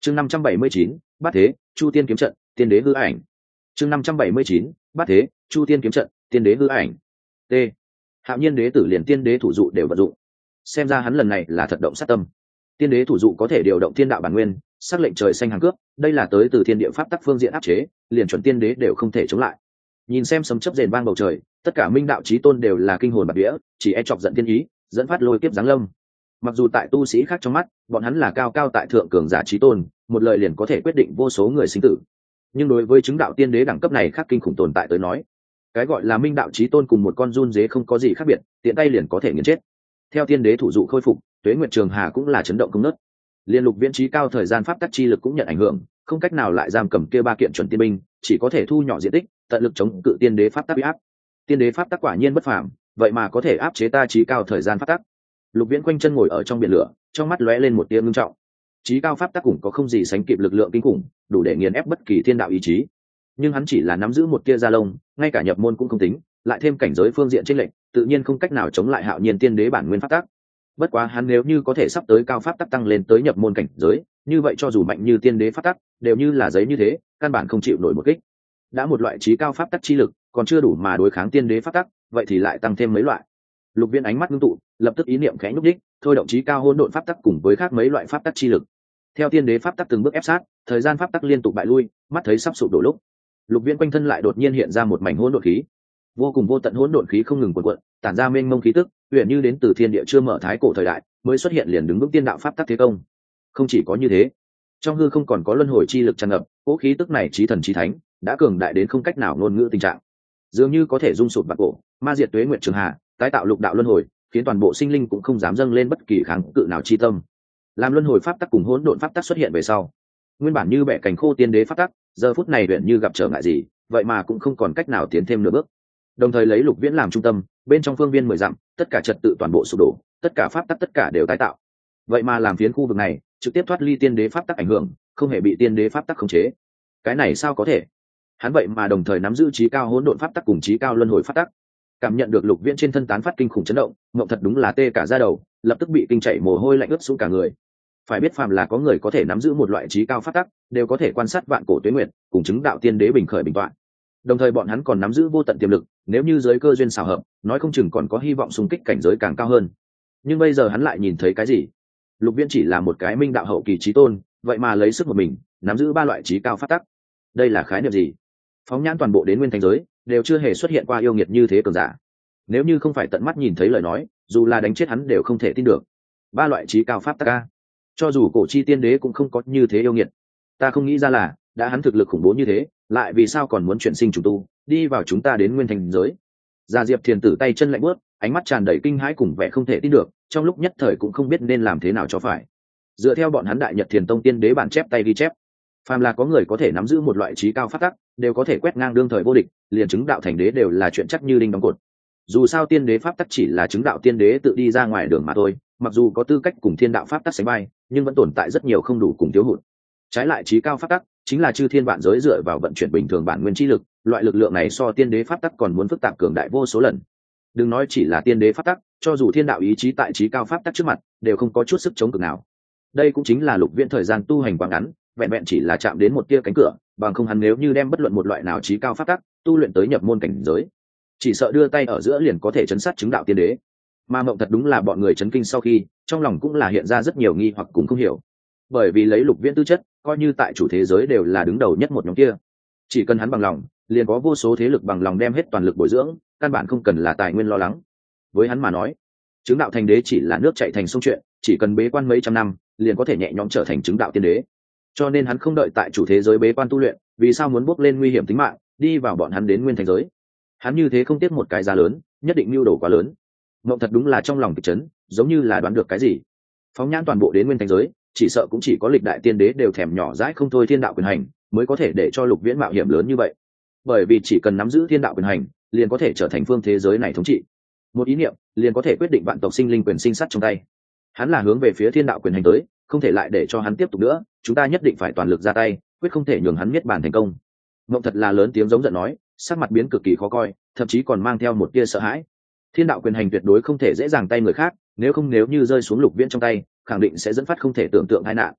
chương 579, bát thế chu tiên kiếm trận tiên đế hư ảnh. chương 579, bát thế chu tiên kiếm trận tiên đế hư ảnh. T. Hạo Nhiên đế tử liền tiên đế thủ dụ đều vận dụng, xem ra hắn lần này là thật động sát tâm. Tiên đế thủ dụ có thể điều động thiên đạo bản nguyên, sắc lệnh trời xanh hàng cướp, đây là tới từ thiên địa pháp tắc phương diện áp chế, liền chuẩn tiên đế đều không thể chống lại. Nhìn xem sấm chớp rền vang bầu trời, tất cả minh đạo chí tôn đều là kinh hồn bạt vía, chỉ e chọc giận tiên ý, dẫn phát lôi kiếp giáng lâm. Mặc dù tại tu sĩ khác trong mắt, bọn hắn là cao cao tại thượng cường giả chí tôn, một lời liền có thể quyết định vô số người sinh tử, nhưng đối với chứng đạo tiên đế đẳng cấp này khác kinh khủng tồn tại tới nói, cái gọi là minh đạo chí tôn cùng một con run dế không có gì khác biệt, tiện tay liền có thể nghiền chết. Theo tiên đế thủ dụ khôi phục, Tuế Nguyệt Trường Hà cũng là chấn động không nớt. Liên lục viễn trí cao thời gian pháp tắc chi lực cũng nhận ảnh hưởng, không cách nào lại giam cầm kia ba kiện chuẩn tiên binh, chỉ có thể thu nhỏ diện tích, tận lực chống cự tiên đế pháp tắc uy áp. Tiên đế pháp tắc quả nhiên bất phàm, vậy mà có thể áp chế ta trí cao thời gian pháp tắc. Lục viễn quanh chân ngồi ở trong biển lửa, trong mắt lóe lên một tia ngưng trọng. Trí cao pháp tắc cũng có không gì sánh kịp lực lượng kinh khủng, đủ để nghiền ép bất kỳ thiên đạo ý chí. Nhưng hắn chỉ là nắm giữ một tia da lông, ngay cả nhập môn cũng không tính, lại thêm cảnh giới phương diện trên lệnh, tự nhiên không cách nào chống lại Hạo Nhiên tiên đế bản nguyên pháp tắc. Bất quá hắn nếu như có thể sắp tới cao pháp tắc tăng lên tới nhập môn cảnh giới, như vậy cho dù mạnh như tiên đế pháp tắc, đều như là giấy như thế, căn bản không chịu nổi một kích. Đã một loại trí cao pháp tắc chi lực, còn chưa đủ mà đối kháng tiên đế pháp tắc, vậy thì lại tăng thêm mấy loại. Lục Viễn ánh mắt ngưng tụ, lập tức ý niệm khẽ nhúc đích, thôi động trí cao hỗn độn pháp tắc cùng với khác mấy loại pháp tắc chi lực. Theo tiên đế pháp tắc từng bước ép sát, thời gian pháp tắc liên tục bại lui, mắt thấy sắp sụp đổ lúc, Lục Viễn quanh thân lại đột nhiên hiện ra một mảnh hỗn độn khí, vô cùng vô tận hỗn độn khí không ngừng cuộn cuộn, tản ra mênh mông khí tức, huyền như đến từ thiên địa chưa mở thái cổ thời đại, mới xuất hiện liền đứng vững tiên đạo pháp tắc thế công. Không chỉ có như thế, trong hư không còn có luân hồi chi lực tràn ngập, cố khí tức này chí thần chí thánh, đã cường đại đến không cách nào ngôn ngữ tình trạng, dường như có thể dung sụp vạn cổ, ma diệt tuế nguyệt trường hà, tái tạo lục đạo luân hồi, khiến toàn bộ sinh linh cũng không dám dâng lên bất kỳ kháng cự nào chi tâm. Làm luân hồi pháp tắc cùng hỗn độn pháp tắc xuất hiện về sau, nguyên bản như bẻ cành khô tiên đế pháp tắc, giờ phút này huyền như gặp trở ngại gì, vậy mà cũng không còn cách nào tiến thêm nửa bước. Đồng thời lấy Lục Viễn làm trung tâm, bên trong phương viên 10 dặm, tất cả trật tự toàn bộ sụp đổ, tất cả pháp tắc tất cả đều tái tạo. Vậy mà làm phiến khu vực này trực tiếp thoát ly tiên đế pháp tắc ảnh hưởng, không hề bị tiên đế pháp tắc khống chế. Cái này sao có thể? Hắn vậy mà đồng thời nắm giữ trí cao hỗn độn pháp tắc cùng trí cao luân hồi pháp tắc. Cảm nhận được Lục Viễn trên thân tán phát kinh khủng chấn động, ngộng thật đúng là tê cả da đầu, lập tức bị kinh chảy mồ hôi lạnh ướt xuống cả người. Phải biết phàm là có người có thể nắm giữ một loại trí cao pháp tắc, đều có thể quan sát vạn cổ tuế nguyệt, cùng chứng đạo tiên đế bình khởi bình toạn. Đồng thời bọn hắn còn nắm giữ vô tận tiềm lực, nếu như giới cơ duyên xảo hợp, nói không chừng còn có hy vọng xung kích cảnh giới càng cao hơn. Nhưng bây giờ hắn lại nhìn thấy cái gì? Lục Viễn chỉ là một cái minh đạo hậu kỳ chí tôn, vậy mà lấy sức một mình nắm giữ ba loại trí cao pháp tắc. Đây là khái niệm gì? Phóng nhãn toàn bộ đến nguyên thánh giới, đều chưa hề xuất hiện qua yêu nghiệt như thế cường giả. Nếu như không phải tận mắt nhìn thấy lời nói, dù là đánh chết hắn đều không thể tin được. Ba loại trí cao pháp tắc a, cho dù cổ chi tiên đế cũng không có như thế yêu nghiệt. Ta không nghĩ ra là, đã hắn thực lực khủng bố như thế, lại vì sao còn muốn chuyển sinh chủ tu, đi vào chúng ta đến nguyên thành giới. Gia Diệp Thiền Tử tay chân lạnh bước, ánh mắt tràn đầy kinh hãi cùng vẻ không thể tin được, trong lúc nhất thời cũng không biết nên làm thế nào cho phải. Dựa theo bọn hắn Đại Nhật Thiền Tông tiên đế bản chép tay ghi chép, phàm là có người có thể nắm giữ một loại trí cao pháp tắc, đều có thể quét ngang đương thời vô địch, liền chứng đạo thành đế đều là chuyện chắc như đinh đóng cột. Dù sao tiên đế pháp tắc chỉ là chứng đạo tiên đế tự đi ra ngoài đường mà thôi, mặc dù có tư cách cùng thiên đạo pháp tắc sánh vai, nhưng vẫn tồn tại rất nhiều không đủ cùng thiếu hụt. Trái lại trí cao pháp tắc chính là chư thiên vạn giới dựa vào vận chuyển bình thường bản nguyên chi lực, loại lực lượng này so tiên đế pháp tắc còn muốn phức tạp cường đại vô số lần. Đừng nói chỉ là tiên đế pháp tắc, cho dù thiên đạo ý chí tại trí cao pháp tắc trước mặt, đều không có chút sức chống cự nào. Đây cũng chính là Lục Viễn thời gian tu hành quá ngắn, vẹn vẹn chỉ là chạm đến một tia cánh cửa, bằng không hắn nếu như đem bất luận một loại nào trí cao pháp tắc tu luyện tới nhập môn cảnh giới, chỉ sợ đưa tay ở giữa liền có thể chấn sát chứng đạo tiên đế. Mà mộng thật đúng là bọn người chấn kinh sau khi, trong lòng cũng là hiện ra rất nhiều nghi hoặc cũng không hiểu. Bởi vì lấy Lục Viễn tư chất, coi như tại chủ thế giới đều là đứng đầu nhất một nhóm kia. Chỉ cần hắn bằng lòng, liền có vô số thế lực bằng lòng đem hết toàn lực bồi dưỡng, căn bản không cần là tài nguyên lo lắng. Với hắn mà nói, chứng đạo thành đế chỉ là nước chảy thành sông chuyện, chỉ cần bế quan mấy trăm năm, liền có thể nhẹ nhõm trở thành chứng đạo tiên đế. Cho nên hắn không đợi tại chủ thế giới bế quan tu luyện, vì sao muốn bước lên nguy hiểm tính mạng, đi vào bọn hắn đến nguyên thành giới. Hắn như thế không tiếc một cái giá lớn, nhất định mưu đồ quá lớn. Mộng thật đúng là trong lòng kịch chấn, giống như là đoán được cái gì. Phóng nhãn toàn bộ đến nguyên thành giới, chỉ sợ cũng chỉ có lịch đại tiên đế đều thèm nhỏ dãi không thôi thiên đạo quyền hành, mới có thể để cho Lục Viễn mạo hiểm lớn như vậy. Bởi vì chỉ cần nắm giữ thiên đạo quyền hành, liền có thể trở thành phương thế giới này thống trị. Một ý niệm, liền có thể quyết định vạn tộc sinh linh quyền sinh sát trong tay. Hắn là hướng về phía thiên đạo quyền hành tới, không thể lại để cho hắn tiếp tục nữa, chúng ta nhất định phải toàn lực ra tay, quyết không thể nhường hắn miết bàn thành công. Mộng thật là lớn tiếng giống giận nói, sắc mặt biến cực kỳ khó coi, thậm chí còn mang theo một tia sợ hãi. Thiên đạo quyền hành tuyệt đối không thể dễ dàng tay người khác, nếu như rơi xuống Lục Viễn trong tay, khẳng định sẽ dẫn phát không thể tưởng tượng tai nạn.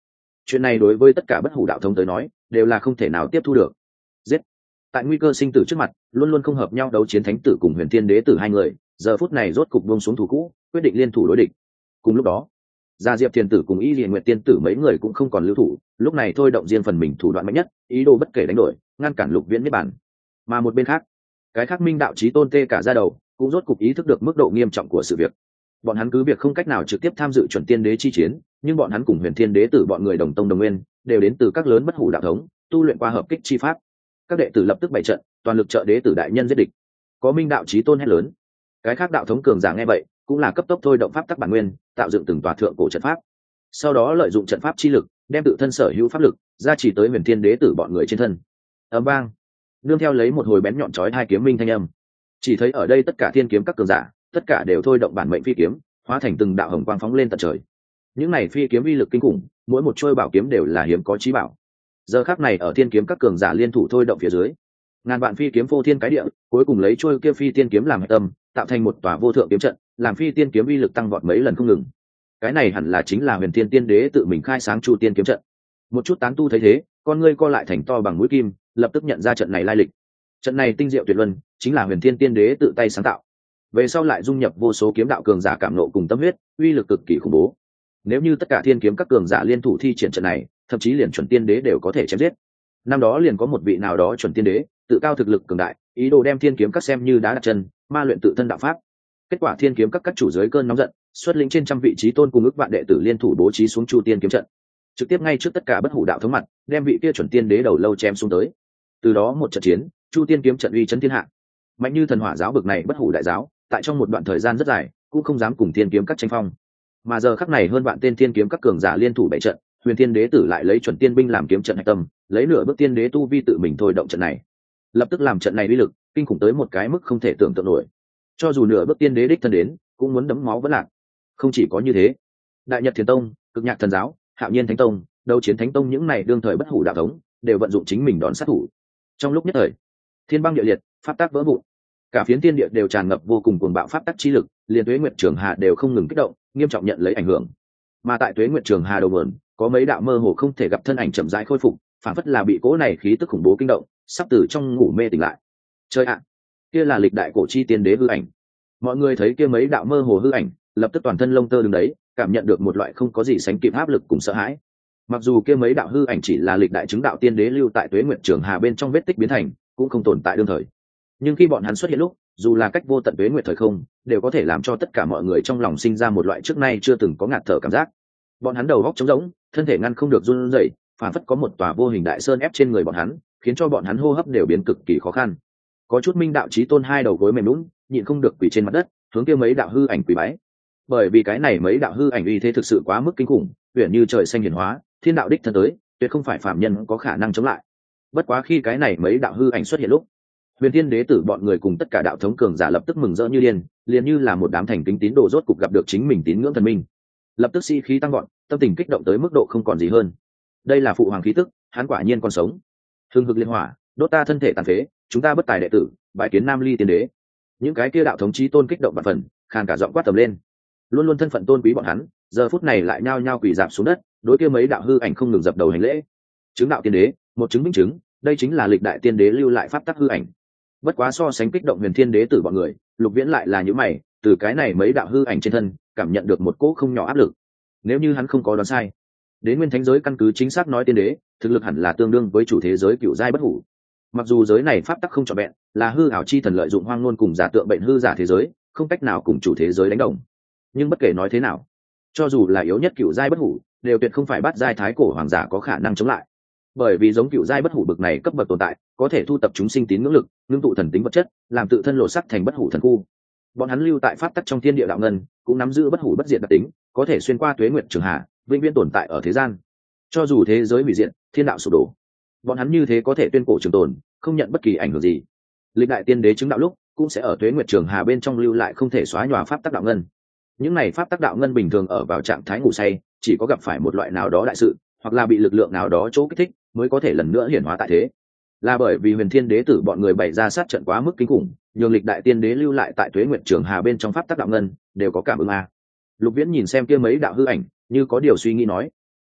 chuyện này đối với tất cả bất hủ đạo thống tới nói đều là không thể nào tiếp thu được. Giết! Tại nguy cơ sinh tử trước mặt, luôn luôn không hợp nhau đấu chiến thánh tử cùng huyền thiên đế tử hai người giờ phút này rốt cục buông xuống thủ cũ, quyết định liên thủ đối địch. Cùng lúc đó, gia diệp thiền tử cùng y liền nguyệt tiên tử mấy người cũng không còn lưu thủ, lúc này thôi động riêng phần mình thủ đoạn mạnh nhất, ý đồ bất kể đánh đổi, ngăn cản Lục Viễn niết bàn. Mà một bên khác, cái khác minh đạo chí tôn tê cả ra đầu, cũng rốt cục ý thức được mức độ nghiêm trọng của sự việc. Bọn hắn cứ việc không cách nào trực tiếp tham dự chuẩn tiên đế chi chiến, nhưng bọn hắn cùng huyền thiên đế tử bọn người đồng tông đồng nguyên, đều đến từ các lớn bất hủ đạo thống, tu luyện qua hợp kích chi pháp. Các đệ tử lập tức bày trận, toàn lực trợ đế tử đại nhân giết địch. Có minh đạo chí tôn hét lớn, cái khác đạo thống cường giả nghe vậy cũng là cấp tốc thôi động pháp tắc bản nguyên, tạo dựng từng tòa thượng cổ trận pháp, sau đó lợi dụng trận pháp chi lực đem tự thân sở hữu pháp lực ra chỉ tới huyền thiên đế tử bọn người trên thân. Ầm vang, nương theo lấy một hồi bén nhọn chói hai kiếm minh thanh âm, chỉ thấy ở đây tất cả thiên kiếm các cường giả tất cả đều thôi động bản mệnh phi kiếm, hóa thành từng đạo hồng quang phóng lên tận trời. Những này phi kiếm uy lực kinh khủng, mỗi một trôi bảo kiếm đều là hiếm có chí bảo. Giờ khắc này ở thiên kiếm các cường giả liên thủ thôi động phía dưới, ngàn vạn phi kiếm phô thiên cái địa, cuối cùng lấy trôi kia phi tiên kiếm làm hệ tâm, tạo thành một tòa vô thượng kiếm trận, làm phi tiên kiếm uy lực tăng vọt mấy lần không ngừng. Cái này hẳn là chính là huyền thiên tiên đế tự mình khai sáng chu tiên kiếm trận. Một chút tán tu thấy thế, con ngươi co lại thành to bằng mũi kim, lập tức nhận ra trận này lai lịch. Trận này tinh diệu tuyệt luân, chính là huyền thiên tiên đế tự tay sáng tạo, về sau lại dung nhập vô số kiếm đạo cường giả cảm nộ cùng tâm huyết, uy lực cực kỳ khủng bố. Nếu như tất cả thiên kiếm các cường giả liên thủ thi triển trận này, thậm chí liền chuẩn tiên đế đều có thể chém giết. Năm đó liền có một vị nào đó chuẩn tiên đế tự cao thực lực cường đại, ý đồ đem thiên kiếm các xem như đá đặt chân, ma luyện tự thân đạo pháp. Kết quả thiên kiếm các chủ dưới cơn nóng giận, xuất lĩnh trên trăm vị trí tôn cùng ức vạn đệ tử liên thủ bố trí xuống chu tiên kiếm trận, trực tiếp ngay trước tất cả bất hủ đạo thống mặt, đem vị kia chuẩn tiên đế đầu lâu chém xuống tới. Từ đó một trận chiến, chu tiên kiếm trận uy chấn thiên hạ. Mạnh như thần hỏa giáo bực này bất hủ đại giáo, tại trong một đoạn thời gian rất dài cũng không dám cùng thiên kiếm các tranh phong. Mà giờ khắc này hơn vạn tên thiên kiếm các cường giả liên thủ bảy trận, huyền thiên đế tử lại lấy chuẩn tiên binh làm kiếm trận hạch tâm, lấy nửa bước tiên đế tu vi tự mình thôi động trận này, lập tức làm trận này uy lực kinh khủng tới một cái mức không thể tưởng tượng nổi. Cho dù nửa bước tiên đế đích thân đến, cũng muốn đấm máu vẫn lạc. Không chỉ có như thế, đại nhật thiền tông, cực nhạc thần giáo, hạo nhiên thánh tông, đấu chiến thánh tông những này đương thời bất hủ đạo thống đều vận dụng chính mình đón sát thủ. Trong lúc nhất thời, thiên băng địa liệt, pháp tắc vỡ vụn, cả phiến thiên địa đều tràn ngập vô cùng cuồng bạo pháp tắc chi lực, liền Tuế Nguyệt Trường Hà đều không ngừng kích động, nghiêm trọng nhận lấy ảnh hưởng. Mà tại Tuế Nguyệt Trường Hà đầu nguồn, có mấy đạo mơ hồ không thể gặp thân ảnh chậm rãi khôi phục, phản phất là bị cỗ này khí tức khủng bố kinh động, sắp từ trong ngủ mê tỉnh lại. Chơi ạ, kia là lịch đại cổ chi tiên đế hư ảnh. Mọi người thấy kia mấy đạo mơ hồ hư ảnh, lập tức toàn thân lông tơ đứng đấy, cảm nhận được một loại không có gì sánh kịp áp lực cùng sợ hãi. Mặc dù kia mấy đạo hư ảnh chỉ là lịch đại chứng đạo tiên đế lưu tại Tuế Nguyệt Trường Hà bên trong vết tích biến thành, cũng không tồn tại đương thời. Nhưng khi bọn hắn xuất hiện lúc, dù là cách vô tận Tuế Nguyệt thời không, đều có thể làm cho tất cả mọi người trong lòng sinh ra một loại trước nay chưa từng có ngạt thở cảm giác. Bọn hắn đầu góc trống rỗng, thân thể ngăn không được run rẩy, phản phất có một tòa vô hình đại sơn ép trên người bọn hắn, khiến cho bọn hắn hô hấp đều biến cực kỳ khó khăn. Có chút minh đạo chí tôn hai đầu gối mềm nhũn, nhịn không được quỳ trên mặt đất, hướng kia mấy đạo hư ảnh quỳ bái. Bởi vì cái này mấy đạo hư ảnh uy thế thực sự quá mức kinh khủng, huyền như trời xanh hiển hóa, thiên đạo đích thân tới, tuyệt không phải phàm nhân có khả năng chống lại. Bất quá khi cái này mấy đạo hư ảnh xuất hiện lúc, huyền thiên đế tử bọn người cùng tất cả đạo thống cường giả lập tức mừng rỡ như điên, liền như là một đám thành kính tín đồ rốt cục gặp được chính mình tín ngưỡng thần minh, lập tức sĩ khí tăng vọt, tâm tình kích động tới mức độ không còn gì hơn. Đây là phụ hoàng khí tức, hắn quả nhiên còn sống. Hưng hực liên hỏa, đốt ta thân thể tàn phế, chúng ta bất tài đệ tử, bái kiến Nam Ly tiên đế. Những cái kia đạo thống chí tôn kích động bạt phần, khàn cả giọng quát tầm lên. Luôn luôn thân phận tôn quý bọn hắn, giờ phút này lại nhao nhao quỳ rạp xuống đất, đối kia mấy đạo hư ảnh không ngừng dập đầu hành lễ. Chứng đạo tiên đế, một chứng minh chứng, đây chính là lịch đại tiên đế lưu lại pháp tắc hư ảnh. Bất quá so sánh kích động huyền thiên đế tử bọn người, Lục Viễn lại là những mày, từ cái này mấy đạo hư ảnh trên thân, cảm nhận được một cỗ không nhỏ áp lực. Nếu như hắn không có đoán sai, đến nguyên thánh giới căn cứ chính xác nói tiên đế, thực lực hẳn là tương đương với chủ thế giới cựu giai bất hủ. Mặc dù giới này pháp tắc không trọn vẹn, là hư ảo chi thần lợi dụng hoang ngôn cùng giả tượng bệnh hư giả thế giới, không cách nào cùng chủ thế giới đánh đồng. Nhưng bất kể nói thế nào, cho dù là yếu nhất cựu giai bất hủ, đều tuyệt không phải bắt giai thái cổ hoàng giả có khả năng chống lại. Bởi vì giống cựu giai bất hủ bực này cấp bậc tồn tại, có thể thu tập chúng sinh tín ngưỡng lực, ngưng tụ thần tính vật chất, làm tự thân lộ sắc thành bất hủ thần khu. Bọn hắn lưu tại pháp tắc trong thiên địa đạo ngân, cũng nắm giữ bất hủ bất diệt đặc tính, có thể xuyên qua tuế nguyệt trường hà, vĩnh viễn tồn tại ở thế gian. Cho dù thế giới hủy diệt, thiên đạo sụp đổ, bọn hắn như thế có thể tuyên cổ trường tồn, không nhận bất kỳ ảnh hưởng gì. Lịch đại tiên đế chứng đạo lúc, cũng sẽ ở tuế nguyệt trường hà bên trong lưu lại không thể xóa nhòa pháp tắc đạo ngân. Những này pháp tắc đạo ngân bình thường ở vào trạng thái ngủ say, chỉ có gặp phải một loại nào đó đại sự, hoặc là bị lực lượng nào đó chỗ kích thích, mới có thể lần nữa hiển hóa tại thế. Là bởi vì huyền thiên đế tử bọn người bày ra sát trận quá mức kinh khủng, nhường lịch đại tiên đế lưu lại tại tuế nguyệt trường hà bên trong pháp tắc đạo ngân đều có cảm ứng a. Lục Viễn nhìn xem kia mấy đạo hư ảnh, như có điều suy nghĩ nói,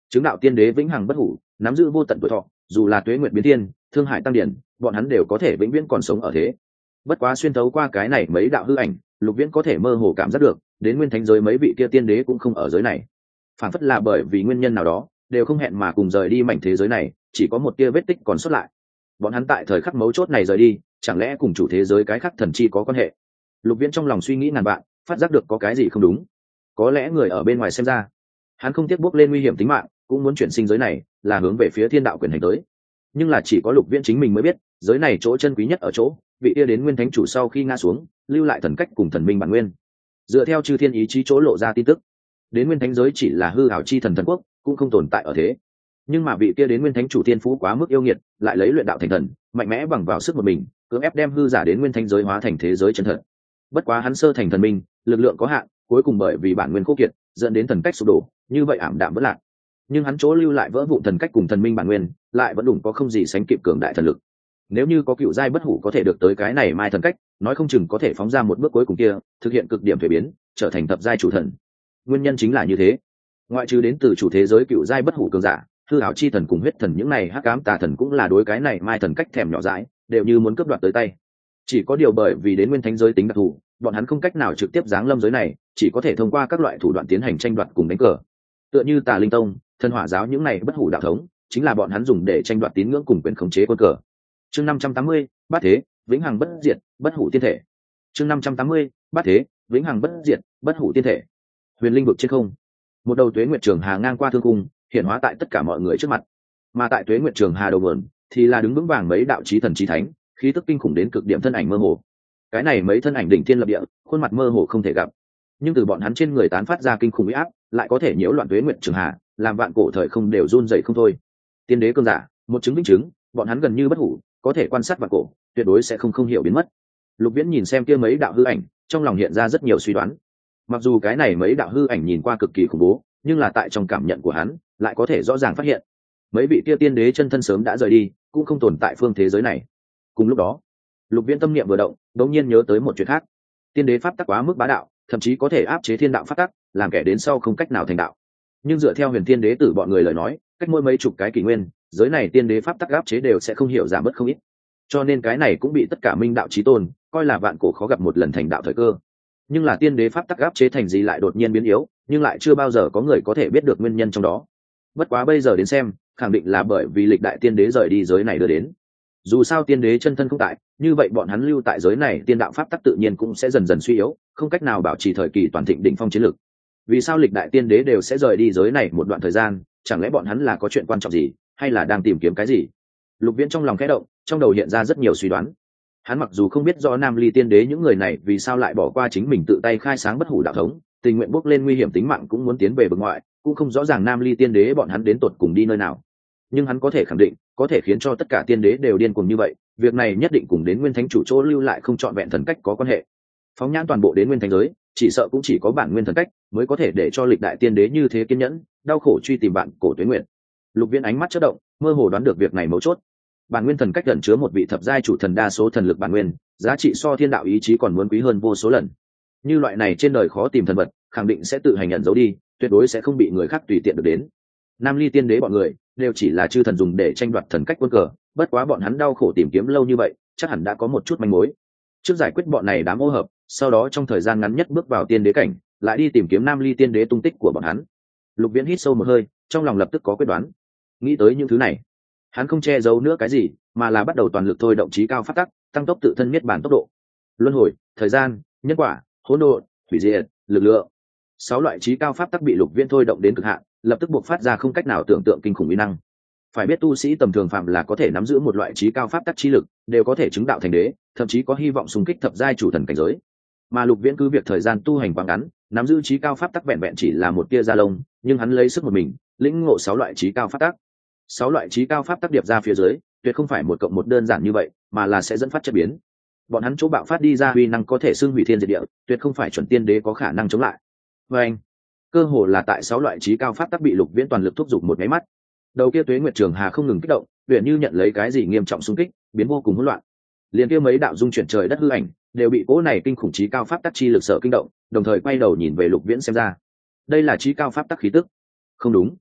chứng đạo tiên đế vĩnh hằng bất hủ, nắm giữ vô tận tuổi thọ, dù là tuế nguyệt biến thiên, thương hại tăng điển, bọn hắn đều có thể vĩnh viễn còn sống ở thế. Bất quá xuyên thấu qua cái này mấy đạo hư ảnh, Lục Viễn có thể mơ hồ cảm giác được, đến nguyên thánh giới mấy vị kia tiên đế cũng không ở giới này. Phản phất là bởi vì nguyên nhân nào đó, đều không hẹn mà cùng rời đi mảnh thế giới này, chỉ có một tia vết tích còn sót lại. Bọn hắn tại thời khắc mấu chốt này rời đi, chẳng lẽ cùng chủ thế giới cái khắc thần chi có quan hệ? Lục Viễn trong lòng suy nghĩ ngàn vạn, phát giác được có cái gì không đúng. Có lẽ người ở bên ngoài xem ra, hắn không tiếc bước lên nguy hiểm tính mạng, cũng muốn chuyển sinh giới này, là hướng về phía thiên đạo quyền hành tới. Nhưng là chỉ có Lục Viễn chính mình mới biết, giới này chỗ chân quý nhất ở chỗ, vị kia đến nguyên thánh chủ sau khi ngã xuống, lưu lại thần cách cùng thần minh bản nguyên. Dựa theo chư thiên ý chí chỗ lộ ra tin tức, đến nguyên thánh giới chỉ là hư ảo chi thần thần quốc, cũng không tồn tại ở thế. Nhưng mà vị kia đến nguyên thánh chủ tiên phú quá mức yêu nghiệt, lại lấy luyện đạo thành thần, mạnh mẽ bằng vào sức một mình, cưỡng ép đem hư giả đến nguyên thánh giới hóa thành thế giới chân thật. Bất quá hắn sơ thành thần minh, lực lượng có hạn, cuối cùng bởi vì bản nguyên khô kiệt, dẫn đến thần cách sụp đổ, như vậy ảm đạm vỡ lạc. Nhưng hắn chỗ lưu lại vỡ vụn thần cách cùng thần minh bản nguyên, lại vẫn đủ có không gì sánh kịp cường đại thần lực. Nếu như có cựu giai bất hủ có thể được tới cái này mai thần cách, nói không chừng có thể phóng ra một bước cuối cùng kia, thực hiện cực điểm thuế biến, trở thành thập giai chủ thần. Nguyên nhân chính là như thế. Ngoại trừ đến từ chủ thế giới cựu giai bất hủ cường giả, hư ảo chi thần cùng huyết thần những này hắc ám tà thần cũng là đối cái này mai thần cách thèm nhỏ dãi, đều như muốn cướp đoạt tới tay. Chỉ có điều bởi vì đến nguyên thánh giới tính đặc thù, bọn hắn không cách nào trực tiếp giáng lâm giới này, chỉ có thể thông qua các loại thủ đoạn tiến hành tranh đoạt cùng đánh cờ. Tựa như Tà Linh Tông, Thần Hỏa giáo những này bất hủ đạo thống, chính là bọn hắn dùng để tranh đoạt tín ngưỡng cùng quyền khống chế quân cờ. Chương 580, Bát Thế, vĩnh hằng bất diệt, bất hủ tiên thể. Chương 580, Bát Thế, vĩnh hằng bất diệt, bất hủ tiên thể. Huyền linh vực trên không, một đầu tuế nguyệt trường hà ngang qua thương cung, hiện hóa tại tất cả mọi người trước mặt. Mà tại tuế nguyệt trường hà đầu nguồn, thì là đứng vững vàng mấy đạo chí thần chí thánh, khí tức kinh khủng đến cực điểm thân ảnh mơ hồ. Cái này mấy thân ảnh đỉnh thiên lập địa, khuôn mặt mơ hồ không thể gặp, nhưng từ bọn hắn trên người tán phát ra kinh khủng uy áp, lại có thể nhiễu loạn tuế nguyệt trường hà, làm vạn cổ thời không đều run rẩy không thôi. Tiên đế cương giả, một chứng minh chứng, bọn hắn gần như bất hủ, có thể quan sát vạn cổ, tuyệt đối sẽ không hiểu biến mất. Lục Viễn nhìn xem kia mấy đạo hư ảnh, trong lòng hiện ra rất nhiều suy đoán. Mặc dù cái này mấy đạo hư ảnh nhìn qua cực kỳ khủng bố, nhưng là tại trong cảm nhận của hắn, lại có thể rõ ràng phát hiện, mấy vị kia tiên đế chân thân sớm đã rời đi, cũng không tồn tại phương thế giới này. Cùng lúc đó, Lục Viễn tâm niệm vừa động, đột nhiên nhớ tới một chuyện khác. Tiên đế pháp tắc quá mức bá đạo, thậm chí có thể áp chế thiên đạo pháp tắc, làm kẻ đến sau không cách nào thành đạo. Nhưng dựa theo Huyền Tiên đế tử bọn người lời nói, cách mỗi mấy chục cái kỷ nguyên, giới này tiên đế pháp tắc áp chế đều sẽ không hiểu giảm bớt không ít. Cho nên cái này cũng bị tất cả minh đạo chí tôn coi là vạn cổ khó gặp một lần thành đạo thời cơ. Nhưng là tiên đế pháp tắc áp chế thành gì lại đột nhiên biến yếu, nhưng lại chưa bao giờ có người có thể biết được nguyên nhân trong đó. Bất quá bây giờ đến xem, khẳng định là bởi vì lịch đại tiên đế rời đi giới này đưa đến. Dù sao tiên đế chân thân không tại, như vậy bọn hắn lưu tại giới này tiên đạo pháp tắc tự nhiên cũng sẽ dần dần suy yếu, không cách nào bảo trì thời kỳ toàn thịnh đỉnh phong chiến lực. Vì sao lịch đại tiên đế đều sẽ rời đi giới này một đoạn thời gian, chẳng lẽ bọn hắn là có chuyện quan trọng gì, hay là đang tìm kiếm cái gì? Lục Viễn trong lòng khẽ động, trong đầu hiện ra rất nhiều suy đoán. Hắn mặc dù không biết rõ Nam Ly tiên đế những người này vì sao lại bỏ qua chính mình tự tay khai sáng bất hủ đạo thống, tình nguyện bước lên nguy hiểm tính mạng cũng muốn tiến về vực ngoại, cũng không rõ ràng Nam Ly tiên đế bọn hắn đến tột cùng đi nơi nào. Nhưng hắn có thể khẳng định, có thể khiến cho tất cả tiên đế đều điên cuồng như vậy, việc này nhất định cùng đến nguyên thánh chủ chỗ lưu lại không trọn vẹn thần cách có quan hệ. Phóng nhãn toàn bộ đến nguyên thánh giới, chỉ sợ cũng chỉ có bản nguyên thần cách mới có thể để cho lịch đại tiên đế như thế kiên nhẫn, đau khổ truy tìm bạn cổ tuế nguyện. Lục Viễn ánh mắt chớp động, mơ hồ đoán được việc này mấu chốt. Bản nguyên thần cách ẩn chứa một vị thập giai chủ thần đa số thần lực bản nguyên, giá trị so thiên đạo ý chí còn muốn quý hơn vô số lần. Như loại này trên đời khó tìm thần vật, khẳng định sẽ tự hành nhận dấu đi, tuyệt đối sẽ không bị người khác tùy tiện được đến. Nam Ly tiên đế bọn người đều chỉ là chư thần dùng để tranh đoạt thần cách quân cờ, bất quá bọn hắn đau khổ tìm kiếm lâu như vậy, chắc hẳn đã có một chút manh mối. Trước giải quyết bọn này đám ô hợp, sau đó trong thời gian ngắn nhất bước vào tiên đế cảnh, lại đi tìm kiếm Nam Ly tiên đế tung tích của bọn hắn. Lục Viễn hít sâu một hơi, trong lòng lập tức có quyết đoán. Nghĩ tới những thứ này, hắn không che giấu nữa cái gì, mà là bắt đầu toàn lực thôi động chí cao phát tắc, tăng tốc tự thân miết bản tốc độ. Luân hồi, thời gian, nhân quả, hỗn độn, hủy diệt, lực lượng. 6 loại chí cao pháp tắc bị Lục Viễn thôi động đến cực hạn, lập tức buộc phát ra không cách nào tưởng tượng kinh khủng uy năng. Phải biết tu sĩ tầm thường phạm là có thể nắm giữ một loại chí cao pháp tắc chi lực, đều có thể chứng đạo thành đế, thậm chí có hy vọng xung kích thập giai chủ thần cảnh giới. Mà Lục Viễn cứ việc thời gian tu hành quá ngắn, nắm giữ chí cao pháp tắc vẹn vẹn chỉ là một tia da lông, nhưng hắn lấy sức một mình, lĩnh ngộ 6 loại chí cao pháp tắc. 6 loại chí cao pháp tắc điệp ra phía dưới, tuyệt không phải một cộng một đơn giản như vậy, mà là sẽ dẫn phát chất biến. Bọn hắn chỗ bạo phát đi ra uy năng có thể xưng hủy thiên diệt địa, tuyệt không phải chuẩn tiên đế có khả năng chống lại. Và anh, cơ hồ là tại 6 loại chí cao pháp tắc bị Lục Viễn toàn lực thúc giục một cái mắt. Đầu kia tuế nguyệt trường hà không ngừng kích động, huyền như nhận lấy cái gì nghiêm trọng xung kích, biến vô cùng hỗn loạn. Liên kia mấy đạo dung chuyển trời đất hư ảnh, đều bị cỗ này kinh khủng chí cao pháp tắc chi lực sở kinh động, đồng thời quay đầu nhìn về Lục Viễn xem ra. Đây là chí cao pháp tắc khí tức. Không đúng,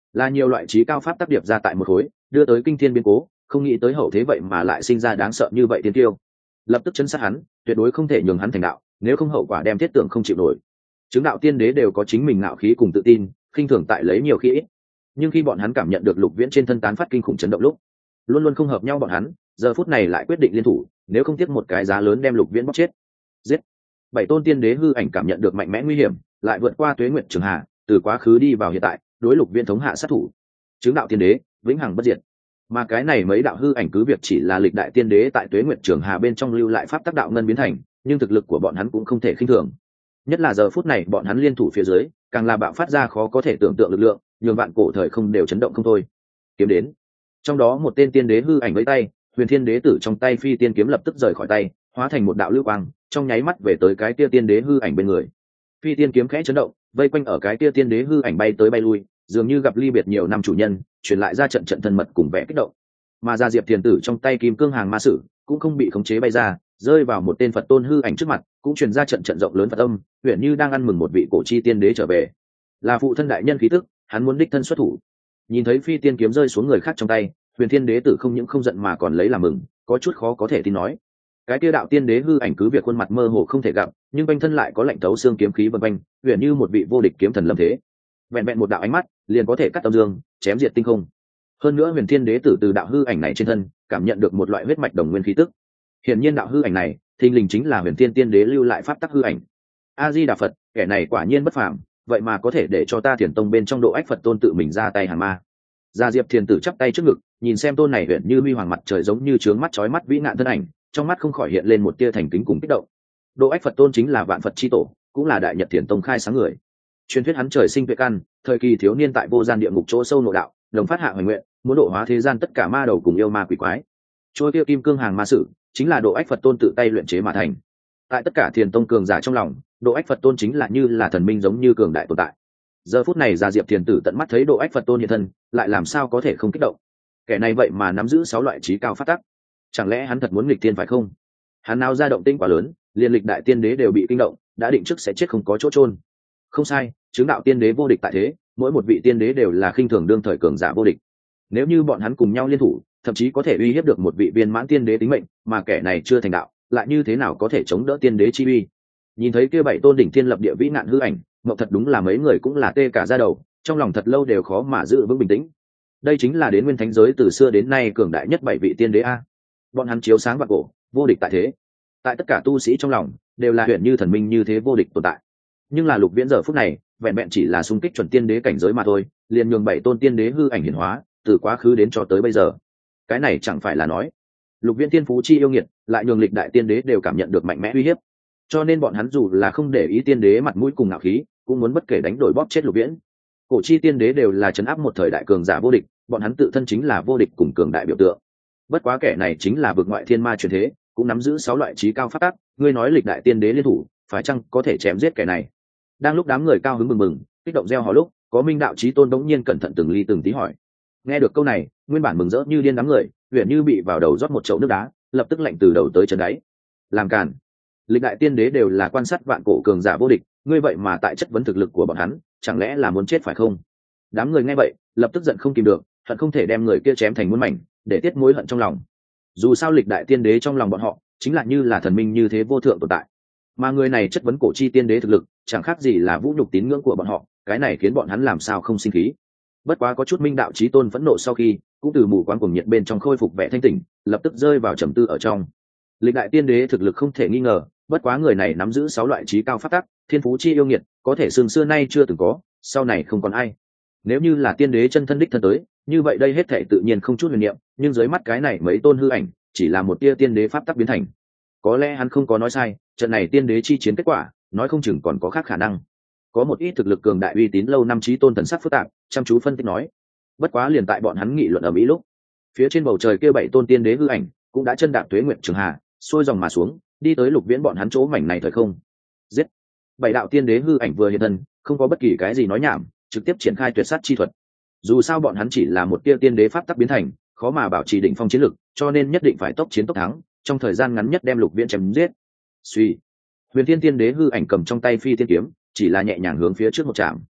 là nhiều loại trí cao pháp tác điệp ra tại một khối, đưa tới kinh thiên biến cố, không nghĩ tới hậu thế vậy mà lại sinh ra đáng sợ như vậy tiên tiêu. Lập tức chấn sát hắn, tuyệt đối không thể nhường hắn thành đạo, nếu không hậu quả đem thiết tưởng không chịu nổi. Chứng đạo tiên đế đều có chính mình ngạo khí cùng tự tin, khinh thường tại lấy nhiều khi ít. Nhưng khi bọn hắn cảm nhận được Lục Viễn trên thân tán phát kinh khủng chấn động lúc, luôn luôn không hợp nhau bọn hắn, giờ phút này lại quyết định liên thủ, nếu không tiếc một cái giá lớn đem Lục Viễn bóc chết. Giết! Bảy tôn tiên đế hư ảnh cảm nhận được mạnh mẽ nguy hiểm, lại vượt qua tuế nguyệt trường hà, từ quá khứ đi vào hiện tại, đối Lục Viễn thống hạ sát thủ. Chứng đạo tiên đế, vĩnh hằng bất diệt. Mà cái này mấy đạo hư ảnh cứ việc chỉ là lịch đại tiên đế tại tuế nguyệt trường hà bên trong lưu lại pháp tác đạo ngân biến thành, nhưng thực lực của bọn hắn cũng không thể khinh thường. Nhất là giờ phút này bọn hắn liên thủ phía dưới, càng là bạo phát ra khó có thể tưởng tượng lực lượng, nhường vạn cổ thời không đều chấn động không thôi. Kiếm đến. Trong đó một tên tiên đế hư ảnh với tay, Huyền Thiên đế tử trong tay phi tiên kiếm lập tức rời khỏi tay, hóa thành một đạo lưu quang, trong nháy mắt về tới cái kia tiên đế hư ảnh bên người. Phi tiên kiếm khẽ chấn động, vây quanh ở cái kia tiên đế hư ảnh bay tới bay lui, dường như gặp ly biệt nhiều năm chủ nhân, truyền lại ra trận trận thân mật cùng vẻ kích động. Mà Gia Diệp Thiền tử trong tay kim cương hàng ma sử cũng không bị khống chế bay ra, rơi vào một tên Phật tôn hư ảnh trước mặt, cũng truyền ra trận trận rộng lớn Phật âm, huyền như đang ăn mừng một vị cổ chi tiên đế trở về. Là phụ thân đại nhân khí tức, hắn muốn đích thân xuất thủ. Nhìn thấy phi tiên kiếm rơi xuống người khác trong tay, Huyền Thiên đế tử không những không giận mà còn lấy làm mừng, có chút khó có thể tin nói. Cái kia đạo tiên đế hư ảnh cứ việc khuôn mặt mơ hồ không thể gặp, nhưng quanh thân lại có lạnh thấu xương kiếm khí vần quanh, huyền như một vị vô địch kiếm thần lâm thế. Vẹn vẹn một đạo ánh mắt, liền có thể cắt tâm dương, chém diệt tinh không. Hơn nữa Huyền Thiên đế tử từ đạo hư ảnh này trên thân, cảm nhận được một loại huyết mạch đồng nguyên khí tức. Hiển nhiên đạo hư ảnh này, thình lình chính là Huyền Thiên tiên đế lưu lại pháp tắc hư ảnh. A Di Đà Phật, kẻ này quả nhiên bất phàm, vậy mà có thể để cho ta Thiền tông bên trong độ ách Phật tôn tự mình ra tay hàng ma. Gia Diệp Thiền tử chắp tay trước ngực, nhìn xem tôn này huyền như huy hoàng mặt trời giống như trướng mắt chói mắt vĩ nạn thân ảnh, trong mắt không khỏi hiện lên một tia thành kính cùng kích động. Độ ách Phật tôn chính là vạn Phật chi tổ, cũng là đại nhật Thiền tông khai sáng người. Truyền thuyết hắn trời sinh tuệ căn, thời kỳ thiếu niên tại vô gian địa ngục chỗ sâu nội đạo, đồng phát hạ hoành nguyện, muốn độ hóa thế gian tất cả ma đầu cùng yêu ma quỷ quái. Trôi kia kim cương hàng ma sử, chính là độ ách Phật tôn tự tay luyện chế mà thành. Tại tất cả Thiền tông cường giả trong lòng, độ ách Phật tôn chính là như là thần minh giống như cường đại tồn tại. Giờ phút này Gia Diệp Thiền tử tận mắt thấy độ ách Phật tôn hiện thân, lại làm sao có thể không kích động. Kẻ này vậy mà nắm giữ 6 loại trí cao phát tắc, chẳng lẽ hắn thật muốn nghịch tiên phải không? Hắn nào ra động tĩnh quá lớn, liên lịch đại tiên đế đều bị kinh động, đã định trước sẽ chết không có chỗ chôn. Không sai, chứng đạo tiên đế vô địch tại thế, mỗi một vị tiên đế đều là khinh thường đương thời cường giả vô địch. Nếu như bọn hắn cùng nhau liên thủ, thậm chí có thể uy hiếp được một vị viên mãn tiên đế tính mệnh, mà kẻ này chưa thành đạo, lại như thế nào có thể chống đỡ tiên đế chi uy? Nhìn thấy kia 7 tôn đỉnh thiên lập địa vĩ nạn hư ảnh, mộng thật đúng là mấy người cũng là tê cả da đầu, trong lòng thật lâu đều khó mà giữ vững bình tĩnh. Đây chính là đến nguyên thánh giới từ xưa đến nay cường đại nhất 7 vị tiên đế a. Bọn hắn chiếu sáng vạn cổ, vô địch tại thế. Tại tất cả tu sĩ trong lòng, đều là huyền như thần minh như thế vô địch tồn tại. Nhưng là Lục Viễn giờ phút này, vẹn vẹn chỉ là xung kích chuẩn tiên đế cảnh giới mà thôi, liền nhường 7 tôn tiên đế hư ảnh hiển hóa, từ quá khứ đến cho tới bây giờ. Cái này chẳng phải là nói, Lục Viễn tiên phú chi yêu nghiệt, lại nhường lịch đại tiên đế đều cảm nhận được mạnh mẽ uy hiếp. Cho nên bọn hắn dù là không để ý tiên đế mặt mũi cùng ngạo khí, cũng muốn bất kể đánh đổi bóp chết Lục Viễn. Cổ chi tiên đế đều là trấn áp một thời đại cường giả vô địch, bọn hắn tự thân chính là vô địch cùng cường đại biểu tượng. Bất quá kẻ này chính là vực ngoại thiên ma truyền thế, cũng nắm giữ 6 loại trí cao pháp tắc, ngươi nói lịch đại tiên đế liên thủ, phải chăng có thể chém giết kẻ này? Đang lúc đám người cao hứng mừng mừng, kích động reo hò lúc, có Minh đạo chí tôn đống nhiên cẩn thận từng ly từng tí hỏi. Nghe được câu này, nguyên bản mừng rỡ như điên đám người, huyền như bị vào đầu rót một chậu nước đá, lập tức lạnh từ đầu tới chân đáy. Làm càn. Lịch đại tiên đế đều là quan sát vạn cổ cường giả vô địch, ngươi vậy mà tại chất vấn thực lực của bọn hắn, chẳng lẽ là muốn chết phải không? Đám người nghe vậy, lập tức giận không kìm được, hận không thể đem người kia chém thành muôn mảnh, để tiết mối hận trong lòng. Dù sao lịch đại tiên đế trong lòng bọn họ, chính là như là thần minh như thế vô thượng tồn tại. Mà người này chất vấn cổ chi tiên đế thực lực, chẳng khác gì là vũ nhục tín ngưỡng của bọn họ, cái này khiến bọn hắn làm sao không sinh khí. Bất quá có chút Minh đạo chí tôn phẫn nộ sau khi, cũng từ mù quáng cuồng nhiệt bên trong khôi phục vẻ thanh tỉnh, lập tức rơi vào trầm tư ở trong. Lịch đại tiên đế thực lực không thể nghi ngờ, bất quá người này nắm giữ 6 loại trí cao pháp tắc, thiên phú chi yêu nghiệt, có thể xưa nay chưa từng có, sau này không còn ai. Nếu như là tiên đế chân thân đích thân tới, như vậy đây hết thảy tự nhiên không chút huyền niệm, nhưng dưới mắt cái này mấy tôn hư ảnh, chỉ là một tia tiên đế pháp tắc biến thành. Có lẽ hắn không có nói sai, trận này tiên đế chi chiến kết quả, nói không chừng còn có khác khả năng. Có một ít thực lực cường đại uy tín lâu năm chí tôn thần sắc phức tạp, chăm chú phân tích nói. Bất quá liền tại bọn hắn nghị luận ở mỹ lúc, phía trên bầu trời kia 7 tôn tiên đế hư ảnh, cũng đã chân đạp tuế nguyện trường hà, xuôi dòng mà xuống, đi tới Lục Viễn bọn hắn chỗ mảnh này thời không. Giết! 7 đạo tiên đế hư ảnh vừa hiện thân, không có bất kỳ cái gì nói nhảm, trực tiếp triển khai tuyệt sát chi thuật. Dù sao bọn hắn chỉ là một tia tiên đế pháp tắc biến thành, khó mà bảo trì đỉnh phong chiến lực, cho nên nhất định phải tốc chiến tốc thắng, trong thời gian ngắn nhất đem Lục Viễn chém giết. Suy, Huyền Thiên tiên đế hư ảnh cầm trong tay phi tiên kiếm, chỉ là nhẹ nhàng hướng phía trước một chạm,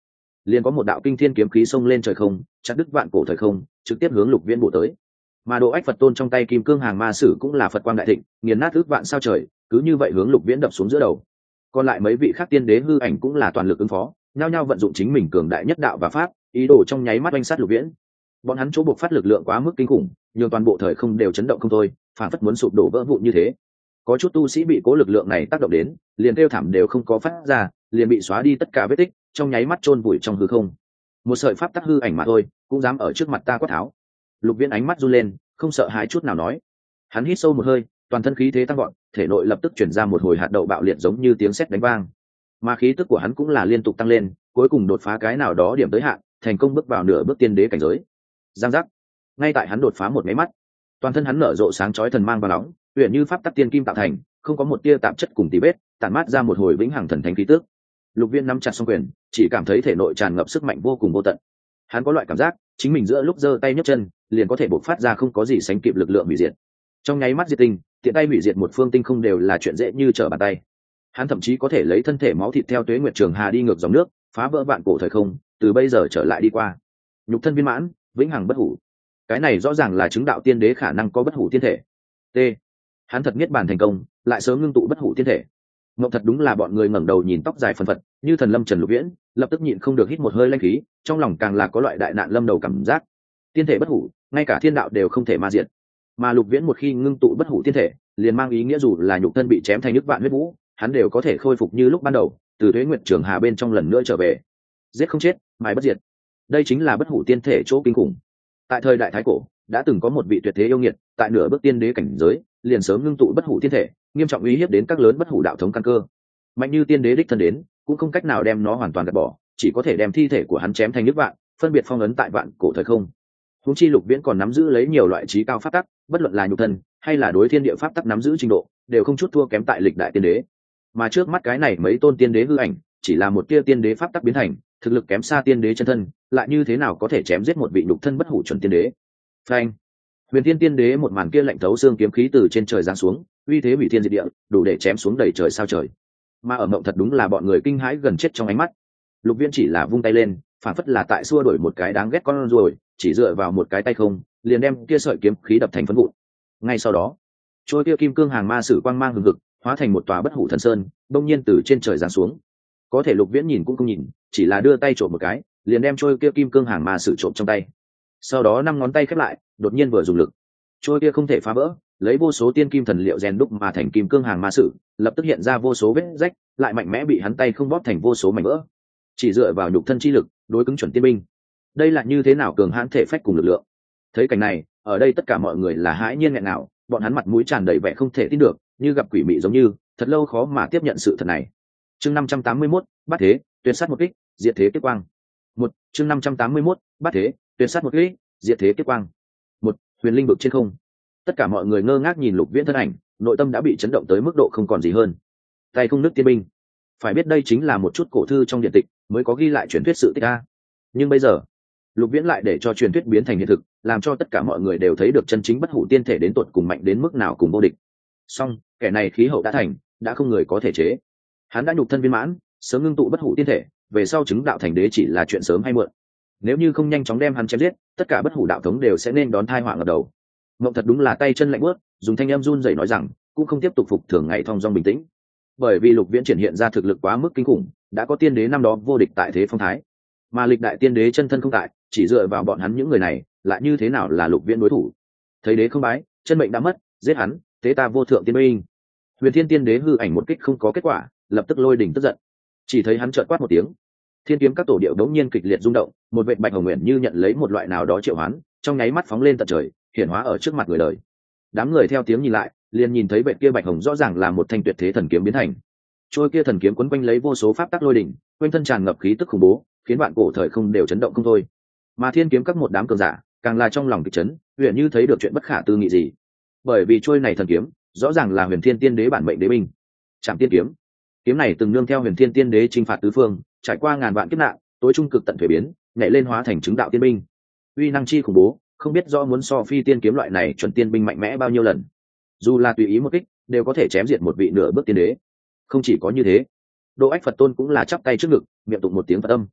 liền có một đạo kinh thiên kiếm khí xông lên trời không, chặt đứt vạn cổ thời không, trực tiếp hướng Lục Viễn bổ tới. Mà Độ Ách Phật Tôn trong tay kim cương hàng ma sử cũng là Phật quang đại thịnh, nghiền nát ước vạn sao trời, cứ như vậy hướng Lục Viễn đập xuống giữa đầu. Còn lại mấy vị khác tiên đế hư ảnh cũng là toàn lực ứng phó, nhao nhao vận dụng chính mình cường đại nhất đạo và pháp, ý đồ trong nháy mắt oanh sát Lục Viễn. Bọn hắn chỗ buộc phát lực lượng quá mức kinh khủng, nhưng toàn bộ thời không đều chấn động không thôi, phản phất muốn sụp đổ vỡ vụn như thế. Có chút tu sĩ bị cố lực lượng này tác động đến, liền kêu thảm đều không có phát ra, liền bị xóa đi tất cả vết tích, trong nháy mắt chôn vùi trong hư không. Một sợi pháp tắc hư ảnh mà thôi, cũng dám ở trước mặt ta quát tháo. Lục Viễn ánh mắt run lên, không sợ hãi chút nào nói. Hắn hít sâu một hơi, toàn thân khí thế tăng vọt, thể nội lập tức chuyển ra một hồi hạt đậu bạo liệt giống như tiếng sét đánh vang. Mà khí tức của hắn cũng là liên tục tăng lên, cuối cùng đột phá cái nào đó điểm tới hạn, thành công bước vào nửa bước tiên đế cảnh giới. Giang giác. Ngay tại hắn đột phá một cái mắt, toàn thân hắn nở rộ sáng chói thần mang và nóng, huyền như pháp tắc tiên kim tạo thành, không có một tia tạp chất cùng tí vết, tản mát ra một hồi vĩnh hằng thần thánh khí tức. Lục Viễn nắm chặt song quyền, chỉ cảm thấy thể nội tràn ngập sức mạnh vô cùng vô tận. Hắn có loại cảm giác, chính mình giữa lúc giơ tay nhấc chân, liền có thể bộc phát ra không có gì sánh kịp lực lượng hủy diệt. Trong nháy mắt diệt tinh, tiện tay hủy diệt một phương tinh không đều là chuyện dễ như trở bàn tay. Hắn thậm chí có thể lấy thân thể máu thịt theo tuế nguyệt trường hà đi ngược dòng nước, phá vỡ vạn cổ thời không, từ bây giờ trở lại đi qua. Nhục thân viên mãn, vĩnh hằng bất hủ. Cái này rõ ràng là chứng đạo tiên đế khả năng có bất hủ tiên thể. T. Hắn thật niết bàn thành công, lại sớm ngưng tụ bất hủ tiên thể. Mộng thật đúng là bọn người ngẩng đầu nhìn tóc dài phần phật, như thần lâm trần Lục Viễn, lập tức nhịn không được hít một hơi linh khí, trong lòng càng là có loại đại nạn lâm đầu cảm giác. Tiên thể bất hủ, ngay cả thiên đạo đều không thể ma diệt. Mà Lục Viễn một khi ngưng tụ bất hủ tiên thể, liền mang ý nghĩa dù là nhục thân bị chém thành nước vạn huyết vũ, hắn đều có thể khôi phục như lúc ban đầu, từ tuế nguyệt trường hà bên trong lần nữa trở về. Giết không chết, mãi bất diệt. Đây chính là bất hủ tiên thể chỗ kinh khủng. Tại thời đại thái cổ, đã từng có một vị tuyệt thế yêu nghiệt, tại nửa bước tiên đế cảnh giới, liền sớm ngưng tụ bất hủ tiên thể, nghiêm trọng uy hiếp đến các lớn bất hủ đạo thống căn cơ. Mạnh như tiên đế đích thân đến, cũng không cách nào đem nó hoàn toàn gạt bỏ, chỉ có thể đem thi thể của hắn chém thành nước vạn, phân biệt phong ấn tại vạn cổ thời không. Huống chi Lục Viễn còn nắm giữ lấy nhiều loại trí cao pháp tắc, bất luận là nhục thân hay là đối thiên địa pháp tắc nắm giữ trình độ, đều không chút thua kém tại lịch đại tiên đế. Mà trước mắt cái này mấy tôn tiên đế hư ảnh, chỉ là một tia tiên đế pháp tắc biến thành, thực lực kém xa tiên đế chân thân, lại như thế nào có thể chém giết một vị nhục thân bất hủ chuẩn tiên đế. Phanh. Huyền Thiên Tiên Đế một màn kia lạnh thấu xương kiếm khí từ trên trời giáng xuống, uy thế hủy thiên diệt địa, đủ để chém xuống đầy trời sao trời. Mà ở mộng thật đúng là bọn người kinh hãi gần chết trong ánh mắt. Lục Viễn chỉ là vung tay lên, phản phất là tại xua đuổi một cái đáng ghét con ruồi, chỉ dựa vào một cái tay không, liền đem kia sợi kiếm khí đập thành phấn vụn. Ngay sau đó, trôi kia kim cương hàng ma sử quang mang hừng hực, hóa thành một tòa bất hủ thần sơn, bỗng nhiên từ trên trời giáng xuống. Có thể Lục Viễn nhìn cũng không nhìn, chỉ là đưa tay trộm một cái, liền đem trôi kia kim cương hàng ma sử trộm trong tay. Sau đó 5 ngón tay khép lại, đột nhiên vừa dùng lực, trôi kia không thể phá vỡ, lấy vô số tiên kim thần liệu rèn đúc mà thành kim cương hàng ma sử, lập tức hiện ra vô số vết rách, lại mạnh mẽ bị hắn tay không bóp thành vô số mảnh vỡ. Chỉ dựa vào nhục thân chi lực, đối cứng chuẩn tiên binh. Đây là như thế nào cường hãn thể phách cùng lực lượng. Thấy cảnh này, ở đây tất cả mọi người là hãi nhiên nghẹn ngào, bọn hắn mặt mũi tràn đầy vẻ không thể tin được, như gặp quỷ mị giống như, thật lâu khó mà tiếp nhận sự thật này. Chương 581, bắt thế, tuyệt sát một kích, diệt thế kiếp quang. Chương 581, bắt thế, tuyệt sát một kích, diệt thế kiếp quang. Huyền linh vực trên không. Tất cả mọi người ngơ ngác nhìn Lục Viễn thân ảnh, nội tâm đã bị chấn động tới mức độ không còn gì hơn. Tay không nước tiên binh. Phải biết đây chính là một chút cổ thư trong điện tịch mới có ghi lại truyền thuyết sự tích a. Nhưng bây giờ, Lục Viễn lại để cho truyền thuyết biến thành hiện thực, làm cho tất cả mọi người đều thấy được chân chính bất hủ tiên thể đến tột cùng mạnh đến mức nào cùng vô địch. Song, kẻ này khí hậu đã thành, đã không người có thể chế. Hắn đã nhục thân viên mãn, sớm ngưng tụ bất hủ tiên thể, về sau chứng đạo thành đế chỉ là chuyện sớm hay muộn. Nếu như không nhanh chóng đem hắn chém giết, tất cả bất hủ đạo thống đều sẽ nên đón tai họa ngập đầu. Mộng thật đúng là tay chân lạnh bước, dùng thanh em run rẩy nói rằng, cũng không tiếp tục phục thường ngày thong dong bình tĩnh. Bởi vì Lục Viễn triển hiện ra thực lực quá mức kinh khủng, đã có tiên đế năm đó vô địch tại thế phong thái, mà lịch đại tiên đế chân thân không tại, chỉ dựa vào bọn hắn những người này, lại như thế nào là Lục Viễn đối thủ. Thấy đế không bái, chân mệnh đã mất, giết hắn, thế ta vô thượng tiên binh. Huyền Thiên Tiên Đế hư ảnh một kích không có kết quả, lập tức lôi đỉnh tức giận. Chỉ thấy hắn chợt quát một tiếng, thiên kiếm các tổ điệu đống nhiên kịch liệt rung động, một vệt bạch hồng nguyện như nhận lấy một loại nào đó triệu hoán, trong nháy mắt phóng lên tận trời, hiển hóa ở trước mặt người đời. Đám người theo tiếng nhìn lại, liền nhìn thấy vệt kia bạch hồng rõ ràng là một thanh tuyệt thế thần kiếm biến thành. Trôi kia thần kiếm quấn quanh lấy vô số pháp tắc lôi đỉnh, quanh thân tràn ngập khí tức khủng bố, khiến vạn cổ thời không đều chấn động không thôi. Mà thiên kiếm các một đám cường giả, càng là trong lòng kịch chấn, huyền như thấy được chuyện bất khả tư nghị gì. Bởi vì trôi này thần kiếm, rõ ràng là Huyền Thiên Tiên Đế bản mệnh đế binh, Trảm Tiên kiếm. Kiếm này từng nương theo Huyền Thiên Tiên Đế chinh phạt tứ phương, trải qua ngàn vạn kiếp nạn, tối trung cực tận thuế biến, nhảy lên hóa thành chứng đạo tiên binh. Uy năng chi khủng bố, không biết rõ muốn so phi tiên kiếm loại này chuẩn tiên binh mạnh mẽ bao nhiêu lần. Dù là tùy ý một kích, đều có thể chém diệt một vị nửa bước tiên đế. Không chỉ có như thế, Độ Ách Phật Tôn cũng là chắp tay trước ngực, miệng tụng một tiếng Phật âm.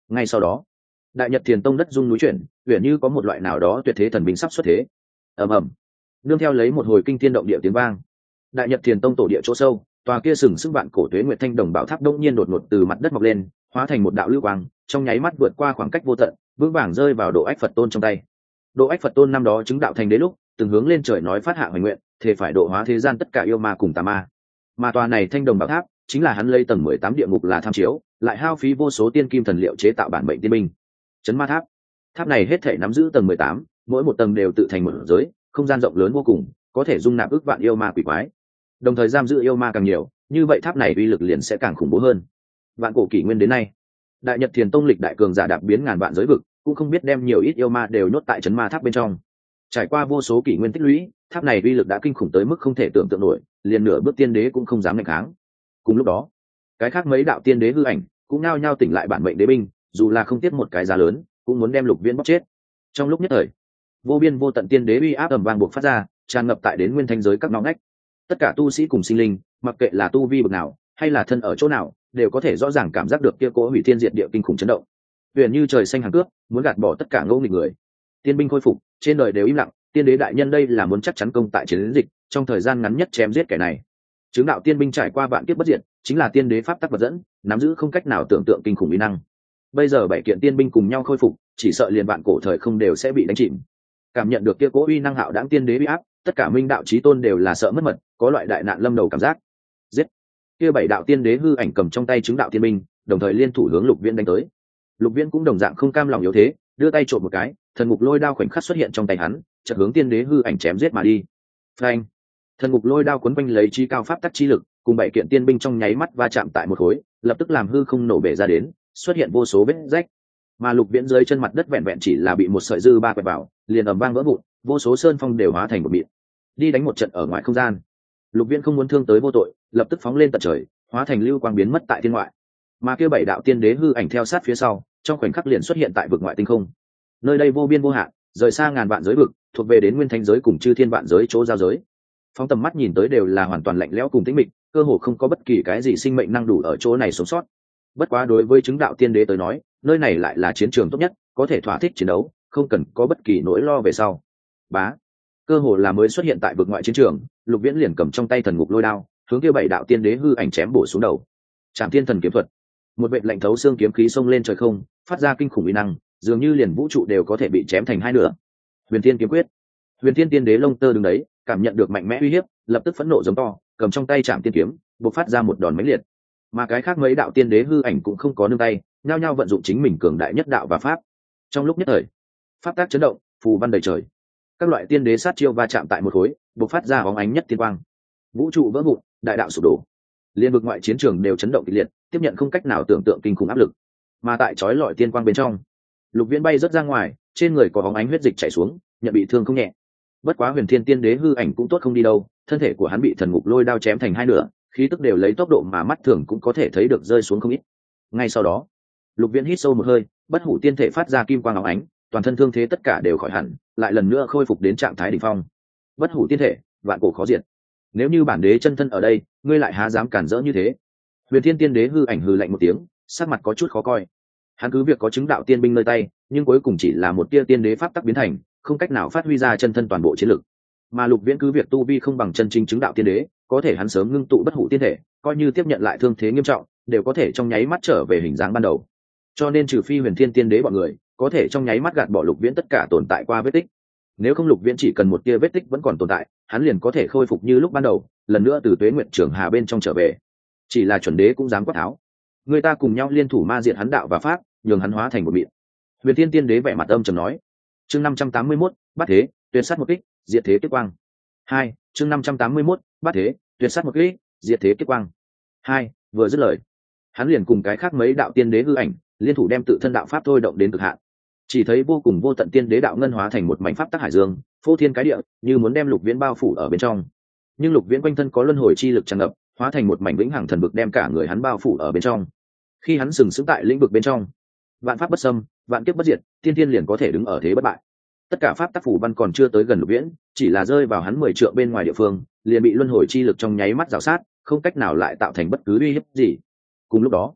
Ngay sau đó, đại nhật thiền tông đất rung núi chuyển, uyển như có một loại nào đó tuyệt thế thần binh sắp xuất thế. Ầm ầm, nương theo lấy một hồi kinh thiên động địa tiếng vang, đại nhật thiền tông tổ địa chỗ sâu, tòa kia sừng sững vạn cổ tuế nguyệt thanh đồng bảo tháp đông nhiên đột ngột từ mặt đất mọc lên, hóa thành một đạo lưu quang, trong nháy mắt vượt qua khoảng cách vô tận, vững vàng rơi vào Độ Ách Phật Tôn trong tay. Độ Ách Phật Tôn năm đó chứng đạo thành đế lúc, từng hướng lên trời nói phát hạ hoài nguyện, thể phải độ hóa thế gian tất cả yêu ma cùng tà ma. Mà tòa này thanh đồng bảo tháp, chính là hắn lấy tầng 18 địa ngục là tham chiếu, lại hao phí vô số tiên kim thần liệu chế tạo bản mệnh tiên binh. Chấn Ma Tháp. Tháp này hết thể nắm giữ tầng 18, mỗi một tầng đều tự thành một giới, không gian rộng lớn vô cùng, có thể dung nạp ức vạn yêu ma quỷ quái. Đồng thời giam giữ yêu ma càng nhiều, như vậy tháp này uy lực liền sẽ càng khủng bố hơn. Vạn cổ kỷ nguyên đến nay, đại nhật thiền tông lịch đại cường giả đạp biến ngàn vạn giới vực, cũng không biết đem nhiều ít yêu ma đều nhốt tại chấn ma tháp bên trong. Trải qua vô số kỷ nguyên tích lũy, tháp này uy lực đã kinh khủng tới mức không thể tưởng tượng nổi, liền nửa bước tiên đế cũng không dám nghịch kháng. Cùng lúc đó, cái khác mấy đạo tiên đế hư ảnh cũng nao nhao tỉnh lại bản mệnh đế binh, dù là không tiếc một cái giá lớn, cũng muốn đem Lục Viễn bóc chết. Trong lúc nhất thời, vô biên vô tận tiên đế uy áp ầm vang buộc phát ra, tràn ngập tại đến nguyên thanh giới các ngõ ngách. Tất cả tu sĩ cùng sinh linh, mặc kệ là tu vi bậc nào, hay là thân ở chỗ nào, đều có thể rõ ràng cảm giác được kia cố hủy thiên diệt địa kinh khủng chấn động. Huyền như trời xanh hàng cướp, muốn gạt bỏ tất cả ngô nghịch người. Tiên binh khôi phục, trên đời đều im lặng, tiên đế đại nhân đây là muốn chắc chắn công tại chiến dịch, trong thời gian ngắn nhất chém giết kẻ này. Chứng đạo tiên binh trải qua vạn kiếp bất diệt, chính là tiên đế pháp tắc vật dẫn, nắm giữ không cách nào tưởng tượng kinh khủng uy năng. Bây giờ bảy kiện tiên binh cùng nhau khôi phục, chỉ sợ liền vạn cổ thời không đều sẽ bị đánh chìm. Cảm nhận được kia cố uy năng hạo đãng tiên đế uy áp, tất cả minh đạo chí tôn đều là sợ mất mật, có loại đại nạn lâm đầu cảm giác. Giết! Kia bảy đạo tiên đế hư ảnh cầm trong tay chứng đạo tiên binh, đồng thời liên thủ hướng Lục Viễn đánh tới. Lục Viễn cũng đồng dạng không cam lòng yếu thế, đưa tay trộm một cái, thần ngục lôi đao khoảnh khắc xuất hiện trong tay hắn, chợt hướng tiên đế hư ảnh chém giết mà đi. Phanh! Thần ngục lôi đao quấn quanh lấy chi cao pháp tắc chi lực, cùng bảy kiện tiên binh trong nháy mắt va chạm tại một khối, lập tức làm hư không nổ bể ra đến, xuất hiện vô số vết rách. Mà Lục Viễn dưới chân mặt đất vẹn vẹn chỉ là bị một sợi dư ba quẹt vào, liền ầm vang vỡ vụn, vô số sơn phong đều hóa thành một mịn. Đi đánh một trận ở ngoài không gian. Lục Viễn không muốn thương tới vô tội, lập tức phóng lên tận trời, hóa thành lưu quang biến mất tại thiên ngoại. Mà kia bảy đạo tiên đế hư ảnh theo sát phía sau, trong khoảnh khắc liền xuất hiện tại vực ngoại tinh không. Nơi đây vô biên vô hạn, rời xa ngàn vạn giới vực, thuộc về đến nguyên thánh giới cùng chư thiên vạn giới chỗ giao giới. Phóng tầm mắt nhìn tới đều là hoàn toàn lạnh lẽo cùng tĩnh mịch, cơ hồ không có bất kỳ cái gì sinh mệnh năng đủ ở chỗ này sống sót. Bất quá đối với chứng đạo tiên đế tới nói, nơi này lại là chiến trường tốt nhất, có thể thỏa thích chiến đấu, không cần có bất kỳ nỗi lo về sau. Bá, cơ hồ là mới xuất hiện tại vực ngoại chiến trường, Lục Viễn liền cầm trong tay thần ngục lôi đao, hướng kia bảy đạo tiên đế hư ảnh chém bổ xuống đầu. Trảm Thiên Thần kiếm thuật, một vệt lạnh thấu xương kiếm khí xông lên trời không, phát ra kinh khủng uy năng, dường như liền vũ trụ đều có thể bị chém thành hai nửa. Huyền Thiên kiếm quyết, Huyền Thiên tiên đế lông tơ đứng đấy, cảm nhận được mạnh mẽ uy hiếp, lập tức phẫn nộ giống to, cầm trong tay Trảm Tiên kiếm, bộc phát ra một đòn mãnh liệt. Mà cái khác mấy đạo tiên đế hư ảnh cũng không có nương tay, nhao nhao vận dụng chính mình cường đại nhất đạo và pháp. Trong lúc nhất thời, pháp tác chấn động, phù văn đầy trời. Các loại tiên đế sát chiêu va chạm tại một khối, bộc phát ra bóng ánh nhất tiên quang. Vũ trụ vỡ vụn, đại đạo sụp đổ. Liên vực ngoại chiến trường đều chấn động kịch liệt, tiếp nhận không cách nào tưởng tượng kinh khủng áp lực. Mà tại chói lọi tiên quang bên trong, Lục Viễn bay rất ra ngoài, trên người có bóng ánh huyết dịch chảy xuống, nhận bị thương không nhẹ. Bất quá Huyền Thiên tiên đế hư ảnh cũng tốt không đi đâu, thân thể của hắn bị thần ngục lôi đao chém thành hai nửa, khí tức đều lấy tốc độ mà mắt thường cũng có thể thấy được rơi xuống không ít. Ngay sau đó, Lục Viễn hít sâu một hơi, bất hủ tiên thể phát ra kim quang óng ánh, toàn thân thương thế tất cả đều khỏi hẳn, lại lần nữa khôi phục đến trạng thái đỉnh phong. Bất hủ tiên thể, vạn cổ khó diệt. Nếu như bản đế chân thân ở đây, ngươi lại há dám cản rỡ như thế? Huyền Thiên tiên đế hư ảnh hừ lạnh một tiếng, sắc mặt có chút khó coi. Hắn cứ việc có chứng đạo tiên binh nơi tay, nhưng cuối cùng chỉ là một tia tiên đế pháp tắc biến thành, không cách nào phát huy ra chân thân toàn bộ chiến lực. Mà Lục Viễn cứ việc tu vi không bằng chân chính chứng đạo tiên đế, có thể hắn sớm ngưng tụ bất hủ tiên thể, coi như tiếp nhận lại thương thế nghiêm trọng, đều có thể trong nháy mắt trở về hình dáng ban đầu. Cho nên trừ phi Huyền Thiên tiên đế bọn người có thể trong nháy mắt gạt bỏ Lục Viễn tất cả tồn tại qua vết tích, nếu không Lục Viễn chỉ cần một tia vết tích vẫn còn tồn tại, hắn liền có thể khôi phục như lúc ban đầu, lần nữa từ Tuế Nguyệt Trường Hà bên trong trở về. Chỉ là chuẩn đế cũng dám quát tháo, người ta cùng nhau liên thủ ma diệt hắn đạo và pháp, nhường hắn hóa thành một mịn. Huyền Thiên tiên đế vẻ mặt âm trầm nói. Chương 581, bắt thế, tuyệt sát một kích, diệt thế kiếp quang. 2, chương 581, bắt thế, tuyệt sát một kích, diệt thế kiếp quang. 2, vừa dứt lời, hắn liền cùng cái khác mấy đạo tiên đế hư ảnh, liên thủ đem tự thân đạo pháp thôi động đến cực hạn. Chỉ thấy vô cùng vô tận tiên đế đạo ngân hóa thành một mảnh pháp tắc hải dương, phô thiên cái địa, như muốn đem Lục Viễn bao phủ ở bên trong. Nhưng Lục Viễn quanh thân có luân hồi chi lực tràn ngập, hóa thành một mảnh vĩnh hằng thần vực đem cả người hắn bao phủ ở bên trong. Khi hắn sừng sững tại lĩnh vực bên trong, vạn pháp bất xâm, vạn kiếp bất diệt, tiên thiên liền có thể đứng ở thế bất bại. Tất cả pháp tắc phủ văn còn chưa tới gần Lục Viễn, chỉ là rơi vào hắn 10 trượng bên ngoài địa phương, liền bị luân hồi chi lực trong nháy mắt rào sát, không cách nào lại tạo thành bất cứ uy hiếp gì. Cùng lúc đó,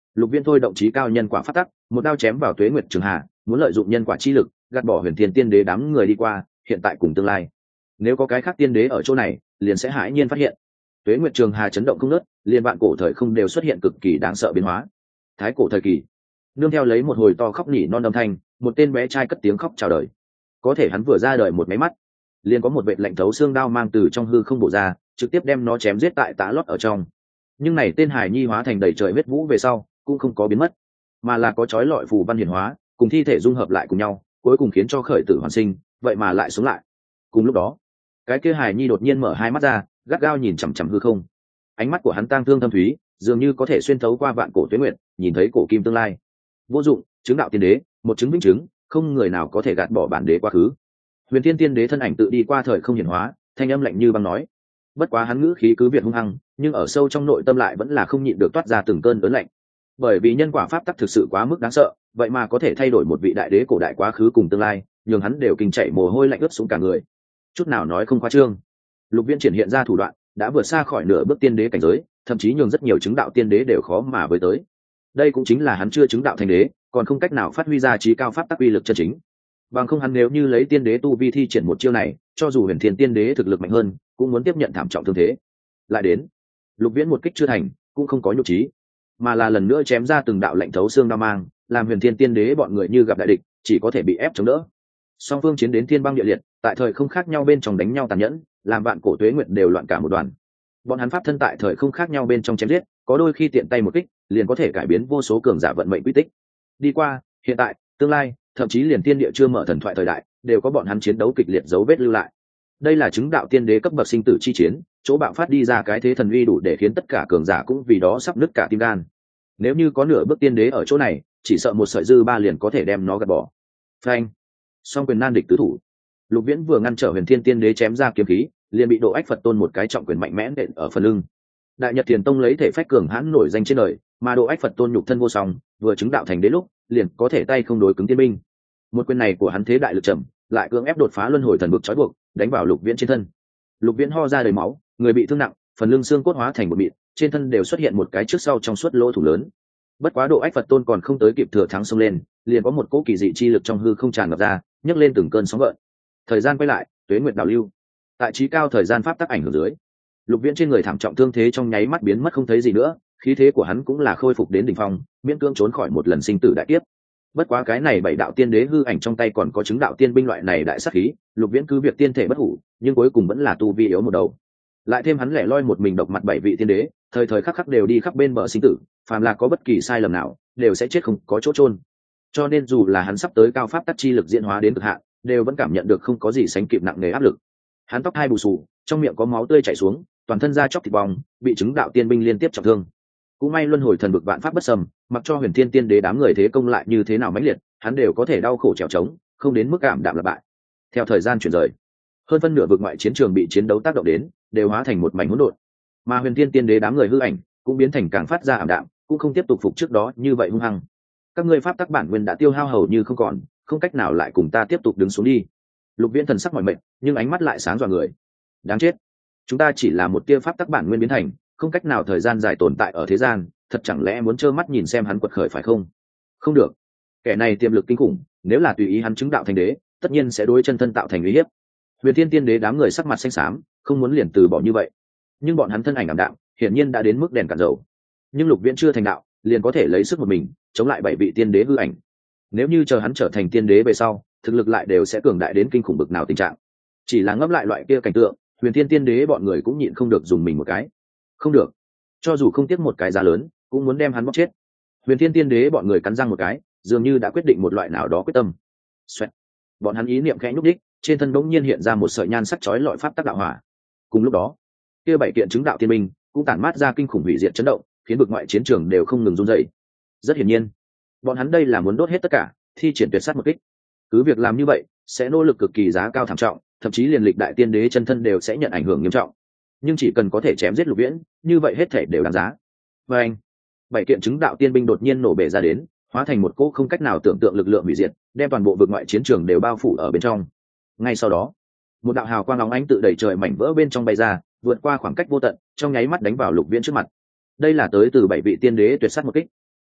Lục Viễn thôi động chí cao nhân quả pháp tắc, một đao chém vào Tuế Nguyệt Trường Hà, muốn lợi dụng nhân quả chi lực gạt bỏ Huyền Thiên Tiên Đế đám người đi qua, hiện tại cùng tương lai. Nếu có cái khác tiên đế ở chỗ này, liền sẽ hãi nhiên phát hiện. Tuế Nguyệt Trường Hà chấn động không ngớt, liền vạn cổ thời không đều xuất hiện cực kỳ đáng sợ biến hóa. Thái cổ thời kỳ, nương theo lấy một hồi to khóc nỉ non âm thanh, một tên bé trai cất tiếng khóc chào đời. Có thể hắn vừa ra đời một máy mắt, liền có một vệt lạnh thấu xương đao mang từ trong hư không bổ ra, trực tiếp đem nó chém giết tại tá lót ở trong. Nhưng này tên hải nhi hóa thành đầy trời huyết vũ về sau, cũng không có biến mất, mà là có chói lọi phù văn hiển hóa, cùng thi thể dung hợp lại cùng nhau, cuối cùng khiến cho khởi tử hoàn sinh, vậy mà lại sống lại. Cùng lúc đó, cái kia hải nhi đột nhiên mở hai mắt ra, gắt gao nhìn chằm chằm hư không. Ánh mắt của hắn tang thương thâm thúy, dường như có thể xuyên thấu qua vạn cổ tuế nguyệt, nhìn thấy cổ kim tương lai. Vô dụng, chứng đạo tiên đế, một chứng minh chứng, không người nào có thể gạt bỏ bản đế quá khứ. Huyền Thiên Tiên Đế thân ảnh tự đi qua thời không hiển hóa, thanh âm lạnh như băng nói. Bất quá hắn ngữ khí cứ việc hung hăng, nhưng ở sâu trong nội tâm lại vẫn là không nhịn được toát ra từng cơn ớn lạnh. Bởi vì nhân quả pháp tắc thực sự quá mức đáng sợ, vậy mà có thể thay đổi một vị đại đế cổ đại quá khứ cùng tương lai, nhường hắn đều kinh chảy mồ hôi lạnh ướt xuống cả người. Chút nào nói không khoa trương. Lục Viễn triển hiện ra thủ đoạn, đã vượt xa khỏi nửa bước tiên đế cảnh giới, thậm chí nhường rất nhiều chứng đạo tiên đế đều khó mà với tới. Đây cũng chính là hắn chưa chứng đạo thành đế, còn không cách nào phát huy ra trí cao pháp tắc uy lực chân chính. Bằng không hắn nếu như lấy tiên đế tu vi thi triển một chiêu này, cho dù Huyền Thiên Tiên Đế thực lực mạnh hơn, cũng muốn tiếp nhận thảm trọng thương thế. Lại đến, Lục Viễn một kích chưa thành, cũng không có nhục trí, mà là lần nữa chém ra từng đạo lạnh thấu xương đao mang, làm Huyền Thiên Tiên Đế bọn người như gặp đại địch, chỉ có thể bị ép chống đỡ. Song phương chiến đến thiên băng địa liệt, tại thời không khác nhau bên trong đánh nhau tàn nhẫn, làm vạn cổ tuế nguyệt đều loạn cả một đoàn. Bọn hắn pháp thân tại thời không khác nhau bên trong chém giết, có đôi khi tiện tay một kích, liền có thể cải biến vô số cường giả vận mệnh quy tích. Đi qua, hiện tại, tương lai, thậm chí liền tiên địa chưa mở thần thoại thời đại, đều có bọn hắn chiến đấu kịch liệt dấu vết lưu lại. Đây là chứng đạo tiên đế cấp bậc sinh tử chi chiến, chỗ bạo phát đi ra cái thế thần uy đủ để khiến tất cả cường giả cũng vì đó sắp nứt cả tim gan. Nếu như có nửa bước tiên đế ở chỗ này, chỉ sợ một sợi dư ba liền có thể đem nó gạt bỏ. Phanh! Song quyền nan địch tứ thủ. Lục Viễn vừa ngăn trở Huyền Thiên Tiên Đế chém ra kiếm khí, liền bị Độ Ách Phật Tôn một cái trọng quyền mạnh mẽ nện ở phần lưng. Đại Nhật Thiền Tông lấy thể phách cường hãn nổi danh trên đời, mà Độ Ách Phật Tôn nhục thân vô song, vừa chứng đạo thành đế lúc, liền có thể tay không đối cứng tiên binh. Một quyền này của hắn thế đại lực trầm, lại cưỡng ép đột phá luân hồi thần vực trói buộc, đánh vào Lục Viễn trên thân. Lục Viễn ho ra đầy máu, người bị thương nặng, phần lưng xương cốt hóa thành một mịn, trên thân đều xuất hiện một cái trước sau trong suốt lỗ thủng lớn. Bất quá Độ Ách Phật Tôn còn không tới kịp thừa thắng xông lên, liền có một cỗ kỳ dị chi lực trong hư không tràn ngập ra, nhấc lên từng cơn sóng gợn. Thời gian quay lại, tuế nguyệt đảo lưu. Tại trí cao thời gian pháp tắc ảnh hưởng dưới, Lục Viễn trên người thảm trọng thương thế trong nháy mắt biến mất không thấy gì nữa, khí thế của hắn cũng là khôi phục đến đỉnh phong, miễn cưỡng trốn khỏi một lần sinh tử đại kiếp. Bất quá cái này bảy đạo tiên đế hư ảnh trong tay còn có chứng đạo tiên binh loại này đại sát khí, Lục Viễn cứ việc tiên thể bất hủ, nhưng cuối cùng vẫn là tu vi yếu một đầu. Lại thêm hắn lẻ loi một mình độc mặt bảy vị tiên đế, thời thời khắc khắc đều đi khắp bên bờ sinh tử, phàm là có bất kỳ sai lầm nào, đều sẽ chết không có chỗ chôn. Cho nên dù là hắn sắp tới cao pháp tắc chi lực diễn hóa đến cực hạn, đều vẫn cảm nhận được không có gì sánh kịp nặng nề áp lực. Hắn tóc hai bù xù, trong miệng có máu tươi chảy xuống, toàn thân da chóc thịt bong, bị chứng đạo tiên binh liên tiếp trọng thương. Cũng may luân hồi thần vực vạn pháp bất sầm, mặc cho Huyền Thiên Tiên Đế đám người thế công lại như thế nào mãnh liệt, hắn đều có thể đau khổ trèo trống, không đến mức cảm đạm lập bại. Theo thời gian chuyển rời, hơn phân nửa vực ngoại chiến trường bị chiến đấu tác động đến, đều hóa thành một mảnh hỗn độn. Mà Huyền Thiên Tiên Đế đám người hư ảnh cũng biến thành càng phát ra ảm đạm, cũng không tiếp tục phục trước đó như vậy hung hăng. Các ngươi pháp tắc bản nguyên đã tiêu hao hầu như không còn, không cách nào lại cùng ta tiếp tục đứng xuống đi. Lục Viễn thần sắc mỏi mệt, nhưng ánh mắt lại sáng rọi người. Đáng chết, chúng ta chỉ là một tia pháp tắc bản nguyên biến thành, không cách nào thời gian dài tồn tại ở thế gian, thật chẳng lẽ muốn trơ mắt nhìn xem hắn quật khởi phải không? Không được, kẻ này tiềm lực kinh khủng, nếu là tùy ý hắn chứng đạo thành đế, tất nhiên sẽ đối chân thân tạo thành uy hiếp. Huyền Thiên Tiên Đế đám người sắc mặt xanh xám, không muốn liền từ bỏ như vậy. Nhưng bọn hắn thân ảnh ảm đạm, hiển nhiên đã đến mức đèn cạn dầu. Nhưng Lục Viễn chưa thành đạo, liền có thể lấy sức một mình chống lại bảy vị tiên đế hư ảnh. Nếu như chờ hắn trở thành tiên đế về sau, thực lực lại đều sẽ cường đại đến kinh khủng bực nào tình trạng. Chỉ là ngấp lại loại kia cảnh tượng, Huyền Thiên Tiên Đế bọn người cũng nhịn không được dùng mình một cái. Không được, cho dù không tiếc một cái giá lớn, cũng muốn đem hắn bóc chết. Huyền Thiên Tiên Đế bọn người cắn răng một cái, dường như đã quyết định một loại nào đó quyết tâm. Xoẹt. Bọn hắn ý niệm khẽ nhúc đích, trên thân bỗng nhiên hiện ra một sợi nhan sắc chói lọi pháp tắc đạo hỏa. Cùng lúc đó, kia bảy kiện chứng đạo tiên binh cũng tản mát ra kinh khủng hủy diệt chấn động, khiến vực ngoại chiến trường đều không ngừng run rẩy. Rất hiển nhiên, bọn hắn đây là muốn đốt hết tất cả, thi triển tuyệt sát một kích. Cứ việc làm như vậy, sẽ nỗ lực cực kỳ giá cao thảm trọng, thậm chí liền lịch đại tiên đế chân thân đều sẽ nhận ảnh hưởng nghiêm trọng. Nhưng chỉ cần có thể chém giết Lục Viễn, như vậy hết thể đều đáng giá. Và anh, bảy kiện chứng đạo tiên binh đột nhiên nổ bể ra đến, hóa thành một cỗ không cách nào tưởng tượng lực lượng hủy diệt, đem toàn bộ vực ngoại chiến trường đều bao phủ ở bên trong. Ngay sau đó, một đạo hào quang óng ánh tự đẩy trời mảnh vỡ bên trong bay ra, vượt qua khoảng cách vô tận, trong nháy mắt đánh vào Lục Viễn trước mặt. Đây là tới từ bảy vị tiên đế tuyệt sát một kích.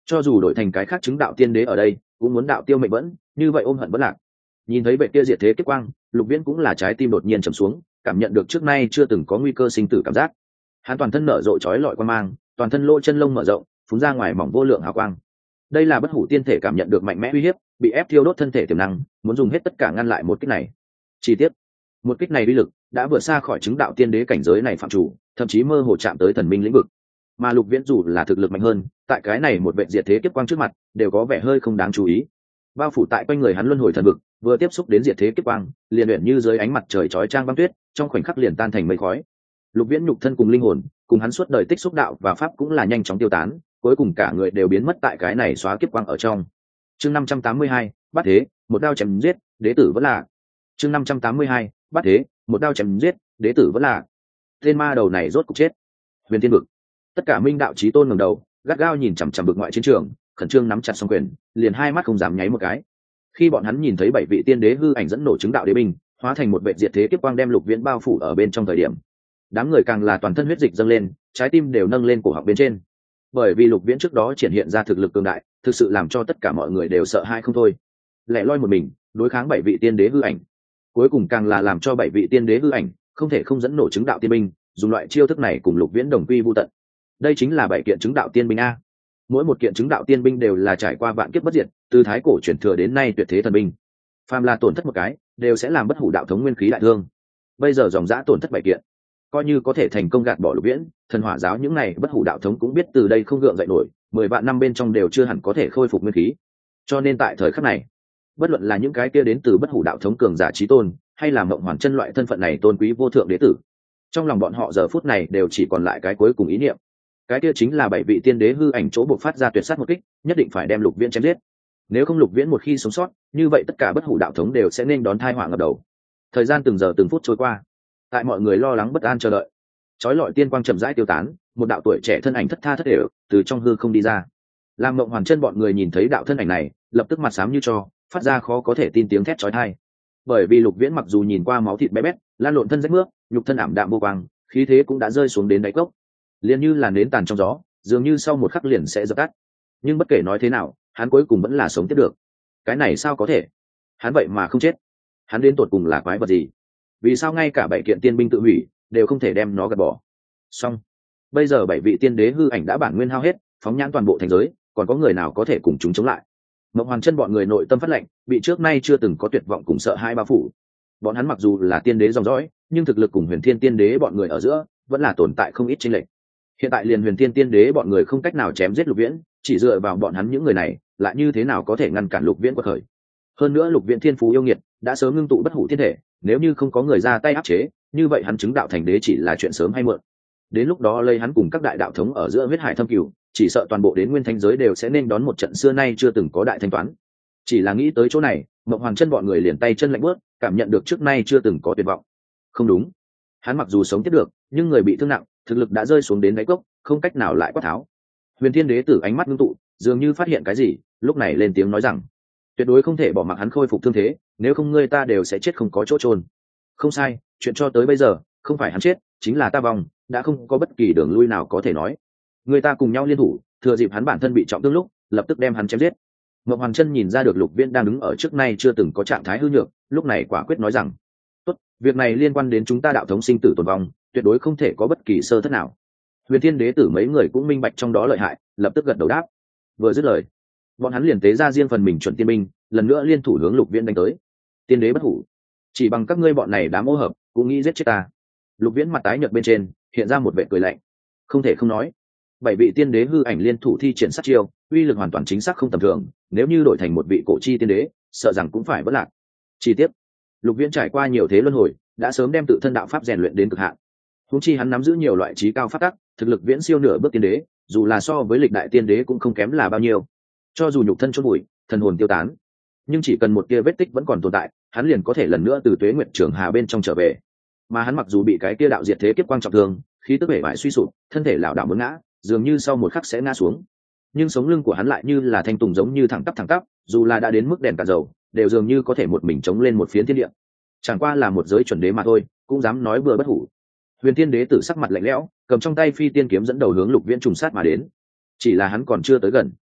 cho dù đổi thành cái khác chứng đạo tiên đế ở đây cũng muốn đạo tiêu mệnh vẫn như vậy ôm hận bất lạc. Nhìn thấy vệ kia diệt thế kiếp quang, Lục Viễn cũng là trái tim đột nhiên trầm xuống, cảm nhận được trước nay chưa từng có nguy cơ sinh tử cảm giác. Hắn toàn thân nở rộ chói lọi quang mang, toàn thân lỗ chân lông mở rộng, phun ra ngoài mỏng vô lượng hào quang. Đây là bất hủ tiên thể cảm nhận được mạnh mẽ uy hiếp, bị ép thiêu đốt thân thể tiềm năng, muốn dùng hết tất cả ngăn lại một kích này. Chi tiết, một kích này uy lực đã vượt xa khỏi chứng đạo tiên đế cảnh giới này phạm chủ, thậm chí mơ hồ chạm tới thần minh lĩnh vực. Mà Lục Viễn dù là thực lực mạnh hơn, tại cái này một vệ diệt thế kiếp quang trước mặt, đều có vẻ hơi không đáng chú ý. Bao phủ tại quanh người hắn luân hồi thần vực, vừa tiếp xúc đến diệt thế kiếp quang, liền luyện như dưới ánh mặt trời chói chang băng tuyết, trong khoảnh khắc liền tan thành mây khói. Lục Viễn nhục thân cùng linh hồn, cùng hắn suốt đời tích xúc đạo và pháp cũng là nhanh chóng tiêu tán, cuối cùng cả người đều biến mất tại cái này xóa kiếp quang ở trong. Chương 582, bắt thế, một đao chém giết, đế tử vẫn là. Chương 582, bắt thế, một đao chém giết, đế tử vẫn là. Tên ma đầu này rốt cục chết. Huyền Thiên vực. Tất cả minh đạo chí tôn ngẩng đầu, gắt gao nhìn chằm chằm vực ngoại chiến trường, khẩn trương nắm chặt song quyền, liền hai mắt không dám nháy một cái. Khi bọn hắn nhìn thấy 7 vị tiên đế hư ảnh dẫn nổ chứng đạo đế binh, hóa thành một vệ diệt thế kiếp quang đem Lục Viễn bao phủ ở bên trong thời điểm, đám người càng là toàn thân huyết dịch dâng lên, trái tim đều nâng lên cổ họng bên trên. Bởi vì Lục Viễn trước đó triển hiện ra thực lực cường đại, thực sự làm cho tất cả mọi người đều sợ hãi không thôi. Lẻ loi một mình, đối kháng 7 vị tiên đế hư ảnh, cuối cùng càng là làm cho 7 vị tiên đế hư ảnh không thể không dẫn nổ chứng đạo tiên binh, dùng loại chiêu thức này cùng Lục Viễn đồng quy vu tận. Đây chính là 7 kiện chứng đạo tiên binh a. Mỗi một kiện chứng đạo tiên binh đều là trải qua vạn kiếp bất diệt, từ thái cổ truyền thừa đến nay tuyệt thế thần binh. Phàm là tổn thất một cái, đều sẽ làm bất hủ đạo thống nguyên khí đại thương. Bây giờ dòng dã tổn thất 7 kiện, coi như có thể thành công gạt bỏ Lục Viễn, thần hỏa giáo những này bất hủ đạo thống cũng biết từ đây không gượng dậy nổi, 10 vạn năm bên trong đều chưa hẳn có thể khôi phục nguyên khí. Cho nên tại thời khắc này, bất luận là những cái kia đến từ bất hủ đạo thống cường giả chí tôn, hay là mộng hoàn chân loại thân phận này tôn quý vô thượng đế tử, trong lòng bọn họ giờ phút này đều chỉ còn lại cái cuối cùng ý niệm. Cái kia chính là 7 vị tiên đế hư ảnh chỗ buộc phát ra tuyệt sát một kích, nhất định phải đem Lục Viễn chém giết. Nếu không Lục Viễn một khi sống sót, như vậy tất cả bất hủ đạo thống đều sẽ nên đón tai họa ngập đầu. Thời gian từng giờ từng phút trôi qua, tại mọi người lo lắng bất an chờ đợi, chói lọi tiên quang chậm rãi tiêu tán, một đạo tuổi trẻ thân ảnh thất tha thất để từ trong hư không đi ra. Làm Mộng Hoàn Chân bọn người nhìn thấy đạo thân ảnh này, lập tức mặt xám như tro, phát ra khó có thể tin tiếng thét chói tai. Bởi vì Lục Viễn mặc dù nhìn qua máu thịt bé bét, lan lộn thân rách mướp, nhục thân ảm đạm vô quang, khí thế cũng đã rơi xuống đến đáy cốc, liền như là nến tàn trong gió, dường như sau một khắc liền sẽ dập tắt. Nhưng bất kể nói thế nào, hắn cuối cùng vẫn là sống tiếp được. Cái này sao có thể? Hắn vậy mà không chết. Hắn đến tột cùng là quái vật gì? Vì sao ngay cả 7 kiện tiên binh tự hủy đều không thể đem nó gạt bỏ? Xong, bây giờ 7 vị tiên đế hư ảnh đã bản nguyên hao hết, phóng nhãn toàn bộ thành giới, còn có người nào có thể cùng chúng chống lại? Mộng Hoàn Chân bọn người nội tâm phát lạnh, bị trước nay chưa từng có tuyệt vọng cùng sợ hãi bao phủ. Bọn hắn mặc dù là tiên đế dòng dõi, nhưng thực lực cùng Huyền Thiên tiên đế bọn người ở giữa vẫn là tồn tại không ít chênh lệch. Hiện tại liền Huyền Thiên tiên đế bọn người không cách nào chém giết Lục Viễn, chỉ dựa vào bọn hắn những người này, lại như thế nào có thể ngăn cản Lục Viễn quật khởi? Hơn nữa Lục Viễn thiên phú yêu nghiệt, đã sớm ngưng tụ bất hủ thiên thể, nếu như không có người ra tay áp chế, như vậy hắn chứng đạo thành đế chỉ là chuyện sớm hay muộn. Đến lúc đó lấy hắn cùng các đại đạo thống ở giữa huyết hải thâm cửu, chỉ sợ toàn bộ đến nguyên thánh giới đều sẽ nên đón một trận xưa nay chưa từng có đại thanh toán. Chỉ là nghĩ tới chỗ này, Mộng Hoàn Chân bọn người liền tay chân lạnh bước, cảm nhận được trước nay chưa từng có tuyệt vọng. Không đúng, hắn mặc dù sống tiếp được, nhưng người bị thương nặng, thực lực đã rơi xuống đến đáy cốc, không cách nào lại quát tháo. Huyền Thiên đế tử ánh mắt ngưng tụ, dường như phát hiện cái gì, lúc này lên tiếng nói rằng: tuyệt đối không thể bỏ mặc hắn khôi phục thương thế, nếu không ngươi ta đều sẽ chết không có chỗ chôn. Không sai, chuyện cho tới bây giờ, không phải hắn chết, chính là ta vong, đã không có bất kỳ đường lui nào có thể nói. Người ta cùng nhau liên thủ, thừa dịp hắn bản thân bị trọng thương lúc, lập tức đem hắn chém giết. Mộng Hoàn Chân nhìn ra được Lục Viễn đang đứng ở trước nay chưa từng có trạng thái hư nhược, lúc này quả quyết nói rằng: tốt, việc này liên quan đến chúng ta đạo thống sinh tử tồn vong, tuyệt đối không thể có bất kỳ sơ thất nào. Huyền Thiên đế tử mấy người cũng minh bạch trong đó lợi hại, lập tức gật đầu đáp. Vừa dứt lời, bọn hắn liền tế ra riêng phần mình chuẩn tiên binh, lần nữa liên thủ hướng Lục Viễn đánh tới. Tiên đế bất hủ, chỉ bằng các ngươi bọn này đám ô hợp, cũng nghĩ giết chết ta? Lục Viễn mặt tái nhợt bên trên hiện ra một vẻ cười lạnh. Không thể không nói, 7 vị tiên đế hư ảnh liên thủ thi triển sát chiêu, uy lực hoàn toàn chính xác không tầm thường, nếu như đổi thành một vị cổ chi tiên đế, sợ rằng cũng phải vỡ lạc. Chi tiết, Lục Viễn trải qua nhiều thế luân hồi, đã sớm đem tự thân đạo pháp rèn luyện đến cực hạn. Huống chi hắn nắm giữ nhiều loại trí cao pháp tắc, thực lực viễn siêu nửa bước tiên đế, dù là so với lịch đại tiên đế cũng không kém là bao nhiêu. Cho dù nhục thân chôn bụi, thần hồn tiêu tán, nhưng chỉ cần một tia vết tích vẫn còn tồn tại, hắn liền có thể lần nữa từ tuế nguyệt trường hà bên trong trở về. Mà hắn mặc dù bị cái kia đạo diệt thế kiếp quang trọng thương, khí tức bể bại suy sụp, thân thể lảo đảo muốn ngã, dường như sau một khắc sẽ ngã xuống, nhưng sống lưng của hắn lại như là thanh tùng giống như thẳng tắp, dù là đã đến mức đèn cả dầu, đều dường như có thể một mình chống lên một phiến thiên địa. Chẳng qua là một giới chuẩn đế mà thôi, cũng dám nói bừa bất hủ. Huyền Thiên đế tử sắc mặt lạnh lẽo, cầm trong tay phi tiên kiếm dẫn đầu hướng Lục Viễn trùng sát mà đến. Chỉ là hắn còn chưa tới gần,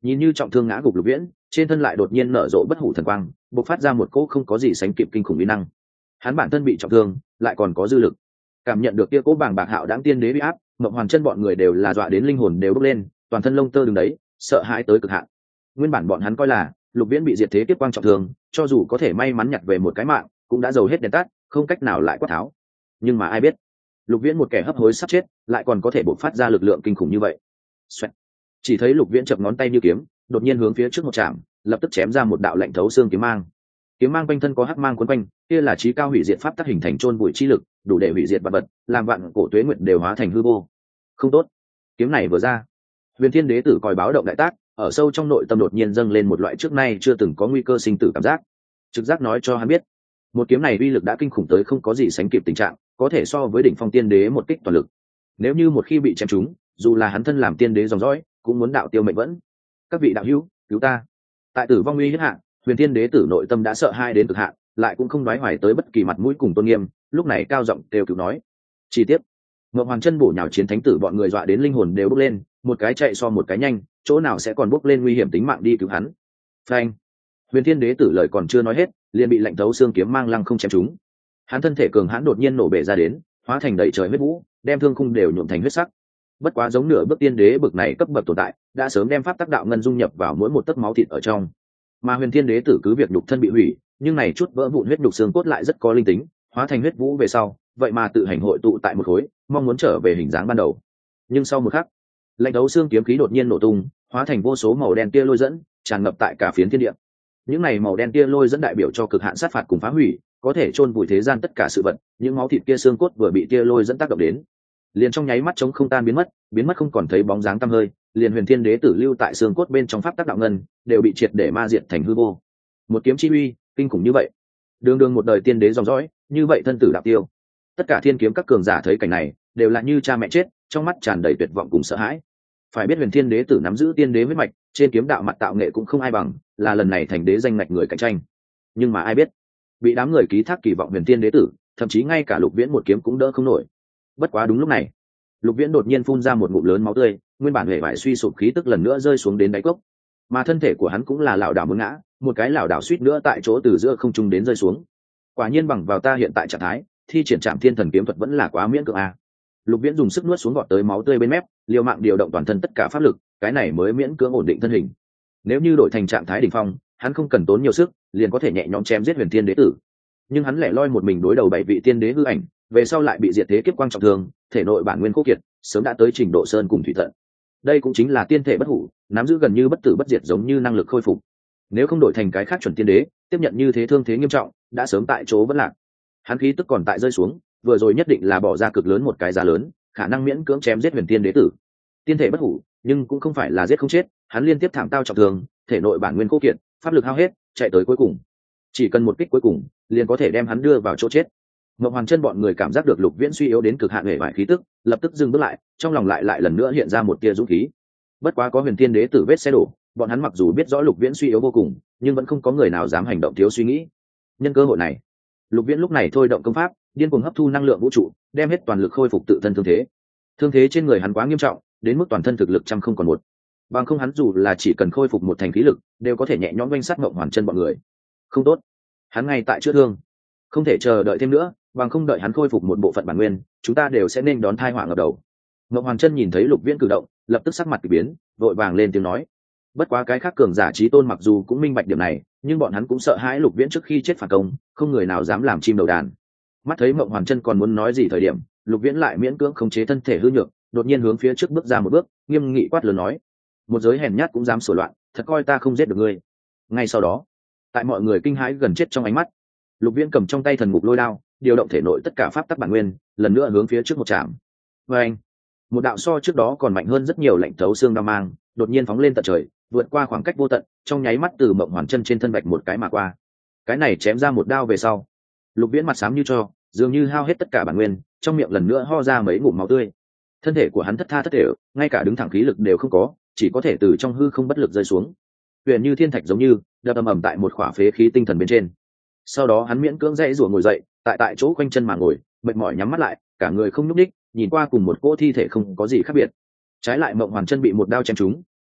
Nhìn như trọng thương ngã gục Lục Viễn, trên thân lại đột nhiên nở rộ bất hủ thần quang, bộc phát ra một cỗ không có gì sánh kịp kinh khủng uy năng. Hắn bản thân bị trọng thương, lại còn có dư lực. Cảm nhận được kia cỗ bàng bạc hạo đãng tiên đế uy áp, Mộng Hoàn Chân bọn người đều là dọa đến linh hồn đều bốc lên, toàn thân lông tơ đứng đấy, sợ hãi tới cực hạn. Nguyên bản bọn hắn coi là Lục Viễn bị diệt thế tiếp quang trọng thương, cho dù có thể may mắn nhặt về một cái mạng, cũng đã dầu hết đèn tắt, không cách nào lại quát tháo. Nhưng mà ai biết, Lục Viễn một kẻ hấp hối sắp chết, lại còn có thể bộc phát ra lực lượng kinh khủng như vậy. Xoẹt. Chỉ thấy Lục Viễn chập ngón tay như kiếm, đột nhiên hướng phía trước một chạm, lập tức chém ra một đạo lạnh thấu xương kiếm mang. Kiếm mang quanh thân có hắc mang quấn quanh, kia là chí cao hủy diệt pháp tác hình thành chôn bụi chi lực, đủ để hủy diệt vạn vật, làm vạn cổ tuế nguyệt đều hóa thành hư vô. Không tốt. Kiếm này vừa ra, Huyền Thiên Đế tử còi báo động đại tác, ở sâu trong nội tâm đột nhiên dâng lên một loại trước nay chưa từng có nguy cơ sinh tử cảm giác. Trực giác nói cho hắn biết, một kiếm này uy lực đã kinh khủng tới không có gì sánh kịp tình trạng, có thể so với đỉnh phong tiên đế một kích toàn lực. Nếu như một khi bị chém trúng, dù là hắn thân làm tiên đế dòng dõi, cũng muốn đạo tiêu mệnh vẫn. Các vị đạo hữu, cứu ta! Tại tử vong uy hiếp hạ, Huyền Thiên Đế tử nội tâm đã sợ hai đến cực hạn, lại cũng không đoái hoài tới bất kỳ mặt mũi cùng tôn nghiêm, lúc này cao giọng kêu cứu nói. Chi tiết, Ngọc Hoàng Chân bổ nhào chiến thánh tử bọn người dọa đến linh hồn đều bốc lên, một cái chạy so một cái nhanh, chỗ nào sẽ còn bốc lên nguy hiểm tính mạng đi cứu hắn. Phanh! Huyền Thiên Đế tử lời còn chưa nói hết, liền bị lạnh thấu xương kiếm mang lăng không chém trúng. Hắn thân thể cường hãn đột nhiên nổ bể ra đến, hóa thành đầy trời huyết vũ, đem thương khung đều nhuộm thành huyết sắc. Bất quá giống nửa bước tiên đế bực này cấp bậc tồn tại, đã sớm đem pháp tắc đạo ngân dung nhập vào mỗi một tấc máu thịt ở trong. Mà Huyền Thiên Đế tử cứ việc nhục thân bị hủy, nhưng này chút vỡ vụn huyết nhục xương cốt lại rất có linh tính, hóa thành huyết vũ về sau, vậy mà tự hành hội tụ tại một khối, mong muốn trở về hình dáng ban đầu. Nhưng sau một khắc, lạnh đấu xương kiếm khí đột nhiên nổ tung, hóa thành vô số màu đen tia lôi dẫn, tràn ngập tại cả phiến thiên địa. Những này màu đen tia lôi dẫn đại biểu cho cực hạn sát phạt cùng phá hủy, có thể chôn vùi thế gian tất cả sự vật. Những máu thịt kia xương cốt vừa bị tia lôi dẫn tác động đến, liền trong nháy mắt chống không tan biến mất không còn thấy bóng dáng tăm hơi. Liền Huyền Thiên Đế tử lưu tại xương cốt bên trong pháp tắc đạo ngân đều bị triệt để ma diệt thành hư vô. Một kiếm chi uy kinh khủng như vậy, đường đường một đời tiên đế dòng dõi, như vậy thân tử đạo tiêu. Tất cả thiên kiếm các cường giả thấy cảnh này, đều là như cha mẹ chết, trong mắt tràn đầy tuyệt vọng cùng sợ hãi. Phải biết Huyền Thiên Đế tử nắm giữ tiên đế huyết mạch, trên kiếm đạo mặt tạo nghệ cũng không ai bằng, là lần này thành đế danh ngạch người cạnh tranh. Nhưng mà ai biết, bị đám người ký thác kỳ vọng Huyền Thiên Đế tử, thậm chí ngay cả Lục Viễn một kiếm cũng đỡ không nổi. Bất quá đúng lúc này, Lục Viễn đột nhiên phun ra một ngụm lớn máu tươi, nguyên bản hệ vải suy sụp khí tức lần nữa rơi xuống đến đáy cốc, mà thân thể của hắn cũng là lảo đảo muốn ngã, một cái lảo đảo suýt nữa tại chỗ từ giữa không trung đến rơi xuống. Quả nhiên bằng vào ta hiện tại trạng thái, thi triển Trảm Thiên Thần kiếm thuật vẫn là quá miễn cưỡng a. Lục Viễn dùng sức nuốt xuống gọt tới máu tươi bên mép, liều mạng điều động toàn thân tất cả pháp lực, cái này mới miễn cưỡng ổn định thân hình. Nếu như đổi thành trạng thái đỉnh phong, hắn không cần tốn nhiều sức, liền có thể nhẹ nhõm chém giết Huyền Thiên Đế tử. Nhưng hắn lẻ loi một mình đối đầu 7 vị tiên đế hư ảnh, về sau lại bị diệt thế kiếp quang trọng thương, thể nội bản nguyên khô kiệt, sớm đã tới trình độ sơn cùng thủy tận. Đây cũng chính là tiên thể bất hủ, nắm giữ gần như bất tử bất diệt giống như năng lực khôi phục. Nếu không đổi thành cái khác chuẩn tiên đế, tiếp nhận như thế thương thế nghiêm trọng, đã sớm tại chỗ vẫn lạc. Hắn khí tức còn tại rơi xuống, vừa rồi nhất định là bỏ ra cực lớn một cái giá lớn, khả năng miễn cưỡng chém giết Huyền Thiên Đế tử. Tiên thể bất hủ, nhưng cũng không phải là giết không chết, hắn liên tiếp thảm tao trọng thương, thể nội bản nguyên khô kiệt, pháp lực hao hết, chạy tới cuối cùng. Chỉ cần một kích cuối cùng, liền có thể đem hắn đưa vào chỗ chết. Ngọc Hoàng Chân bọn người cảm giác được Lục Viễn suy yếu đến cực hạn hề vải khí tức, lập tức dừng bước lại, trong lòng lại lần nữa hiện ra một tia dũng khí. Bất quá có Huyền Thiên Đế tử vết xe đổ, bọn hắn mặc dù biết rõ Lục Viễn suy yếu vô cùng, nhưng vẫn không có người nào dám hành động thiếu suy nghĩ. Nhân cơ hội này, Lục Viễn lúc này thôi động công pháp, điên cuồng hấp thu năng lượng vũ trụ, đem hết toàn lực khôi phục tự thân thương thế. Thương thế trên người hắn quá nghiêm trọng, đến mức toàn thân thực lực trăm không còn một. Bằng không hắn dù là chỉ cần khôi phục một thành khí lực, đều có thể nhẹ nhõm oanh sát Ngọc Hoàng Chân bọn người. Không tốt, hắn ngay tại chữa thương, không thể chờ đợi thêm nữa, bằng không đợi hắn khôi phục một bộ phận bản nguyên, chúng ta đều sẽ nên đón tai họa ngập đầu. Ngọc Hoàng Chân nhìn thấy Lục Viễn cử động, lập tức sắc mặt kỳ biến, vội vàng lên tiếng nói. Bất quá cái khác cường giả chí tôn mặc dù cũng minh bạch điểm này, nhưng bọn hắn cũng sợ hãi Lục Viễn trước khi chết phản công, không người nào dám làm chim đầu đàn. Mắt thấy Mộng Hoàng Chân còn muốn nói gì thời điểm, Lục Viễn lại miễn cưỡng khống chế thân thể hư nhược, đột nhiên hướng phía trước bước ra một bước, nghiêm nghị quát lớn nói: "Một giới hèn nhát cũng dám sửa loạn, thật coi ta không giết được ngươi." Ngay sau đó, tại mọi người kinh hãi gần chết trong ánh mắt, Lục Viễn cầm trong tay thần mục lôi đao, điều động thể nội tất cả pháp tắc bản nguyên, lần nữa hướng phía trước một chạm. Và anh, một đạo so trước đó còn mạnh hơn rất nhiều lạnh thấu xương đao mang, đột nhiên phóng lên tận trời, vượt qua khoảng cách vô tận, trong nháy mắt từ Mộng Hoàn Chân trên thân vạch một cái mà qua. Cái này chém ra một đao về sau, Lục Viễn mặt xám như tro, dường như hao hết tất cả bản nguyên, trong miệng lần nữa ho ra mấy ngụm máu tươi. Thân thể của hắn thất tha thất thể, ngay cả đứng thẳng khí lực đều không có, chỉ có thể từ trong hư không bất lực rơi xuống. Huyền như thiên thạch giống như đập ầm ầm tại một khỏa phế khí tinh thần bên trên. Sau đó hắn miễn cưỡng dãy rủa ngồi dậy, tại chỗ quanh chân mà ngồi, mệt mỏi nhắm mắt lại, cả người không nhúc nhích, nhìn qua cùng một cỗ thi thể không có gì khác biệt. Trái lại Mộng Hoàn Chân bị một đao chém trúng,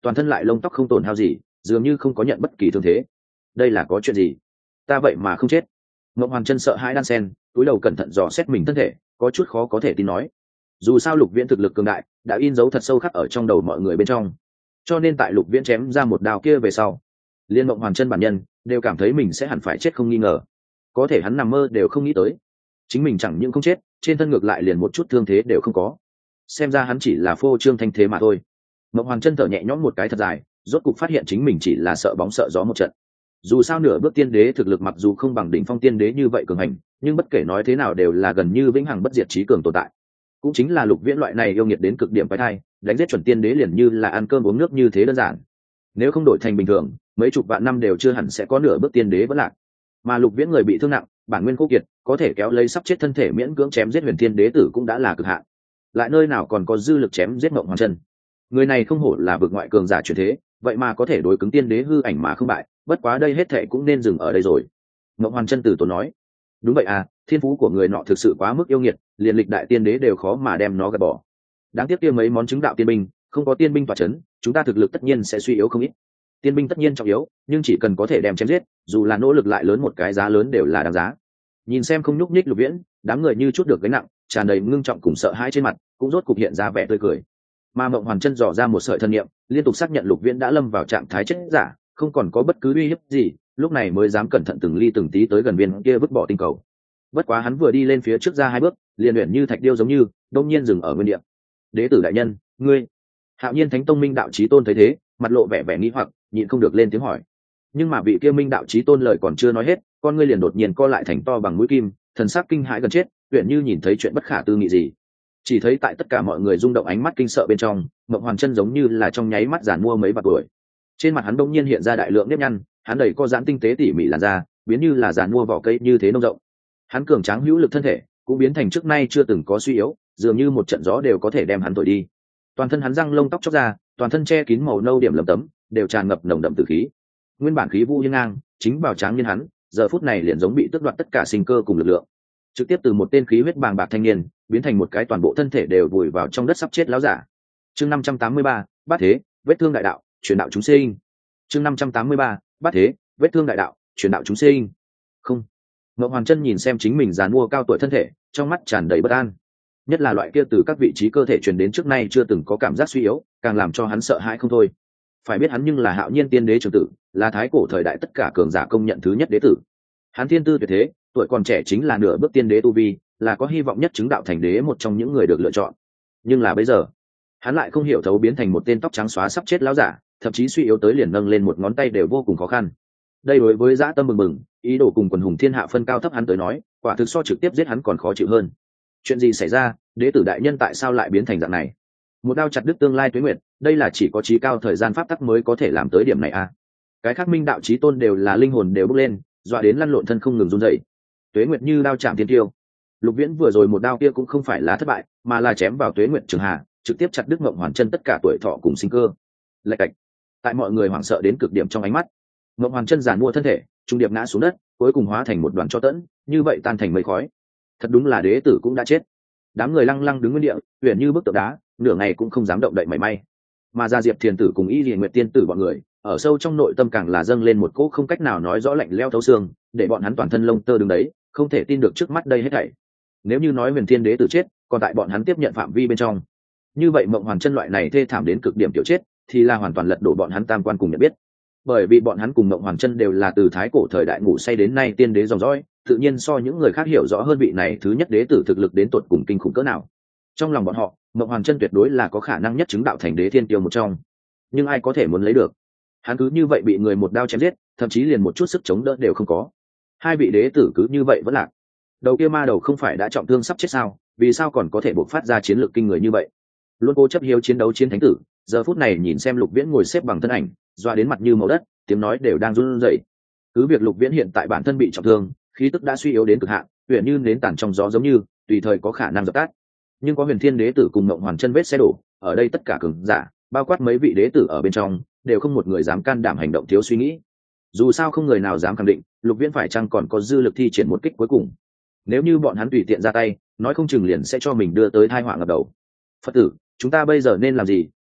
toàn thân lại lông tóc không tổn hao gì, dường như không có nhận bất kỳ thương thế. Đây là có chuyện gì? Ta vậy mà không chết? Ngộng Hoàn Chân sợ hãi đan sen, cúi đầu cẩn thận dò xét mình thân thể, có chút khó có thể tin nói. Dù sao Lục Viễn thực lực cường đại đã in dấu thật sâu khắc ở trong đầu mọi người bên trong, cho nên tại Lục Viễn chém ra một đao kia về sau, liên Ngộng Hoàn Chân bản nhân đều cảm thấy mình sẽ hẳn phải chết không nghi ngờ. Có thể hắn nằm mơ đều không nghĩ tới, chính mình chẳng những không chết, trên thân ngược lại liền một chút thương thế đều không có. Xem ra hắn chỉ là phô trương thanh thế mà thôi. Ngộng Hoàn Chân thở nhẹ nhõm một cái thật dài, rốt cục phát hiện chính mình chỉ là sợ bóng sợ gió một trận. Dù sao nửa bước tiên đế thực lực mặc dù không bằng đỉnh phong tiên đế như vậy cường hành, nhưng bất kể nói thế nào đều là gần như vĩnh hằng bất diệt trí cường tồn tại. Cũng chính là Lục Viễn loại này yêu nghiệt đến cực điểm quái thai, đánh giết chuẩn tiên đế liền như là ăn cơm uống nước như thế đơn giản. Nếu không đổi thành bình thường, mấy chục vạn năm đều chưa hẳn sẽ có nửa bước tiên đế vẫn lạc. Mà Lục Viễn người bị thương nặng, bản nguyên khô kiệt, có thể kéo lấy sắp chết thân thể miễn cưỡng chém giết huyền thiên đế tử cũng đã là cực hạn. Lại nơi nào còn có dư lực chém giết Ngộng Hoàn Chân. Người này không hổ là vực ngoại cường giả truyền thế, vậy mà có thể đối cứng tiên đế hư ảnh mà không bại, bất quá đây hết thệ cũng nên dừng ở đây rồi. Ngộng Hoàn Chân từ tốn nói, đúng vậy à, thiên phú của người nọ thực sự quá mức yêu nghiệt, liền lịch đại tiên đế đều khó mà đem nó gạt bỏ. Đáng tiếc kia mấy món chứng đạo tiên binh, không có tiên binh tỏa chấn, chúng ta thực lực tất nhiên sẽ suy yếu không ít. Tiên binh tất nhiên trọng yếu, nhưng chỉ cần có thể đem chém giết, dù là nỗ lực lại lớn một cái giá lớn đều là đáng giá. Nhìn xem không nhúc nhích Lục Viễn, đám người như chút được gánh nặng, tràn đầy ngưng trọng cùng sợ hãi trên mặt, cũng rốt cục hiện ra vẻ tươi cười. Mà Mộng Hoàn Chân dò ra một sợi thân niệm, liên tục xác nhận Lục Viễn đã lâm vào trạng thái chết giả, không còn có bất cứ uy hiếp gì, lúc này mới dám cẩn thận từng ly từng tí tới gần viên kia vứt bỏ tinh cầu. Bất quá hắn vừa đi lên phía trước ra hai bước, liền luyện như thạch điêu giống như, đông nhiên dừng ở nguyên địa. Đế tử đại nhân, ngươi? Hạo Nhiên Thánh Tông Minh Đạo Chí Tôn thấy thế, mặt lộ vẻ vẻ nghi hoặc, nhịn không được lên tiếng hỏi. Nhưng mà vị kia Minh Đạo Chí Tôn lời còn chưa nói hết, con ngươi liền đột nhiên co lại thành to bằng mũi kim, thần sắc kinh hãi gần chết, luyện như nhìn thấy chuyện bất khả tư nghị gì. Chỉ thấy tại tất cả mọi người rung động ánh mắt kinh sợ bên trong, Mộng Hoàn Chân giống như là trong nháy mắt giàn mua mấy bạc tuổi. Trên mặt hắn đông nhiên hiện ra đại lượng nếp nhăn, hắn đầy co giãn tinh tế tỉ mỉ làn da, biến như là giàn mua vỏ cây như thế nông rộng. Hắn cường tráng hữu lực thân thể cũng biến thành trước nay chưa từng có suy yếu, dường như một trận gió đều có thể đem hắn thổi đi. Toàn thân hắn răng lông tóc chóc ra, toàn thân che kín màu nâu điểm lấm tấm, đều tràn ngập nồng đậm tử khí. Nguyên bản khí vũ hiên ngang, chính bảo tráng nhân hắn, giờ phút này liền giống bị tước đoạt tất cả sinh cơ cùng lực lượng, trực tiếp từ một tên khí huyết bàng bạc thanh niên biến thành một cái toàn bộ thân thể đều vùi vào trong đất sắp chết láo giả. Chương 583, Bát Thế, vết thương đại đạo, truyền đạo chúng sinh. Chương 583, Bát Thế, vết thương đại đạo, truyền đạo chúng sinh. Không. Ngộng Hoàn Chân nhìn xem chính mình giàn mua cao tuổi thân thể, trong mắt tràn đầy bất an. Nhất là loại kia từ các vị trí cơ thể truyền đến trước nay chưa từng có cảm giác suy yếu, càng làm cho hắn sợ hãi không thôi. Phải biết hắn nhưng là Hạo Nhiên Tiên Đế trưởng tử, là thái cổ thời đại tất cả cường giả công nhận thứ nhất đế tử. Hắn thiên tư tuyệt thế, tuổi còn trẻ chính là nửa bước tiên đế tu vi, là có hy vọng nhất chứng đạo thành đế một trong những người được lựa chọn. Nhưng là bây giờ, hắn lại không hiểu thấu biến thành một tên tóc trắng xóa sắp chết lão giả, thậm chí suy yếu tới liền nâng lên một ngón tay đều vô cùng khó khăn. Đây đối với dã tâm bừng bừng, ý đồ cùng quần hùng thiên hạ phân cao thấp hắn tới nói, quả thực so trực tiếp giết hắn còn khó chịu hơn. Chuyện gì xảy ra, đế tử đại nhân tại sao lại biến thành dạng này? Một đao chặt đứt tương lai tuế nguyệt, đây là chỉ có trí cao thời gian pháp tắc mới có thể làm tới điểm này à? Cái khác Minh Đạo Chí Tôn đều là linh hồn đều bốc lên, dọa đến lăn lộn thân không ngừng run rẩy. Tuế nguyệt như đao chạm thiên tiêu. Lục Viễn vừa rồi một đao kia cũng không phải là thất bại, mà là chém vào tuế nguyệt trường hà, trực tiếp chặt đứt Ngộng Hoàn Chân tất cả tuổi thọ cùng sinh cơ. Lạch cạch. Tại mọi người hoảng sợ đến cực điểm trong ánh mắt, Ngộng Hoàn Chân giàn mua thân thể, trung điệp ngã xuống đất, cuối cùng hóa thành một đoàn tro tẫn, như vậy tan thành mây khói. Thật đúng là đế tử cũng đã chết. Đám người lăng lăng đứng nguyên địa, huyền như bức tượng đá, nửa ngày cũng không dám động đậy mảy may. Mà Gia Diệp Thiền tử cùng Y Liễu Nguyệt tiên tử bọn người, ở sâu trong nội tâm càng là dâng lên một cỗ không cách nào nói rõ lạnh lẽo thấu xương, để bọn hắn toàn thân lông tơ đứng đấy, không thể tin được trước mắt đây hết thảy. Nếu như nói Huyền Thiên Đế tử chết, còn tại bọn hắn tiếp nhận phạm vi bên trong, như vậy Mộng Hoàn Chân loại này thê thảm đến cực điểm tiểu chết, thì là hoàn toàn lật đổ bọn hắn tam quan cùng nhận biết. Bởi vì bọn hắn cùng Mộng Hoàn Chân đều là từ thái cổ thời đại ngủ say đến nay tiên đế dòng dõi, tự nhiên so những người khác hiểu rõ hơn vị này thứ nhất đế tử thực lực đến tột cùng kinh khủng cỡ nào. Trong lòng bọn họ, Mộng Hoàn Chân tuyệt đối là có khả năng nhất chứng đạo thành đế thiên tiêu một trong. Nhưng ai có thể muốn lấy được? Hắn cứ như vậy bị người một đao chém giết, thậm chí liền một chút sức chống đỡ đều không có. Hai vị đế tử cứ như vậy vẫn lạc. Đầu kia ma đầu không phải đã trọng thương sắp chết sao, vì sao còn có thể bộc phát ra chiến lược kinh người như vậy? Luôn cố chấp hiếu chiến đấu chiến thánh tử, giờ phút này nhìn xem Lục Viễn ngồi xếp bằng thân ảnh, doa đến mặt như màu đất, tiếng nói đều đang run rẩy. Cứ việc Lục Viễn hiện tại bản thân bị trọng thương, khí tức đã suy yếu đến cực hạn, huyền như nến tàn trong gió giống như tùy thời có khả năng dập tắt. Nhưng có Huyền Thiên Đế tử cùng Mộng Hoàn Chân vết xe đổ, ở đây tất cả cường giả, bao quát mấy vị đế tử ở bên trong, đều không một người dám can đảm hành động thiếu suy nghĩ. Dù sao không người nào dám khẳng định Lục Viễn phải chăng còn có dư lực thi triển một kích cuối cùng. Nếu như bọn hắn tùy tiện ra tay, nói không chừng liền sẽ cho mình đưa tới tai họa ngập đầu. Phật tử, chúng ta bây giờ nên làm gì?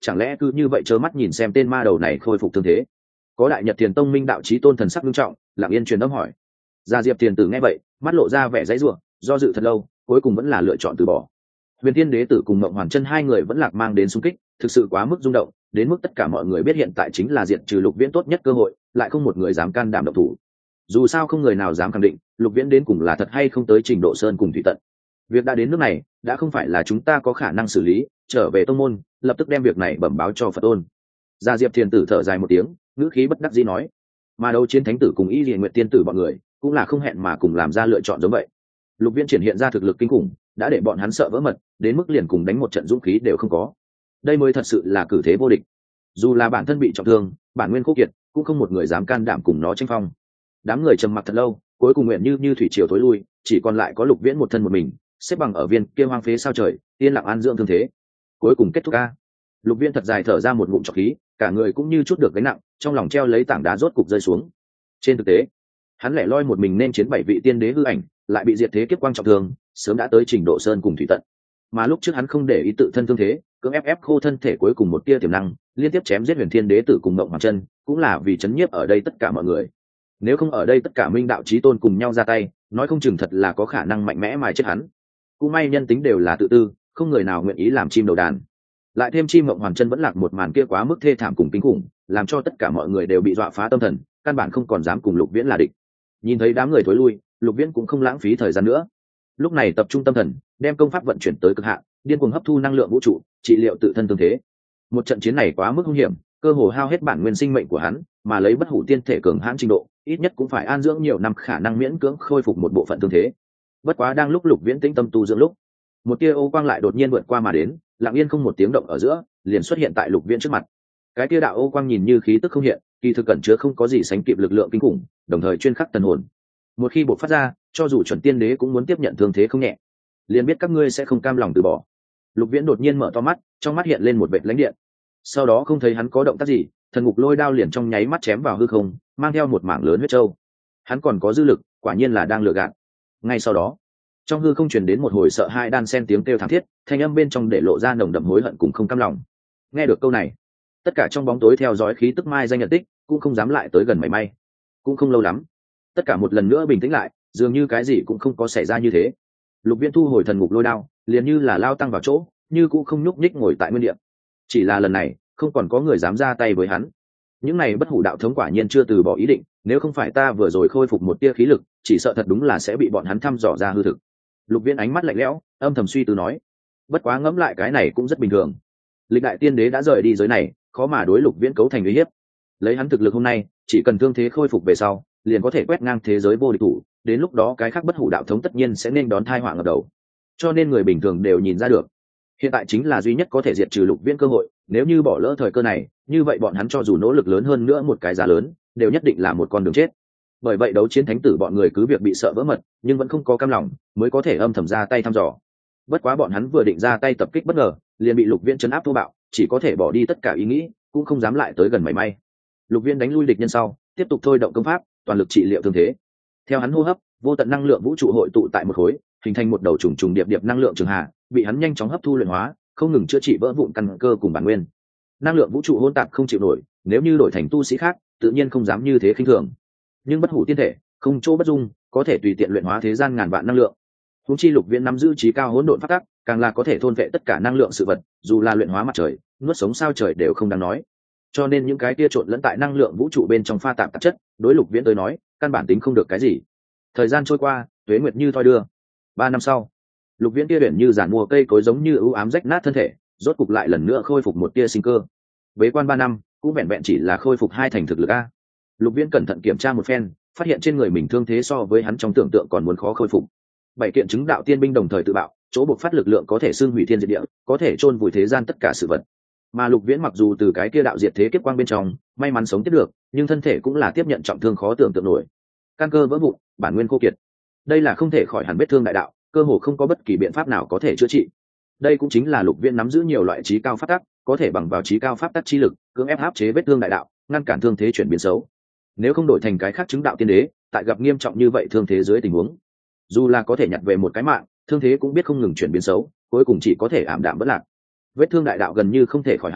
chẳng lẽ cứ như vậy trơ mắt nhìn xem tên ma đầu này khôi phục thương thế? Có Đại Nhật Thiền Tông Minh đạo chí tôn thần sắc nghiêm trọng, lặng yên truyền âm hỏi. Gia Diệp Thiền tử nghe vậy, mắt lộ ra vẻ dãy rủa, do dự thật lâu, cuối cùng vẫn là lựa chọn từ bỏ. Huyền Thiên Đế tử cùng Mộng Hoàn Chân hai người vẫn lạc mang đến xung kích, thực sự quá mức rung động, đến mức tất cả mọi người biết hiện tại chính là diệt trừ Lục Viễn tốt nhất cơ hội, lại không một người dám can đảm động thủ. Dù sao không người nào dám khẳng định Lục Viễn đến cùng là thật hay không tới trình độ sơn cùng thủy tận. Việc đã đến nước này, đã không phải là chúng ta có khả năng xử lý, trở về tông môn, lập tức đem việc này bẩm báo cho Phật tôn. Gia Diệp Thiền tử thở dài một tiếng, ngữ khí bất đắc dĩ nói. Mà Đấu Chiến Thánh tử cùng Y Liễu Nguyệt tiên tử bọn người, cũng là không hẹn mà cùng làm ra lựa chọn giống vậy. Lục Viễn triển hiện ra thực lực kinh khủng, đã để bọn hắn sợ vỡ mật, đến mức liền cùng đánh một trận dũng khí đều không có. Đây mới thật sự là cử thế vô địch. Dù là bản thân bị trọng thương, bản nguyên khô kiệt, cũng không một người dám can đảm cùng nó tranh phong. Đám người trầm mặc thật lâu, cuối cùng nguyện như thủy triều tối lui, chỉ còn lại có Lục Viễn một thân một mình, xếp bằng ở viên kia hoang phế sao trời, yên lặng an dưỡng thương thế. Cuối cùng kết thúc a. Lục Viễn thật dài thở ra một ngụm trọc khí, cả người cũng như chút được gánh nặng, trong lòng treo lấy tảng đá rốt cục rơi xuống. Trên thực tế, hắn lẻ loi một mình nên chiến 7 vị tiên đế hư ảnh, lại bị diệt thế kiếp quang trọng thương, sớm đã tới trình độ sơn cùng thủy tận. Mà lúc trước hắn không để ý tự thân thương thế, cưỡng ép khô thân thể cuối cùng một tia tiềm năng, liên tiếp chém giết Huyền Thiên Đế tử cùng Mộng Hoàn Chân, cũng là vì chấn nhiếp ở đây tất cả mọi người. Nếu không ở đây tất cả Minh đạo chí tôn cùng nhau ra tay, nói không chừng thật là có khả năng mạnh mẽ mài chết hắn. Cũng may nhân tính đều là tự tư, không người nào nguyện ý làm chim đầu đàn. Lại thêm chi Mộng Hoàn Chân vẫn lạc một màn kia quá mức thê thảm cùng kinh khủng, làm cho tất cả mọi người đều bị dọa phá tâm thần, căn bản không còn dám cùng Lục Viễn là địch. Nhìn thấy đám người thối lui, Lục Viễn cũng không lãng phí thời gian nữa. Lúc này tập trung tâm thần, đem công pháp vận chuyển tới cực hạn, điên cuồng hấp thu năng lượng vũ trụ, trị liệu tự thân thương thế. Một trận chiến này quá mức hung hiểm, cơ hồ hao hết bản nguyên sinh mệnh của hắn, mà lấy bất hủ tiên thể cường hãn trình độ, ít nhất cũng phải an dưỡng nhiều năm khả năng miễn cưỡng khôi phục một bộ phận thương thế. Bất quá đang lúc Lục Viễn tĩnh tâm tu dưỡng lúc, một tia ô quang lại đột nhiên vượt qua mà đến, lặng yên không một tiếng động ở giữa, liền xuất hiện tại Lục Viễn trước mặt. Cái tia đạo ô quang nhìn như khí tức không hiện, kỳ thực cẩn chứa không có gì sánh kịp lực lượng kinh khủng, đồng thời chuyên khắc thần hồn. Một khi bộc phát ra, cho dù chuẩn tiên đế cũng muốn tiếp nhận thương thế không nhẹ. Liền biết các ngươi sẽ không cam lòng từ bỏ. Lục Viễn đột nhiên mở to mắt, trong mắt hiện lên một vệt lãnh điện. Sau đó không thấy hắn có động tác gì, thần ngục lôi đao liền trong nháy mắt chém vào hư không, mang theo một mảng lớn huyết châu. Hắn còn có dư lực, quả nhiên là đang lừa gạt. Ngay sau đó, trong hư không truyền đến một hồi sợ hãi đan sen tiếng kêu thảm thiết, thanh âm bên trong để lộ ra nồng đậm hối hận cùng không cam lòng. Nghe được câu này, tất cả trong bóng tối theo dõi khí tức mai danh nhận tích, cũng không dám lại tới gần mảy may. Cũng không lâu lắm, tất cả một lần nữa bình tĩnh lại, dường như cái gì cũng không có xảy ra như thế. Lục Viễn thu hồi thần ngục lôi đao, liền như là lao tăng vào chỗ, như cũng không nhúc nhích ngồi tại nguyên địa. Chỉ là lần này, không còn có người dám ra tay với hắn. Những này bất hủ đạo thống quả nhiên chưa từ bỏ ý định, nếu không phải ta vừa rồi khôi phục một tia khí lực, chỉ sợ thật đúng là sẽ bị bọn hắn thăm dò ra hư thực. Lục Viễn ánh mắt lạnh lẽo, âm thầm suy tư nói. Bất quá ngẫm lại cái này cũng rất bình thường. Lịch đại tiên đế đã rời đi giới này, khó mà đối Lục Viễn cấu thành uy hiếp. Lấy hắn thực lực hôm nay, chỉ cần thương thế khôi phục về sau, liền có thể quét ngang thế giới vô địch thủ. Đến lúc đó cái khác bất hủ đạo thống tất nhiên sẽ nên đón tai họa ngập đầu. Cho nên người bình thường đều nhìn ra được, hiện tại chính là duy nhất có thể diệt trừ Lục Viễn cơ hội. Nếu như bỏ lỡ thời cơ này, như vậy bọn hắn cho dù nỗ lực lớn hơn nữa một cái giá lớn, đều nhất định là một con đường chết. Bởi vậy Đấu Chiến Thánh tử bọn người cứ việc bị sợ vỡ mật, nhưng vẫn không có cam lòng, mới có thể âm thầm ra tay thăm dò. Bất quá bọn hắn vừa định ra tay tập kích bất ngờ, liền bị Lục Viễn trấn áp thô bạo, chỉ có thể bỏ đi tất cả ý nghĩ, cũng không dám lại tới gần mảy may. Lục Viễn đánh lui địch nhân sau, tiếp tục thôi động công pháp, toàn lực trị liệu thương thế. Theo hắn hô hấp, vô tận năng lượng vũ trụ hội tụ tại một khối, hình thành một đầu trùng trùng điệp điệp năng lượng trường hạ, bị hắn nhanh chóng hấp thu luyện hóa, không ngừng chữa trị vỡ vụn căn cơ cùng bản nguyên. Năng lượng vũ trụ hỗn tạp không chịu nổi, nếu như đổi thành tu sĩ khác, tự nhiên không dám như thế khinh thường. Nhưng bất hủ tiên thể, không chỗ bất dung, có thể tùy tiện luyện hóa thế gian ngàn vạn năng lượng. Huống chi Lục Viễn nắm giữ trí cao hỗn độn pháp tắc, càng là có thể thôn vệ tất cả năng lượng sự vật, dù là luyện hóa mặt trời, nuốt sống sao trời đều không đáng nói. Cho nên những cái kia trộn lẫn tại năng lượng vũ trụ bên trong pha tạp tạp chất, đối Lục Viễn tới nói, căn bản tính không được cái gì. Thời gian trôi qua, tuế nguyệt như thoi đưa. 3 năm sau, Lục Viễn kia biển như giản mua cây cối giống như ưu ám rách nát thân thể, rốt cục lại lần nữa khôi phục một tia sinh cơ. Bế quan 3 năm, cũng vẹn vẹn chỉ là khôi phục 2 thành thực lực a. Lục Viễn cẩn thận kiểm tra một phen, phát hiện trên người mình thương thế so với hắn trong tưởng tượng còn muốn khó khôi phục. 7 kiện chứng đạo tiên binh đồng thời tự bạo, chỗ bộc phát lực lượng có thể xưng hủy thiên diệt địa, có thể chôn vùi thế gian tất cả sự vật. Mà Lục Viễn mặc dù từ cái kia đạo diệt thế kiếp quang bên trong may mắn sống tiếp được, nhưng thân thể cũng là tiếp nhận trọng thương khó tưởng tượng nổi. Căn cơ vỡ vụn, bản nguyên khô kiệt. Đây là không thể khỏi hẳn vết thương đại đạo, cơ hồ không có bất kỳ biện pháp nào có thể chữa trị. Đây cũng chính là Lục Viễn nắm giữ nhiều loại trí cao pháp tắc, có thể bằng vào trí cao pháp tắc chi lực, cưỡng ép áp chế vết thương đại đạo, ngăn cản thương thế chuyển biến xấu. Nếu không đổi thành cái khác chứng đạo tiên đế, tại gặp nghiêm trọng như vậy thương thế dưới tình huống, dù là có thể nhặt về một cái mạng, thương thế cũng biết không ngừng chuyển biến xấu, cuối cùng chỉ có thể ảm đạm bất lạc. Vết thương đại đạo gần như không thể khỏi hẳn,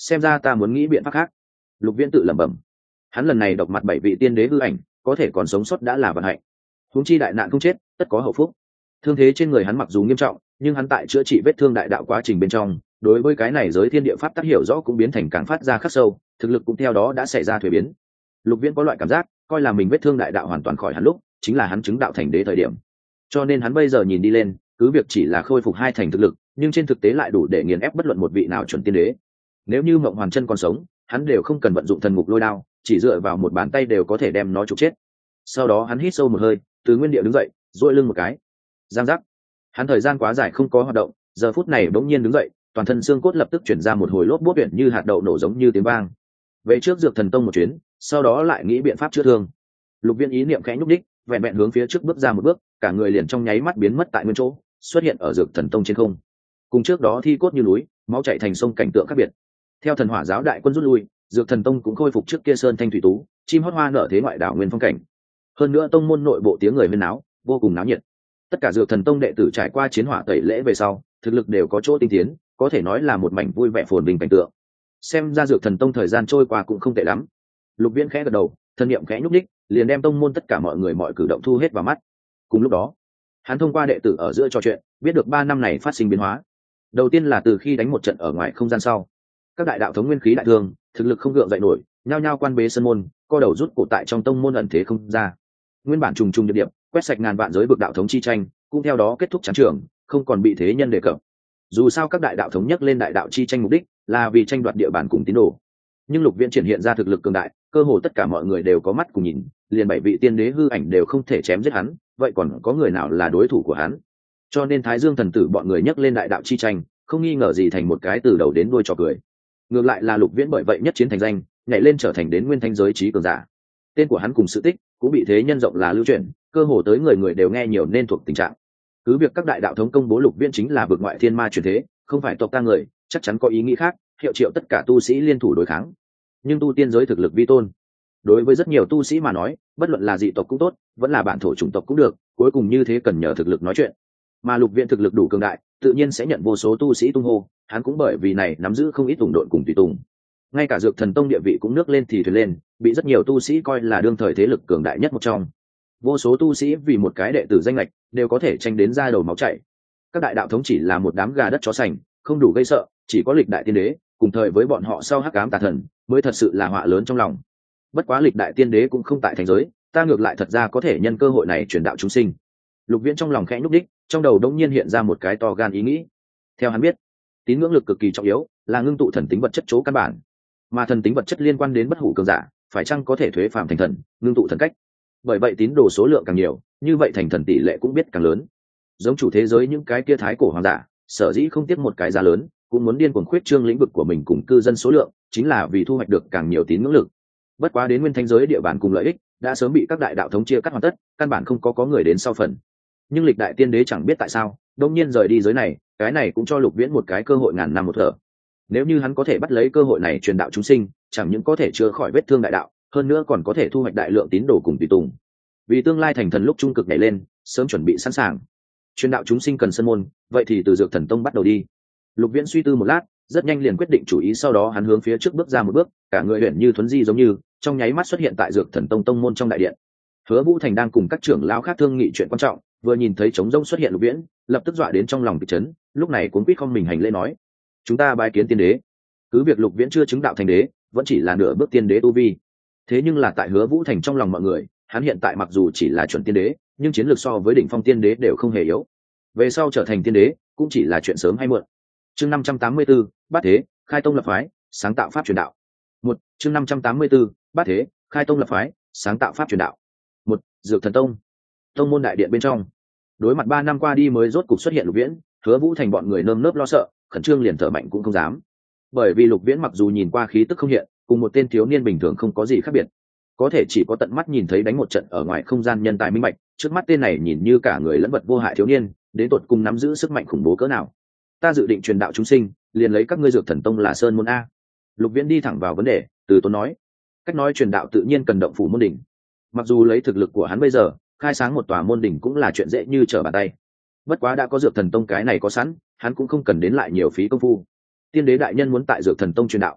xem ra ta muốn nghĩ biện pháp khác. Lục Viễn tự lẩm bẩm. Hắn lần này độc mặt 7 vị tiên đế hư ảnh, có thể còn sống sót đã là vận hạnh. Huống chi đại nạn không chết, tất có hậu phúc. Thương thế trên người hắn mặc dù nghiêm trọng, nhưng hắn tại chữa trị vết thương đại đạo quá trình bên trong, đối với cái này giới thiên địa pháp tác hiểu rõ cũng biến thành càng phát ra khắc sâu, thực lực cũng theo đó đã xảy ra thuế biến. Lục Viễn có loại cảm giác, coi là mình vết thương đại đạo hoàn toàn khỏi hẳn lúc, chính là hắn chứng đạo thành đế thời điểm. Cho nên hắn bây giờ nhìn đi lên, cứ việc chỉ là khôi phục 2 thành thực lực, nhưng trên thực tế lại đủ để nghiền ép bất luận một vị nào chuẩn tiên đế. Nếu như Mộng Hoàn Chân còn sống, hắn đều không cần vận dụng thần ngục lôi đao, chỉ dựa vào một bàn tay đều có thể đem nó trục chết. Sau đó hắn hít sâu một hơi, từ nguyên địa đứng dậy, duỗi lưng một cái. Giang giác. Hắn thời gian quá dài không có hoạt động, giờ phút này bỗng nhiên đứng dậy, toàn thân xương cốt lập tức chuyển ra một hồi lốp bút như hạt đậu nổ giống như tiếng vang. Về trước Dược Thần Tông một chuyến, sau đó lại nghĩ biện pháp chữa thương. Lục Viễn ý niệm khẽ nhúc đích, vẹn vẹn hướng phía trước bước ra một bước, cả người liền trong nháy mắt biến mất tại nguyên chỗ, xuất hiện ở Dược Thần Tông trên không. Cùng trước đó thi cốt như núi, máu chảy thành sông cảnh tượng khác biệt. Theo Thần Hỏa giáo đại quân rút lui, Dược Thần Tông cũng khôi phục trước kia sơn thanh thủy tú, chim hót hoa nở thế ngoại đảo nguyên phong cảnh. Hơn nữa tông môn nội bộ tiếng người huyên náo, vô cùng náo nhiệt. Tất cả Dược Thần Tông đệ tử trải qua chiến hỏa tẩy lễ về sau, thực lực đều có chỗ tinh tiến, có thể nói là một mảnh vui vẻ phồn vinh cảnh tượng. Xem ra Dược Thần Tông thời gian trôi qua cũng không tệ lắm. Lục Viễn khẽ gật đầu, thân niệm khẽ nhúc nhích, liền đem tông môn tất cả mọi người mọi cử động thu hết vào mắt. Cùng lúc đó, hắn thông qua đệ tử ở giữa trò chuyện, biết được 3 năm này phát sinh biến hóa. Đầu tiên là từ khi đánh một trận ở ngoài không gian sau, các đại đạo thống nguyên khí đại thương, thực lực không gượng dậy nổi, nhao nhao quan bế sân môn, co đầu rút cổ tại trong tông môn ẩn thế không ra. Nguyên bản trùng trùng điệp điệp, quét sạch ngàn vạn giới vực đạo thống chi tranh, cũng theo đó kết thúc chán trường, không còn bị thế nhân đề cập. Dù sao các đại đạo thống nhắc lên đại đạo chi tranh mục đích là vì tranh đoạt địa bàn cùng tín đồ, nhưng Lục Viễn triển hiện ra thực lực cường đại, cơ hồ tất cả mọi người đều có mắt cùng nhìn, liền 7 vị tiên đế hư ảnh đều không thể chém giết hắn, vậy còn có người nào là đối thủ của hắn? Cho nên Thái Dương thần tử bọn người nhắc lên đại đạo chi tranh, không nghi ngờ gì thành một cái từ đầu đến đuôi trò cười. Ngược lại là Lục Viễn bởi vậy nhất chiến thành danh, nhảy lên trở thành đến nguyên thanh giới trí cường giả. Tên của hắn cùng sự tích cũng bị thế nhân rộng là lưu truyền, cơ hồ tới người người đều nghe nhiều nên thuộc tình trạng. Cứ việc các đại đạo thống công bố Lục Viễn chính là vực ngoại thiên ma truyền thế, không phải tộc ta người, chắc chắn có ý nghĩ khác, hiệu triệu tất cả tu sĩ liên thủ đối kháng. Nhưng tu tiên giới thực lực vi tôn, đối với rất nhiều tu sĩ mà nói, bất luận là dị tộc cũng tốt, vẫn là bản thổ chủng tộc cũng được, cuối cùng như thế cần nhờ thực lực nói chuyện. Mà Lục Viễn thực lực đủ cường đại, tự nhiên sẽ nhận vô số tu sĩ tung hô, hắn cũng bởi vì này nắm giữ không ít tùng đội cùng tùy tùng. Ngay cả Dược Thần Tông địa vị cũng nước lên thì thuyền lên, bị rất nhiều tu sĩ coi là đương thời thế lực cường đại nhất một trong. Vô số tu sĩ vì một cái đệ tử danh lệch, đều có thể tranh đến ra đầu máu chảy. Các đại đạo thống chỉ là một đám gà đất chó sành, không đủ gây sợ, chỉ có Lịch đại tiên đế cùng thời với bọn họ sau Hắc Ám tà thần mới thật sự là họa lớn trong lòng. Bất quá Lịch đại tiên đế cũng không tại thành giới, ta ngược lại thật ra có thể nhân cơ hội này truyền đạo chúng sinh. Lục Viễn trong lòng khẽ nhúc đích, trong đầu đống nhiên hiện ra một cái to gan ý nghĩ. Theo hắn biết, tín ngưỡng lực cực kỳ trọng yếu, là ngưng tụ thần tính vật chất chỗ căn bản, mà thần tính vật chất liên quan đến bất hủ cường giả, phải chăng có thể thuế phàm thành thần, ngưng tụ thần cách. Bởi vậy tín đồ số lượng càng nhiều, như vậy thành thần tỷ lệ cũng biết càng lớn. Giống chủ thế giới những cái kia thái cổ hoàng giả, sở dĩ không tiếc một cái giá lớn, cũng muốn điên cuồng khuyết trương lĩnh vực của mình cùng cư dân số lượng, chính là vì thu hoạch được càng nhiều tín ngưỡng lực. Bất quá đến nguyên thanh giới địa bàn cùng lợi ích đã sớm bị các đại đạo thống chia cắt hoàn tất, căn bản không có người đến sau phần. Nhưng Lịch đại tiên đế chẳng biết tại sao đông nhiên rời đi giới này, cái này cũng cho Lục Viễn một cái cơ hội ngàn năm một thở. Nếu như hắn có thể bắt lấy cơ hội này truyền đạo chúng sinh, chẳng những có thể chữa khỏi vết thương đại đạo, hơn nữa còn có thể thu hoạch đại lượng tín đồ cùng tùy tùng. Vì tương lai thành thần lúc trung cực nhảy lên, sớm chuẩn bị sẵn sàng. Truyền đạo chúng sinh cần sân môn, vậy thì từ Dược Thần Tông bắt đầu đi. Lục Viễn suy tư một lát, rất nhanh liền quyết định chủ ý, sau đó hắn hướng phía trước bước ra một bước, cả người huyền như thuấn di giống như, trong nháy mắt xuất hiện tại Dược Thần Tông tông môn trong đại điện. Hứa Vũ Thành đang cùng các trưởng lão khác thương nghị chuyện quan trọng, vừa nhìn thấy trống rỗng xuất hiện Lục Viễn, lập tức dọa đến trong lòng kịch chấn, lúc này cuống quýt không mình hành lễ nói: "Chúng ta bái kiến tiên đế." Cứ việc Lục Viễn chưa chứng đạo thành đế, vẫn chỉ là nửa bước tiên đế tu vi. Thế nhưng là tại Hứa Vũ Thành trong lòng mọi người, hắn hiện tại mặc dù chỉ là chuẩn tiên đế, nhưng chiến lược so với đỉnh phong tiên đế đều không hề yếu. Về sau trở thành tiên đế, cũng chỉ là chuyện sớm hay muộn. Chương 584, Bát Thế, khai tông lập phái, sáng tạo pháp truyền đạo. Chương 584, Bát Thế, khai tông lập phái, sáng tạo pháp truyền đạo. Dược Thần Tông. Tông môn đại điện bên trong, đối mặt 3 năm qua đi mới rốt cục xuất hiện Lục Viễn, Hứa Vũ Thành bọn người nơm nớp lo sợ, khẩn trương liền thở mạnh cũng không dám. Bởi vì Lục Viễn mặc dù nhìn qua khí tức không hiện, cùng một tên thiếu niên bình thường không có gì khác biệt, có thể chỉ có tận mắt nhìn thấy đánh một trận ở ngoài không gian nhân tài minh bạch, trước mắt tên này nhìn như cả người lẫn vật vô hại thiếu niên, đến tột cùng nắm giữ sức mạnh khủng bố cỡ nào. Ta dự định truyền đạo chúng sinh, liền lấy các ngươi Dược Thần Tông là sơn môn a. Lục Viễn đi thẳng vào vấn đề, từ tốn nói. Cách nói truyền đạo tự nhiên cần động phủ môn đỉnh. Mặc dù lấy thực lực của hắn bây giờ, khai sáng một tòa môn đỉnh cũng là chuyện dễ như trở bàn tay. Bất quá đã có Dược Thần Tông cái này có sẵn, hắn cũng không cần đến lại nhiều phí công phu. Tiên đế đại nhân muốn tại Dược Thần Tông truyền đạo,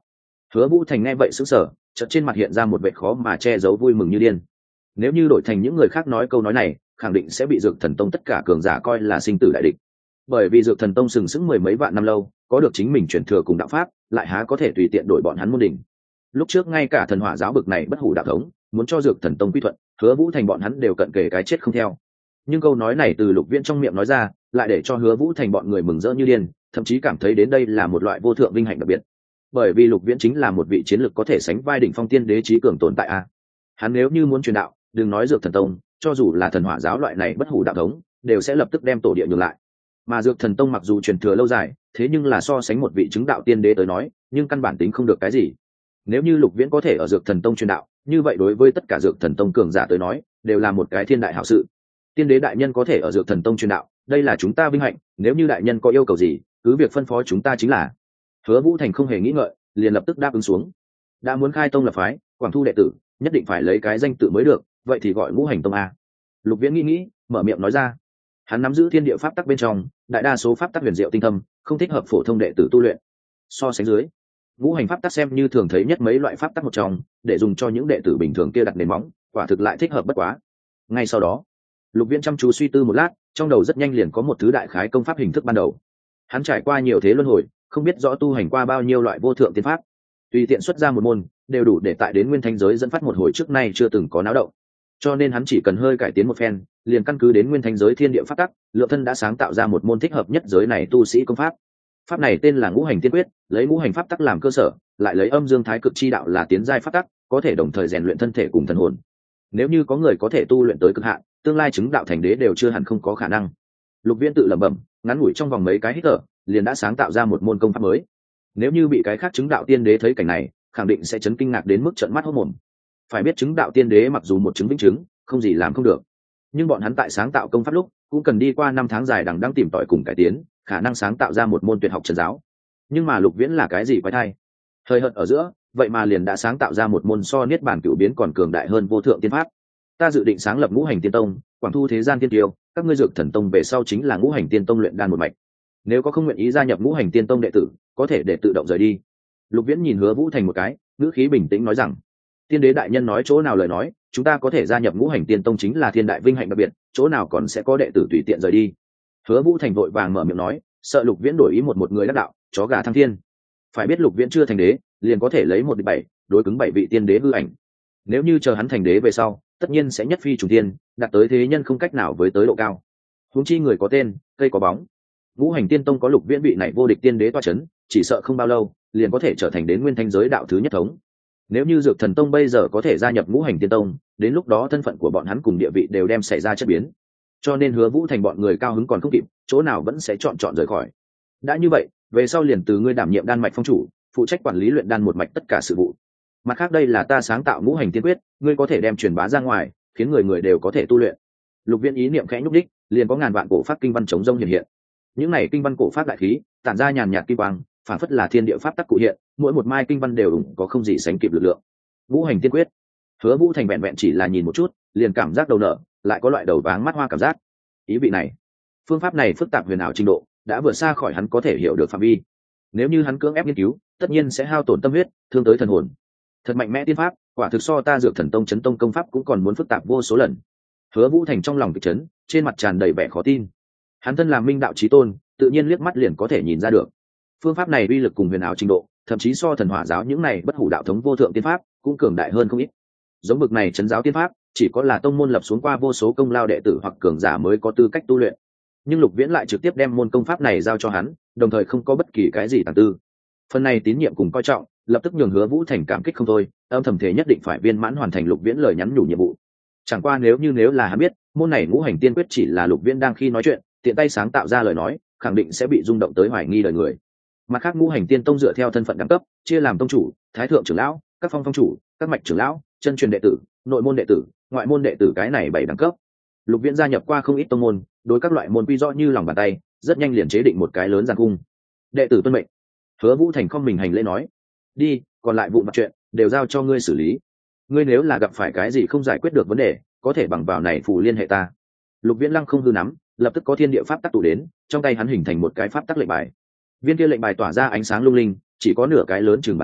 Hứa Vũ Thành nghe vậy sững sờ, chợt trên mặt hiện ra một vẻ khó mà che giấu vui mừng như điên. Nếu như đổi thành những người khác nói câu nói này, khẳng định sẽ bị Dược Thần Tông tất cả cường giả coi là sinh tử đại địch. Bởi vì Dược Thần Tông sừng sững mười mấy vạn năm lâu, có được chính mình truyền thừa cùng đạo pháp, lại há có thể tùy tiện đổi bọn hắn môn đỉnh. Lúc trước ngay cả Thần Hỏa giáo bực này bất hủ đạo thống, muốn cho Dược Thần Tông quy thuận, Hứa Vũ Thành bọn hắn đều cận kề cái chết không theo. Nhưng câu nói này từ Lục Viễn trong miệng nói ra, lại để cho Hứa Vũ Thành bọn người mừng rỡ như điên, thậm chí cảm thấy đến đây là một loại vô thượng vinh hạnh đặc biệt. Bởi vì Lục Viễn chính là một vị chiến lược có thể sánh vai đỉnh phong tiên đế chí cường tồn tại a. Hắn nếu như muốn truyền đạo, đừng nói Dược Thần Tông, cho dù là Thần Hỏa giáo loại này bất hủ đạo thống, đều sẽ lập tức đem tổ địa nhường lại. Mà Dược Thần Tông mặc dù truyền thừa lâu dài, thế nhưng là so sánh một vị chứng đạo tiên đế tới nói, nhưng căn bản tính không được cái gì. Nếu như Lục Viễn có thể ở Dược Thần Tông truyền đạo, như vậy đối với tất cả Dược Thần Tông cường giả tới nói, đều là một cái thiên đại hảo sự. Tiên đế đại nhân có thể ở Dược Thần Tông truyền đạo, đây là chúng ta vinh hạnh, nếu như đại nhân có yêu cầu gì, cứ việc phân phó chúng ta chính là. Hứa Vũ Thành không hề nghĩ ngợi, liền lập tức đáp ứng xuống. Đã muốn khai tông lập phái, quảng thu đệ tử, nhất định phải lấy cái danh tự mới được, vậy thì gọi Ngũ Hành Tông a. Lục Viễn nghĩ, mở miệng nói ra. Hắn nắm giữ thiên địa pháp tắc bên trong, đại đa số pháp tắc huyền diệu tinh thâm, không thích hợp phổ thông đệ tử tu luyện. So sánh dưới, ngũ hành pháp tắc xem như thường thấy nhất mấy loại pháp tắc một trong, để dùng cho những đệ tử bình thường kia đặt nền móng, quả thực lại thích hợp bất quá. Ngay sau đó, Lục Viễn chăm chú suy tư một lát, trong đầu rất nhanh liền có một thứ đại khái công pháp hình thức ban đầu. Hắn trải qua nhiều thế luân hồi, không biết rõ tu hành qua bao nhiêu loại vô thượng tiên pháp, tùy tiện xuất ra một môn, đều đủ để tại đến nguyên thanh giới dẫn phát một hồi trước nay chưa từng có náo động. Cho nên hắn chỉ cần hơi cải tiến một phen, liền căn cứ đến nguyên thanh giới thiên địa pháp tắc, lượng thân đã sáng tạo ra một môn thích hợp nhất giới này tu sĩ công pháp. Pháp này tên là Ngũ Hành Tiên Quyết, lấy ngũ hành pháp tắc làm cơ sở, lại lấy âm dương thái cực chi đạo là tiến giai pháp tắc, có thể đồng thời rèn luyện thân thể cùng thần hồn. Nếu như có người có thể tu luyện tới cực hạn, tương lai chứng đạo thành đế đều chưa hẳn không có khả năng. Lục Viễn tự lẩm bẩm, ngắn ngủi trong vòng mấy cái hít thở, liền đã sáng tạo ra một môn công pháp mới. Nếu như bị cái khác chứng đạo tiên đế thấy cảnh này, khẳng định sẽ chấn kinh ngạc đến mức trợn mắt hốt mồm. Phải biết chứng đạo tiên đế mặc dù một chứng vĩnh chứng, không gì làm không được, nhưng bọn hắn tại sáng tạo công pháp lúc cũng cần đi qua 5 tháng dài đằng đẵng tìm tòi cùng cải tiến, khả năng sáng tạo ra một môn tuyệt học trần giáo. Nhưng mà Lục Viễn là cái gì quái thai, thời hợt ở giữa vậy mà liền đã sáng tạo ra một môn so niết bàn cửu biến còn cường đại hơn vô thượng tiên pháp. Ta dự định sáng lập Ngũ Hành Tiên Tông, quảng thu thế gian tiên tiêu, các ngươi Dược Thần Tông về sau chính là Ngũ Hành Tiên Tông luyện đan một mạch. Nếu có không nguyện ý gia nhập Ngũ Hành Tiên Tông đệ tử, có thể để tự động rời đi. Lục Viễn nhìn Hứa Vũ Thành một cái, ngữ khí bình tĩnh nói rằng, tiên đế đại nhân nói chỗ nào lời nói, chúng ta có thể gia nhập Ngũ Hành Tiên Tông chính là thiên đại vinh hạnh đặc biệt, chỗ nào còn sẽ có đệ tử tùy tiện rời đi. Hứa Vũ Thành vội vàng mở miệng nói, sợ Lục Viễn đổi ý một người đắc đạo, chó gà thăng thiên. Phải biết Lục Viễn chưa thành đế, liền có thể lấy 1 địch 7, đối cứng 7 vị tiên đế hư ảnh. Nếu như chờ hắn thành đế về sau, tất nhiên sẽ nhất phi trùng thiên, đạt tới thế nhân không cách nào với tới độ cao. Huống chi người có tên, cây có bóng. Ngũ Hành Tiên Tông có Lục Viễn vị này vô địch tiên đế toa chấn, chỉ sợ không bao lâu, liền có thể trở thành đến nguyên thanh giới đạo thứ nhất thống. Nếu như Dược Thần Tông bây giờ có thể gia nhập Ngũ Hành Tiên Tông, đến lúc đó thân phận của bọn hắn cùng địa vị đều đem xảy ra chất biến. Cho nên Hứa Vũ Thành bọn người cao hứng còn không kịp, chỗ nào vẫn sẽ chọn rời khỏi. Đã như vậy, về sau liền từ ngươi đảm nhiệm đan mạch phong chủ, phụ trách quản lý luyện đan một mạch tất cả sự vụ. Mặt khác đây là ta sáng tạo Ngũ Hành Tiên Quyết, ngươi có thể đem truyền bá ra ngoài, khiến người người đều có thể tu luyện. Lục Viễn ý niệm khẽ nhúc đích, liền có ngàn vạn cổ pháp kinh văn chống rông hiện hiện. Những này kinh văn cổ pháp đại khí, tản ra nhàn nhạt kim quang, phản phất là thiên địa pháp tắc cụ hiện, mỗi một mai kinh văn đều có không gì sánh kịp lực lượng. Ngũ Hành Tiên Quyết. Hứa Vũ Thành vẹn vẹn chỉ là nhìn một chút, liền cảm giác đầu nở, lại có loại đầu váng mắt hoa cảm giác. Ý vị này, phương pháp này phức tạp huyền ảo trình độ, đã vượt xa khỏi hắn có thể hiểu được phạm vi. Nếu như hắn cưỡng ép nghiên cứu, tất nhiên sẽ hao tổn tâm huyết, thương tới thần hồn. Thật mạnh mẽ tiên pháp, quả thực so ta Dược Thần Tông chấn tông công pháp cũng còn muốn phức tạp vô số lần. Hứa Vũ Thành trong lòng kịch chấn, trên mặt tràn đầy vẻ khó tin. Hắn thân làm minh đạo chí tôn, tự nhiên liếc mắt liền có thể nhìn ra được. Phương pháp này uy lực cùng huyền ảo trình độ, thậm chí so Thần Hỏa giáo những này bất hủ đạo thống vô thượng tiên pháp cũng cường đại hơn không ít. Giống bực này trấn giáo tiên pháp, chỉ có là tông môn lập xuống qua vô số công lao đệ tử hoặc cường giả mới có tư cách tu luyện. Nhưng Lục Viễn lại trực tiếp đem môn công pháp này giao cho hắn, đồng thời không có bất kỳ cái gì tàng tư. Phần này tín nhiệm cùng coi trọng, lập tức nhường Hứa Vũ Thành cảm kích không thôi, âm thầm thể nhất định phải viên mãn hoàn thành Lục Viễn lời nhắn nhủ nhiệm vụ. Chẳng qua nếu là hắn biết, môn này Ngũ Hành Tiên Quyết chỉ là Lục Viễn đang khi nói chuyện, tiện tay sáng tạo ra lời nói, khẳng định sẽ bị rung động tới hoài nghi đời người. Mặt khác Ngũ Hành Tiên Tông dựa theo thân phận đẳng cấp, chia làm tông chủ, thái thượng trưởng lão, các phong chủ, các mạch trưởng lão, chân truyền đệ tử, nội môn đệ tử, ngoại môn đệ tử, cái này 7 đẳng cấp. Lục Viễn gia nhập qua không ít tông môn, đối các loại môn quy rõ như lòng bàn tay, rất nhanh liền chế định một cái lớn giàn cung. Đệ tử tuân mệnh. Hứa Vũ Thành không mình hành lễ nói, đi, còn lại vụ mặt chuyện đều giao cho ngươi xử lý. Ngươi nếu là gặp phải cái gì không giải quyết được vấn đề, có thể bằng vào này phù liên hệ ta. Lục Viễn lăng không hư nắm, lập tức có thiên địa pháp tắc tụ đến, trong tay hắn hình thành một cái pháp tắc lệnh bài. Viên kia lệnh bài tỏa ra ánh sáng lung linh, chỉ có nửa cái lớn chừng bàn tay,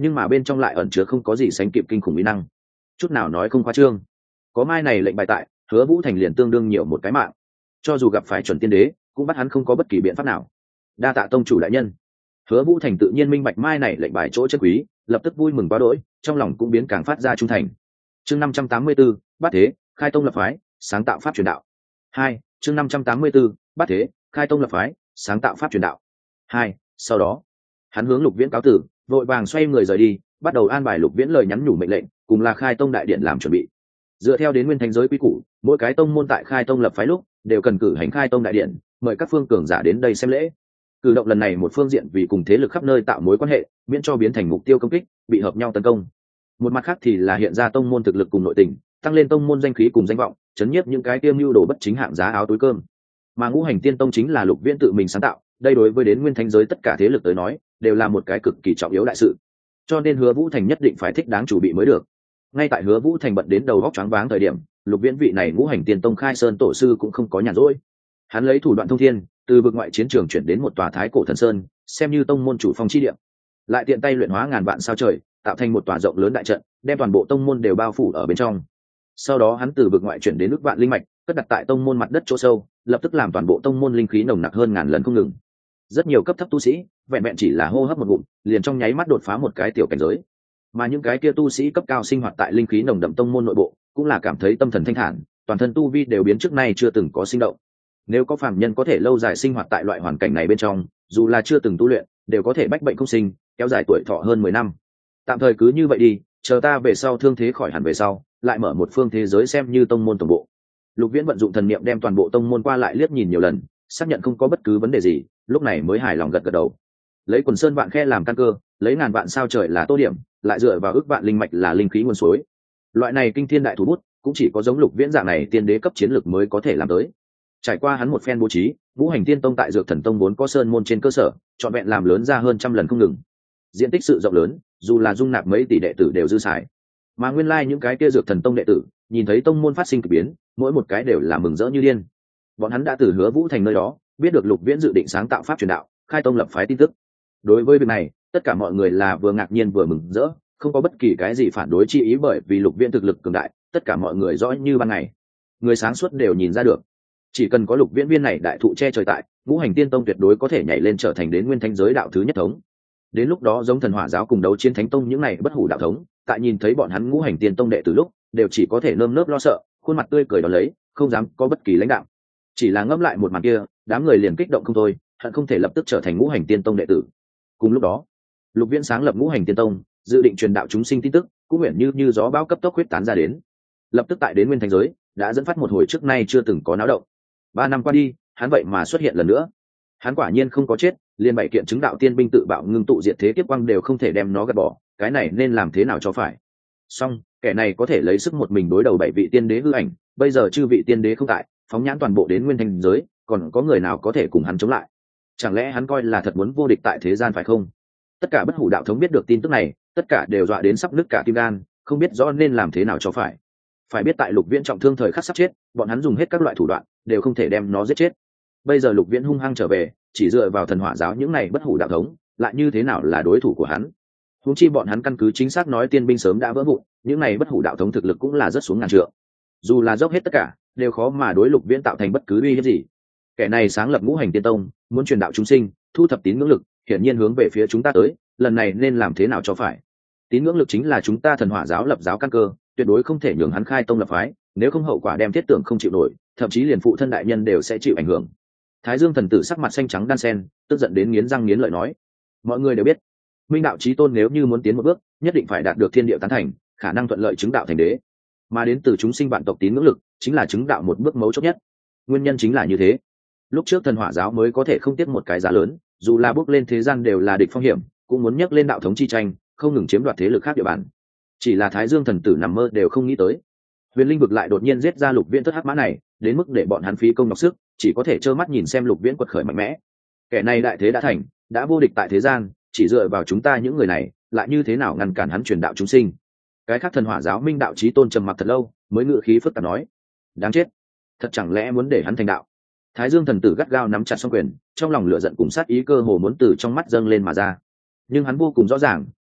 nhưng mà bên trong lại ẩn chứa không có gì sánh kịp kinh khủng uy năng, chút nào nói không khoa trương. Có mai này lệnh bài tại, Hứa Vũ Thành liền tương đương nhiều một cái mạng, cho dù gặp phải chuẩn tiên đế cũng bắt hắn không có bất kỳ biện pháp nào. Đa tạ tông chủ đại nhân. Hứa Vũ Thành tự nhiên minh bạch mai này lệnh bài chỗ chất quý, lập tức vui mừng quá đỗi, trong lòng cũng biến càng phát ra trung thành. Chương 584, Bát Thế, khai tông lập phái, sáng tạo pháp truyền đạo. 2, chương 584, Bát Thế, khai tông lập phái, sáng tạo pháp truyền đạo. 2, sau đó, hắn hướng Lục Viễn cáo tử, vội vàng xoay người rời đi, bắt đầu an bài Lục Viễn lời nhắn nhủ mệnh lệnh, cùng là khai tông đại điện làm chuẩn bị. Dựa theo đến nguyên thánh giới quy củ, mỗi cái tông môn tại khai tông lập phái lúc đều cần cử hành khai tông đại điện, mời các phương cường giả đến đây xem lễ. Cử động lần này một phương diện vì cùng thế lực khắp nơi tạo mối quan hệ, miễn cho biến thành mục tiêu công kích, bị hợp nhau tấn công. Một mặt khác thì là hiện ra tông môn thực lực cùng nội tình, tăng lên tông môn danh khí cùng danh vọng, chấn nhiếp những cái tiêm mưu đồ bất chính hạng giá áo túi cơm. Mà Ngũ Hành Tiên Tông chính là Lục Viễn tự mình sáng tạo, đây đối với đến nguyên thánh giới tất cả thế lực tới nói, đều là một cái cực kỳ trọng yếu đại sự. Cho nên Hứa Vũ Thành nhất định phải thích đáng chủ bị mới được. Ngay tại Hứa Vũ Thành bận đến đầu óc choáng váng thời điểm, Lục Viễn vị này Ngũ Hành Tiên Tông khai sơn tổ sư cũng không có nhàn rỗi. Hắn lấy thủ đoạn thông thiên, từ vực ngoại chiến trường chuyển đến một tòa thái cổ thần sơn, xem như tông môn chủ phong chi địa, lại tiện tay luyện hóa ngàn vạn sao trời, tạo thành một tòa rộng lớn đại trận, đem toàn bộ tông môn đều bao phủ ở bên trong. Sau đó hắn từ vực ngoại chuyển đến nước vạn linh mạch, cất đặt tại tông môn mặt đất chỗ sâu, lập tức làm toàn bộ tông môn linh khí nồng nặc hơn ngàn lần không ngừng. Rất nhiều cấp thấp tu sĩ, vẹn vẹn chỉ là hô hấp một ngụm, liền trong nháy mắt đột phá một cái tiểu cảnh giới. Mà những cái kia tu sĩ cấp cao sinh hoạt tại linh khí nồng đậm tông môn nội bộ, cũng là cảm thấy tâm thần thanh thản, toàn thân tu vi đều biến trước nay chưa từng có sinh động. Nếu có phàm nhân có thể lâu dài sinh hoạt tại loại hoàn cảnh này bên trong, dù là chưa từng tu luyện, đều có thể bách bệnh không sinh, kéo dài tuổi thọ hơn 10 năm. Tạm thời cứ như vậy đi, chờ ta về sau thương thế khỏi hẳn về sau, lại mở một phương thế giới xem như tông môn tổng bộ. Lục Viễn vận dụng thần niệm đem toàn bộ tông môn qua lại liếc nhìn nhiều lần, xác nhận không có bất cứ vấn đề gì, lúc này mới hài lòng gật gật đầu. Lấy quần sơn vạn khe làm căn cơ, lấy ngàn vạn sao trời là tô điểm, lại dựa vào ước vạn linh mạch là linh khí nguồn suối. Loại này kinh thiên đại thủ bút, cũng chỉ có giống Lục Viễn dạng này tiên đế cấp chiến lược mới có thể làm tới. Trải qua hắn một phen bố trí, Ngũ Hành Tiên Tông tại Dược Thần Tông vốn có sơn môn trên cơ sở, trọn vẹn làm lớn ra hơn trăm lần không ngừng. Diện tích sự rộng lớn, dù là dung nạp mấy tỷ đệ tử đều dư xài. Mà nguyên lai những cái kia Dược Thần Tông đệ tử, nhìn thấy tông môn phát sinh kỳ biến, mỗi một cái đều là mừng rỡ như điên. Bọn hắn đã từ Hứa Vũ Thành nơi đó biết được Lục Viễn dự định sáng tạo pháp truyền đạo, khai tông lập phái tin tức. Đối với việc này, tất cả mọi người là vừa ngạc nhiên vừa mừng rỡ, không có bất kỳ cái gì phản đối chi ý, bởi vì Lục Viễn thực lực cường đại, tất cả mọi người rõ như ban ngày. Người sáng suốt đều nhìn ra được, chỉ cần có Lục Viễn viên này đại thụ che trời tại, Ngũ Hành Tiên Tông tuyệt đối có thể nhảy lên trở thành đến nguyên thánh giới đạo thứ nhất thống. Đến lúc đó giống Thần Hỏa giáo cùng Đấu Chiến Thánh Tông những này bất hủ đạo thống, tại nhìn thấy bọn hắn Ngũ Hành Tiên Tông đệ từ lúc, đều chỉ có thể nơm nớp lo sợ, khuôn mặt tươi cười đón lấy, không dám có bất kỳ lãnh đạo. Chỉ là ngẫm lại một màn kia, đám người liền kích động không thôi, hận không thể lập tức trở thành Ngũ Hành Tiên Tông đệ tử. Cùng lúc đó, Lục Viễn sáng lập Ngũ Hành Tiên Tông, dự định truyền đạo chúng sinh tin tức, cũng nguyện như gió bão cấp tốc huyết tán ra đến. Lập tức tại đến nguyên thánh giới, đã dẫn phát một hồi trước nay chưa từng có náo động. 3 năm qua đi, hắn vậy mà xuất hiện lần nữa. Hắn quả nhiên không có chết, liên 7 kiện chứng đạo tiên binh tự bạo ngưng tụ diệt thế kiếp quang đều không thể đem nó gạt bỏ, cái này nên làm thế nào cho phải. Song, kẻ này có thể lấy sức một mình đối đầu 7 vị tiên đế hư ảnh, bây giờ chư vị tiên đế không tại, phóng nhãn toàn bộ đến nguyên thánh giới, còn có người nào có thể cùng hắn chống lại? Chẳng lẽ hắn coi là thật muốn vô địch tại thế gian phải không? Tất cả bất hủ đạo thống biết được tin tức này, tất cả đều dọa đến sắp nứt cả tim gan, không biết rõ nên làm thế nào cho phải. Phải biết tại Lục Viễn trọng thương thời khắc sắp chết, bọn hắn dùng hết các loại thủ đoạn, đều không thể đem nó giết chết. Bây giờ Lục Viễn hung hăng trở về, chỉ dựa vào Thần Hỏa giáo những này bất hủ đạo thống, lại như thế nào là đối thủ của hắn? Huống chi bọn hắn căn cứ chính xác nói tiên binh sớm đã vỡ vụn, những này bất hủ đạo thống thực lực cũng là rất xuống ngàn trượng. Dù là dốc hết tất cả, đều khó mà đối Lục Viễn tạo thành bất cứ uy hiếp gì. Kẻ này sáng lập Ngũ Hành Tiên Tông, muốn truyền đạo chúng sinh, thu thập tín ngưỡng lực, hiển nhiên hướng về phía chúng ta tới, lần này nên làm thế nào cho phải? Tín ngưỡng lực chính là chúng ta Thần Hỏa giáo lập giáo căn cơ, tuyệt đối không thể nhường hắn khai tông lập phái, nếu không hậu quả đem thiết tưởng không chịu nổi, thậm chí liền phụ thân đại nhân đều sẽ chịu ảnh hưởng. Thái Dương thần tử sắc mặt xanh trắng đan sen, tức giận đến nghiến răng nghiến lợi nói: mọi người đều biết, minh đạo chí tôn nếu như muốn tiến một bước, nhất định phải đạt được thiên địa tán thành, khả năng thuận lợi chứng đạo thành đế, mà đến từ chúng sinh vạn tộc tín ngưỡng lực chính là chứng đạo một bước mấu chốt nhất. Nguyên nhân chính là như thế, lúc trước Thần Hỏa giáo mới có thể không tiếc một cái giá lớn, dù là bước lên thế gian đều là địch phong hiểm, cũng muốn nhấc lên đạo thống chi tranh, không ngừng chiếm đoạt thế lực khác địa bàn. Chỉ là Thái Dương thần tử nằm mơ đều không nghĩ tới, Huyền Linh vực lại đột nhiên giết ra Lục Viễn thất hắc mã này, đến mức để bọn hắn phí công nhọc sức, chỉ có thể trơ mắt nhìn xem Lục Viễn quật khởi mạnh mẽ. Kẻ này đại thế đã thành, đã vô địch tại thế gian, chỉ dựa vào chúng ta những người này, lại như thế nào ngăn cản hắn truyền đạo chúng sinh? Cái khác Thần Hỏa giáo minh đạo chí tôn trầm mặc thật lâu, mới ngự khí phức tạp nói: đáng chết, thật chẳng lẽ muốn để hắn thành đạo? Thái Dương thần tử gắt gao nắm chặt song quyền, trong lòng lửa giận cùng sát ý cơ hồ muốn từ trong mắt dâng lên mà ra. Nhưng hắn vô cùng rõ ràng,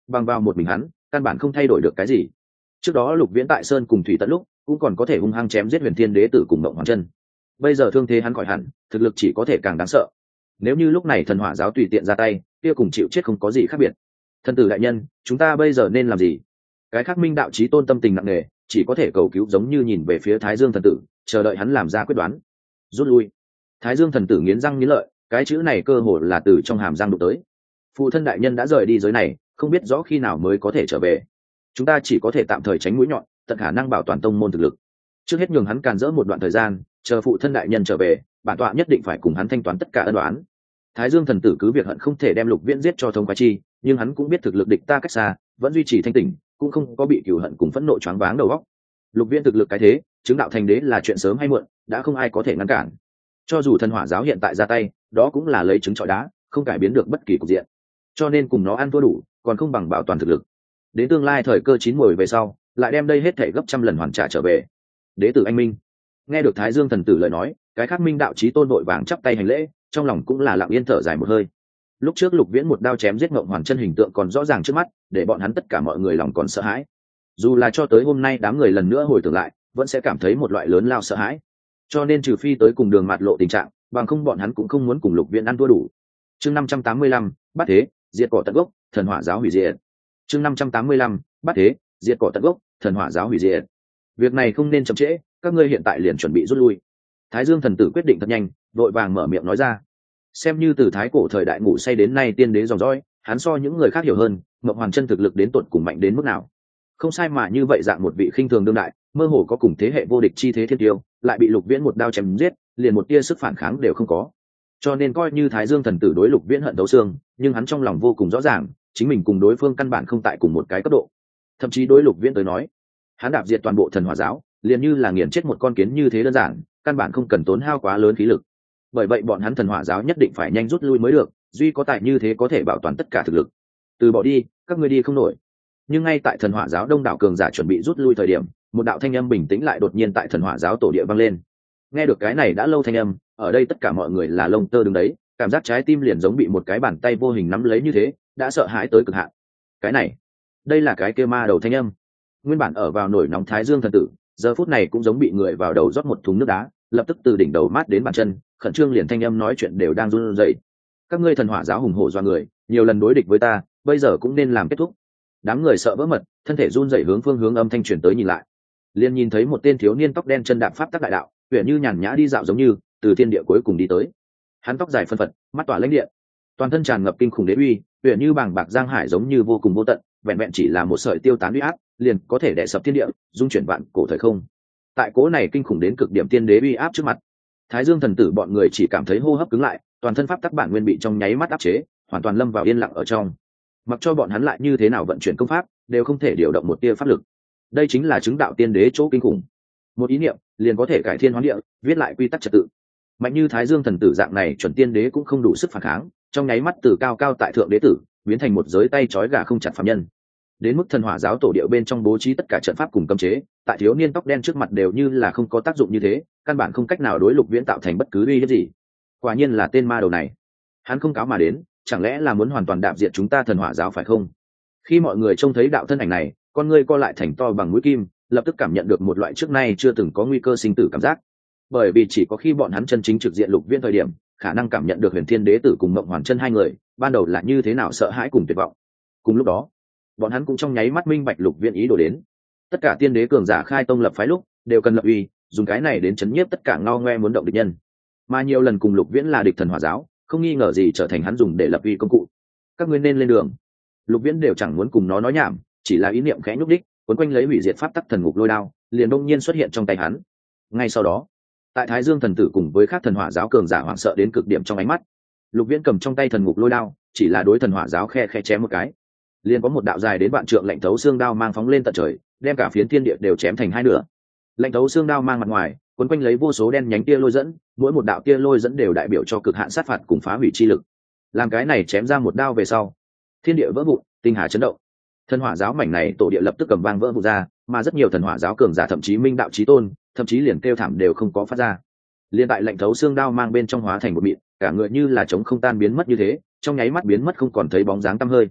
bằng vào một mình hắn căn bản không thay đổi được cái gì. Trước đó Lục Viễn tại sơn cùng thủy tận lúc cũng còn có thể hung hăng chém giết Huyền Thiên Đế tử cùng Mộng Hoàng Chân, bây giờ thương thế hắn khỏi hẳn, thực lực chỉ có thể càng đáng sợ. Nếu như lúc này thần hỏa giáo tùy tiện ra tay, kia cùng chịu chết không có gì khác biệt. Thần tử đại nhân, chúng ta bây giờ nên làm gì? Cái khác Minh đạo chí tôn tâm tình nặng nề, chỉ có thể cầu cứu, giống như nhìn về phía Thái Dương thần tử, chờ đợi hắn làm ra quyết đoán. Rút lui. Thái Dương thần tử nghiến răng nghiến lợi, cái chữ này cơ hồ là từ trong hàm răng đụng tới. Phụ thân đại nhân đã rời đi giới này, không biết rõ khi nào mới có thể trở về. Chúng ta chỉ có thể tạm thời tránh mũi nhọn, tận khả năng bảo toàn tông môn thực lực. Trước hết nhường hắn càn rỡ một đoạn thời gian, chờ phụ thân đại nhân trở về, bản tọa nhất định phải cùng hắn thanh toán tất cả ân oán. Thái Dương thần tử cứ việc hận không thể đem Lục Viễn giết cho thông khoái chi, nhưng hắn cũng biết thực lực địch ta cách xa, vẫn duy trì thanh tỉnh, cũng không có bị cừu hận cùng phẫn nộ choáng váng đầu óc. Lục Viễn thực lực cái thế, chứng đạo thành đế là chuyện sớm hay muộn, đã không ai có thể ngăn cản. Cho dù thần hỏa giáo hiện tại ra tay, đó cũng là lấy trứng trọi đá, không cải biến được bất kỳ cục diện. Cho nên cùng nó ăn thua đủ, còn không bằng bảo toàn thực lực. Đến tương lai thời cơ chín muồi về sau, lại đem đây hết thảy gấp trăm lần hoàn trả trở về. Đế tử anh minh. Nghe được Thái Dương thần tử lời nói, cái khác Minh đạo chí tôn đội vàng chắp tay hành lễ, trong lòng cũng là lặng yên thở dài một hơi. Lúc trước Lục Viễn một đao chém giết Ngộng Hoàn Chân hình tượng còn rõ ràng trước mắt, để bọn hắn tất cả mọi người lòng còn sợ hãi. Dù là cho tới hôm nay đám người lần nữa hồi tưởng lại, vẫn sẽ cảm thấy một loại lớn lao sợ hãi. Cho nên trừ phi tới cùng đường mạt lộ tình trạng, bằng không bọn hắn cũng không muốn cùng Lục Viễn ăn thua đủ. Chương 585, bắt thế, diệt cỏ tận gốc, thần hỏa giáo hủy diệt. Chương 585, bắt thế, diệt cỏ tận gốc, thần hỏa giáo hủy diệt. Việc này không nên chậm trễ, các ngươi hiện tại liền chuẩn bị rút lui. Thái Dương thần tử quyết định thật nhanh, vội vàng mở miệng nói ra. Xem như từ thái cổ thời đại ngủ say đến nay tiên đế dòng dõi, hắn so những người khác hiểu hơn Ngộng Hoàn Chân thực lực đến tột cùng mạnh đến mức nào. Không sai mà như vậy dạng một vị khinh thường đương đại, mơ hồ có cùng thế hệ vô địch chi thế thiên tiêu, lại bị Lục Viễn một đao chém giết, liền một tia sức phản kháng đều không có. Cho nên coi như Thái Dương thần tử đối Lục Viễn hận thấu xương, nhưng hắn trong lòng vô cùng rõ ràng, chính mình cùng đối phương căn bản không tại cùng một cái cấp độ. Thậm chí đối Lục Viễn tới nói, hắn đạp diệt toàn bộ thần hỏa giáo, liền như là nghiền chết một con kiến như thế đơn giản, căn bản không cần tốn hao quá lớn khí lực. Bởi vậy bọn hắn thần hỏa giáo nhất định phải nhanh rút lui mới được, duy có tại như thế có thể bảo toàn tất cả thực lực. Từ bỏ đi, các ngươi đi không nổi. Nhưng ngay tại thần hỏa giáo đông đảo cường giả chuẩn bị rút lui thời điểm, một đạo thanh âm bình tĩnh lại đột nhiên tại thần hỏa giáo tổ địa vang lên. Nghe được cái này đã lâu thanh âm, ở đây tất cả mọi người là lông tơ đứng đấy, cảm giác trái tim liền giống bị một cái bàn tay vô hình nắm lấy như thế, đã sợ hãi tới cực hạn. Cái này, đây là cái kia ma đầu thanh âm. Nguyên bản ở vào nổi nóng Thái Dương thần tử, giờ phút này cũng giống bị người vào đầu rót một thùng nước đá, lập tức từ đỉnh đầu mát đến bàn chân, khẩn trương liền thanh âm nói chuyện đều đang run rẩy. Các ngươi thần hỏa giáo hùng hổ do người, nhiều lần đối địch với ta, bây giờ cũng nên làm kết thúc. Đám người sợ vỡ mật, thân thể run rẩy hướng phương hướng âm thanh truyền tới nhìn lại, liền nhìn thấy một tên thiếu niên tóc đen chân đạp pháp tắc đại đạo, huyền như nhàn nhã đi dạo giống như từ thiên địa cuối cùng đi tới. Hắn tóc dài phân phật, mắt tỏa lãnh điện, toàn thân tràn ngập kinh khủng đế uy, huyền như bàng bạc giang hải giống như vô cùng vô tận, vẹn vẹn chỉ là một sợi tiêu tán uy áp, liền có thể đè sập thiên địa, dung chuyển vạn cổ thời không. Tại cố này kinh khủng đến cực điểm tiên đế uy áp trước mặt, Thái Dương thần tử bọn người chỉ cảm thấy hô hấp cứng lại, toàn thân pháp tắc bản nguyên bị trong nháy mắt áp chế, hoàn toàn lâm vào yên lặng ở trong. Mặc cho bọn hắn lại như thế nào vận chuyển công pháp, đều không thể điều động một tia pháp lực. Đây chính là chứng đạo tiên đế chỗ kinh khủng. Một ý niệm liền có thể cải thiên hóa địa, viết lại quy tắc trật tự. Mạnh như Thái Dương thần tử dạng này chuẩn tiên đế cũng không đủ sức phản kháng, trong nháy mắt từ cao cao tại thượng đế tử biến thành một giới tay trói gà không chặt phàm nhân. Đến mức thần hỏa giáo tổ điệu bên trong bố trí tất cả trận pháp cùng cấm chế, tại thiếu niên tóc đen trước mặt đều như là không có tác dụng như thế, căn bản không cách nào đối Lục Viễn tạo thành bất cứ uy hiếp gì. Quả nhiên là tên ma đầu này, hắn không cáo mà đến, chẳng lẽ là muốn hoàn toàn đạp diệt chúng ta thần hỏa giáo phải không? Khi mọi người trông thấy đạo thân ảnh này, con ngươi co lại thành to bằng mũi kim, lập tức cảm nhận được một loại trước nay chưa từng có nguy cơ sinh tử cảm giác. Bởi vì chỉ có khi bọn hắn chân chính trực diện Lục Viễn thời điểm, khả năng cảm nhận được Huyền Thiên Đế tử cùng Mộng Hoàn Chân hai người ban đầu là như thế nào sợ hãi cùng tuyệt vọng. Cùng lúc đó, bọn hắn cũng trong nháy mắt minh bạch Lục Viễn ý đồ đến. Tất cả tiên đế cường giả khai tông lập phái lúc đều cần lập uy, dùng cái này đến chấn nhiếp tất cả ngao ngoe muốn động địch nhân. Mà nhiều lần cùng Lục Viễn là địch thần hỏa giáo, không nghi ngờ gì trở thành hắn dùng để lập uy công cụ. Các ngươi nên lên đường. Lục Viễn đều chẳng muốn cùng nó nói nhảm, chỉ là ý niệm khẽ nhúc đích, quấn quanh lấy hủy diệt pháp tắc thần ngục lôi đao, liền đông nhiên xuất hiện trong tay hắn. Ngay sau đó, tại Thái Dương thần tử cùng với các thần hỏa giáo cường giả hoảng sợ đến cực điểm trong ánh mắt, Lục Viễn cầm trong tay thần ngục lôi đao, chỉ là đối thần hỏa giáo khe chém một cái, liền có một đạo dài đến vạn trượng lạnh thấu xương đao mang phóng lên tận trời, đem cả phiến thiên địa đều chém thành hai nửa. Lạnh thấu xương đao mang mặt ngoài quấn quanh lấy vô số đen nhánh tia lôi dẫn, mỗi một đạo tia lôi dẫn đều đại biểu cho cực hạn sát phạt cùng phá hủy chi lực. Làm cái này chém ra một đao về sau, thiên địa vỡ vụn, tinh hà chấn động. Thần hỏa giáo mảnh này tổ địa lập tức cầm vang vỡ vụn ra, mà rất nhiều thần hỏa giáo cường giả thậm chí minh đạo chí tôn, thậm chí liền kêu thảm đều không có phát ra. Liên tại lạnh thấu xương đao mang bên trong hóa thành một mịn, cả người như là trống không tan biến mất như thế, trong nháy mắt biến mất không còn thấy bóng dáng tăm hơi.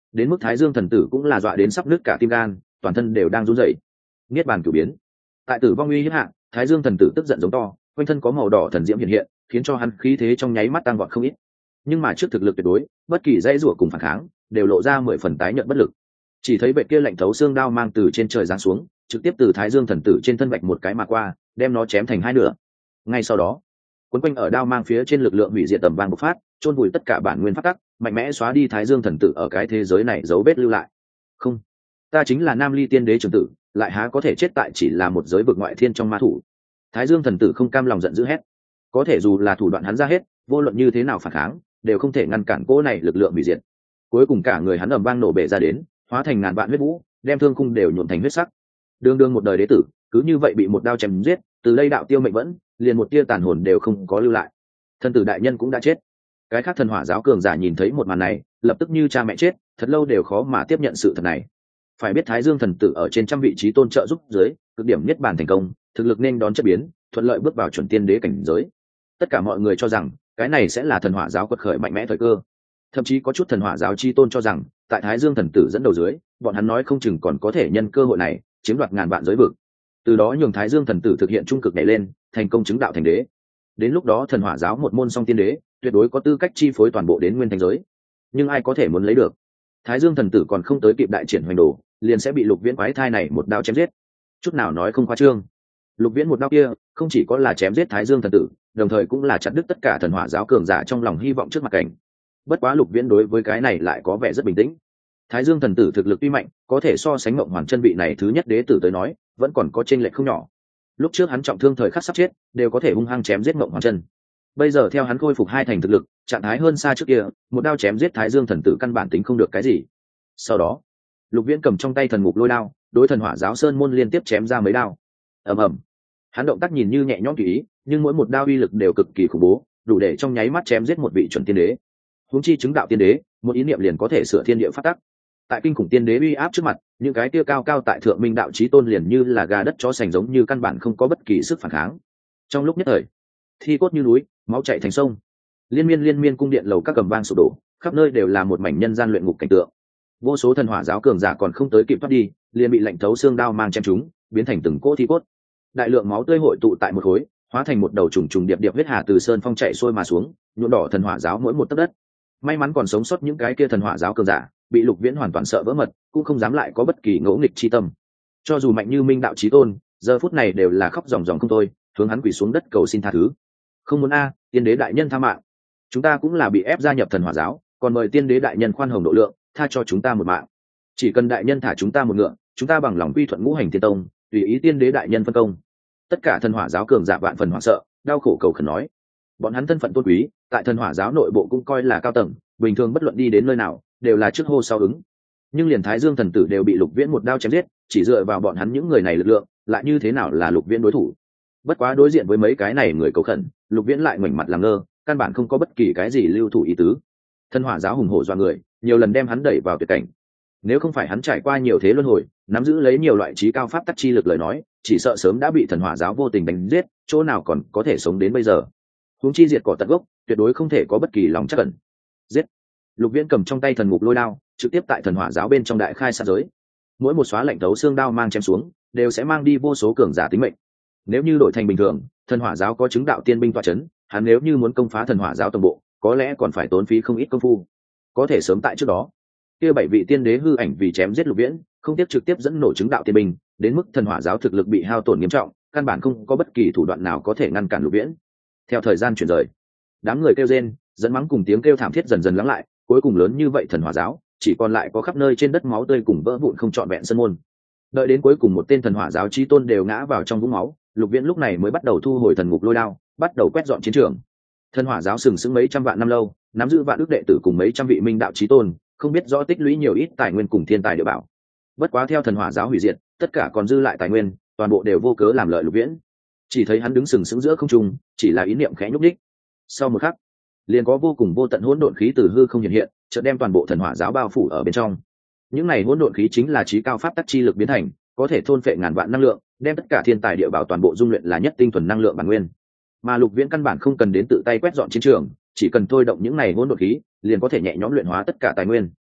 đến mức Thái Dương thần tử cũng là dọa đến sắp nứt cả tim gan, toàn thân đều đang run rẩy. Niết bàn cửu biến. Tại tử vong uy hiếp hạ, Thái Dương thần tử tức giận giống to, quanh thân có màu đỏ thần diễm hiện hiện, khiến cho hắn khí thế trong nháy mắt tăng vọt không ít. Nhưng mà trước thực lực tuyệt đối, bất kỳ dãy rủa cùng phản kháng đều lộ ra 10 phần tái nhợt bất lực. Chỉ thấy vệ kia lạnh thấu xương đao mang từ trên trời giáng xuống, trực tiếp từ Thái Dương thần tử trên thân vạch một cái mà qua, đem nó chém thành hai nửa. Ngay sau đó, quấn quanh ở đao mang phía trên lực lượng hủy diệt tầm vang bộc phát, chôn vùi tất cả bản nguyên pháp tắc, mạnh mẽ xóa đi Thái Dương thần tử ở cái thế giới này dấu vết lưu lại. Không, ta chính là Nam Ly Tiên Đế trưởng tử, lại há có thể chết tại chỉ là một giới vực ngoại thiên trong ma thủ. Thái Dương thần tử không cam lòng giận dữ hét. Có thể dù là thủ đoạn hắn ra hết, vô luận như thế nào phản kháng, đều không thể ngăn cản cỗ này lực lượng hủy diệt. Cuối cùng cả người hắn ầm vang nổ bể ra đến, hóa thành ngàn vạn huyết vũ, đem thương khung đều nhuộm thành huyết sắc. Đương đương một đời đế tử, cứ như vậy bị một đao chém giết, từ đây đạo tiêu mệnh vẫn, liền một tia tàn hồn đều không có lưu lại. Thần tử đại nhân cũng đã chết. Cái khác thần hỏa giáo cường giả nhìn thấy một màn này, lập tức như cha mẹ chết, thật lâu đều khó mà tiếp nhận sự thật này. Phải biết Thái Dương thần tử ở trên trăm vị trí tôn trợ giúp dưới, cực điểm nhất bản thành công, thực lực nên đón chất biến, thuận lợi bước vào chuẩn tiên đế cảnh giới. Tất cả mọi người cho rằng cái này sẽ là thần hỏa giáo quật khởi mạnh mẽ thời cơ. Thậm chí có chút thần hỏa giáo chi tôn cho rằng, tại Thái Dương thần tử dẫn đầu dưới, bọn hắn nói không chừng còn có thể nhân cơ hội này chiếm đoạt ngàn vạn giới vực. Từ đó nhường Thái Dương thần tử thực hiện trung cực nhảy lên, thành công chứng đạo thành đế. Đến lúc đó thần hỏa giáo một môn song tiên đế, tuyệt đối có tư cách chi phối toàn bộ đến nguyên thành giới. Nhưng ai có thể muốn lấy được? Thái Dương thần tử còn không tới kịp đại triển hoành đồ, liền sẽ bị Lục Viễn quái thai này một đao chém giết. Chút nào nói không khoa trương. Lục Viễn một đao kia, không chỉ có là chém giết Thái Dương thần tử, đồng thời cũng là chặt đứt tất cả thần hỏa giáo cường giả trong lòng hy vọng trước mặt cảnh. Bất quá Lục Viễn đối với cái này lại có vẻ rất bình tĩnh. Thái Dương thần tử thực lực tuy mạnh, có thể so sánh Mộng Hoàng chân vị này thứ nhất đế tử tới nói, vẫn còn có chênh lệch không nhỏ. Lúc trước hắn trọng thương thời khắc sắp chết, đều có thể hung hăng chém giết Mộng Hoàng chân. Bây giờ theo hắn khôi phục hai thành thực lực, trạng thái hơn xa trước kia, một đao chém giết Thái Dương thần tử căn bản tính không được cái gì. Sau đó, Lục Viễn cầm trong tay thần ngục lôi đao, đối thần hỏa giáo sơn môn liên tiếp chém ra mấy đao. Ầm ầm. Hắn động tác nhìn như nhẹ nhõm tùy ý, nhưng mỗi một đao uy lực đều cực kỳ khủng bố, đủ để trong nháy mắt chém giết một vị chuẩn tiên đế. Huống chi chứng đạo tiên đế, một ý niệm liền có thể sửa thiên địa pháp tắc. Tại kinh khủng tiên đế uy áp trước mặt, những cái kia cao cao tại thượng minh đạo chí tôn liền như là gà đất chó sành, giống như căn bản không có bất kỳ sức phản kháng. Trong lúc nhất thời, thi cốt như núi, máu chảy thành sông. Liên miên cung điện lầu các cầm vang sụp đổ, khắp nơi đều là một mảnh nhân gian luyện ngục cảnh tượng. Vô số thần hỏa giáo cường giả còn không tới kịp thoát đi, liền bị lạnh thấu xương đao mang chém chúng, biến thành từng cỗ thi cốt. Đại lượng máu tươi hội tụ tại một khối, hóa thành một đầu trùng trùng điệp điệp huyết hà từ sơn phong chạy xuôi mà xuống, nhuộm đỏ thần hỏa giáo mỗi một tấc đất. May mắn còn sống sót những cái kia thần hỏa giáo cường giả, bị Lục Viễn hoàn toàn sợ vỡ mật, cũng không dám lại có bất kỳ ngỗ nghịch chi tâm. Cho dù mạnh như minh đạo chí tôn, giờ phút này đều là khóc ròng ròng không thôi, hướng hắn quỳ xuống đất cầu xin tha thứ. Không muốn a, tiên đế đại nhân tha mạng. Chúng ta cũng là bị ép gia nhập thần hỏa giáo, còn mời tiên đế đại nhân khoan hồng độ lượng, tha cho chúng ta một mạng. Chỉ cần đại nhân thả chúng ta một ngựa, chúng ta bằng lòng quy thuận ngũ hành thiên tông, tùy ý tiên đế đại nhân phân công. Tất cả thần hỏa giáo cường giả vạn phần hoảng sợ, đau khổ cầu khẩn nói. Bọn hắn thân phận tôn quý, tại thần hỏa giáo nội bộ cũng coi là cao tầng, bình thường bất luận đi đến nơi nào đều là trước hô sau ứng. Nhưng liền Thái Dương thần tử đều bị Lục Viễn một đao chém giết, chỉ dựa vào bọn hắn những người này lực lượng, lại như thế nào là Lục Viễn đối thủ? Bất quá đối diện với mấy cái này người cầu khẩn, Lục Viễn lại ngoảnh mặt làm ngơ, căn bản không có bất kỳ cái gì lưu thủ ý tứ. Thần hỏa giáo hùng hổ doa người, nhiều lần đem hắn đẩy vào tuyệt cảnh. Nếu không phải hắn trải qua nhiều thế luân hồi, nắm giữ lấy nhiều loại trí cao pháp tắc chi lực lời nói, chỉ sợ sớm đã bị thần hỏa giáo vô tình đánh giết, chỗ nào còn có thể sống đến bây giờ. Huống chi diệt cỏ tận gốc, tuyệt đối không thể có bất kỳ lòng trắc ẩn. Giết! Lục Viễn cầm trong tay thần ngục lôi đao, trực tiếp tại thần hỏa giáo bên trong đại khai sát giới. Mỗi một xóa lạnh thấu xương đao mang chém xuống, đều sẽ mang đi vô số cường giả tính mệnh. Nếu như đổi thành bình thường, thần hỏa giáo có chứng đạo tiên binh tọa chấn, hắn nếu như muốn công phá thần hỏa giáo toàn bộ, có lẽ còn phải tốn phí không ít công phu. Có thể sớm tại trước đó, kia 7 vị tiên đế hư ảnh vì chém giết Lục Viễn, không tiếp trực tiếp dẫn nổ chứng đạo tiên binh, đến mức thần hỏa giáo thực lực bị hao tổn nghiêm trọng, căn bản không có bất kỳ thủ đoạn nào có thể ngăn cản Lục Viễn. Theo thời gian chuyển rời, đám người kêu rên, dẫn mắng cùng tiếng kêu thảm thiết dần dần lắng lại, cuối cùng lớn như vậy thần hỏa giáo chỉ còn lại có khắp nơi trên đất máu tươi cùng vỡ vụn không trọn vẹn sân môn. Đợi đến cuối cùng một tên thần hỏa giáo chí tôn đều ngã vào trong vũng máu, Lục Viễn lúc này mới bắt đầu thu hồi thần ngục lôi đao, bắt đầu quét dọn chiến trường. Thần hỏa giáo sừng sững mấy trăm vạn năm lâu, nắm giữ vạn ước đệ tử cùng mấy trăm vị minh đạo chí tôn, không biết rõ tích lũy nhiều ít tài nguyên cùng thiên tài địa bảo. Bất quá theo thần hỏa giáo hủy diệt, tất cả còn dư lại tài nguyên, toàn bộ đều vô cớ làm lợi Lục Viễn. Chỉ thấy hắn đứng sừng sững giữa không trung, chỉ là ý niệm khẽ nhúc nhích. Sau một khắc, liền có vô cùng vô tận hỗn độn khí từ hư không hiện hiện, chợt đem toàn bộ thần hỏa giáo bao phủ ở bên trong. Những này hỗn độn khí chính là trí cao pháp tắc chi lực biến thành, có thể thôn phệ ngàn vạn năng lượng, đem tất cả thiên tài địa bảo toàn bộ dung luyện là nhất tinh thuần năng lượng bản nguyên. Mà Lục Viễn căn bản không cần đến tự tay quét dọn chiến trường, chỉ cần thôi động những này hỗn độn khí, liền có thể nhẹ nhõm luyện hóa tất cả tài nguyên.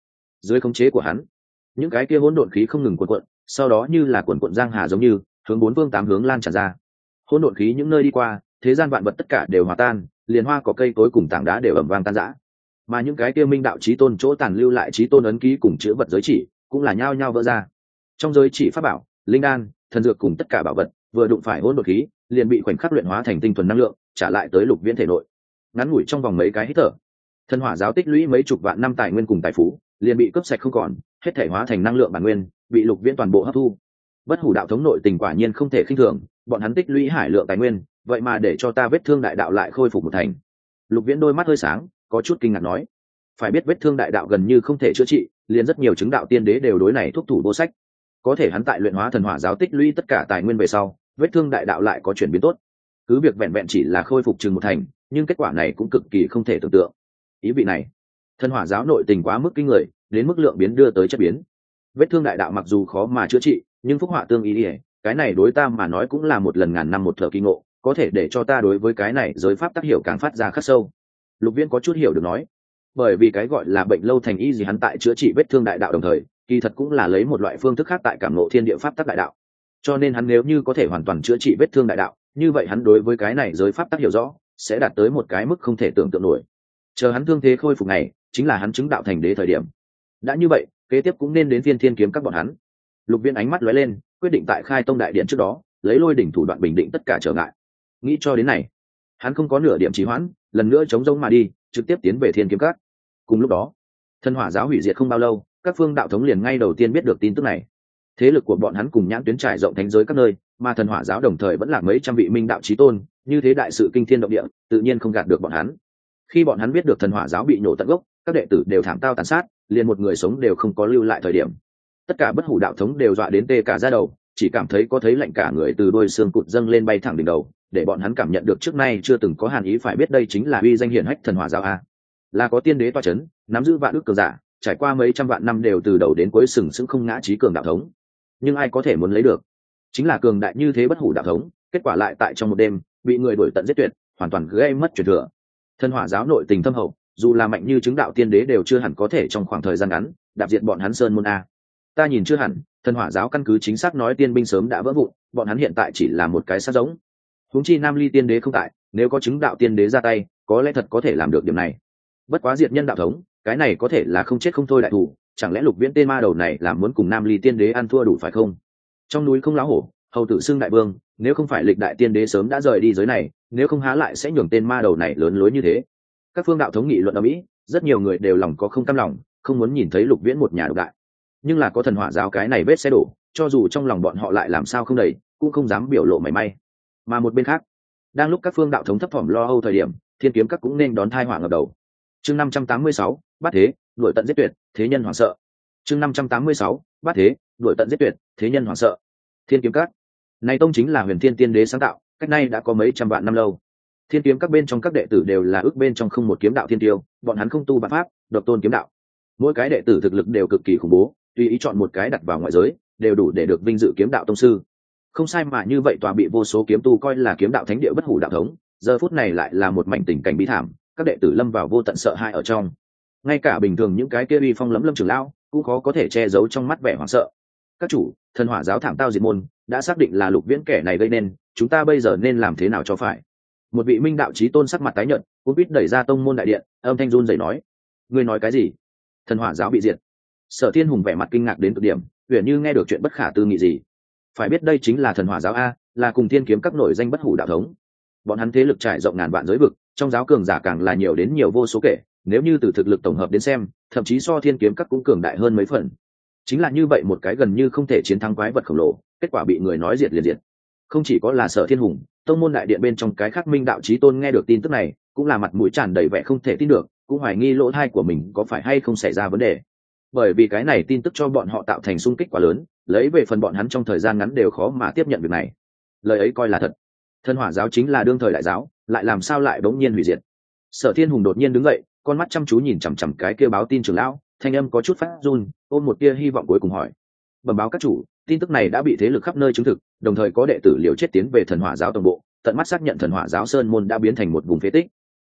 Dưới khống chế của hắn, những cái kia hỗn độn khí không ngừng cuộn cuộn, sau đó như là cuộn cuộn giang hà giống như hướng bốn phương tám hướng lan tràn ra. Hỗn độn khí những nơi đi qua, thế gian vạn vật tất cả đều hòa tan, liền hoa cỏ cây cối cùng tảng đá đều ầm vang tan rã. Mà những cái kia minh đạo chí tôn chỗ tàn lưu lại chí tôn ấn ký cùng chữ vật giới chỉ, cũng là nhao nhao vỡ ra. Trong giới chỉ pháp bảo, linh đan, thần dược cùng tất cả bảo vật, vừa đụng phải hỗn độn khí, liền bị khoảnh khắc luyện hóa thành tinh thuần năng lượng, trả lại tới Lục Viễn thể nội. Ngắn ngủi trong vòng mấy cái hít thở, Thần Hỏa giáo tích lũy mấy chục vạn năm tài nguyên cùng tài phú, liền bị cướp sạch không còn, hết thể hóa thành năng lượng bản nguyên, bị Lục Viễn toàn bộ hấp thu. Bất Hủ đạo thống nội tình quả nhiên không thể khinh thường, bọn hắn tích lũy hải lượng tài nguyên, vậy mà để cho ta vết thương đại đạo lại khôi phục một thành. Lục Viễn đôi mắt hơi sáng, có chút kinh ngạc nói: phải biết vết thương đại đạo gần như không thể chữa trị, liền rất nhiều chứng đạo tiên đế đều đối này thuốc thủ vô sách. Có thể hắn tại luyện hóa Thần Hỏa giáo tích lũy tất cả tài nguyên về sau, vết thương đại đạo lại có chuyển biến tốt. Cứ việc vẹn vẹn chỉ là khôi phục chừng một thành, nhưng kết quả này cũng cực kỳ không thể tưởng tượng. Ý vị này, Thần Hỏa giáo nội tình quá mức kinh người, đến mức lượng biến đưa tới chất biến. Vết thương đại đạo mặc dù khó mà chữa trị, nhưng phúc họa tương ý ỉa, cái này đối ta mà nói cũng là một lần ngàn năm một thở kỳ ngộ, có thể để cho ta đối với cái này giới pháp tác hiểu càng phát ra khắc sâu. Lục Viễn có chút hiểu được nói, bởi vì cái gọi là bệnh lâu thành y gì, hắn tại chữa trị vết thương đại đạo đồng thời, kỳ thật cũng là lấy một loại phương thức khác tại cảm ngộ thiên địa pháp tắc đại đạo. Cho nên hắn nếu như có thể hoàn toàn chữa trị vết thương đại đạo, như vậy hắn đối với cái này giới pháp tắc hiểu rõ, sẽ đạt tới một cái mức không thể tưởng tượng nổi. Chờ hắn thương thế khôi phục này, chính là hắn chứng đạo thành đế thời điểm. Đã như vậy, kế tiếp cũng nên đến Viên Thiên kiếm các bọn hắn. Lục Viễn ánh mắt lóe lên, quyết định tại khai tông đại điện trước đó, lấy lôi đỉnh thủ đoạn bình định tất cả trở ngại. Nghĩ cho đến này, hắn không có nửa điểm trì hoãn, lần nữa chống rông mà đi, trực tiếp tiến về Thiên kiếm các. Cùng lúc đó, Thần Hỏa giáo hủy diệt không bao lâu, các phương đạo thống liền ngay đầu tiên biết được tin tức này. Thế lực của bọn hắn cùng nhãn tuyến trải rộng thánh giới các nơi, mà Thần Hỏa giáo đồng thời vẫn là mấy trăm vị minh đạo chí tôn, như thế đại sự kinh thiên động địa, tự nhiên không gạt được bọn hắn. Khi bọn hắn biết được Thần Hỏa giáo bị nổ tận gốc, các đệ tử đều thảm tao tàn sát, liền một người sống đều không có lưu lại thời điểm. Tất cả Bất Hủ đạo thống đều dọa đến tê cả da đầu, chỉ cảm thấy có thấy lạnh cả người từ đôi xương cụt dâng lên bay thẳng đỉnh đầu, để bọn hắn cảm nhận được trước nay chưa từng có hàn ý, phải biết đây chính là uy danh hiển hách Thần Hỏa giáo a, là có tiên đế toa chấn, nắm giữ vạn ước cường giả, trải qua mấy trăm vạn năm đều từ đầu đến cuối sừng sững không ngã chí cường đạo thống. Nhưng ai có thể muốn lấy được, chính là cường đại như thế Bất Hủ đạo thống, kết quả lại tại trong một đêm bị người đuổi tận giết tuyệt, hoàn toàn gây mất truyền thừa. Thần Hỏa giáo nội tình thâm hậu, dù là mạnh như chứng đạo tiên đế đều chưa hẳn có thể trong khoảng thời gian ngắn đạp diệt bọn hắn sơn môn a. Ta nhìn chưa hẳn, Thần Hỏa giáo căn cứ chính xác nói tiên binh sớm đã vỡ vụn, bọn hắn hiện tại chỉ là một cái xác giống. Huống chi Nam Ly tiên đế không tại, nếu có chứng đạo tiên đế ra tay, có lẽ thật có thể làm được điểm này. Bất quá diệt nhân đạo thống, cái này có thể là không chết không thôi đại thủ, chẳng lẽ Lục Viễn tên ma đầu này làm muốn cùng Nam Ly tiên đế ăn thua đủ phải không? Trong núi không láo hổ, hầu tử xưng đại vương, nếu không phải lịch đại tiên đế sớm đã rời đi giới này, nếu không há lại sẽ nhường tên ma đầu này lớn lối như thế. Các phương đạo thống nghị luận ở Mỹ, rất nhiều người đều lòng có không cam lòng, không muốn nhìn thấy Lục Viễn một nhà độc đại. Nhưng là có Thần Hỏa giáo cái này vết xe đổ, cho dù trong lòng bọn họ lại làm sao không đầy, cũng không dám biểu lộ mảy may. Mà một bên khác, đang lúc các phương đạo thống thấp thỏm lo âu thời điểm, Thiên kiếm các cũng nên đón tai họa ngập đầu. Chương 586, Bát thế, đuổi tận giết tuyệt, thế nhân hoảng sợ. Chương 586, Bát thế, đuổi tận giết tuyệt, thế nhân hoảng sợ. Thiên kiếm các, này tông chính là Huyền Thiên tiên đế sáng tạo, cách nay đã có mấy trăm vạn năm lâu. Thiên kiếm các bên trong các đệ tử đều là ước bên trong không một kiếm đạo thiên tiêu, bọn hắn không tu vạn pháp, độc tôn kiếm đạo. Mỗi cái đệ tử thực lực đều cực kỳ khủng bố, tùy ý chọn một cái đặt vào ngoại giới, đều đủ để được vinh dự kiếm đạo tông sư. Không sai, mà như vậy tòa bị vô số kiếm tu coi là kiếm đạo thánh địa Bất Hủ đạo thống, giờ phút này lại là một mảnh tình cảnh bi thảm, các đệ tử lâm vào vô tận sợ hãi ở trong. Ngay cả bình thường những cái kia uy phong lẫm lâm trưởng lão cũng khó có thể che giấu trong mắt vẻ hoảng sợ. Các chủ, Thần Hỏa giáo thảm tao diệt môn, đã xác định là Lục Viễn kẻ này gây nên, chúng ta bây giờ nên làm thế nào cho phải? Một vị minh đạo chí tôn sắc mặt tái nhợt, cũng biết đẩy ra tông môn đại điện, âm thanh run rẩy nói: ngươi nói cái gì? Thần Hỏa giáo bị diệt? Sở Thiên Hùng vẻ mặt kinh ngạc đến cực điểm, huyền như nghe được chuyện bất khả tư nghị gì. Phải biết đây chính là Thần Hỏa giáo a, là cùng Thiên kiếm các nổi danh Bất Hủ đạo thống. Bọn hắn thế lực trải rộng ngàn vạn giới vực, trong giáo cường giả càng là nhiều đến nhiều vô số kể, nếu như từ thực lực tổng hợp đến xem, thậm chí so Thiên kiếm các cũng cường đại hơn mấy phần. Chính là như vậy một cái gần như không thể chiến thắng quái vật khổng lồ, kết quả bị người nói diệt liền diệt. Không chỉ có là Sở Thiên Hùng, tông môn đại điện bên trong cái khác minh đạo chí tôn nghe được tin tức này, cũng là mặt mũi tràn đầy vẻ không thể tin được, cũng hoài nghi lỗ tai của mình có phải hay không xảy ra vấn đề. Bởi vì cái này tin tức cho bọn họ tạo thành xung kích quá lớn, lấy về phần bọn hắn trong thời gian ngắn đều khó mà tiếp nhận việc này. Lời ấy coi là thật. Thần Hỏa giáo chính là đương thời đại giáo, lại làm sao lại bỗng nhiên hủy diệt? Sở Thiên Hùng đột nhiên đứng dậy, con mắt chăm chú nhìn chằm chằm cái kia báo tin trưởng lão, thanh âm có chút phát run, ôm một tia hy vọng cuối cùng hỏi: bẩm báo các chủ, tin tức này đã bị thế lực khắp nơi chứng thực, đồng thời có đệ tử liều chết tiến về Thần Hỏa giáo tổng bộ, tận mắt xác nhận Thần Hỏa giáo sơn môn đã biến thành một vùng phế tích.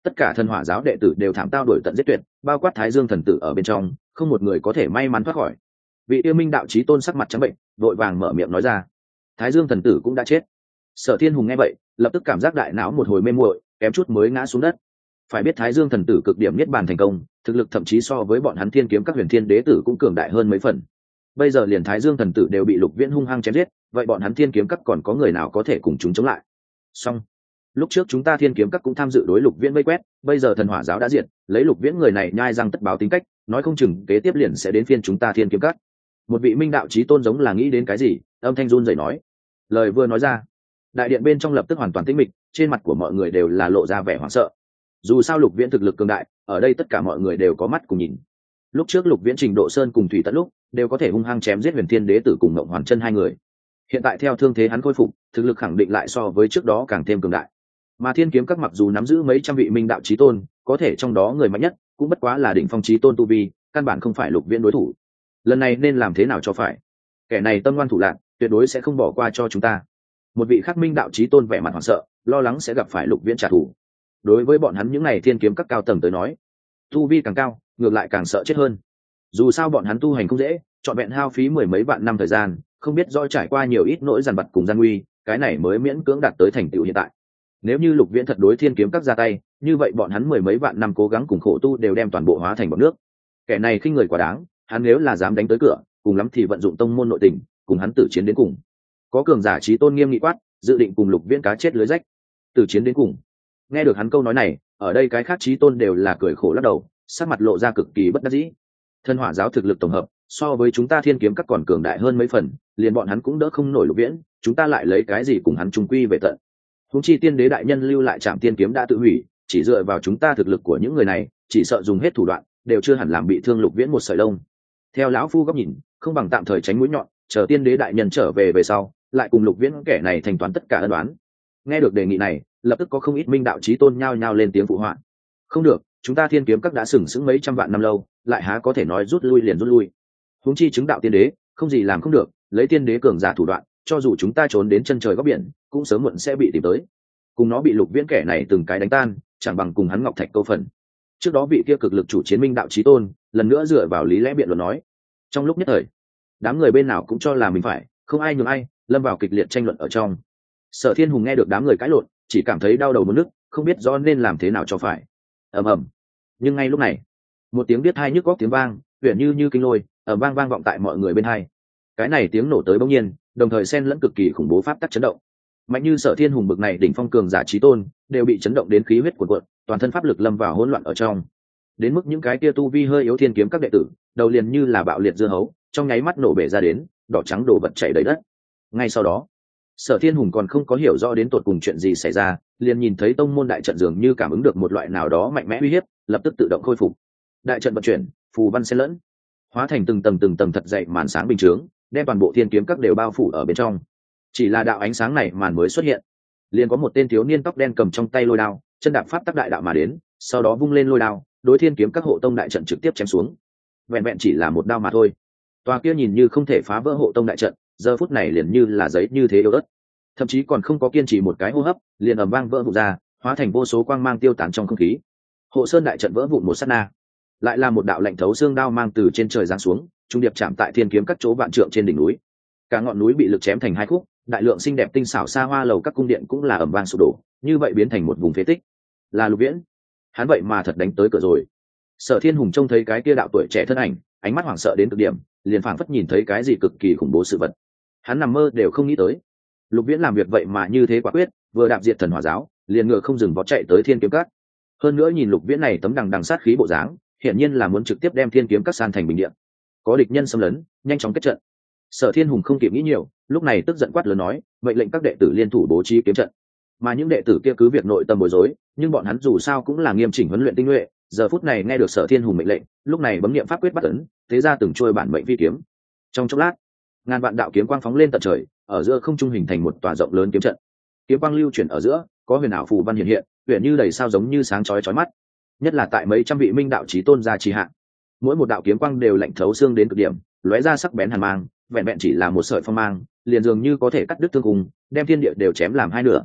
tất cả thần hỏa giáo đệ tử đều thảm tao đuổi tận giết tuyệt, bao quát Thái Dương thần tử ở bên trong, không một người có thể may mắn thoát khỏi. Vị yêu minh đạo chí tôn sắc mặt trắng bệnh, vội vàng mở miệng nói ra: Thái Dương thần tử cũng đã chết. Sở Thiên Hùng nghe vậy, lập tức cảm giác đại não một hồi mê muội, kém chút mới ngã xuống đất. Phải biết Thái Dương thần tử cực điểm niết bàn thành công, thực lực thậm chí so với bọn hắn Thiên kiếm các huyền thiên đế tử cũng cường đại hơn mấy phần. Bây giờ liền Thái Dương thần tử đều bị Lục Viễn hung hăng chém giết, vậy bọn hắn Thiên kiếm các còn có người nào có thể cùng chúng chống lại? Xong, lúc trước chúng ta Thiên kiếm các cũng tham dự đối Lục Viễn vây quét, bây giờ thần hỏa giáo đã diệt, lấy Lục Viễn người này nhai răng tất báo tính cách, nói không chừng kế tiếp liền sẽ đến phiên chúng ta Thiên kiếm các. Một vị minh đạo chí tôn giống là nghĩ đến cái gì, âm thanh run rẩy nói. Lời vừa nói ra, đại điện bên trong lập tức hoàn toàn tĩnh mịch, trên mặt của mọi người đều là lộ ra vẻ hoảng sợ. Dù sao Lục Viễn thực lực cường đại, ở đây tất cả mọi người đều có mắt cùng nhìn. Lúc trước Lục Viễn Trình Độ Sơn cùng Thủy Tận lúc đều có thể hung hăng chém giết Huyền Thiên Đế tử cùng Ngộng Hoàn Chân hai người. Hiện tại theo thương thế hắn khôi phục, thực lực khẳng định lại so với trước đó càng thêm cường đại. Mà Thiên kiếm các mặc dù nắm giữ mấy trăm vị minh đạo chí tôn, có thể trong đó người mạnh nhất cũng bất quá là đỉnh phong chí tôn tu vi, căn bản không phải Lục Viễn đối thủ. Lần này nên làm thế nào cho phải? Kẻ này tâm ngoan thủ lạn, tuyệt đối sẽ không bỏ qua cho chúng ta. Một vị khắc minh đạo chí tôn vẻ mặt hoảng sợ, lo lắng sẽ gặp phải Lục Viễn trả thù. Đối với bọn hắn những này Thiên kiếm các cao tầng tới nói, tu vi càng cao, ngược lại càng sợ chết hơn. Dù sao bọn hắn tu hành không dễ, trọn vẹn hao phí mười mấy vạn năm thời gian, không biết do trải qua nhiều ít nỗi dằn vặt cùng gian nguy, cái này mới miễn cưỡng đạt tới thành tựu hiện tại. Nếu như Lục Viễn thật đối Thiên kiếm các ra tay, như vậy bọn hắn mười mấy vạn năm cố gắng cùng khổ tu đều đem toàn bộ hóa thành bọt nước. Kẻ này khinh người quá đáng, hắn nếu là dám đánh tới cửa, cùng lắm thì vận dụng tông môn nội tình, cùng hắn tử chiến đến cùng. Có cường giả chí tôn nghiêm nghị quát, dự định cùng Lục Viễn cá chết lưới rách, tử chiến đến cùng. Nghe được hắn câu nói này, ở đây cái khác chí tôn đều là cười khổ lắc đầu, sắc mặt lộ ra cực kỳ bất đắc dĩ. Thần hỏa giáo thực lực tổng hợp so với chúng ta Thiên kiếm các còn cường đại hơn mấy phần, liền bọn hắn cũng đỡ không nổi Lục Viễn, chúng ta lại lấy cái gì cùng hắn chung quy về tận? Huống chi Tiên đế đại nhân lưu lại Trảm Tiên kiếm đã tự hủy, chỉ dựa vào chúng ta thực lực của những người này, chỉ sợ dùng hết thủ đoạn, đều chưa hẳn làm bị thương Lục Viễn một sợi lông. Theo lão phu góc nhìn, không bằng tạm thời tránh mũi nhọn, chờ Tiên đế đại nhân trở về sau, lại cùng Lục Viễn kẻ này thanh toán tất cả ân oán. Nghe được đề nghị này, lập tức có không ít minh đạo chí tôn nhao nhao lên tiếng phụ họa. Không được, chúng ta Thiên kiếm các đã sừng sững mấy trăm vạn năm lâu, lại há có thể nói rút lui liền rút lui? Huống chi chứng đạo tiên đế, không gì làm không được, lấy tiên đế cường giả thủ đoạn, cho dù chúng ta trốn đến chân trời góc biển, cũng sớm muộn sẽ bị tìm tới. Cùng nó bị Lục Viễn kẻ này từng cái đánh tan, chẳng bằng cùng hắn ngọc thạch câu phần. Trước đó vị kia cực lực chủ chiến minh đạo chí tôn, lần nữa dựa vào lý lẽ biện luận nói. Trong lúc nhất thời, đám người bên nào cũng cho là mình phải, không ai nhường ai, lâm vào kịch liệt tranh luận ở trong. Sở Thiên Hùng nghe được đám người cãi lộn, chỉ cảm thấy đau đầu muốn nức, không biết rõ nên làm thế nào cho phải. Ầm ầm. Nhưng ngay lúc này, một tiếng biết hai nhức góc tiếng vang, huyền như kinh lôi, ầm vang vang vọng tại mọi người bên hai. Cái này tiếng nổ tới bỗng nhiên, đồng thời xen lẫn cực kỳ khủng bố pháp tắc chấn động. Mạnh như Sở Thiên Hùng bực này đỉnh phong cường giả chí tôn, đều bị chấn động đến khí huyết cuồn cuộn, toàn thân pháp lực lâm vào hỗn loạn ở trong. Đến mức những cái kia tu vi hơi yếu Thiên kiếm các đệ tử, đầu liền như là bạo liệt dưa hấu, trong nháy mắt nổ bể ra đến, đỏ trắng đổ vật chảy đầy đất. Ngay sau đó, Sở Thiên Hùng còn không có hiểu rõ đến tột cùng chuyện gì xảy ra, liền nhìn thấy tông môn đại trận dường như cảm ứng được một loại nào đó mạnh mẽ uy hiếp, lập tức tự động khôi phục. Đại trận vận chuyển, phù văn xen lẫn, hóa thành từng tầng thật dày màn sáng bình chướng, đem toàn bộ Thiên kiếm các đều bao phủ ở bên trong. Chỉ là đạo ánh sáng này màn mới xuất hiện, liền có một tên thiếu niên tóc đen cầm trong tay lôi đao, chân đạp pháp tắc đại đạo mà đến, sau đó vung lên lôi đao, đối Thiên kiếm các hộ tông đại trận trực tiếp chém xuống. Vẹn vẹn chỉ là một đao mà thôi, tòa kia nhìn như không thể phá vỡ hộ tông đại trận, giờ phút này liền như là giấy như thế yếu ớt, thậm chí còn không có kiên trì một cái hô hấp, liền ầm vang vỡ vụn ra, hóa thành vô số quang mang tiêu tán trong không khí. Hộ sơn đại trận vỡ vụn một sát na, lại là một đạo lạnh thấu xương đao mang từ trên trời giáng xuống, trung điệp chạm tại Thiên kiếm các chỗ vạn trượng trên đỉnh núi. Cả ngọn núi bị lực chém thành hai khúc, đại lượng xinh đẹp tinh xảo xa hoa lầu các cung điện cũng là ầm vang sụp đổ, như vậy biến thành một vùng phế tích. Là Lục Viễn, hắn vậy mà thật đánh tới cửa rồi. Sở Thiên Hùng trông thấy cái kia đạo tuổi trẻ thân ảnh, ánh mắt hoảng sợ đến cực điểm, liền phảng phất nhìn thấy cái gì cực kỳ khủng bố sự vật. Hắn nằm mơ đều không nghĩ tới, Lục Viễn làm việc vậy mà như thế quả quyết, vừa đạp diệt thần hỏa giáo, liền ngựa không dừng vó chạy tới Thiên kiếm các. Hơn nữa nhìn Lục Viễn này tấm đằng sát khí bộ dáng, hiển nhiên là muốn trực tiếp đem Thiên kiếm các san thành bình địa. Có địch nhân xâm lấn, nhanh chóng kết trận. Sở Thiên Hùng không kịp nghĩ nhiều, lúc này tức giận quát lớn nói, mệnh lệnh các đệ tử liên thủ bố trí kiếm trận. Mà những đệ tử kia cứ việc nội tâm bối rối, nhưng bọn hắn dù sao cũng là nghiêm chỉnh huấn luyện tinh nhuệ, giờ phút này nghe được Sở Thiên Hùng mệnh lệnh, lúc này bấm niệm pháp quyết bắt ấn, thế ra từng trôi bản mệnh phi kiếm. Trong chốc lát, ngàn vạn đạo kiếm quang phóng lên tận trời, ở giữa không trung hình thành một tòa rộng lớn kiếm trận. Kiếm quang lưu chuyển ở giữa, có huyền ảo phù văn hiện hiện, huyền như đầy sao giống như sáng chói chói mắt. Nhất là tại mấy trăm vị minh đạo chí tôn gia trì hạ, mỗi một đạo kiếm quang đều lạnh thấu xương đến cực điểm, lóe ra sắc bén hàn mang, vẹn vẹn chỉ là một sợi phong mang, liền dường như có thể cắt đứt thương cùng, đem thiên địa đều chém làm hai nửa.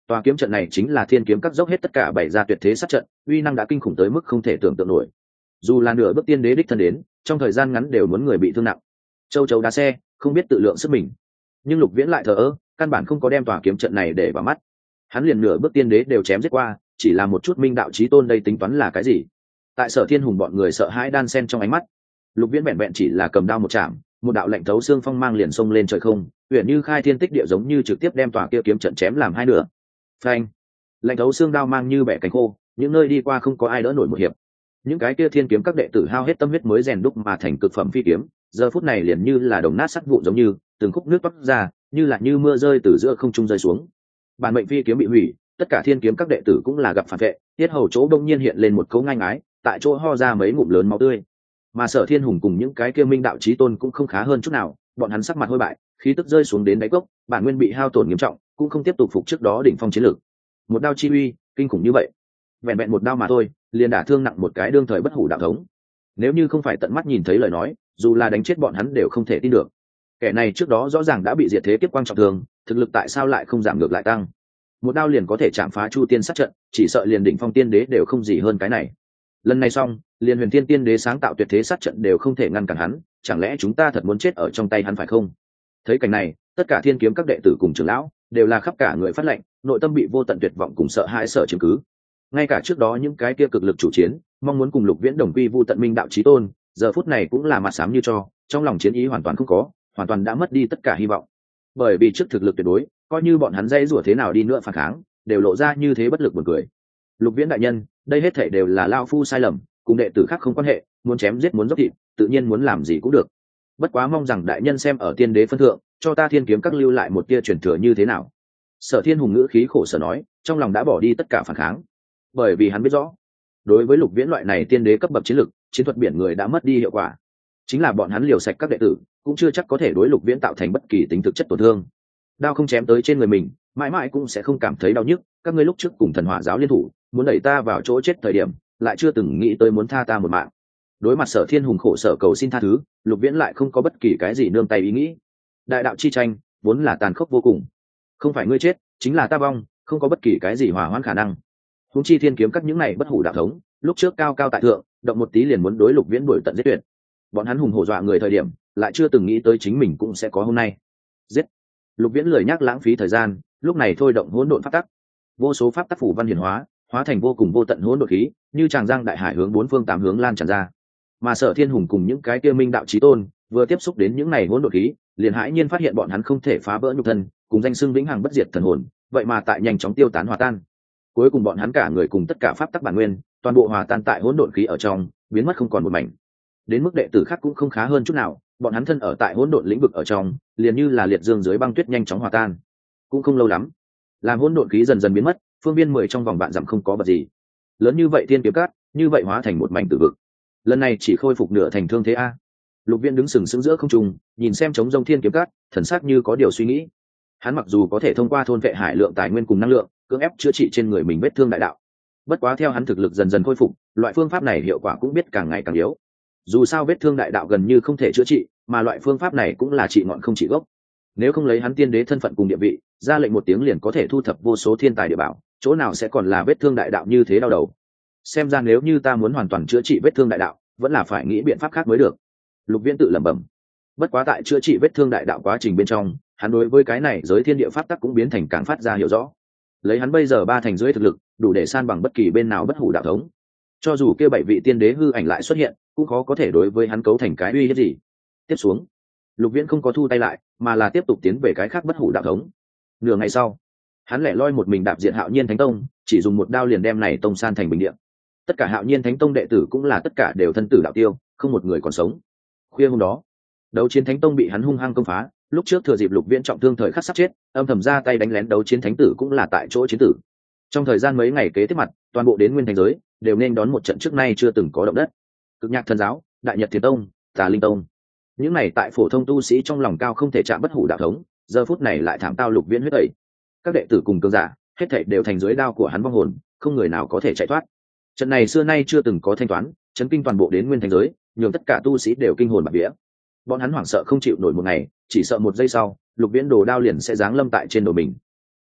tòa kiếm trận này chính là thiên kiếm các dốc hết tất cả bảy ra tuyệt thế sát trận, uy năng đã kinh khủng tới mức không thể tưởng tượng nổi. Dù là nửa bước tiên đế đích thân đến, trong thời gian ngắn đều muốn người bị thương nặng. Châu chấu đá xe, không biết tự lượng sức mình. Nhưng Lục Viễn lại thờ ơ, căn bản không có đem tòa kiếm trận này để vào mắt. Hắn liền nửa bước tiên đế đều chém giết qua, chỉ là một chút minh đạo chí tôn đây tính toán là cái gì? Tại Sở Thiên Hùng bọn người sợ hãi đan sen trong ánh mắt, Lục Viễn vẹn vẹn chỉ là cầm đao một chạm, một đạo lạnh thấu xương phong mang liền xông lên trời không, huyền như khai thiên tích địa giống như trực tiếp đem tòa kia kiếm trận chém làm hai nửa. Phanh! Lạnh thấu xương đao mang như bẻ cánh khô, những nơi đi qua không có ai đỡ nổi một hiệp. Những cái kia thiên kiếm các đệ tử hao hết tâm huyết mới rèn đúc mà thành cực phẩm phi kiếm, giờ phút này liền như là đồng nát sắt vụn giống như từng khúc nước toát ra, như là như mưa rơi từ giữa không trung rơi xuống. Bản mệnh phi kiếm bị hủy, tất cả thiên kiếm các đệ tử cũng là gặp phản vệ, tiết hầu chỗ đông nhiên hiện lên một cấu ngang ái, tại chỗ ho ra mấy ngụm lớn máu tươi. Mà Sở Thiên Hùng cùng những cái kia minh đạo chí tôn cũng không khá hơn chút nào, bọn hắn sắc mặt hôi bại, khí tức rơi xuống đến đáy cốc, bản nguyên bị hao tổn nghiêm trọng, cũng không tiếp tục phục trước đó đỉnh phong chiến lược. Một đao chi uy kinh khủng như vậy, vẹn vẹn một đao mà thôi, liền đả thương nặng một cái đương thời bất hủ đạo thống. Nếu như không phải tận mắt nhìn thấy lời nói, dù là đánh chết bọn hắn đều không thể tin được. Kẻ này trước đó rõ ràng đã bị diệt thế kiếp quang trọng thương, thực lực tại sao lại không giảm ngược lại tăng? Một đao liền có thể chạm phá Chu Tiên sát trận, chỉ sợ liền đỉnh phong tiên đế đều không gì hơn cái này. Lần này xong, liền Huyền Thiên Tiên đế sáng tạo tuyệt thế sát trận đều không thể ngăn cản hắn, chẳng lẽ chúng ta thật muốn chết ở trong tay hắn phải không? Thấy cảnh này, tất cả thiên kiếm các đệ tử cùng trưởng lão đều là khắp cả người phát lệnh, nội tâm bị vô tận tuyệt vọng cùng sợ hãi chiếm cứ. Ngay cả trước đó những cái kia cực lực chủ chiến, mong muốn cùng Lục Viễn đồng quy vu tận minh đạo chí tôn, giờ phút này cũng là mặt xám như cho, trong lòng chiến ý hoàn toàn không có, hoàn toàn đã mất đi tất cả hy vọng. Bởi vì trước thực lực tuyệt đối, coi như bọn hắn dây rủa thế nào đi nữa phản kháng, đều lộ ra như thế bất lực buồn cười. Lục Viễn đại nhân, đây hết thảy đều là lao phu sai lầm, cùng đệ tử khác không quan hệ, muốn chém giết muốn dốc thịt, tự nhiên muốn làm gì cũng được. Bất quá mong rằng đại nhân xem ở tiên đế phân thượng, cho ta thiên kiếm các lưu lại một tia truyền thừa như thế nào. Sở Thiên Hùng ngữ khí khổ sở nói, trong lòng đã bỏ đi tất cả phản kháng. Bởi vì hắn biết rõ, đối với Lục Viễn loại này tiên đế cấp bậc chiến lực, chiến thuật biển người đã mất đi hiệu quả. Chính là bọn hắn liều sạch các đệ tử, cũng chưa chắc có thể đối Lục Viễn tạo thành bất kỳ tính thực chất tổn thương. Đao không chém tới trên người mình, mãi mãi cũng sẽ không cảm thấy đau nhức. Các ngươi lúc trước cùng Thần Hỏa giáo liên thủ, muốn đẩy ta vào chỗ chết thời điểm, lại chưa từng nghĩ tới muốn tha ta một mạng. Đối mặt Sở Thiên Hùng khổ sở cầu xin tha thứ, Lục Viễn lại không có bất kỳ cái gì nương tay ý nghĩ. Đại đạo chi tranh vốn là tàn khốc vô cùng, không phải ngươi chết chính là ta vong, không có bất kỳ cái gì hòa hoãn khả năng. Huống chi thiên kiếm các những này bất hủ đạo thống, lúc trước cao cao tại thượng, động một tí liền muốn đối Lục Viễn đuổi tận giết tuyệt. Bọn hắn hùng hổ dọa người thời điểm, lại chưa từng nghĩ tới chính mình cũng sẽ có hôm nay. Giết! Lục Viễn lười nhắc lãng phí thời gian, lúc này thôi động hỗn độn pháp tắc, vô số pháp tắc phủ văn hiển hóa, hóa thành vô cùng vô tận hỗn độn khí, như tràng giang đại hải hướng bốn phương tám hướng lan tràn ra. Mà Sở Thiên Hùng cùng những cái kia minh đạo chí tôn, vừa tiếp xúc đến những này hỗn độn khí, liền hãi nhiên phát hiện bọn hắn không thể phá vỡ nhục thân, cùng danh xưng vĩnh hằng bất diệt thần hồn, vậy mà tại nhanh chóng tiêu tán hòa tan. Cuối cùng bọn hắn cả người cùng tất cả pháp tắc bản nguyên, toàn bộ hòa tan tại hỗn độn khí ở trong, biến mất không còn một mảnh. Đến mức đệ tử khác cũng không khá hơn chút nào, bọn hắn thân ở tại hỗn độn lĩnh vực ở trong, liền như là liệt dương dưới băng tuyết nhanh chóng hòa tan. Cũng không lâu lắm, làm hỗn độn khí dần dần biến mất, phương viên 10 trong vòng vạn dặm không có vật gì. Lớn như vậy thiên kiếm cát, như vậy hóa thành một mảnh tử vực. Lần này chỉ khôi phục nửa thành thương thế a. Lục Viễn đứng sừng sững giữa không trung, nhìn xem trống rông thiên kiếm cát, thần sắc như có điều suy nghĩ. Hắn mặc dù có thể thông qua thôn vệ hải lượng tài nguyên cùng năng lượng, cưỡng ép chữa trị trên người mình vết thương đại đạo, bất quá theo hắn thực lực dần dần khôi phục, loại phương pháp này hiệu quả cũng biết càng ngày càng yếu. Dù sao vết thương đại đạo gần như không thể chữa trị, mà loại phương pháp này cũng là trị ngọn không trị gốc. Nếu không lấy hắn tiên đế thân phận cùng địa vị, ra lệnh một tiếng liền có thể thu thập vô số thiên tài địa bảo, chỗ nào sẽ còn là vết thương đại đạo như thế đau đầu. Xem ra nếu như ta muốn hoàn toàn chữa trị vết thương đại đạo, vẫn là phải nghĩ biện pháp khác mới được. Lục Viễn tự lẩm bẩm. Bất quá tại chữa trị vết thương đại đạo quá trình bên trong, hắn đối với cái này giới thiên địa pháp tắc cũng biến thành càng phát ra hiểu rõ. Lấy hắn bây giờ 3 thành dưới thực lực, đủ để san bằng bất kỳ bên nào bất hủ đạo thống. Cho dù kia 7 vị tiên đế hư ảnh lại xuất hiện, cũng khó có thể đối với hắn cấu thành cái uy hiếp gì. Tiếp xuống, Lục Viễn không có thu tay lại, mà là tiếp tục tiến về cái khác bất hủ đạo thống. Nửa ngày sau, hắn lẻ loi một mình đạp diện Hạo Nhiên Thánh Tông, chỉ dùng một đao liền đem này tông san thành bình địa. Tất cả Hạo Nhiên Thánh Tông đệ tử cũng là tất cả đều thân tử đạo tiêu, không một người còn sống. Khuya hôm đó, Đấu Chiến Thánh Tông bị hắn hung hăng công phá, lúc trước thừa dịp Lục Viễn trọng thương thời khắc sắp chết, âm thầm ra tay đánh lén Đấu Chiến Thánh tử cũng là tại chỗ chiến tử. Trong thời gian mấy ngày kế tiếp mặt, toàn bộ đến Nguyên Thành giới đều nên đón một trận trước nay chưa từng có động đất. Cực Nhạc Thần giáo, Đại Nhật Thiên Tông, Tà Linh Tông, những này tại phổ thông tu sĩ trong lòng cao không thể chạm bất hủ đạo thống, giờ phút này lại thảm tao Lục Viễn huyết tẩy. Các đệ tử cùng cường giả, hết thảy đều thành dưới đao của hắn vong hồn, không người nào có thể chạy thoát. Trận này xưa nay chưa từng có thanh toán, chấn kinh toàn bộ đến Nguyên Thành giới, nhường tất cả tu sĩ đều kinh hồn bạt vía. Bọn hắn hoảng sợ không chịu nổi một ngày, chỉ sợ một giây sau, Lục Viễn đồ đao liền sẽ giáng lâm tại trên đầu mình.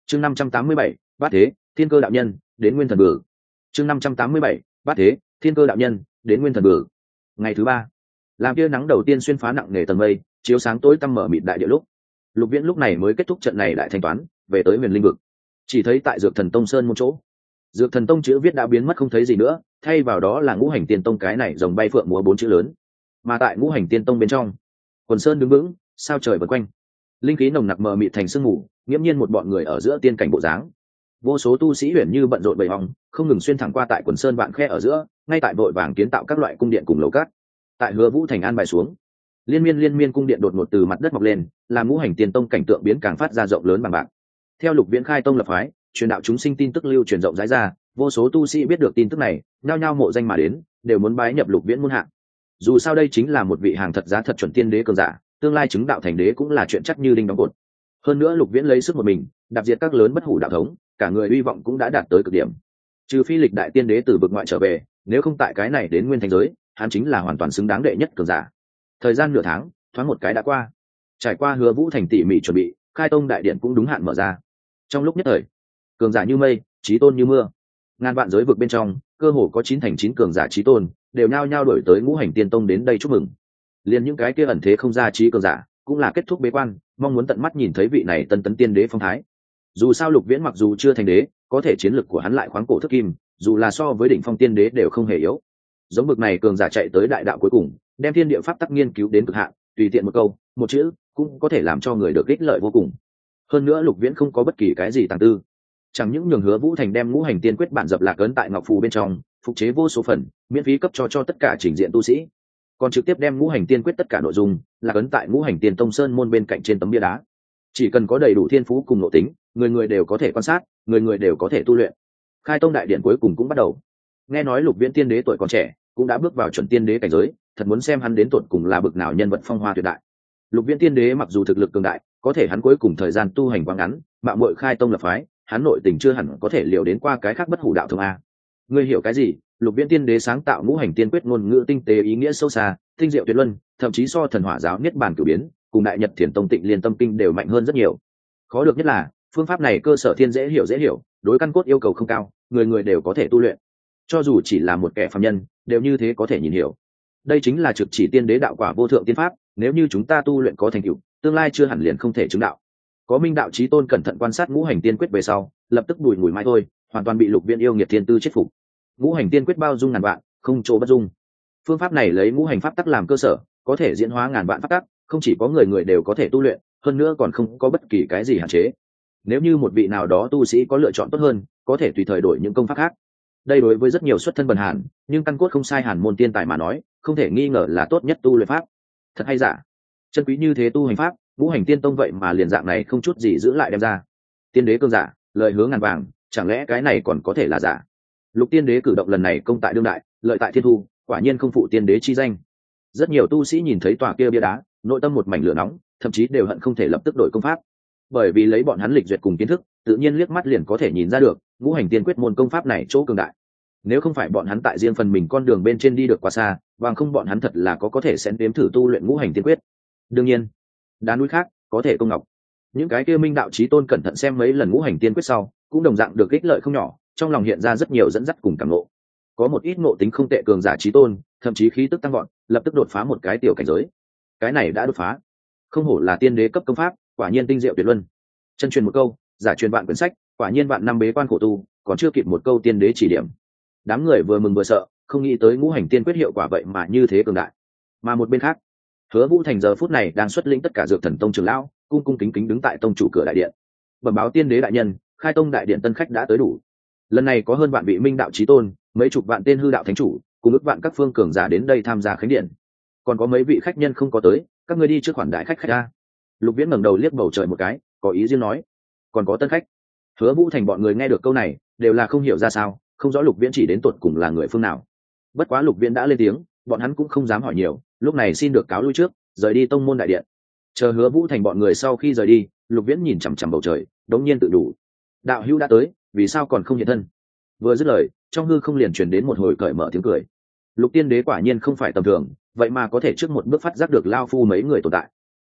chương 587, bát thế thiên cơ đạo nhân đến nguyên thần bử. chương 587, bát thế thiên cơ đạo nhân đến nguyên thần bử. Ngày thứ ba, làm tia nắng đầu tiên xuyên phá nặng nề tầng mây, chiếu sáng tối tăm mở mịt đại địa lúc, Lục Viễn lúc này mới kết thúc trận này đại thanh toán, về tới huyền linh vực. Chỉ thấy tại Dược Thần Tông sơn một chỗ, Dược Thần Tông chữ viết đã biến mất không thấy gì nữa, thay vào đó là Ngũ Hành Tiên Tông cái này rồng bay phượng múa 4 chữ lớn. Mà tại Ngũ Hành Tiên Tông bên trong, quần sơn đứng vững, sao trời vần quanh, linh khí nồng nặc mờ mịt thành sương mù, nghiễm nhiên một bọn người ở giữa tiên cảnh bộ dáng. Vô số tu sĩ huyền như bận rộn bầy ong, không ngừng xuyên thẳng qua tại quần sơn vạn khe ở giữa, ngay tại vội vàng kiến tạo các loại cung điện cùng lầu cát. Tại Hứa Vũ thành an bài xuống, liên miên cung điện đột ngột từ mặt đất mọc lên, làm Ngũ Hành Tiên Tông cảnh tượng biến càng phát ra rộng lớn bằng bạc. Theo Lục Viễn khai tông lập phái, truyền đạo chúng sinh tin tức lưu truyền rộng rãi ra, vô số tu sĩ biết được tin tức này, nhao nhao mộ danh mà đến, đều muốn bái nhập Lục Viễn môn hạ. Dù sao đây chính là một vị hàng thật giá thật chuẩn tiên đế cường giả, tương lai chứng đạo thành đế cũng là chuyện chắc như đinh đóng cột. Hơn nữa Lục Viễn lấy sức một mình, đạp diệt các lớn bất hủ đạo thống, cả người uy vọng cũng đã đạt tới cực điểm. Trừ phi lịch đại tiên đế từ vực ngoại trở về, nếu không tại cái này đến nguyên thành giới, hắn chính là hoàn toàn xứng đáng đệ nhất cường giả. Thời gian nửa tháng, thoáng một cái đã qua. Trải qua Hứa Vũ thành tỉ mỉ chuẩn bị, khai tông đại điện cũng đúng hạn mở ra. Trong lúc nhất thời, cường giả như mây, chí tôn như mưa. Ngàn vạn giới vực bên trong, cơ hồ có 9 thành 9 cường giả chí tôn, đều nhao nhao đổi tới Ngũ Hành Tiên Tông đến đây chúc mừng. Liên những cái kia ẩn thế không ra chí cường giả, cũng là kết thúc bế quan, mong muốn tận mắt nhìn thấy vị này tân tấn tiên đế phong thái. Dù sao Lục Viễn mặc dù chưa thành đế, có thể chiến lực của hắn lại khoáng cổ thức kim, dù là so với đỉnh phong tiên đế đều không hề yếu. Giống bực này cường giả chạy tới đại đạo cuối cùng, đem thiên địa pháp tắc nghiên cứu đến cực hạn, tùy tiện một câu, một chữ, cũng có thể làm cho người được ích lợi vô cùng. Hơn nữa Lục Viễn không có bất kỳ cái gì tàng tư, chẳng những nhường Hứa Vũ thành đem Ngũ Hành Tiên quyết bản dập lạc ấn tại ngọc phù bên trong, phục chế vô số phần, miễn phí cấp cho tất cả trình diện tu sĩ, còn trực tiếp đem Ngũ Hành Tiên quyết tất cả nội dung lạc ấn tại Ngũ Hành Tiên Tông sơn môn bên cạnh trên tấm bia đá. Chỉ cần có đầy đủ thiên phú cùng nội tính, người đều có thể quan sát, người đều có thể tu luyện. Khai tông đại điện cuối cùng cũng bắt đầu. Nghe nói Lục Viễn tiên đế tuổi còn trẻ, cũng đã bước vào chuẩn tiên đế cảnh giới, thật muốn xem hắn đến tột cùng là bực nào nhân vật phong hoa tuyệt đại. Lục Viễn tiên đế mặc dù thực lực cường đại, có thể hắn cuối cùng thời gian tu hành quá ngắn, mạo muội khai tông lập phái, hắn nội tình chưa hẳn có thể liệu đến qua cái khác bất hủ đạo thông a. Ngươi hiểu cái gì? Lục Viễn tiên đế sáng tạo Ngũ Hành Tiên quyết ngôn ngữ tinh tế ý nghĩa sâu xa, tinh diệu tuyệt luân, thậm chí so thần hỏa giáo niết bàn cửu biến, cùng đại nhật thiền tông tịnh liên tâm kinh đều mạnh hơn rất nhiều. Khó được nhất là phương pháp này cơ sở thiên dễ hiểu, đối căn cốt yêu cầu không cao, người đều có thể tu luyện. Cho dù chỉ là một kẻ phàm nhân, đều như thế có thể nhìn hiểu. Đây chính là trực chỉ tiên đế đạo quả vô thượng tiên pháp, nếu như chúng ta tu luyện có thành tựu, tương lai chưa hẳn liền không thể chứng đạo. Có Minh đạo chí tôn cẩn thận quan sát Ngũ Hành Tiên quyết về sau, lập tức đùi ngùi mãi thôi, hoàn toàn bị Lục Viễn yêu nghiệt thiên tư chết phục. Ngũ Hành Tiên quyết bao dung ngàn vạn, không chỗ bất dung. Phương pháp này lấy ngũ hành pháp tắc làm cơ sở, có thể diễn hóa ngàn vạn pháp tắc, không chỉ có người đều có thể tu luyện, hơn nữa còn không có bất kỳ cái gì hạn chế. Nếu như một vị nào đó tu sĩ có lựa chọn tốt hơn, có thể tùy thời đổi những công pháp khác. Đây đối với rất nhiều xuất thân bần hàn, nhưng căn cốt không sai hàn môn tiên tài mà nói, không thể nghi ngờ là tốt nhất tu luyện pháp. Thật hay giả? Chân quý như thế tu hành pháp, Ngũ Hành Tiên Tông vậy mà liền dạng này không chút gì giữ lại đem ra. Tiên đế cương giả, lời hứa ngàn vàng, chẳng lẽ cái này còn có thể là giả? Lục tiên đế cử động lần này công tại đương đại, lợi tại thiên thu, quả nhiên không phụ tiên đế chi danh. Rất nhiều tu sĩ nhìn thấy tòa kia bia đá, nội tâm một mảnh lửa nóng, thậm chí đều hận không thể lập tức đổi công pháp. Bởi vì lấy bọn hắn lịch duyệt cùng kiến thức, tự nhiên liếc mắt liền có thể nhìn ra được Ngũ Hành Tiên quyết môn công pháp này chỗ cường đại. Nếu không phải bọn hắn tại riêng phần mình con đường bên trên đi được quá xa, bằng không bọn hắn thật là có thể sẽ nếm thử tu luyện Ngũ Hành Tiên quyết. Đương nhiên, đá núi khác có thể công ngọc. Những cái kia Minh đạo chí tôn cẩn thận xem mấy lần Ngũ Hành Tiên quyết sau, cũng đồng dạng được ích lợi không nhỏ, trong lòng hiện ra rất nhiều dẫn dắt cùng cảm ngộ. Có một ít ngộ tính không tệ cường giả chí tôn, thậm chí khí tức tăng vọt, lập tức đột phá một cái tiểu cảnh giới. Cái này đã đột phá, không hổ là tiên đế cấp công pháp, quả nhiên tinh diệu tuyệt luân. Chân truyền một câu, giả truyền vạn quyển sách, quả nhiên vạn năm bế quan khổ tu, còn chưa kịp một câu tiên đế chỉ điểm. Đám người vừa mừng vừa sợ, không nghĩ tới Ngũ Hành Tiên quyết hiệu quả vậy mà như thế cường đại. Mà một bên khác, Hứa Vũ thành giờ phút này đang xuất lĩnh tất cả Dược Thần Tông trưởng lão, cung cung kính kính đứng tại tông chủ cửa đại điện. Bẩm báo tiên đế đại nhân, khai tông đại điện tân khách đã tới đủ. Lần này có hơn vạn vị Minh đạo chí tôn, mấy chục vạn tên hư đạo thánh chủ, cùng ước vạn các phương cường giả đến đây tham gia khánh điện. Còn có mấy vị khách nhân không có tới, các ngươi đi trước khoản đại khách ra. Lục Viễn ngẩng đầu liếc bầu trời một cái, có ý riêng nói. Còn có tân khách. Hứa Vũ thành bọn người nghe được câu này, đều là không hiểu ra sao, không rõ Lục Viễn chỉ đến tuột cùng là người phương nào. Bất quá Lục Viễn đã lên tiếng, bọn hắn cũng không dám hỏi nhiều, lúc này xin được cáo lui trước, rời đi tông môn đại điện. Chờ Hứa Vũ thành bọn người sau khi rời đi, Lục Viễn nhìn chằm chằm bầu trời, đống nhiên tự đủ. Đạo hữu đã tới, vì sao còn không hiện thân? Vừa dứt lời, trong hư không liền truyền đến một hồi cởi mở tiếng cười. Lục tiên đế quả nhiên không phải tầm thường, vậy mà có thể trước một bước phát giác được lao phu mấy người tồn tại.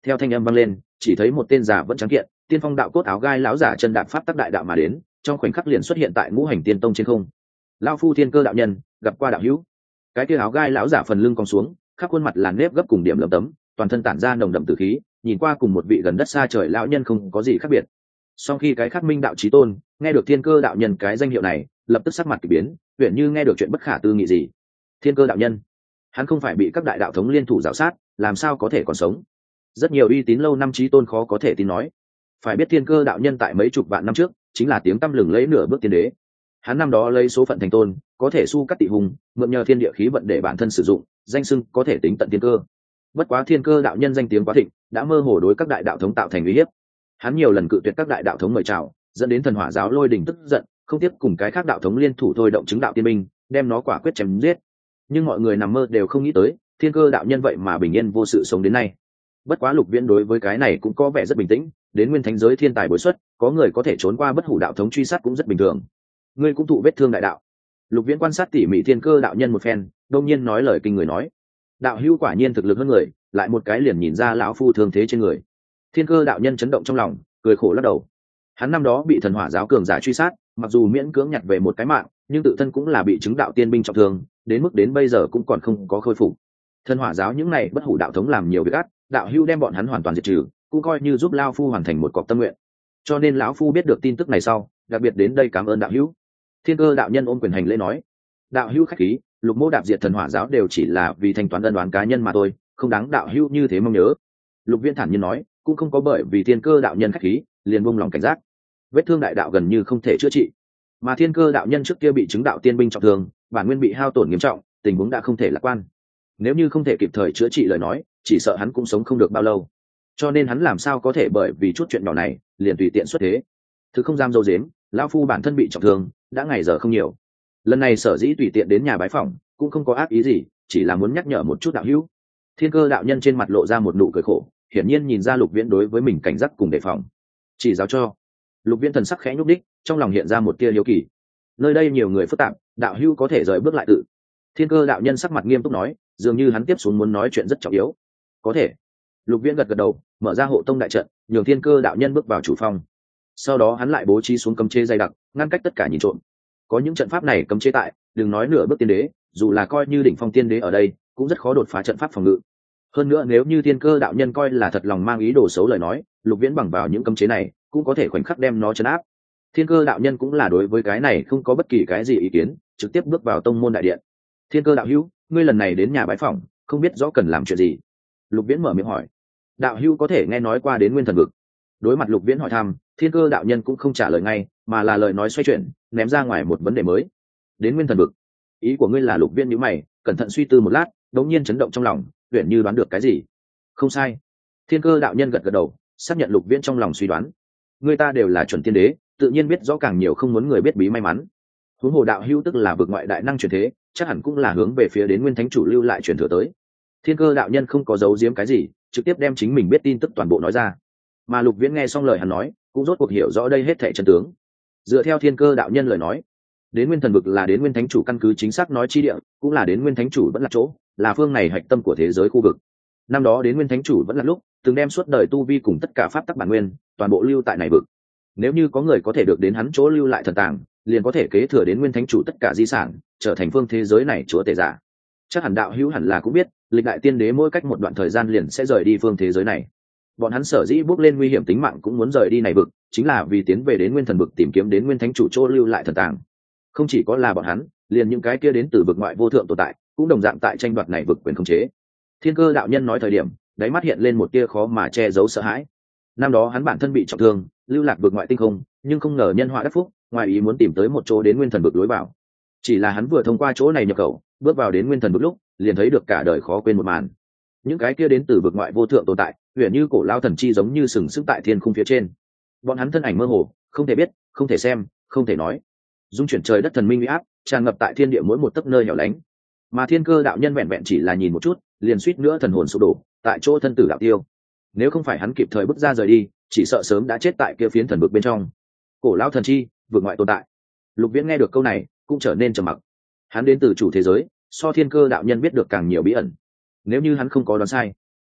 Theo thanh âm vang lên, chỉ thấy một tên giả vẫn trắng kiện, tiên phong đạo cốt áo gai lão giả chân đạp pháp tắc đại đạo mà đến, trong khoảnh khắc liền xuất hiện tại ngũ hành tiên tông trên không. Lão phu thiên cơ đạo nhân, gặp qua đạo hữu. Cái kia áo gai lão giả phần lưng cong xuống, khắp khuôn mặt là nếp gấp cùng điểm lấm tấm, toàn thân tản ra nồng đậm tử khí, nhìn qua cùng một vị gần đất xa trời lão nhân không có gì khác biệt. Sau khi cái khắc minh đạo chí tôn nghe được thiên cơ đạo nhân cái danh hiệu này, lập tức sắc mặt kỳ biến, huyền như nghe được chuyện bất khả tư nghị gì. Thiên cơ đạo nhân, hắn không phải bị các đại đạo thống liên thủ giảo sát, làm sao có thể còn sống? Rất nhiều uy tín lâu năm chí tôn khó có thể tin nói. Phải biết thiên cơ đạo nhân tại mấy chục vạn năm trước chính là tiếng tăm lừng lẫy nửa bước tiên đế. Hắn năm đó lấy số phận thành tôn, có thể su cắt tị hùng, mượn nhờ thiên địa khí vận để bản thân sử dụng, danh xưng có thể tính tận thiên cơ. Bất quá thiên cơ đạo nhân danh tiếng quá thịnh, đã mơ hồ đối các đại đạo thống tạo thành uy hiếp. Hắn nhiều lần cự tuyệt các đại đạo thống mời chào, dẫn đến thần hỏa giáo lôi đình tức giận, không tiếp cùng cái khác đạo thống liên thủ thôi động chứng đạo tiên minh, đem nó quả quyết chém giết. Nhưng mọi người nằm mơ đều không nghĩ tới, thiên cơ đạo nhân vậy mà bình yên vô sự sống đến nay. Bất quá Lục Viễn đối với cái này cũng có vẻ rất bình tĩnh, đến nguyên thánh giới thiên tài bối xuất, có người có thể trốn qua bất hủ đạo thống truy sát cũng rất bình thường. Ngươi cũng thụ vết thương đại đạo. Lục Viễn quan sát tỉ mỉ thiên cơ đạo nhân một phen, đông nhiên nói lời kinh người nói: đạo hữu quả nhiên thực lực hơn người, lại một cái liền nhìn ra lão phu thương thế trên người. Thiên cơ đạo nhân chấn động trong lòng, cười khổ lắc đầu. Hắn năm đó bị thần hỏa giáo cường giả truy sát, mặc dù miễn cưỡng nhặt về một cái mạng, nhưng tự thân cũng là bị chứng đạo tiên binh trọng thương, đến mức đến bây giờ cũng còn không có khôi phục. Thần hỏa giáo những này bất hủ đạo thống làm nhiều việc ác, đạo hữu đem bọn hắn hoàn toàn diệt trừ, cũng coi như giúp lão phu hoàn thành một cọc tâm nguyện. Cho nên lão phu biết được tin tức này sau, đặc biệt đến đây cảm ơn đạo hữu. Thiên cơ đạo nhân ôm quyền hành lễ nói: đạo hữu khách khí, Lục mô đạp diệt thần hỏa giáo đều chỉ là vì thanh toán ân oán cá nhân mà thôi, không đáng đạo hữu như thế mong nhớ. Lục Viễn thản nhiên nói, cũng không có bởi vì thiên cơ đạo nhân khách khí liền buông lòng cảnh giác. Vết thương đại đạo gần như không thể chữa trị, mà thiên cơ đạo nhân trước kia bị chứng đạo tiên binh trọng thương, bản nguyên bị hao tổn nghiêm trọng, tình huống đã không thể lạc quan. Nếu như không thể kịp thời chữa trị lời nói, chỉ sợ hắn cũng sống không được bao lâu. Cho nên hắn làm sao có thể bởi vì chút chuyện nhỏ này liền tùy tiện xuất thế. Thứ không dám dâu dếm, lão phu bản thân bị trọng thương, đã ngày giờ không nhiều. Lần này sở dĩ tùy tiện đến nhà bái phỏng, cũng không có ác ý gì, chỉ là muốn nhắc nhở một chút đạo hữu. Thiên cơ đạo nhân trên mặt lộ ra một nụ cười khổ, hiển nhiên nhìn ra Lục Viễn đối với mình cảnh giác cùng đề phòng. Chỉ giáo cho. Lục Viễn thần sắc khẽ nhúc đích, trong lòng hiện ra một tia hiếu kỳ. Nơi đây nhiều người phức tạp, đạo hữu có thể rời bước lại tự. Thiên cơ đạo nhân sắc mặt nghiêm túc nói, dường như hắn tiếp xuống muốn nói chuyện rất trọng yếu. Có thể. Lục Viễn gật gật đầu, mở ra hộ tông đại trận, nhường thiên cơ đạo nhân bước vào chủ phong. Sau đó hắn lại bố trí xuống cấm chế dày đặc, ngăn cách tất cả nhìn trộm. Có những trận pháp này cấm chế tại, đừng nói nửa bước tiên đế, dù là coi như đỉnh phong tiên đế ở đây, cũng rất khó đột phá trận pháp phòng ngự. Hơn nữa nếu như thiên cơ đạo nhân coi là thật lòng mang ý đồ xấu lời nói, Lục Viễn bằng vào những cấm chế này cũng có thể khoảnh khắc đem nó trấn áp. Thiên cơ đạo nhân cũng là đối với cái này không có bất kỳ cái gì ý kiến, trực tiếp bước vào tông môn đại điện. Thiên cơ đạo hữu, ngươi lần này đến nhà bái phỏng, không biết rõ cần làm chuyện gì? Lục Viễn mở miệng hỏi. Đạo hữu có thể nghe nói qua đến Nguyên Thần Vực? Đối mặt Lục Viễn hỏi thăm, thiên cơ đạo nhân cũng không trả lời ngay, mà là lời nói xoay chuyển, ném ra ngoài một vấn đề mới. Đến Nguyên Thần Vực? Ý của ngươi là? Lục Viễn nhíu mày, cẩn thận suy tư một lát, đột nhiên chấn động trong lòng, Viễn như đoán được cái gì. Không sai. Thiên cơ đạo nhân gật gật đầu, xác nhận Lục Viễn trong lòng suy đoán. Người ta đều là chuẩn tiên đế, tự nhiên biết rõ càng nhiều không muốn người biết bí may mắn. Huống hồ đạo hữu tức là vực ngoại đại năng truyền thế, chắc hẳn cũng là hướng về phía đến Nguyên Thánh chủ lưu lại truyền thừa tới. Thiên cơ đạo nhân không có giấu giếm cái gì, trực tiếp đem chính mình biết tin tức toàn bộ nói ra. Mà Lục Viễn nghe xong lời hắn nói, cũng rốt cuộc hiểu rõ đây hết thảy chân tướng. Dựa theo thiên cơ đạo nhân lời nói, đến Nguyên Thần Vực là đến Nguyên Thánh chủ căn cứ chính xác nói chi địa, cũng là đến Nguyên Thánh chủ vẫn là chỗ, là phương này hạch tâm của thế giới khu vực. Năm đó đến Nguyên Thánh chủ vẫn là lúc, từng đem suốt đời tu vi cùng tất cả pháp tắc bản nguyên, toàn bộ lưu tại này vực. Nếu như có người có thể được đến hắn chỗ lưu lại thần tàng, liền có thể kế thừa đến Nguyên Thánh chủ tất cả di sản, trở thành phương thế giới này chúa tể giả. Chắc hẳn đạo hữu hẳn là cũng biết, lịch đại tiên đế mỗi cách một đoạn thời gian liền sẽ rời đi phương thế giới này. Bọn hắn sở dĩ bước lên nguy hiểm tính mạng cũng muốn rời đi này vực, chính là vì tiến về đến Nguyên Thần Vực tìm kiếm đến Nguyên Thánh chủ chỗ lưu lại thần tàng. Không chỉ có là bọn hắn, liền những cái kia đến từ vực ngoại vô thượng tồn tại, cũng đồng dạng tại tranh đoạt này vực quyền khống chế. Thiên cơ đạo nhân nói thời điểm, đáy mắt hiện lên một tia khó mà che giấu sợ hãi. Năm đó hắn bản thân bị trọng thương, lưu lạc vực ngoại tinh không, nhưng không ngờ nhân họa đắc phúc, ngoài ý muốn tìm tới một chỗ đến Nguyên Thần Vực lối vào. Chỉ là hắn vừa thông qua chỗ này nhập khẩu, bước vào đến Nguyên Thần Vực lúc, liền thấy được cả đời khó quên một màn. Những cái kia đến từ vực ngoại vô thượng tồn tại, huyền như cổ lao thần chi giống như sừng sững tại thiên khung phía trên. Bọn hắn thân ảnh mơ hồ, không thể biết, không thể xem, không thể nói. Dung chuyển trời đất thần minh uy áp, tràn ngập tại thiên địa mỗi một tấc nơi hẻo lánh. Mà thiên cơ đạo nhân vẹn vẹn chỉ là nhìn một chút, liền suýt nữa thần hồn sụp đổ, tại chỗ thân tử đạo tiêu. Nếu không phải hắn kịp thời bước ra rời đi, chỉ sợ sớm đã chết tại kia phiến thần vực bên trong. Cổ lao thần chi, vực ngoại tồn tại. Lục Viễn nghe được câu này, cũng trở nên trầm mặc. Hắn đến từ chủ thế giới, so thiên cơ đạo nhân biết được càng nhiều bí ẩn. Nếu như hắn không có đoán sai,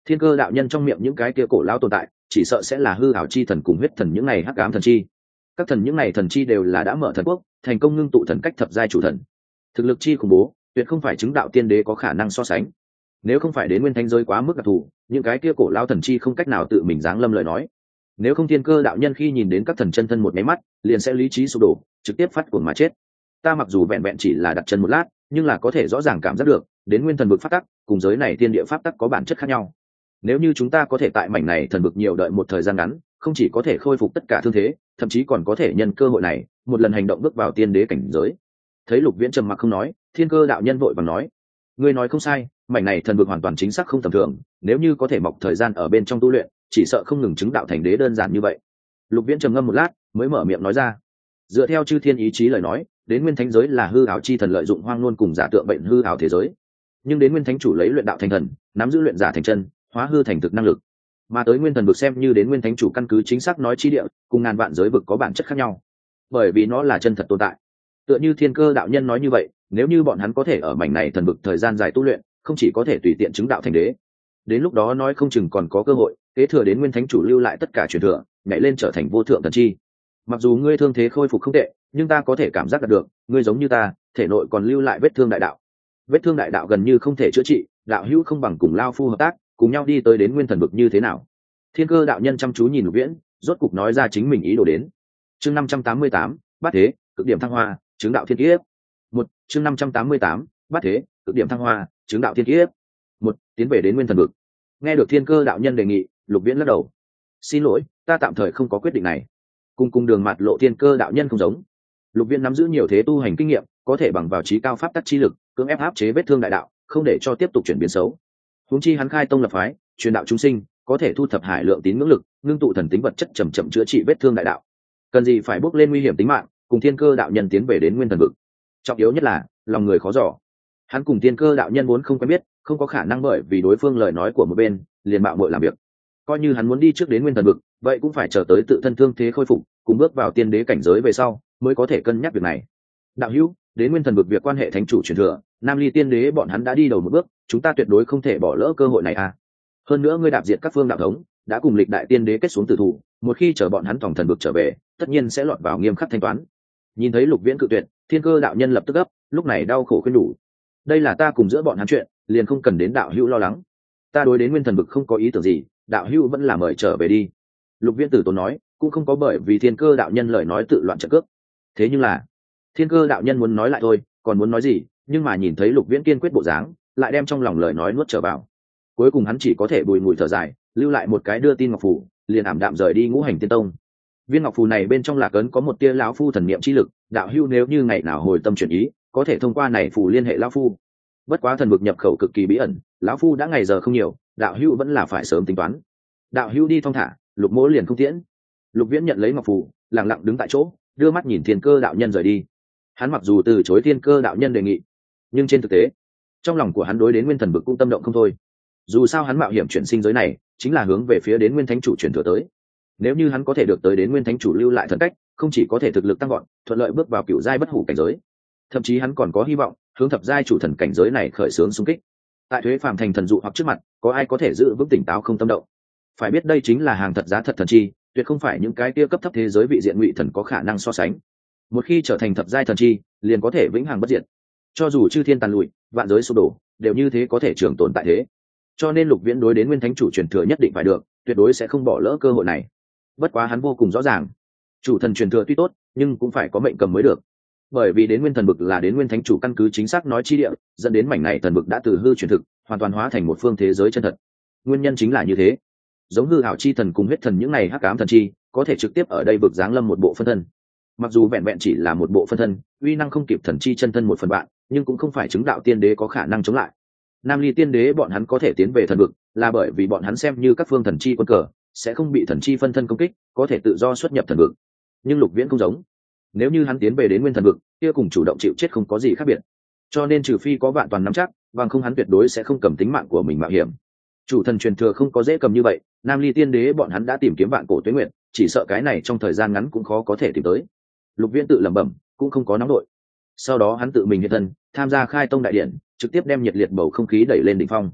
Thiên Cơ đạo nhân trong miệng những cái kia cổ lão tồn tại chỉ sợ sẽ là hư ảo chi thần cùng huyết thần những này hắc ám thần chi. Các thần những này thần chi đều là đã mở thần quốc, thành công ngưng tụ thần cách thập giai chủ thần, thực lực chi khủng bố tuyệt không phải chứng đạo tiên đế có khả năng so sánh. Nếu không phải đến nguyên thánh giới quá mức đặc thù, những cái kia cổ lão thần chi không cách nào tự mình giáng lâm lời nói, nếu không Thiên Cơ đạo nhân khi nhìn đến các thần chân thân một máy mắt liền sẽ lý trí sụp đổ, trực tiếp phát cuồng mà chết. Ta mặc dù vẹn vẹn chỉ là đặt chân một lát, nhưng là có thể rõ ràng cảm giác được đến nguyên thần vực pháp tắc cùng giới này tiên địa pháp tắc có bản chất khác nhau. Nếu như chúng ta có thể tại mảnh này thần vực nhiều đợi một thời gian ngắn, không chỉ có thể khôi phục tất cả thương thế, thậm chí còn có thể nhân cơ hội này một lần hành động bước vào tiên đế cảnh giới. Thấy Lục Viễn trầm mặc không nói, Thiên Cơ đạo nhân vội vàng nói: ngươi nói không sai, mảnh này thần vực hoàn toàn chính xác không tầm thường, nếu như có thể mọc thời gian ở bên trong tu luyện, chỉ sợ không ngừng chứng đạo thành đế đơn giản như vậy. Lục Viễn trầm ngâm một lát mới mở miệng nói ra: dựa theo chư thiên ý chí lời nói, đến nguyên thánh giới là hư ảo chi thần lợi dụng hoang ngôn cùng giả tượng bệnh hư ảo thế giới, nhưng đến nguyên thánh chủ lấy luyện đạo thành thần, nắm giữ luyện giả thành chân, hóa hư thành thực năng lực, mà tới nguyên thần vực xem như đến nguyên thánh chủ căn cứ chính xác nói chi địa cùng ngàn vạn giới vực có bản chất khác nhau, bởi vì nó là chân thật tồn tại. Tựa như Thiên Cơ đạo nhân nói như vậy, nếu như bọn hắn có thể ở mảnh này thần vực thời gian dài tu luyện, không chỉ có thể tùy tiện chứng đạo thành đế, đến lúc đó nói không chừng còn có cơ hội kế thừa đến nguyên thánh chủ lưu lại tất cả truyền thừa, nhảy lên trở thành vô thượng thần chi. Mặc dù ngươi thương thế khôi phục không tệ, nhưng ta có thể cảm giác được ngươi giống như ta, thể nội còn lưu lại vết thương đại đạo. Vết thương đại đạo gần như không thể chữa trị, đạo hữu không bằng cùng lao phu hợp tác, cùng nhau đi tới đến nguyên thần vực như thế nào? Thiên Cơ đạo nhân chăm chú nhìn Lục Viễn, rốt cục nói ra chính mình ý đồ đến. Chương 588, bát thế, cực điểm thăng hoa, chứng đạo thiên kiếp. Chương 588, bát thế, cực điểm thăng hoa, chứng đạo thiên kiếp. Tiến về đến nguyên thần vực. Nghe được Thiên Cơ đạo nhân đề nghị, Lục Viễn lắc đầu: xin lỗi, ta tạm thời không có quyết định này. Cùng đường mặt lộ Thiên Cơ đạo nhân không giống. Lục Viễn nắm giữ nhiều thế tu hành kinh nghiệm, có thể bằng vào trí cao pháp tắc chi lực cưỡng ép áp chế vết thương đại đạo, không để cho tiếp tục chuyển biến xấu. Huống chi hắn khai tông lập phái, truyền đạo chúng sinh, có thể thu thập hải lượng tín ngưỡng lực, ngưng tụ thần tính vật chất chậm chậm chữa trị vết thương đại đạo. Cần gì phải bước lên nguy hiểm tính mạng, cùng Thiên Cơ đạo nhân tiến về đến nguyên thần vực. Trọng yếu nhất là lòng người khó dò. Hắn cùng Thiên Cơ đạo nhân vốn không quen biết, không có khả năng bởi vì đối phương lời nói của một bên liền mạo muội làm việc. Coi như hắn muốn đi trước đến nguyên thần vực, vậy cũng phải chờ tới tự thân thương thế khôi phục, cùng bước vào tiên đế cảnh giới về sau mới có thể cân nhắc việc này. Đạo hữu, đến nguyên thần vực việc quan hệ thánh chủ truyền thừa, Nam Ly tiên đế bọn hắn đã đi đầu một bước, chúng ta tuyệt đối không thể bỏ lỡ cơ hội này à. Hơn nữa ngươi đạp diệt các phương đạo thống, đã cùng lịch đại tiên đế kết xuống tử thủ, một khi chờ bọn hắn tổng thần vực trở về, tất nhiên sẽ lọt vào nghiêm khắc thanh toán. Nhìn thấy Lục Viễn cự tuyệt, Thiên Cơ đạo nhân lập tức gấp, lúc này đau khổ khuyên đủ: đây là ta cùng giữa bọn hắn chuyện, liền không cần đến đạo hữu lo lắng. Ta đối đến nguyên thần vực không có ý tưởng gì, đạo hữu vẫn là mời trở về đi. Lục Viễn tử tốn nói, cũng không có bởi vì Thiên Cơ đạo nhân lời nói tự loạn trận cước. Thế nhưng là Thiên Cơ đạo nhân muốn nói lại thôi, còn muốn nói gì, nhưng mà nhìn thấy Lục Viễn kiên quyết bộ dáng, lại đem trong lòng lời nói nuốt trở vào. Cuối cùng hắn chỉ có thể bùi ngùi thở dài, lưu lại một cái đưa tin ngọc phù, liền ảm đạm rời đi Ngũ Hành Tiên Tông. Viên ngọc phù này bên trong lạc ấn có một tia lão phu thần niệm chi lực, đạo hữu nếu như ngày nào hồi tâm chuyển ý, có thể thông qua này phù liên hệ lão phu. Bất quá thần vực nhập khẩu cực kỳ bí ẩn, lão phu đã ngày giờ không nhiều, đạo hữu vẫn là phải sớm tính toán. Đạo hữu đi thong thả, Lục mỗ liền không tiễn. Lục Viễn nhận lấy ngọc phù, lặng lặng đứng tại chỗ, đưa mắt nhìn Thiên Cơ đạo nhân rời đi. Hắn mặc dù từ chối Thiên Cơ đạo nhân đề nghị, nhưng trên thực tế trong lòng của hắn đối đến nguyên thần vực cũng tâm động không thôi. Dù sao hắn mạo hiểm chuyển sinh giới này chính là hướng về phía đến nguyên thánh chủ truyền thừa tới. Nếu như hắn có thể được tới đến nguyên thánh chủ lưu lại thần cách, không chỉ có thể thực lực tăng gọn, thuận lợi bước vào cửu giai bất hủ cảnh giới, thậm chí hắn còn có hy vọng hướng thập giai chủ thần cảnh giới này khởi xướng xung kích. Tại thuế phàm thành thần dụ hoặc trước mặt, có ai có thể giữ vững tỉnh táo không tâm động? Phải biết đây chính là hàng thật giá thật thần chi, tuyệt không phải những cái kia cấp thấp thế giới vị diện ngụy thần có khả năng so sánh. Một khi trở thành thập giai thần chi, liền có thể vĩnh hằng bất diệt. Cho dù chư thiên tàn lụi, vạn giới sụp đổ, đều như thế có thể trường tồn tại thế. Cho nên Lục Viễn đối đến nguyên thánh chủ truyền thừa nhất định phải được, tuyệt đối sẽ không bỏ lỡ cơ hội này. Bất quá hắn vô cùng rõ ràng, chủ thần truyền thừa tuy tốt, nhưng cũng phải có mệnh cầm mới được. Bởi vì đến nguyên thần vực là đến nguyên thánh chủ căn cứ chính xác nói chi địa, dẫn đến mảnh này thần vực đã từ hư truyền thực, hoàn toàn hóa thành một phương thế giới chân thật. Nguyên nhân chính là như thế. Giống hư ảo chi thần cùng huyết thần những này hắc ám thần chi, có thể trực tiếp ở đây vực giáng lâm một bộ phân thân. Mặc dù vẹn vẹn chỉ là một bộ phân thân, uy năng không kịp thần chi chân thân 1/3, nhưng cũng không phải chứng đạo tiên đế có khả năng chống lại. Nam Ly tiên đế bọn hắn có thể tiến về thần vực, là bởi vì bọn hắn xem như các phương thần chi quân cờ, sẽ không bị thần chi phân thân công kích, có thể tự do xuất nhập thần vực. Nhưng Lục Viễn không giống, nếu như hắn tiến về đến nguyên thần vực, kia cùng chủ động chịu chết không có gì khác biệt. Cho nên trừ phi có vạn toàn nắm chắc, bằng không hắn tuyệt đối sẽ không cầm tính mạng của mình mạo hiểm. Chủ thần truyền thừa không có dễ cầm như vậy, Nam Ly tiên đế bọn hắn đã tìm kiếm vạn cổ tuế nguyệt, chỉ sợ cái này trong thời gian ngắn cũng khó có thể tìm tới. Lục Viễn tự lẩm bẩm, cũng không có nóng đội. Sau đó hắn tự mình hiện thân, tham gia khai tông đại điện, trực tiếp đem nhiệt liệt bầu không khí đẩy lên đỉnh phong.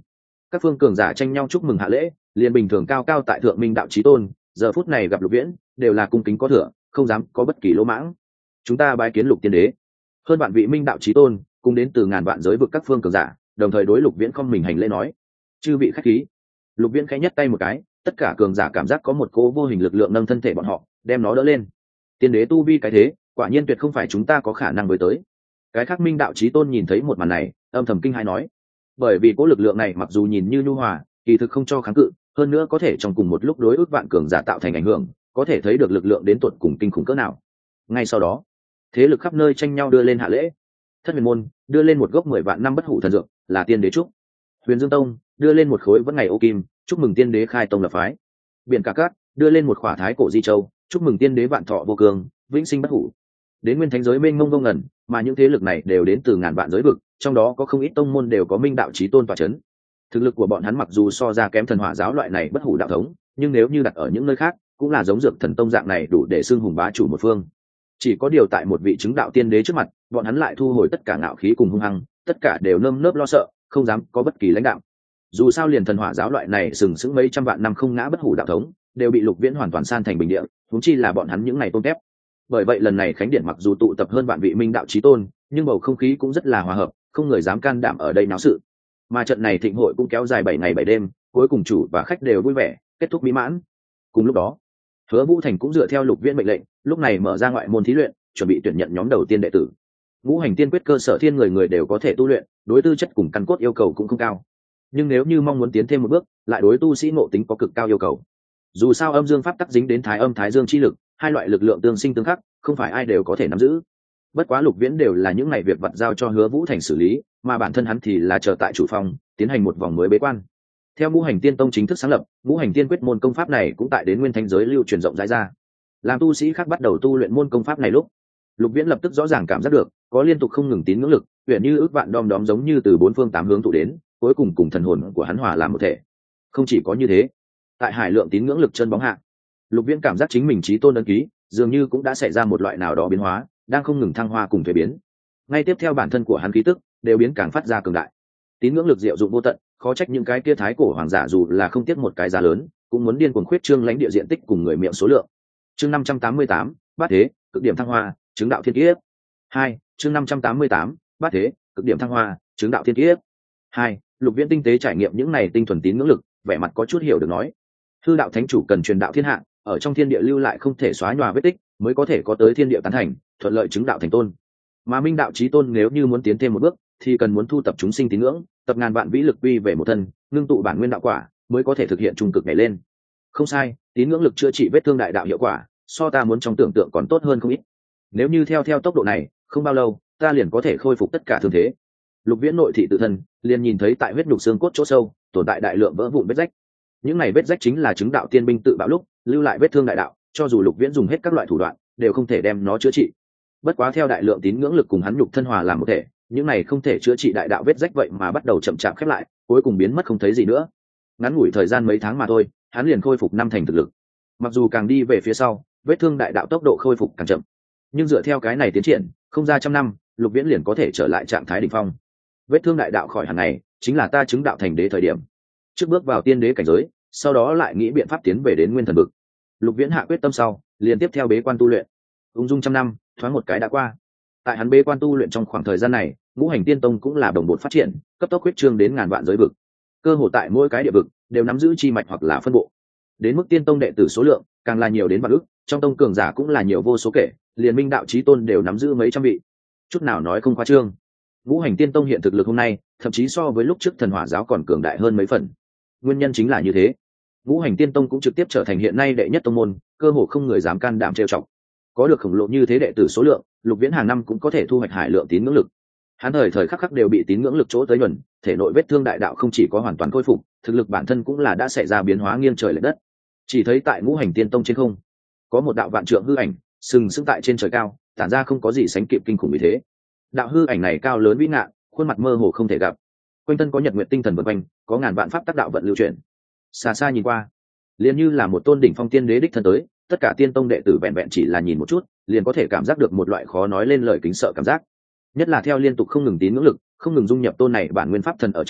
Các phương cường giả tranh nhau chúc mừng hạ lễ, liền bình thường cao cao tại thượng minh đạo chí tôn, giờ phút này gặp Lục Viễn đều là cung kính có thừa, không dám có bất kỳ lỗ mãng. Chúng ta bái kiến Lục tiên đế. Hơn vạn vị minh đạo chí tôn cùng đến từ ngàn vạn giới vực các phương cường giả, đồng thời đối Lục Viễn không mình hành lễ nói: chư vị khách khí. Lục Viễn khẽ nhấc tay một cái, tất cả cường giả cảm giác có một cỗ vô hình lực lượng nâng thân thể bọn họ, đem nó đỡ lên. Tiên đế tu vi cái thế, quả nhiên tuyệt không phải chúng ta có khả năng với tới. Cái khác minh đạo chí tôn nhìn thấy một màn này, âm thầm kinh hãi nói: bởi vì cỗ lực lượng này mặc dù nhìn như nhu hòa, kỳ thực không cho kháng cự, hơn nữa có thể trong cùng một lúc đối ước vạn cường giả tạo thành ảnh hưởng, có thể thấy được lực lượng đến tuột cùng kinh khủng cỡ nào. Ngay sau đó, thế lực khắp nơi tranh nhau đưa lên hạ lễ. Thất Huyền môn đưa lên một gốc 10 vạn năm bất hủ thần dược, là tiên đế trúc. Huyền Dương tông đưa lên một khối vẫn ngày ô kim, chúc mừng tiên đế khai tông lập phái. Biển Cả Cát đưa lên một khỏa thái cổ di châu, chúc mừng tiên đế vạn thọ vô cường, vĩnh sinh bất hủ. Đến nguyên thánh giới mênh mông vô ngần, mà những thế lực này đều đến từ ngàn vạn giới vực, trong đó có không ít tông môn đều có minh đạo chí tôn tọa chấn. Thực lực của bọn hắn mặc dù so ra kém thần hỏa giáo loại này bất hủ đạo thống, nhưng nếu như đặt ở những nơi khác, cũng là giống dược thần tông dạng này đủ để xưng hùng bá chủ một phương. Chỉ có điều tại một vị chứng đạo tiên đế trước mặt, bọn hắn lại thu hồi tất cả ngạo khí cùng hung hăng, tất cả đều nơm nớp lo sợ, không dám có bất kỳ lãnh đạo. Dù sao liền thần hỏa giáo loại này sừng sững mấy trăm vạn năm không ngã bất hủ đạo thống, đều bị Lục Viễn hoàn toàn san thành bình địa, huống chi là bọn hắn những này tôn kép. Bởi vậy lần này khánh điện mặc dù tụ tập hơn vạn vị minh đạo chí tôn, nhưng bầu không khí cũng rất là hòa hợp, không người dám can đảm ở đây náo sự. Mà trận này thịnh hội cũng kéo dài 7 ngày 7 đêm, cuối cùng chủ và khách đều vui vẻ, kết thúc mỹ mãn. Cùng lúc đó, Hứa Vũ Thành cũng dựa theo Lục Viễn mệnh lệnh, lúc này mở ra ngoại môn thí luyện, chuẩn bị tuyển nhận nhóm đầu tiên đệ tử. Ngũ hành tiên quyết cơ sở thiên người người đều có thể tu luyện, đối tư chất cùng căn cốt yêu cầu cũng không cao. Nhưng nếu như mong muốn tiến thêm một bước, lại đối tu sĩ ngộ tính có cực cao yêu cầu. Dù sao âm dương pháp tắc dính đến thái âm thái dương chi lực, hai loại lực lượng tương sinh tương khắc, không phải ai đều có thể nắm giữ. Bất quá Lục Viễn đều là những ngày việc vặt giao cho Hứa Vũ Thành xử lý, mà bản thân hắn thì là chờ tại chủ phòng, tiến hành một vòng mới bế quan. Theo Ngũ Hành Tiên Tông chính thức sáng lập, Ngũ Hành Tiên Quyết môn công pháp này cũng tại đến nguyên thánh giới lưu truyền rộng rãi ra. Làm tu sĩ khác bắt đầu tu luyện môn công pháp này lúc, Lục Viễn lập tức rõ ràng cảm giác được, có liên tục không ngừng tín ngưỡng lực, huyền như ước vạn đom đóm giống như từ bốn phương tám hướng tụ đến, cuối cùng cùng thần hồn của hắn hòa làm một thể. Không chỉ có như thế, tại hải lượng tín ngưỡng lực chân bóng hạ, Lục Viễn cảm giác chính mình chí tôn ấn ký, dường như cũng đã xảy ra một loại nào đó biến hóa, đang không ngừng thăng hoa cùng thay biến. Ngay tiếp theo bản thân của hắn khí tức đều biến càng phát ra cường đại. Tín ngưỡng lực diệu dụng vô tận, khó trách những cái kia thái cổ hoàng giả dù là không tiếc một cái giá lớn, cũng muốn điên cuồng khuyết trương lãnh địa diện tích cùng người miệng số lượng. Chương 588, Bát thế, cực điểm thăng hoa, chứng đạo thiên kiếp. 2, chương 588, Bát thế, cực điểm thăng hoa, chứng đạo thiên kiếp. 2, Lục Viễn tinh tế trải nghiệm những này tinh thuần tín ngưỡng lực, vẻ mặt có chút hiểu được nói. Hư đạo thánh chủ cần truyền đạo thiên hạ, ở trong thiên địa lưu lại không thể xóa nhòa vết tích, mới có thể có tới thiên địa tán thành, thuận lợi chứng đạo thành tôn. Mà minh đạo chí tôn nếu như muốn tiến thêm một bước, thì cần muốn thu tập chúng sinh tín ngưỡng, tập ngàn vạn vĩ lực quy về một thân, ngưng tụ bản nguyên đạo quả, mới có thể thực hiện trung cực nhảy lên. Không sai, tín ngưỡng lực chữa trị vết thương đại đạo hiệu quả, so ta muốn trong tưởng tượng còn tốt hơn không ít. Nếu như theo tốc độ này, không bao lâu, ta liền có thể khôi phục tất cả thương thế. Lục Viễn nội thị tự thân, liền nhìn thấy tại huyết nhục xương cốt chỗ sâu, tồn tại đại lượng vỡ vụn vết rách. Những này vết rách chính là chứng đạo tiên binh tự bạo lúc lưu lại vết thương đại đạo, cho dù Lục Viễn dùng hết các loại thủ đoạn, đều không thể đem nó chữa trị. Bất quá theo đại lượng tín ngưỡng lực cùng hắn nhục thân hòa làm một thể, những này không thể chữa trị đại đạo vết rách vậy mà bắt đầu chậm chạp khép lại, cuối cùng biến mất không thấy gì nữa. Ngắn ngủi thời gian mấy tháng mà thôi, hắn liền khôi phục 5 thành thực lực. Mặc dù càng đi về phía sau, vết thương đại đạo tốc độ khôi phục càng chậm, nhưng dựa theo cái này tiến triển, không ra trăm năm, Lục Viễn liền có thể trở lại trạng thái đỉnh phong. Vết thương đại đạo khỏi hẳn này, chính là ta chứng đạo thành đế thời điểm. Trước bước vào tiên đế cảnh giới, sau đó lại nghĩ biện pháp tiến về đến nguyên thần vực. Lục Viễn hạ quyết tâm sau, liền tiếp theo bế quan tu luyện. Ung dung trăm năm, thoáng một cái đã qua. Tại hắn bế quan tu luyện trong khoảng thời gian này, Ngũ Hành Tiên Tông cũng là đồng bộ phát triển, cấp tốc huyết trương đến ngàn vạn giới vực. Cơ hồ tại mỗi cái địa vực đều nắm giữ chi mạch hoặc là phân bộ. Đến mức Tiên Tông đệ tử số lượng càng là nhiều đến vạn ức, trong tông cường giả cũng là nhiều vô số kể, liền minh đạo chí tôn đều nắm giữ mấy trăm vị. Chút nào nói không khoa trương. Ngũ Hành Tiên Tông hiện thực lực hôm nay, thậm chí so với lúc trước Thần Hỏa giáo còn cường đại hơn mấy phần. Nguyên nhân chính là như thế. Ngũ Hành Tiên Tông cũng trực tiếp trở thành hiện nay đệ nhất tông môn, cơ hồ không người dám can đảm trêu chọc. Có được khổng lồ như thế đệ tử số lượng, Lục Viễn hàng năm cũng có thể thu hoạch hải lượng tín ngưỡng lực. Hắn thời khắc khắc đều bị tín ngưỡng lực chỗ tới nhuần, thể nội vết thương đại đạo không chỉ có hoàn toàn khôi phục, thực lực bản thân cũng là đã xảy ra biến hóa nghiêng trời lệch đất. Chỉ thấy tại Ngũ Hành Tiên Tông trên không, có một đạo vạn trượng hư ảnh, sừng sững tại trên trời cao, tản ra không có gì sánh kịp kinh khủng như thế. Đạo hư ảnh này cao lớn vĩ ngạn, khuôn mặt mơ hồ không thể gặp. Quanh thân có nhật nguyệt tinh thần vần quanh, có ngàn vạn pháp tác đạo vận lưu chuyển. Xa xa nhìn qua, liền như là một tôn đỉnh phong tiên đế đích thân tới, tất cả tiên tông đệ tử vẹn vẹn chỉ là nhìn một chút, liền có thể cảm giác được một loại khó nói lên lời kính sợ cảm giác. Nhất là theo liên tục không ngừng tín ngưỡng lực, không ngừng dung nhập tôn này bản nguyên pháp thần ở trong,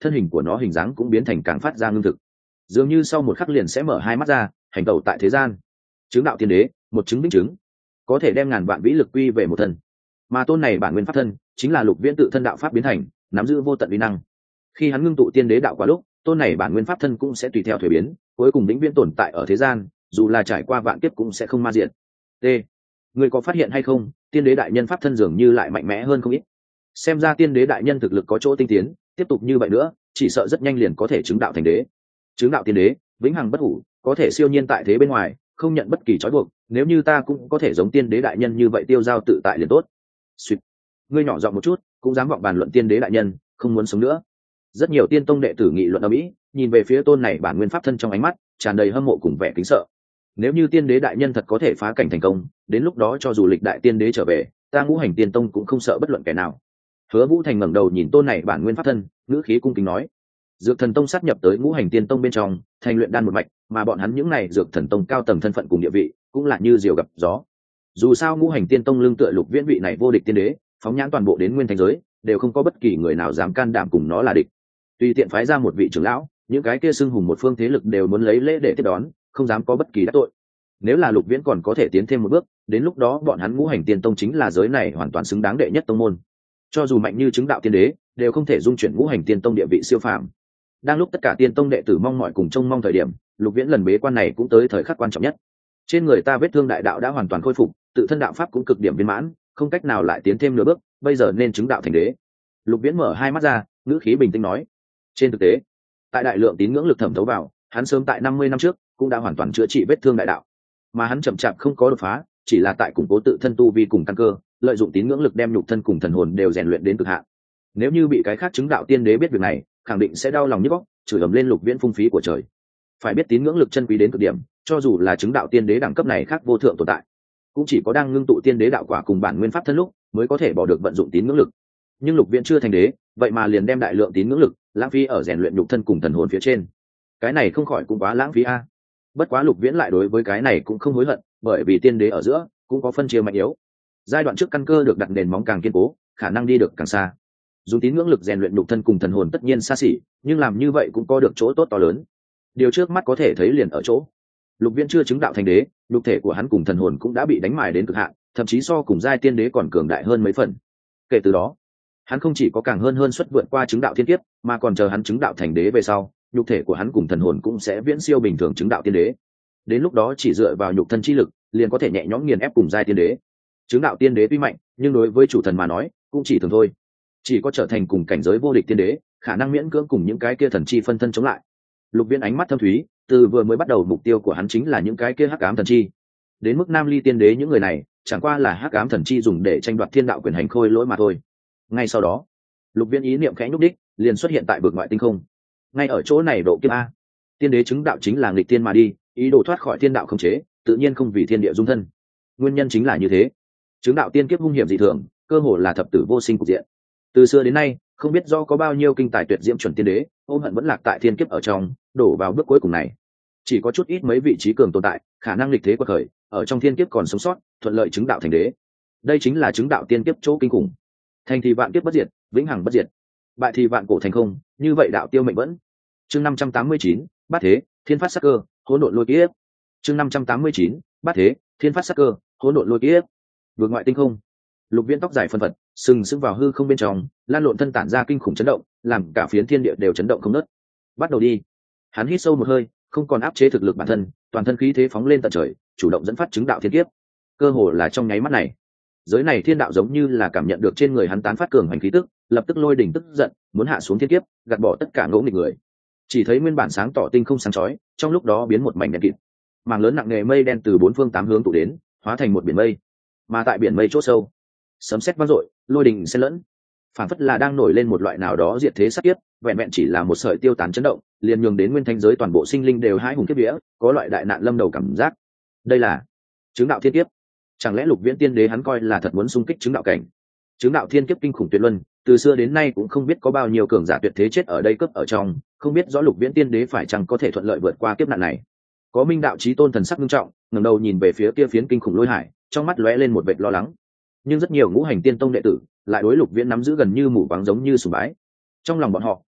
thân hình của nó hình dáng cũng biến thành càng phát ra ngưng thực, dường như sau một khắc liền sẽ mở hai mắt ra hành tẩu tại thế gian. Chứng đạo tiên đế, một chứng minh chứng, có thể đem ngàn vạn vĩ lực quy về một thân, mà tôn này bản nguyên pháp thân chính là Lục Viễn tự thân đạo pháp biến thành, nắm giữ vô tận uy năng. Khi hắn ngưng tụ tiên đế đạo quả lúc, tôn này bản nguyên pháp thân cũng sẽ tùy theo thuế biến, cuối cùng vĩnh viễn tồn tại ở thế gian, dù là trải qua vạn kiếp cũng sẽ không ma diệt. T. Người có phát hiện hay không, tiên đế đại nhân pháp thân dường như lại mạnh mẽ hơn không ít. Xem ra tiên đế đại nhân thực lực có chỗ tinh tiến, tiếp tục như vậy nữa, chỉ sợ rất nhanh liền có thể chứng đạo thành đế. Chứng đạo tiên đế, vĩnh hằng bất hủ, có thể siêu nhiên tại thế bên ngoài, không nhận bất kỳ trói buộc. Nếu như ta cũng có thể giống tiên đế đại nhân như vậy tiêu dao tự tại liền tốt. Xuyệt. Ngươi nhỏ giọng một chút, cũng dám vọng bàn luận tiên đế đại nhân, không muốn sống nữa. Rất nhiều tiên tông đệ tử nghị luận ở mỹ, nhìn về phía tôn này bản nguyên pháp thân trong ánh mắt tràn đầy hâm mộ cùng vẻ kính sợ. Nếu như tiên đế đại nhân thật có thể phá cảnh thành công, đến lúc đó cho dù lịch đại tiên đế trở về, ta Ngũ Hành Tiên Tông cũng không sợ bất luận kẻ nào. Hứa Vũ Thành ngẩng đầu nhìn tôn này bản nguyên pháp thân, ngữ khí cung kính nói: Dược Thần Tông sát nhập tới Ngũ Hành Tiên Tông bên trong, thành luyện đan một mạch, mà bọn hắn những này Dược Thần Tông cao tầng thân phận cùng địa vị, cũng là như diều gặp gió. Dù sao Ngũ Hành Tiên Tông lương tựa Lục Viễn vị này vô địch tiên đế, phóng nhãn toàn bộ đến nguyên thành giới, đều không có bất kỳ người nào dám can đảm cùng nó là địch. Tùy tiện phái ra một vị trưởng lão, những cái kia xưng hùng một phương thế lực đều muốn lấy lễ để tiếp đón, không dám có bất kỳ đắc tội. Nếu là Lục Viễn còn có thể tiến thêm một bước, đến lúc đó bọn hắn Ngũ Hành Tiên Tông chính là giới này hoàn toàn xứng đáng đệ nhất tông môn. Cho dù mạnh như chứng đạo tiên đế, đều không thể dung chuyển Ngũ Hành Tiên Tông địa vị siêu phàm. Đang lúc tất cả tiên tông đệ tử mong mỏi cùng trông mong thời điểm, Lục Viễn lần bế quan này cũng tới thời khắc quan trọng nhất. Trên người ta vết thương đại đạo đã hoàn toàn khôi phục, tự thân đạo pháp cũng cực điểm viên mãn, không cách nào lại tiến thêm nửa bước, bây giờ nên chứng đạo thành đế. Lục Viễn mở hai mắt ra, ngữ khí bình tĩnh nói: Trên thực tế, tại đại lượng tín ngưỡng lực thẩm thấu vào, hắn sớm tại 50 năm trước cũng đã hoàn toàn chữa trị vết thương đại đạo, mà hắn chậm chạp không có đột phá, chỉ là tại củng cố tự thân tu vi cùng căn cơ, lợi dụng tín ngưỡng lực đem nhục thân cùng thần hồn đều rèn luyện đến cực hạn. Nếu như bị cái khác chứng đạo tiên đế biết việc này, khẳng định sẽ đau lòng nhức óc, chửi ầm lên Lục Viễn phung phí của trời. Phải biết tín ngưỡng lực chân quý đến cực điểm, cho dù là chứng đạo tiên đế đẳng cấp này khác vô thượng tồn tại, cũng chỉ có đang ngưng tụ tiên đế đạo quả cùng bản nguyên pháp thân lúc mới có thể bỏ được vận dụng tín ngưỡng lực. Nhưng Lục Viễn chưa thành đế, vậy mà liền đem đại lượng tín ngưỡng lực lãng phí ở rèn luyện nhục thân cùng thần hồn phía trên, cái này không khỏi cũng quá lãng phí a. Bất quá Lục Viễn lại đối với cái này cũng không hối hận, bởi vì tiên đế ở giữa cũng có phân chia mạnh yếu. Giai đoạn trước căn cơ được đặt nền móng càng kiên cố, khả năng đi được càng xa. Dùng tín ngưỡng lực rèn luyện nhục thân cùng thần hồn tất nhiên xa xỉ, nhưng làm như vậy cũng có được chỗ tốt to lớn. Điều trước mắt có thể thấy liền ở chỗ, Lục Viễn chưa chứng đạo thành đế, nhục thể của hắn cùng thần hồn cũng đã bị đánh mài đến cực hạn, thậm chí so cùng giai tiên đế còn cường đại hơn mấy phần. Kể từ đó, hắn không chỉ có càng hơn suất vượt qua chứng đạo thiên kiếp, mà còn chờ hắn chứng đạo thành đế về sau, nhục thể của hắn cùng thần hồn cũng sẽ viễn siêu bình thường chứng đạo tiên đế. Đến lúc đó chỉ dựa vào nhục thân chi lực, liền có thể nhẹ nhõm nghiền ép cùng giai tiên đế. Chứng đạo tiên đế tuy mạnh, nhưng đối với chủ thần mà nói, cũng chỉ thường thôi. Chỉ có trở thành cùng cảnh giới vô địch tiên đế, khả năng miễn cưỡng cùng những cái kia thần chi phân thân chống lại. Lục Viễn ánh mắt thâm thúy, từ vừa mới bắt đầu mục tiêu của hắn chính là những cái kia hắc ám thần chi. Đến mức Nam Ly tiên đế những người này, chẳng qua là hắc ám thần chi dùng để tranh đoạt thiên đạo quyền hành khôi lỗi mà thôi. Ngay sau đó, Lục Viễn ý niệm khẽ nhúc đích, liền xuất hiện tại vực ngoại tinh không. Ngay ở chỗ này độ kiếp a, tiên đế chứng đạo chính là nghịch tiên mà đi, ý đồ thoát khỏi thiên đạo khống chế, tự nhiên không vì thiên địa dung thân. Nguyên nhân chính là như thế. Chứng đạo tiên kiếp hung hiểm dị thường, cơ hồ là thập tử vô sinh cục diện. Từ xưa đến nay, không biết do có bao nhiêu kinh tài tuyệt diễm chuẩn tiên đế, ôm hận vẫn lạc tại thiên kiếp ở trong, đổ vào bước cuối cùng này. Chỉ có chút ít mấy vị trí cường tồn tại, khả năng lịch thế quật khởi, ở trong thiên kiếp còn sống sót, thuận lợi chứng đạo thành đế. Đây chính là chứng đạo tiên kiếp chỗ kinh khủng. Thành thì vạn kiếp bất diệt, vĩnh hằng bất diệt. Bại thì vạn cổ thành không, như vậy đạo tiêu mệnh vẫn. Chương 589, Bát Thế, Thiên Phát Sắc Cơ, Hỗn Độn Lôi Kiếp. Chương 589, Bát Thế, Thiên Phát Sắc Cơ, Hỗn Độn Lôi Kiếp. Vượt ngoại tinh không, Lục Viễn tóc dài phân phật, sừng sững vào hư không bên trong, lan lộn thân tản ra kinh khủng chấn động, làm cả phiến thiên địa đều chấn động không ngớt. Bắt đầu đi. Hắn hít sâu một hơi, không còn áp chế thực lực bản thân, toàn thân khí thế phóng lên tận trời, chủ động dẫn phát chứng đạo thiên kiếp. Cơ hồ là trong nháy mắt này, giới này thiên đạo giống như là cảm nhận được trên người hắn tán phát cường hành khí tức, lập tức lôi đỉnh tức giận, muốn hạ xuống thiên kiếp, gạt bỏ tất cả ngỗ nghịch người. Chỉ thấy nguyên bản sáng tỏ tinh không sáng chói, trong lúc đó biến một mảnh đen kịt. Mảng lớn nặng nề mây đen từ bốn phương tám hướng tụ đến, hóa thành một biển mây. Mà tại biển mây chỗ sâu, sấm sét vang dội, lôi đình xen lẫn, phản phất là đang nổi lên một loại nào đó diệt thế sát kiếp, vẹn vẹn chỉ là một sợi tiêu tán chấn động, liền nhường đến nguyên thanh giới toàn bộ sinh linh đều hãi hùng kiếp vía, có loại đại nạn lâm đầu cảm giác. Đây là chứng đạo thiên kiếp. Chẳng lẽ Lục Viễn tiên đế hắn coi là thật muốn xung kích chứng đạo cảnh? Chứng đạo thiên kiếp kinh khủng tuyệt luân, từ xưa đến nay cũng không biết có bao nhiêu cường giả tuyệt thế chết ở đây cướp ở trong, không biết rõ Lục Viễn tiên đế phải chăng có thể thuận lợi vượt qua kiếp nạn này. Có Minh đạo chí tôn thần sắc nghiêm trọng, ngẩng đầu nhìn về phía kia phiến kinh khủng lôi hải, trong mắt lóe lên một vệt lo lắng. Nhưng rất nhiều ngũ hành tiên tông đệ tử lại đối Lục Viễn nắm giữ gần như mù quáng giống như sùng bái. Trong lòng bọn họ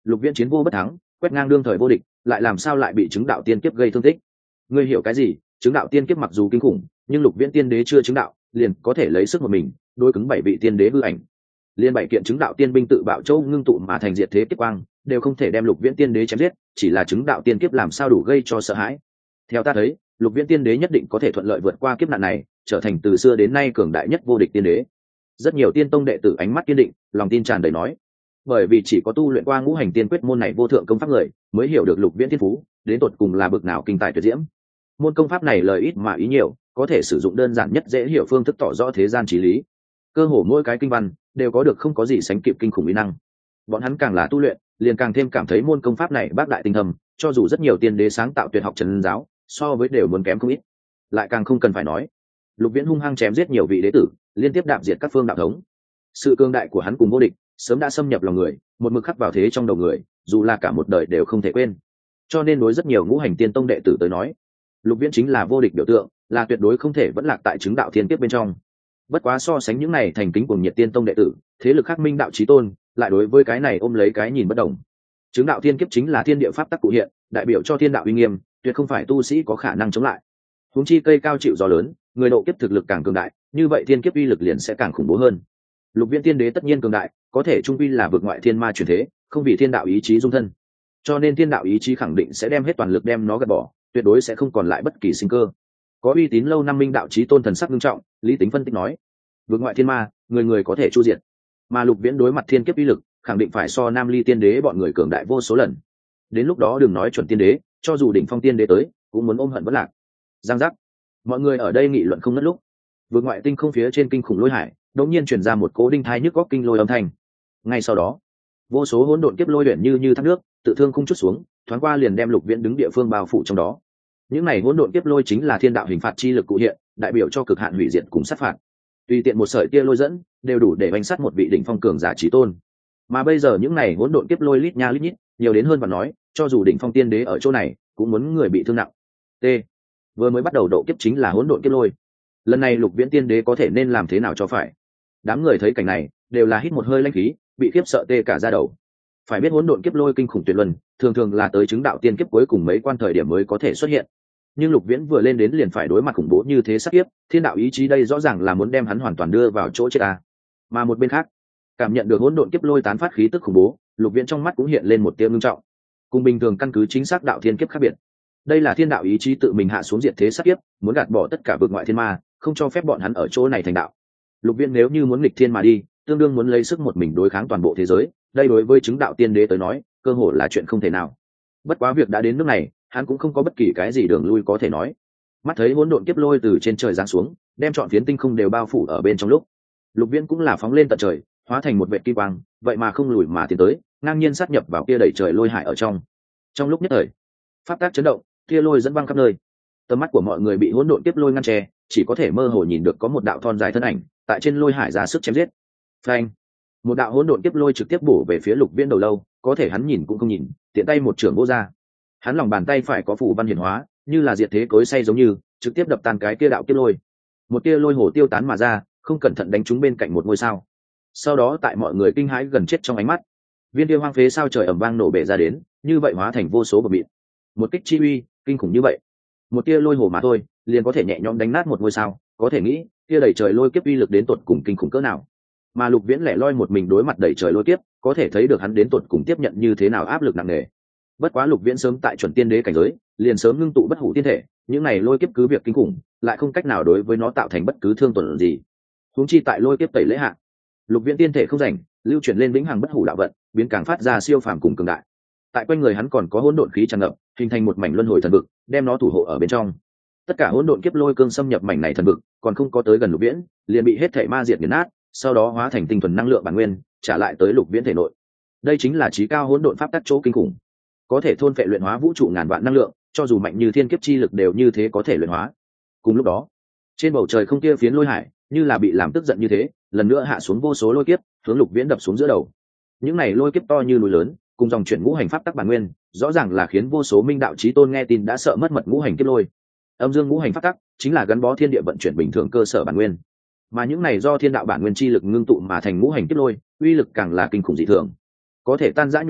Lục Viễn chiến vô bất thắng, quét ngang đương thời vô địch, lại làm sao lại bị chứng đạo tiên kiếp gây thương tích? Ngươi hiểu cái gì? Chứng đạo tiên kiếp mặc dù kinh khủng, nhưng Lục Viễn tiên đế chưa chứng đạo, liền có thể lấy sức một mình đối cứng 7 vị tiên đế hư ảnh. Liên 7 kiện chứng đạo tiên binh tự bạo châu ngưng tụ mà thành diệt thế kiếp quang, đều không thể đem Lục Viễn tiên đế chém giết, chỉ là chứng đạo tiên kiếp làm sao đủ gây cho sợ hãi. Theo ta thấy, Lục Viễn tiên đế nhất định có thể thuận lợi vượt qua kiếp nạn này, trở thành từ xưa đến nay cường đại nhất vô địch tiên đế. Rất nhiều tiên tông đệ tử ánh mắt kiên định, lòng tin tràn đầy nói. Bởi vì chỉ có tu luyện qua ngũ hành tiên quyết môn này vô thượng công pháp người, mới hiểu được Lục Viễn thiên phú, đến tột cùng là bực nào kinh tài tuyệt diễm. Môn công pháp này lời ít mà ý nhiều, có thể sử dụng đơn giản nhất dễ hiểu phương thức tỏ rõ thế gian trí lý. Cơ hồ mỗi cái kinh văn đều có được không có gì sánh kịp kinh khủng uy năng. Bọn hắn càng là tu luyện, liền càng thêm cảm thấy môn công pháp này bác đại tinh thâm, cho dù rất nhiều tiên đế sáng tạo tuyệt học trần giáo, so với đều muốn kém không ít. Lại càng không cần phải nói, Lục Viễn hung hăng chém giết nhiều vị đế tử, liên tiếp đạp diệt các phương đạo thống. Sự cương đại của hắn cùng vô địch, sớm đã xâm nhập lòng người, một mực khắc vào thế trong đầu người, dù là cả một đời đều không thể quên. Cho nên đối rất nhiều ngũ hành tiên tông đệ tử tới nói, Lục Viễn chính là vô địch biểu tượng, là tuyệt đối không thể vẫn lạc tại chứng đạo thiên kiếp bên trong. Bất quá so sánh những này thành kính cùng nhiệt tiên tông đệ tử, thế lực khác minh đạo chí tôn, lại đối với cái này ôm lấy cái nhìn bất đồng. Chứng đạo thiên kiếp chính là thiên địa pháp tắc cụ hiện, đại biểu cho thiên đạo uy nghiêm, tuyệt không phải tu sĩ có khả năng chống lại. Huống chi cây cao chịu gió lớn, người độ kiếp thực lực càng cường đại, như vậy thiên kiếp uy lực liền sẽ càng khủng bố hơn. Lục Viễn tiên đế tất nhiên cường đại, có thể trung quy là vượt ngoại thiên ma chuyển thế, không vì thiên đạo ý chí dung thân. Cho nên thiên đạo ý chí khẳng định sẽ đem hết toàn lực đem nó gạt bỏ, tuyệt đối sẽ không còn lại bất kỳ sinh cơ. Có uy tín lâu năm minh đạo chí tôn thần sắc nghiêm trọng, Lý Tính phân tích nói: vượt ngoại thiên ma, người người có thể chu diệt, mà Lục Viễn đối mặt thiên kiếp uy lực, khẳng định phải so Nam Ly tiên đế bọn người cường đại vô số lần. Đến lúc đó đừng nói chuẩn tiên đế, cho dù đỉnh phong tiên đế tới, cũng muốn ôm hận bất lạc. Giang giác, mọi người ở đây nghị luận không ngớt lúc, vượt ngoại tinh không phía trên kinh khủng lôi hải, đột nhiên truyền ra một cố đinh thai nhức góc kinh lôi âm thanh. Ngay sau đó, vô số hỗn độn kiếp lôi luyện như thác nước, tự thương không chút xuống, thoáng qua liền đem Lục Viễn đứng địa phương bao phủ trong đó. Những này hỗn độn kiếp lôi chính là thiên đạo hình phạt chi lực cụ hiện, đại biểu cho cực hạn hủy diệt cùng sát phạt. Tùy tiện một sợi tia lôi dẫn, đều đủ để bánh sát một vị đỉnh phong cường giả chí tôn. Mà bây giờ những này hỗn độn kiếp lôi lít nha lít nhít, nhiều đến hơn và nói, cho dù đỉnh phong tiên đế ở chỗ này, cũng muốn người bị thương nặng. T. Vừa mới bắt đầu độ kiếp chính là hỗn độn kiếp lôi. Lần này Lục Viễn tiên đế có thể nên làm thế nào cho phải? Đám người thấy cảnh này, đều là hít một hơi lãnh khí, bị khiếp sợ tê cả da đầu. Phải biết hỗn độn kiếp lôi kinh khủng tuyệt luân, thường thường là tới chứng đạo tiên kiếp cuối cùng mấy quan thời điểm mới có thể xuất hiện. Nhưng Lục Viễn vừa lên đến liền phải đối mặt khủng bố như thế sát kiếp, thiên đạo ý chí đây rõ ràng là muốn đem hắn hoàn toàn đưa vào chỗ chết ta. Mà một bên khác, cảm nhận được hỗn độn kiếp lôi tán phát khí tức khủng bố, Lục Viễn trong mắt cũng hiện lên một tia ngưng trọng. Cùng bình thường căn cứ chính xác đạo thiên kiếp khác biệt, đây là thiên đạo ý chí tự mình hạ xuống diệt thế sát kiếp, muốn gạt bỏ tất cả vực ngoại thiên ma, không cho phép bọn hắn ở chỗ này thành đạo. Lục Viễn nếu như muốn nghịch thiên mà đi, tương đương muốn lấy sức một mình đối kháng toàn bộ thế giới, đây đối với chứng đạo tiên đế tới nói, cơ hội là chuyện không thể nào. Bất quá việc đã đến nước này, hắn cũng không có bất kỳ cái gì đường lui có thể nói. Mắt thấy hỗn độn kiếp lôi từ trên trời giáng xuống, đem trọn phiến tinh không đều bao phủ ở bên trong lúc, Lục Viễn cũng là phóng lên tận trời, hóa thành một vệt kim quang, vậy mà không lùi mà tiến tới, ngang nhiên sát nhập vào kia đầy trời lôi hải ở trong. Trong lúc nhất thời, pháp tắc chấn động, kia lôi dẫn văng khắp nơi. Tầm mắt của mọi người bị hỗn độn kiếp lôi ngăn che, chỉ có thể mơ hồ nhìn được có một đạo thon dài thân ảnh tại trên lôi hải ra sức chém giết. Phanh! Một đạo hỗn độn kiếp lôi trực tiếp bổ về phía Lục Viễn đầu lâu, có thể hắn nhìn cũng không nhìn, tiện tay một chưởng vô ra. Hắn lòng bàn tay phải có phủ văn hiển hóa, như là diệt thế cối xay giống như, trực tiếp đập tan cái kia đạo kiếp lôi. Một tia lôi hồ tiêu tán mà ra, không cẩn thận đánh trúng bên cạnh một ngôi sao. Sau đó tại mọi người kinh hãi gần chết trong ánh mắt, viên kia hoang phế sao trời ầm vang nổ bể ra đến, như vậy hóa thành vô số bọt mịn. Một kích chi uy kinh khủng như vậy, một tia lôi hồ mà thôi, liền có thể nhẹ nhõm đánh nát một ngôi sao, có thể nghĩ, tia đẩy trời lôi kiếp uy lực đến tột cùng kinh khủng cỡ nào. Mà Lục Viễn lẻ loi một mình đối mặt đẩy trời lôi kiếp, có thể thấy được hắn đến tột cùng tiếp nhận như thế nào áp lực nặng nề. Bất quá Lục Viễn sớm tại chuẩn tiên đế cảnh giới, liền sớm ngưng tụ bất hủ tiên thể, những này lôi kiếp cứ việc kinh khủng, lại không cách nào đối với nó tạo thành bất cứ thương tổn gì. Huống chi tại lôi kiếp tẩy lễ hạ, Lục Viễn tiên thể không rảnh, lưu chuyển lên vĩnh hằng bất hủ đạo vận, biến càng phát ra siêu phàm cùng cường đại. Tại quanh người hắn còn có hỗn độn khí tràn ngập, hình thành một mảnh luân hồi thần vực, đem nó thủ hộ ở bên trong. Tất cả hỗn độn kiếp lôi cương xâm nhập mảnh này thần vực, còn không có tới gần Lục Viễn, liền bị hết thảy ma diệt nghiền nát, sau đó hóa thành tinh thuần năng lượng bản nguyên, trả lại tới Lục Viễn thể nội. Đây chính là chí cao hỗn độn pháp tắc chỗ kinh khủng, có thể thôn phệ luyện hóa vũ trụ ngàn vạn năng lượng, cho dù mạnh như thiên kiếp chi lực đều như thế có thể luyện hóa. Cùng lúc đó, trên bầu trời không kia phiến lôi hải, như là bị làm tức giận như thế, lần nữa hạ xuống vô số lôi kiếp, hướng Lục Viễn đập xuống giữa đầu. Những này lôi kiếp to như núi lớn, cùng dòng chuyển ngũ hành pháp tắc bản nguyên, rõ ràng là khiến vô số minh đạo chí tôn nghe tin đã sợ mất mật ngũ hành kiếp lôi. Âm dương ngũ hành pháp tắc chính là gắn bó thiên địa vận chuyển bình thường cơ sở bản nguyên, mà những này do thiên đạo bản nguyên chi lực ngưng tụ mà thành ngũ hành kiếp lôi, uy lực càng là kinh khủng dị thường, có thể tan rã nhục thân,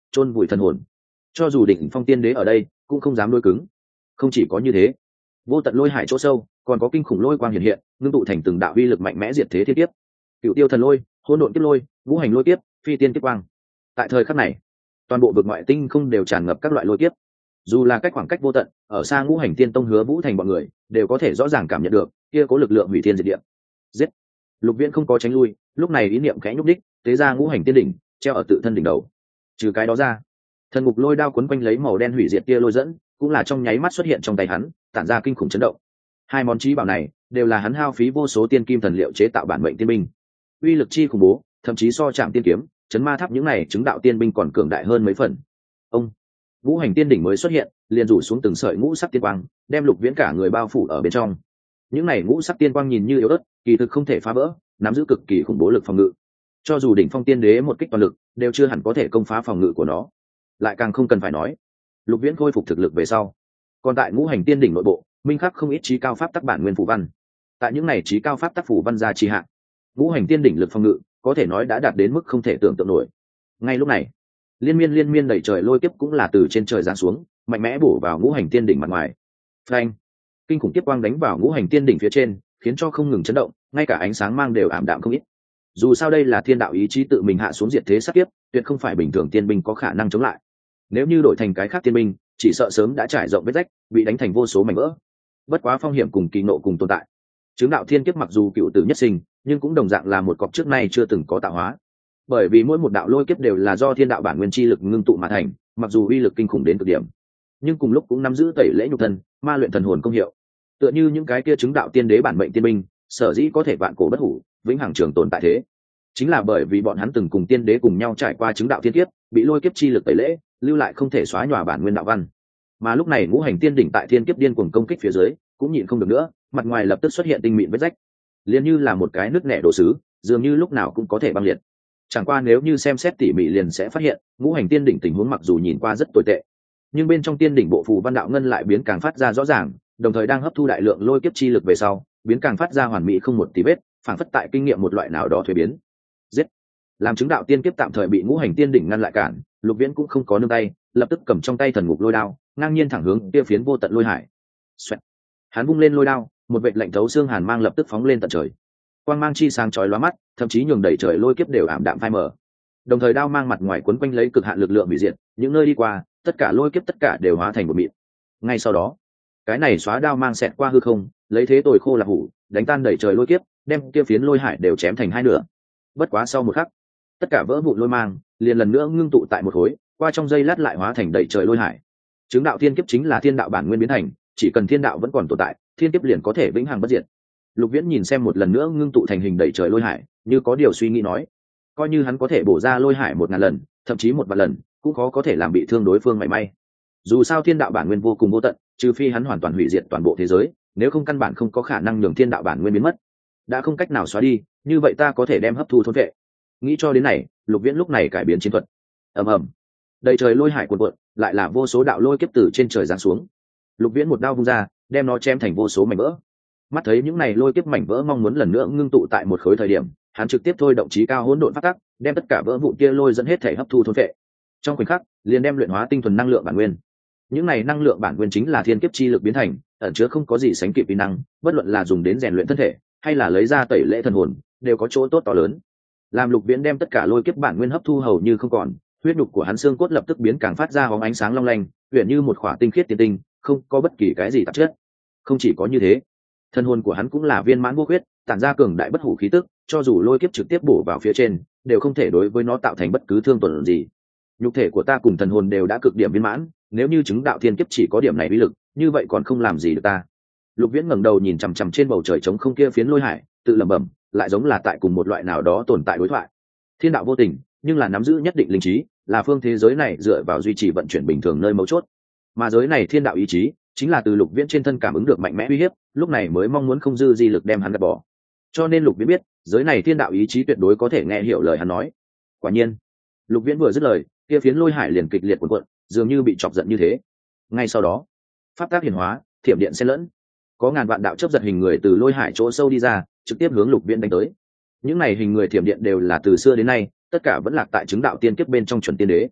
chôn vùi thần hồn. Cho dù đỉnh phong tiên đế ở đây cũng không dám đối cứng. Không chỉ có như thế, vô tận lôi hải chỗ sâu còn có kinh khủng lôi quang hiện hiện, ngưng tụ thành từng đạo uy lực mạnh mẽ diệt thế thiên kiếp. Cựu tiêu thần lôi, hỗn độn kiếp lôi, ngũ hành lôi kiếp, phi tiên kiếp quang. Tại thời khắc này, toàn bộ vực ngoại tinh không đều tràn ngập các loại lôi kiếp. Dù là cách khoảng cách vô tận, ở xa ngũ hành tiên tông Hứa Vũ thành bọn người đều có thể rõ ràng cảm nhận được kia có lực lượng hủy thiên diệt địa. Giết! Lục Viễn không có tránh lui, lúc này ý niệm khẽ nhúc đích, tế ra ngũ hành tiên đỉnh, treo ở tự thân đỉnh đầu. Trừ cái đó ra, thần ngục lôi đao quấn quanh lấy màu đen hủy diệt tia lôi dẫn, cũng là trong nháy mắt xuất hiện trong tay hắn, tản ra kinh khủng chấn động. Hai món chí bảo này đều là hắn hao phí vô số tiên kim thần liệu chế tạo bản mệnh tiên binh, uy lực chi khủng bố, thậm chí so Trảm Tiên kiếm, chấn ma tháp những này chứng đạo tiên binh còn cường đại hơn mấy phần. Ông ngũ hành tiên đỉnh mới xuất hiện, liền rủ xuống từng sợi ngũ sắc tiên quang, đem Lục Viễn cả người bao phủ ở bên trong. Những này ngũ sắc tiên quang nhìn như yếu ớt, kỳ thực không thể phá vỡ, nắm giữ cực kỳ khủng bố lực phòng ngự. Cho dù đỉnh phong tiên đế một kích toàn lực, đều chưa hẳn có thể công phá phòng ngự của nó. Lại càng không cần phải nói, Lục Viễn khôi phục thực lực về sau, còn tại ngũ hành tiên đỉnh nội bộ, minh khắc không ít chí cao pháp tắc bản nguyên phù văn. Tại những này chí cao pháp tắc phù văn gia trì hạ, ngũ hành tiên đỉnh lực phòng ngự có thể nói đã đạt đến mức không thể tưởng tượng nổi. Ngay lúc này, liên miên đẩy trời lôi kiếp cũng là từ trên trời giáng xuống, mạnh mẽ bổ vào ngũ hành tiên đỉnh mặt ngoài. Phanh! Kinh khủng kiếp quang đánh vào ngũ hành tiên đỉnh phía trên, khiến cho không ngừng chấn động, ngay cả ánh sáng mang đều ảm đạm không ít. Dù sao đây là thiên đạo ý chí tự mình hạ xuống diệt thế sát kiếp, tuyệt không phải bình thường tiên binh có khả năng chống lại. Nếu như đổi thành cái khác tiên binh, chỉ sợ sớm đã trải rộng vết rách, bị đánh thành vô số mảnh vỡ. Bất quá phong hiểm cùng kỳ nộ cùng tồn tại. Chứng đạo thiên kiếp mặc dù cựu tử nhất sinh, nhưng cũng đồng dạng là một cọc trước nay chưa từng có tạo hóa. Bởi vì mỗi một đạo lôi kiếp đều là do thiên đạo bản nguyên chi lực ngưng tụ mà thành, mặc dù uy lực kinh khủng đến cực điểm, nhưng cùng lúc cũng nắm giữ tẩy lễ nhục thân, ma luyện thần hồn công hiệu. Tựa như những cái kia chứng đạo tiên đế bản mệnh tiên binh, sở dĩ có thể vạn cổ bất hủ, vĩnh hằng trường tồn tại thế, chính là bởi vì bọn hắn từng cùng tiên đế cùng nhau trải qua chứng đạo thiên kiếp, bị lôi kiếp chi lực tẩy lễ, lưu lại không thể xóa nhòa bản nguyên đạo văn. Mà lúc này ngũ hành tiên đỉnh tại thiên kiếp điên cuồng công kích phía dưới, cũng nhịn không được nữa, mặt ngoài lập tức xuất hiện tinh mịn vết rách, liền như là một cái nứt nẻ đồ sứ, dường như lúc nào cũng có thể băng liệt. Chẳng qua nếu như xem xét tỉ mỉ liền sẽ phát hiện, ngũ hành tiên đỉnh tình huống mặc dù nhìn qua rất tồi tệ, nhưng bên trong tiên đỉnh bộ phù văn đạo ngân lại biến càng phát ra rõ ràng, đồng thời đang hấp thu đại lượng lôi kiếp chi lực về sau, biến càng phát ra hoàn mỹ không một tí vết, phản phất tại kinh nghiệm một loại nào đó thuế biến. Giết! Làm chứng đạo tiên kiếp tạm thời bị ngũ hành tiên đỉnh ngăn lại cản, Lục Viễn cũng không có nương tay, lập tức cầm trong tay thần ngục lôi đao, ngang nhiên thẳng hướng kia phiến vô tận lôi hải. Xoẹt. Hắn vung lên lôi đao, một vệt lạnh thấu xương hàn mang lập tức phóng lên tận trời. Quang mang chi sáng chói lóa mắt, thậm chí nhường đẩy trời lôi kiếp đều ảm đạm phai mờ. Đồng thời đao mang mặt ngoài quấn quanh lấy cực hạn lực lượng hủy diệt, những nơi đi qua, tất cả lôi kiếp tất cả đều hóa thành một mịn. Ngay sau đó, cái này xóa đao mang xẹt qua hư không, lấy thế tồi khô là hủ, đánh tan đẩy trời lôi kiếp, đem kia phiến lôi hải đều chém thành hai nửa. Bất quá sau một khắc, tất cả vỡ vụn lôi mang liền lần nữa ngưng tụ tại một khối, qua trong giây lát lại hóa thành đẩy trời lôi hải. Chứng đạo thiên kiếp chính là thiên đạo bản nguyên biến thành, chỉ cần thiên đạo vẫn còn tồn tại, thiên kiếp liền có thể vĩnh hằng bất diệt. Lục Viễn nhìn xem một lần nữa ngưng tụ thành hình đẩy trời lôi hải, như có điều suy nghĩ nói, coi như hắn có thể bổ ra lôi hải 1000 lần, thậm chí 1 vạn lần, cũng khó có thể làm bị thương đối phương mảy may. Dù sao thiên đạo bản nguyên vô cùng vô tận, trừ phi hắn hoàn toàn hủy diệt toàn bộ thế giới, nếu không căn bản không có khả năng nhường thiên đạo bản nguyên biến mất. Đã không cách nào xóa đi, như vậy ta có thể đem hấp thu thôn vệ. Nghĩ cho đến này, Lục Viễn lúc này cải biến chiến thuật. Ầm ầm, đầy trời lôi hải cuồn cuộn, lại là vô số đạo lôi kiếp từ trên trời giáng xuống. Lục Viễn một đao vung ra, đem nó chém thành vô số mảnh vỡ. Mắt thấy những này lôi kiếp mảnh vỡ mong muốn lần nữa ngưng tụ tại một khối thời điểm, hắn trực tiếp thôi động chí cao hỗn độn pháp tắc, đem tất cả vỡ vụn kia lôi dẫn hết thể hấp thu thôn vệ. Trong khoảnh khắc, liền đem luyện hóa tinh thuần năng lượng bản nguyên. Những này năng lượng bản nguyên chính là thiên kiếp chi lực biến thành, ẩn chứa không có gì sánh kịp uy năng, bất luận là dùng đến rèn luyện thân thể, hay là lấy ra tẩy lễ thần hồn, đều có chỗ tốt to lớn. Làm Lục Viễn đem tất cả lôi kiếp bản nguyên hấp thu hầu như không còn, huyết nhục của hắn xương cốt lập tức biến càng phát ra bóng ánh sáng long lanh, huyền như một khỏa tinh khiết tiên tinh, không có bất kỳ cái gì tạp chất. Không chỉ có như thế, thân hồn của hắn cũng là viên mãn vô khuyết, tản ra cường đại bất hủ khí tức, cho dù lôi kiếp trực tiếp bổ vào phía trên, đều không thể đối với nó tạo thành bất cứ thương tổn gì. Nhục thể của ta cùng thần hồn đều đã cực điểm viên mãn, nếu như chứng đạo thiên kiếp chỉ có điểm này uy lực, như vậy còn không làm gì được ta. Lục Viễn ngẩng đầu nhìn chằm chằm trên bầu trời trống không kia phiến lôi hải, tự lẩm bẩm, lại giống là tại cùng một loại nào đó tồn tại đối thoại. Thiên đạo vô tình, nhưng là nắm giữ nhất định linh trí, là phương thế giới này dựa vào duy trì vận chuyển bình thường nơi mấu chốt. Mà giới này thiên đạo ý chí, chính là từ Lục Viễn trên thân cảm ứng được mạnh mẽ uy hiếp, lúc này mới mong muốn không dư di lực đem hắn gạt bỏ. Cho nên Lục Viễn biết, giới này thiên đạo ý chí tuyệt đối có thể nghe hiểu lời hắn nói. Quả nhiên, Lục Viễn vừa dứt lời, kia phiến lôi hải liền kịch liệt cuộn cuộn, dường như bị chọc giận như thế. Ngay sau đó, pháp tác hiển hóa, thiểm điện xen lẫn, có ngàn vạn đạo chớp giật hình người từ lôi hải chỗ sâu đi ra, trực tiếp hướng Lục Viễn đánh tới. Những này hình người thiểm điện đều là từ xưa đến nay, tất cả vẫn lạc tại chứng đạo tiên kiếp bên trong chuẩn tiên đế.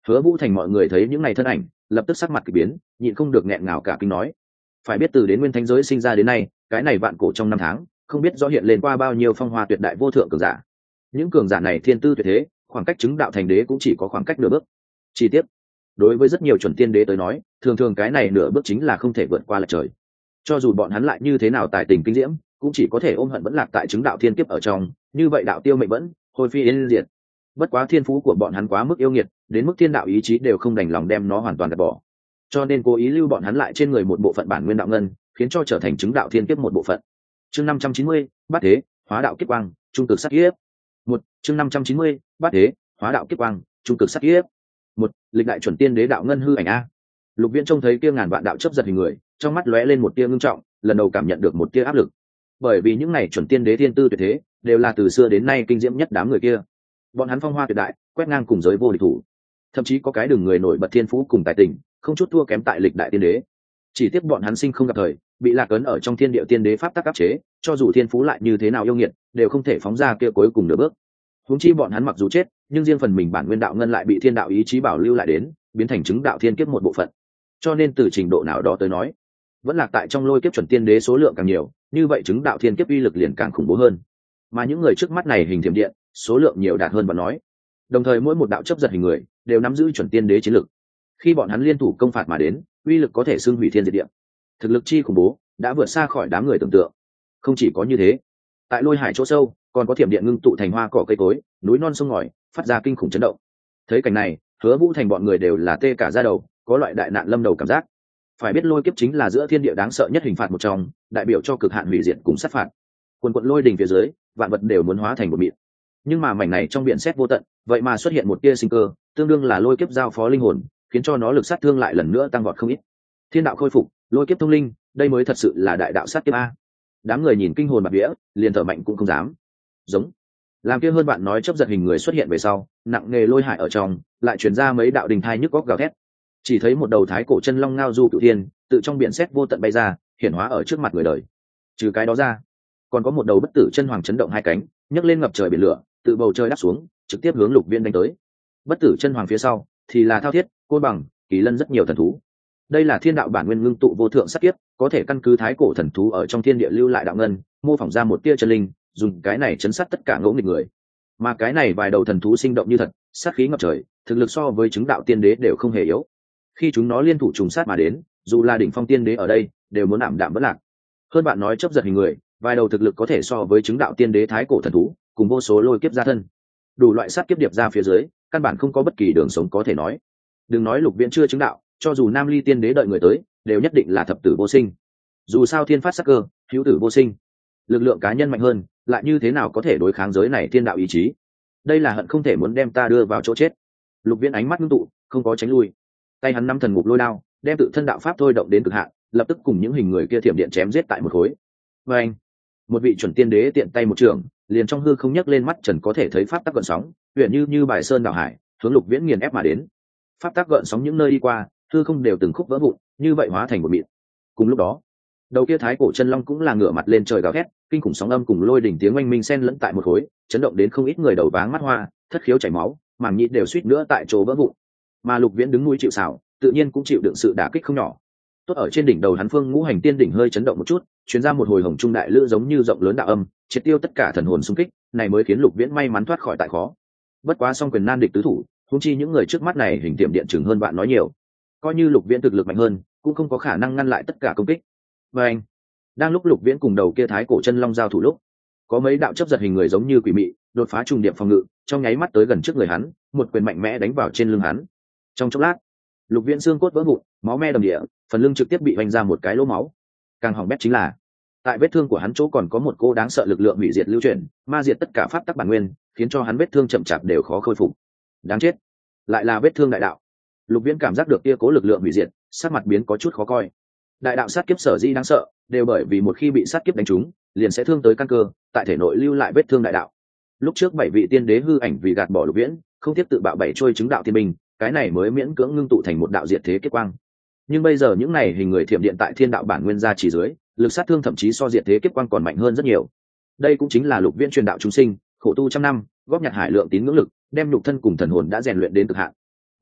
Hứa Vũ Thành mọi người thấy những ngày thân ảnh, lập tức sắc mặt kỳ biến, nhịn không được nghẹn ngào cả kinh nói: phải biết từ đến nguyên thánh giới sinh ra đến nay, cái này vạn cổ trong năm tháng, không biết rõ hiện lên qua bao nhiêu phong hoa tuyệt đại vô thượng cường giả. Những cường giả này thiên tư tuyệt thế, khoảng cách chứng đạo thành đế cũng chỉ có khoảng cách nửa bước. Chi tiết, đối với rất nhiều chuẩn tiên đế tới nói, thường thường cái này nửa bước chính là không thể vượt qua lệch trời. Cho dù bọn hắn lại như thế nào tài tình kinh diễm, cũng chỉ có thể ôm hận vẫn lạc tại chứng đạo thiên kiếp ở trong, như vậy đạo tiêu mệnh vẫn, hồi phi yên diệt. Bất quá thiên phú của bọn hắn quá mức yêu nghiệt, đến mức thiên đạo ý chí đều không đành lòng đem nó hoàn toàn gạt bỏ, cho nên cố ý lưu bọn hắn lại trên người một bộ phận bản nguyên đạo ngân, khiến cho trở thành chứng đạo thiên kiếp một bộ phận. Chương 590, bát thế, hóa đạo kiếp quang, trung cực sát kiếp. Chương 590, bát thế, hóa đạo kiếp quang, trung cực sát kiếp. Lịch đại chuẩn tiên đế đạo ngân hư ảnh a. Lục Viễn trông thấy kia ngàn vạn đạo chớp giật hình người, trong mắt lóe lên một tia ngưng trọng, lần đầu cảm nhận được một tia áp lực. Bởi vì những này chuẩn tiên đế thiên tư tuyệt thế, đều là từ xưa đến nay kinh diễm nhất đám người kia. Bọn hắn phong hoa tuyệt đại, quét ngang cùng giới vô địch thủ. Thậm chí có cái đường người nổi bật thiên phú cùng tài tình, không chút thua kém tại lịch đại tiên đế. Chỉ tiếc bọn hắn sinh không gặp thời, bị lạc ấn ở trong thiên địa tiên đế pháp tắc áp chế, cho dù thiên phú lại như thế nào yêu nghiệt, đều không thể phóng ra kia cuối cùng nửa bước. Huống chi bọn hắn mặc dù chết, nhưng riêng phần mình bản nguyên đạo ngân lại bị thiên đạo ý chí bảo lưu lại đến, biến thành chứng đạo thiên kiếp một bộ phận. Cho nên từ trình độ nào đó tới nói, vẫn lạc tại trong lôi kiếp chuẩn tiên đế số lượng càng nhiều, như vậy chứng đạo thiên kiếp uy lực liền càng khủng bố hơn. Mà những người trước mắt này hình thiểm điện, số lượng nhiều đạt hơn bọn nói. Đồng thời mỗi một đạo chấp giật hình người đều nắm giữ chuẩn tiên đế chiến lực. Khi bọn hắn liên thủ công phạt mà đến, uy lực có thể xưng hủy thiên diệt địa. Thực lực chi khủng bố, đã vượt xa khỏi đám người tưởng tượng. Không chỉ có như thế, tại lôi hải chỗ sâu, còn có thiểm điện ngưng tụ thành hoa cỏ cây cối, núi non sông ngòi, phát ra kinh khủng chấn động. Thấy cảnh này, Hứa Vũ Thành bọn người đều là tê cả da đầu, có loại đại nạn lâm đầu cảm giác. Phải biết lôi kiếp chính là giữa thiên địa đáng sợ nhất hình phạt một trong, đại biểu cho cực hạn hủy diệt cùng sát phạt. Quần quận lôi đỉnh phía dưới, vạn vật đều muốn hóa thành một mịn. Nhưng mà mảnh này trong biển xét vô tận, vậy mà xuất hiện một tia sinh cơ, tương đương là lôi kiếp giao phó linh hồn, khiến cho nó lực sát thương lại lần nữa tăng vọt không ít. Thiên đạo khôi phục, lôi kiếp thông linh, đây mới thật sự là đại đạo sát kiếp a. Đám người nhìn kinh hồn bạt vía, liền thở mạnh cũng không dám. Giống, làm kia hơn bạn nói chấp giật hình người xuất hiện về sau, nặng nghề lôi hải ở trong, lại truyền ra mấy đạo đình thai nhức góc gào thét. Chỉ thấy một đầu thái cổ chân long ngao du cửu thiên, tự trong biển xét vô tận bay ra, hiển hóa ở trước mặt người đời. Trừ cái đó ra, còn có một đầu bất tử chân hoàng chấn động hai cánh, nhấc lên ngập trời biển lửa, tự bầu trời đáp xuống, trực tiếp hướng Lục Viễn đánh tới. Bất tử chân hoàng phía sau thì là Thao Thiết, Côn Bằng, Kỳ Lân rất nhiều thần thú. Đây là thiên đạo bản nguyên ngưng tụ vô thượng sát kiếp, có thể căn cứ thái cổ thần thú ở trong thiên địa lưu lại đạo ngân, mô phỏng ra một tia chân linh, dùng cái này chấn sát tất cả ngỗ nghịch người. Mà cái này vài đầu thần thú sinh động như thật, sát khí ngập trời, thực lực so với chứng đạo tiên đế đều không hề yếu. Khi chúng nó liên thủ trùng sát mà đến, dù là đỉnh phong tiên đế ở đây, đều muốn ảm đạm bất lạc. Hơn bạn nói chấp giật hình người, vài đầu thực lực có thể so với chứng đạo tiên đế thái cổ thần thú, cùng vô số lôi kiếp ra thân. Đủ loại sát kiếp điệp ra phía dưới, căn bản không có bất kỳ đường sống có thể nói. Đừng nói Lục Viễn chưa chứng đạo, cho dù Nam Ly tiên đế đợi người tới, đều nhất định là thập tử vô sinh. Dù sao thiên phát sắc cơ, hữu tử vô sinh. Lực lượng cá nhân mạnh hơn, lại như thế nào có thể đối kháng giới này thiên đạo ý chí? Đây là hận không thể muốn đem ta đưa vào chỗ chết. Lục Viễn ánh mắt ngưng tụ, không có tránh lui. Tay hắn nắm thần ngục lôi đao, đem tự thân đạo pháp thôi động đến cực hạn, lập tức cùng những hình người kia thiểm điện chém giết tại một khối. Và anh, một vị chuẩn tiên đế tiện tay một trường, liền trong hư không nhấc lên mắt trần có thể thấy pháp tắc gợn sóng, huyền như bài sơn đảo hải, hướng Lục Viễn nghiền ép mà đến. Pháp tắc gợn sóng những nơi đi qua, hư không đều từng khúc vỡ vụn, như vậy hóa thành một mịn. Cùng lúc đó, đầu kia thái cổ chân long cũng là ngửa mặt lên trời gào thét, kinh khủng sóng âm cùng lôi đỉnh tiếng oanh minh xen lẫn tại một khối, chấn động đến không ít người đầu váng mắt hoa, thất khiếu chảy máu, màng nhĩ đều suýt nữa tại chỗ vỡ vụn. Mà Lục Viễn đứng núi chịu sào, tự nhiên cũng chịu đựng sự đả kích không nhỏ. Tốt ở trên đỉnh đầu hắn phương ngũ hành tiên đỉnh hơi chấn động một chút, truyền ra một hồi hồng trung đại lữ giống như rộng lớn đạo âm, triệt tiêu tất cả thần hồn xung kích, này mới khiến Lục Viễn may mắn thoát khỏi tại khó. Bất quá song quyền nan địch tứ thủ, huống chi những người trước mắt này hình tiệm điện chừng hơn bạn nói nhiều. Coi như Lục Viễn thực lực mạnh hơn, cũng không có khả năng ngăn lại tất cả công kích. Và anh, đang lúc Lục Viễn cùng đầu kia thái cổ chân long giao thủ lúc, có mấy đạo chấp giật hình người giống như quỷ mị, đột phá trùng điệp phòng ngự, trong nháy mắt tới gần trước người hắn, một quyền mạnh mẽ đánh vào trên lưng hắn. Trong chốc lát, Lục Viễn xương cốt vỡ vụn, máu me đầm địa, phần lưng trực tiếp bị vành ra một cái lỗ máu. Càng hỏng bét chính là, tại vết thương của hắn chỗ còn có một cô đáng sợ lực lượng hủy diệt lưu chuyển, ma diệt tất cả pháp tắc bản nguyên, khiến cho hắn vết thương chậm chạp đều khó khôi phục. Đáng chết, lại là vết thương đại đạo. Lục Viễn cảm giác được kia cố lực lượng hủy diệt, sắc mặt biến có chút khó coi. Đại đạo sát kiếp sở dĩ đáng sợ, đều bởi vì một khi bị sát kiếp đánh trúng, liền sẽ thương tới căn cơ, tại thể nội lưu lại vết thương đại đạo. Lúc trước 7 vị tiên đế hư ảnh vì gạt bỏ Lục Viễn, không tiếp tự bạo 7 trôi chứng đạo thiên binh, cái này mới miễn cưỡng ngưng tụ thành một đạo diệt thế kết quang. Nhưng bây giờ những này hình người thiểm điện tại thiên đạo bản nguyên gia chỉ dưới, lực sát thương thậm chí so diệt thế kết quang còn mạnh hơn rất nhiều. Đây cũng chính là Lục Viễn truyền đạo chúng sinh, khổ tu trăm năm, góp nhặt hải lượng tín ngưỡng lực, đem nhục thân cùng thần hồn đã rèn luyện đến cực hạn.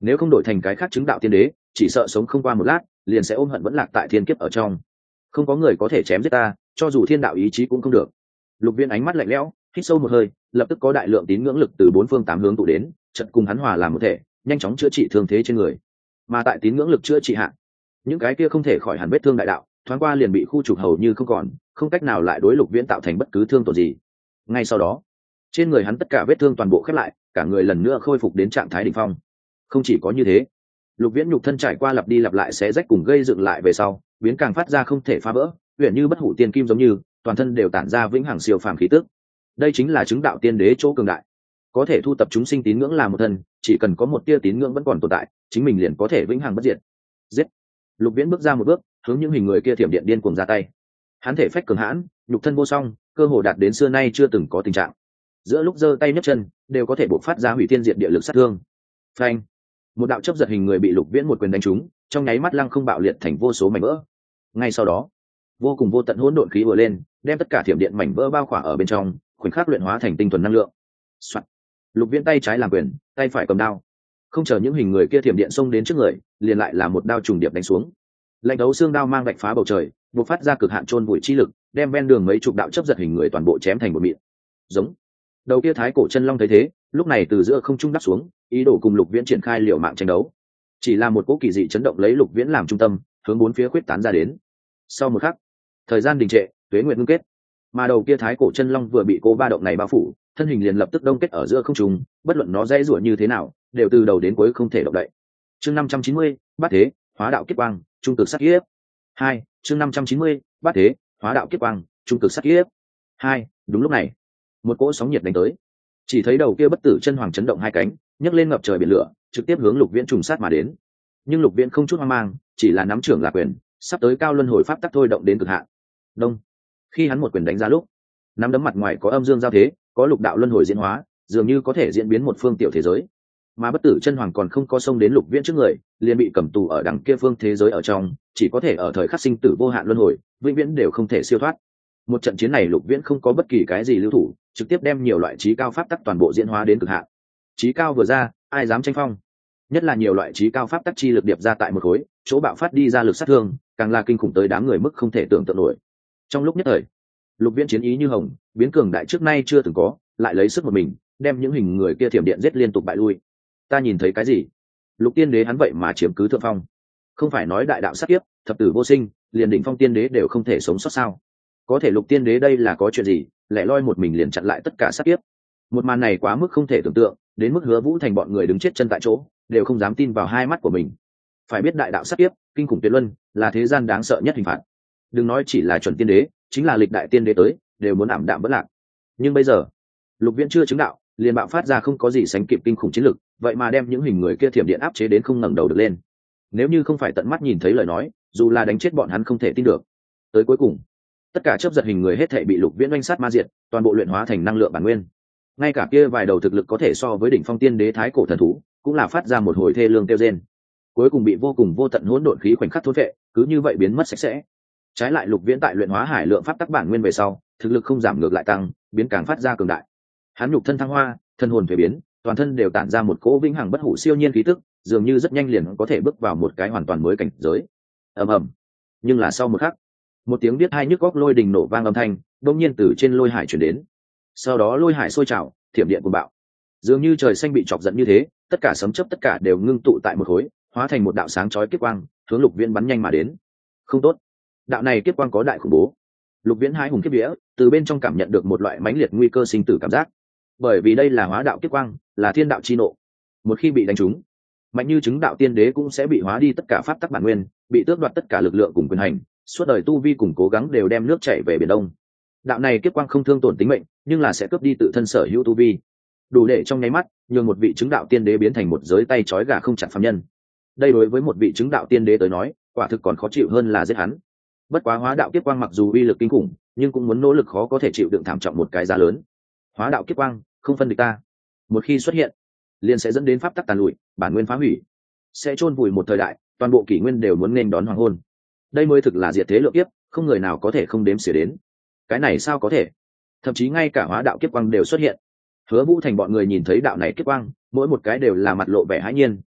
nếu không đổi thành cái khác chứng đạo tiên đế chỉ sợ sống không qua một lát liền sẽ ôm hận vẫn lạc tại thiên kiếp ở trong. Không có người có thể chém giết ta, cho dù thiên đạo ý chí cũng không được. Lục Viễn ánh mắt lạnh lẽo, hít sâu một hơi, lập tức có đại lượng tín ngưỡng lực từ bốn phương tám hướng tụ đến, chợt cùng hắn hòa làm một thể, nhanh chóng chữa trị thương thế trên người. Mà tại tín ngưỡng lực chữa trị hạ, những cái kia không thể khỏi hẳn vết thương đại đạo, thoáng qua liền bị khu trục hầu như không còn, không cách nào lại đối Lục Viễn tạo thành bất cứ thương tổn gì. Ngay sau đó, trên người hắn tất cả vết thương toàn bộ khép lại, cả người lần nữa khôi phục đến trạng thái đỉnh phong. Không chỉ có như thế, Lục Viễn nhục thân trải qua lặp đi lặp lại xé rách cùng gây dựng lại về sau, biến càng phát ra không thể phá vỡ, huyền như bất hủ tiên kim giống như, toàn thân đều tản ra vĩnh hằng siêu phàm khí tức. Đây chính là chứng đạo tiên đế chỗ cường đại, có thể thu tập chúng sinh tín ngưỡng làm một thân, chỉ cần có một tia tín ngưỡng vẫn còn tồn tại, chính mình liền có thể vĩnh hằng bất diệt. Giết! Lục Viễn bước ra một bước, hướng những hình người kia thiểm điện điên cuồng ra tay. Hắn thể phách cường hãn, nhục thân vô song, cơ hồ đạt đến xưa nay chưa từng có tình trạng. Giữa lúc giơ tay nhấc chân, đều có thể bộc phát ra hủy thiên diệt địa lực sát thương. Phanh! Một đạo chớp giật hình người bị Lục Viễn một quyền đánh trúng, trong nháy mắt lăng không bạo liệt thành vô số mảnh vỡ. Ngay sau đó, vô cùng vô tận hỗn độn khí ùa lên, đem tất cả thiểm điện mảnh vỡ bao khỏa ở bên trong, khoảnh khắc luyện hóa thành tinh thuần năng lượng. Soạn. Lục Viễn tay trái làm quyền, tay phải cầm đao, không chờ những hình người kia thiểm điện xông đến trước người, liền lại là một đao trùng điệp đánh xuống. Lạnh đấu xương đao mang vạch phá bầu trời, bộc phát ra cực hạn chôn vùi chi lực, đem ven đường mấy chục đạo chớp giật hình người toàn bộ chém thành một mịn. Giống. Đầu kia thái cổ chân long thấy thế, lúc này từ giữa không trung đáp xuống, ý đồ cùng Lục Viễn triển khai liều mạng tranh đấu. Chỉ là một cỗ kỳ dị chấn động lấy Lục Viễn làm trung tâm, hướng bốn phía khuyết tán ra đến. Sau một khắc, thời gian đình trệ, tuế nguyệt ngưng kết, mà đầu kia thái cổ chân long vừa bị cỗ ba động này bao phủ, thân hình liền lập tức đông kết ở giữa không trung, bất luận nó dãy rủa như thế nào, đều từ đầu đến cuối không thể động đậy. Chương 590, Bát Thế, Hóa Đạo Kiếp Quang, Trung Cực Sát Kiếp. 2, chương 590, Bát Thế, Hóa Đạo Kiếp Quang, Trung Cực Sát Kiếp. 2, đúng lúc này, một cỗ sóng nhiệt đánh tới. Chỉ thấy đầu kia bất tử chân hoàng chấn động hai cánh, nhấc lên ngập trời biển lửa, trực tiếp hướng Lục Viễn trùng sát mà đến. Nhưng Lục Viễn không chút hoang mang, chỉ là nắm trưởng là quyền, sắp tới cao luân hồi pháp tắc thôi động đến cực hạn. Đông. Khi hắn một quyền đánh ra lúc, nắm đấm mặt ngoài có âm dương giao thế, có lục đạo luân hồi diễn hóa, dường như có thể diễn biến một phương tiểu thế giới. Mà bất tử chân hoàng còn không có xông đến Lục Viễn trước người, liền bị cầm tù ở đằng kia phương thế giới ở trong, chỉ có thể ở thời khắc sinh tử vô hạn luân hồi, vĩnh viễn đều không thể siêu thoát. Một trận chiến này Lục Viễn không có bất kỳ cái gì lưu thủ, trực tiếp đem nhiều loại trí cao pháp tắc toàn bộ diễn hóa đến cực hạn. Trí cao vừa ra, ai dám tranh phong? Nhất là nhiều loại trí cao pháp tắc chi lực điệp ra tại một khối, chỗ bạo phát đi ra lực sát thương, càng là kinh khủng tới đám người mức không thể tưởng tượng nổi. Trong lúc nhất thời, Lục Viễn chiến ý như hồng, biến cường đại trước nay chưa từng có, lại lấy sức một mình, đem những hình người kia thiểm điện giết liên tục bại lui. Ta nhìn thấy cái gì? Lục Tiên Đế hắn vậy mà chiếm cứ thượng phong. Không phải nói đại đạo sát kiếp, thập tử vô sinh, liền đỉnh phong tiên đế đều không thể sống sót sao? Có thể Lục Tiên Đế đây là có chuyện gì, lẻ loi một mình liền chặn lại tất cả sát kiếp. Một màn này quá mức không thể tưởng tượng, đến mức Hứa Vũ Thành bọn người đứng chết chân tại chỗ, đều không dám tin vào hai mắt của mình. Phải biết đại đạo sát kiếp, kinh khủng tuyệt luân, là thế gian đáng sợ nhất hình phạt. Đừng nói chỉ là chuẩn tiên đế, chính là lịch đại tiên đế tới, đều muốn ảm đạm bất lạc. Nhưng bây giờ, Lục Viễn chưa chứng đạo, liền bạo phát ra không có gì sánh kịp kinh khủng chiến lực, vậy mà đem những hình người kia thiểm điện áp chế đến không ngẩng đầu được lên. Nếu như không phải tận mắt nhìn thấy lời nói, dù là đánh chết bọn hắn không thể tin được. Tới cuối cùng, tất cả chớp giật hình người hết thảy bị Lục Viễn oanh sát ma diệt, toàn bộ luyện hóa thành năng lượng bản nguyên. Ngay cả kia vài đầu thực lực có thể so với đỉnh phong tiên đế thái cổ thần thú, cũng là phát ra một hồi thê lương kêu rên. Cuối cùng bị vô cùng vô tận hỗn độn khí khoảnh khắc thôn phệ, cứ như vậy biến mất sạch sẽ. Trái lại Lục Viễn tại luyện hóa hải lượng pháp tắc bản nguyên về sau, thực lực không giảm ngược lại tăng, biến càng phát ra cường đại. Hắn nhục thân thăng hoa, thân hồn thuế biến, toàn thân đều tản ra một cỗ vĩnh hằng bất hủ siêu nhiên khí tức, dường như rất nhanh liền có thể bước vào một cái hoàn toàn mới cảnh giới. Ầm ầm. Nhưng là sau một khắc, một tiếng biết hai nhức góc lôi đình nổ vang âm thanh, đột nhiên từ trên lôi hải truyền đến. Sau đó lôi hải sôi trào, thiểm điện cuồng bạo. Dường như trời xanh bị chọc giận như thế, tất cả sấm chớp tất cả đều ngưng tụ tại một khối, hóa thành một đạo sáng chói kiếp quang, hướng Lục Viễn bắn nhanh mà đến. Không tốt, đạo này kiếp quang có đại khủng bố. Lục Viễn hái hùng kiếp vía, từ bên trong cảm nhận được một loại mãnh liệt nguy cơ sinh tử cảm giác. Bởi vì đây là hóa đạo kiếp quang, là thiên đạo chi nộ. Một khi bị đánh trúng, mạnh như chứng đạo tiên đế cũng sẽ bị hóa đi tất cả pháp tắc bản nguyên, bị tước đoạt tất cả lực lượng cùng quyền hành, suốt đời tu vi cùng cố gắng đều đem nước chảy về biển đông. Đạo này kiếp quang không thương tổn tính mệnh, nhưng là sẽ cướp đi tự thân sở hữu tu vi, đủ để trong nháy mắt nhường một vị chứng đạo tiên đế biến thành một giới tay trói gà không chặt phàm nhân. Đây đối với một vị chứng đạo tiên đế tới nói, quả thực còn khó chịu hơn là giết hắn. Bất quá hóa đạo kiếp quang mặc dù uy lực kinh khủng, nhưng cũng muốn nỗ lực khó có thể chịu đựng thảm trọng một cái giá lớn. Hóa đạo kiếp quang không phân địch ta, một khi xuất hiện, liền sẽ dẫn đến pháp tắc tàn lụi, bản nguyên phá hủy, sẽ chôn vùi một thời đại, toàn bộ kỷ nguyên đều muốn nên đón hoàng hôn. Đây mới thực là diệt thế lượng kiếp, không người nào có thể không đếm xỉa đến. Cái này sao có thể? Thậm chí ngay cả hóa đạo kiếp quang đều xuất hiện. Hứa Vũ Thành bọn người nhìn thấy đạo này kiếp quang, mỗi một cái đều là mặt lộ vẻ hãi nhiên,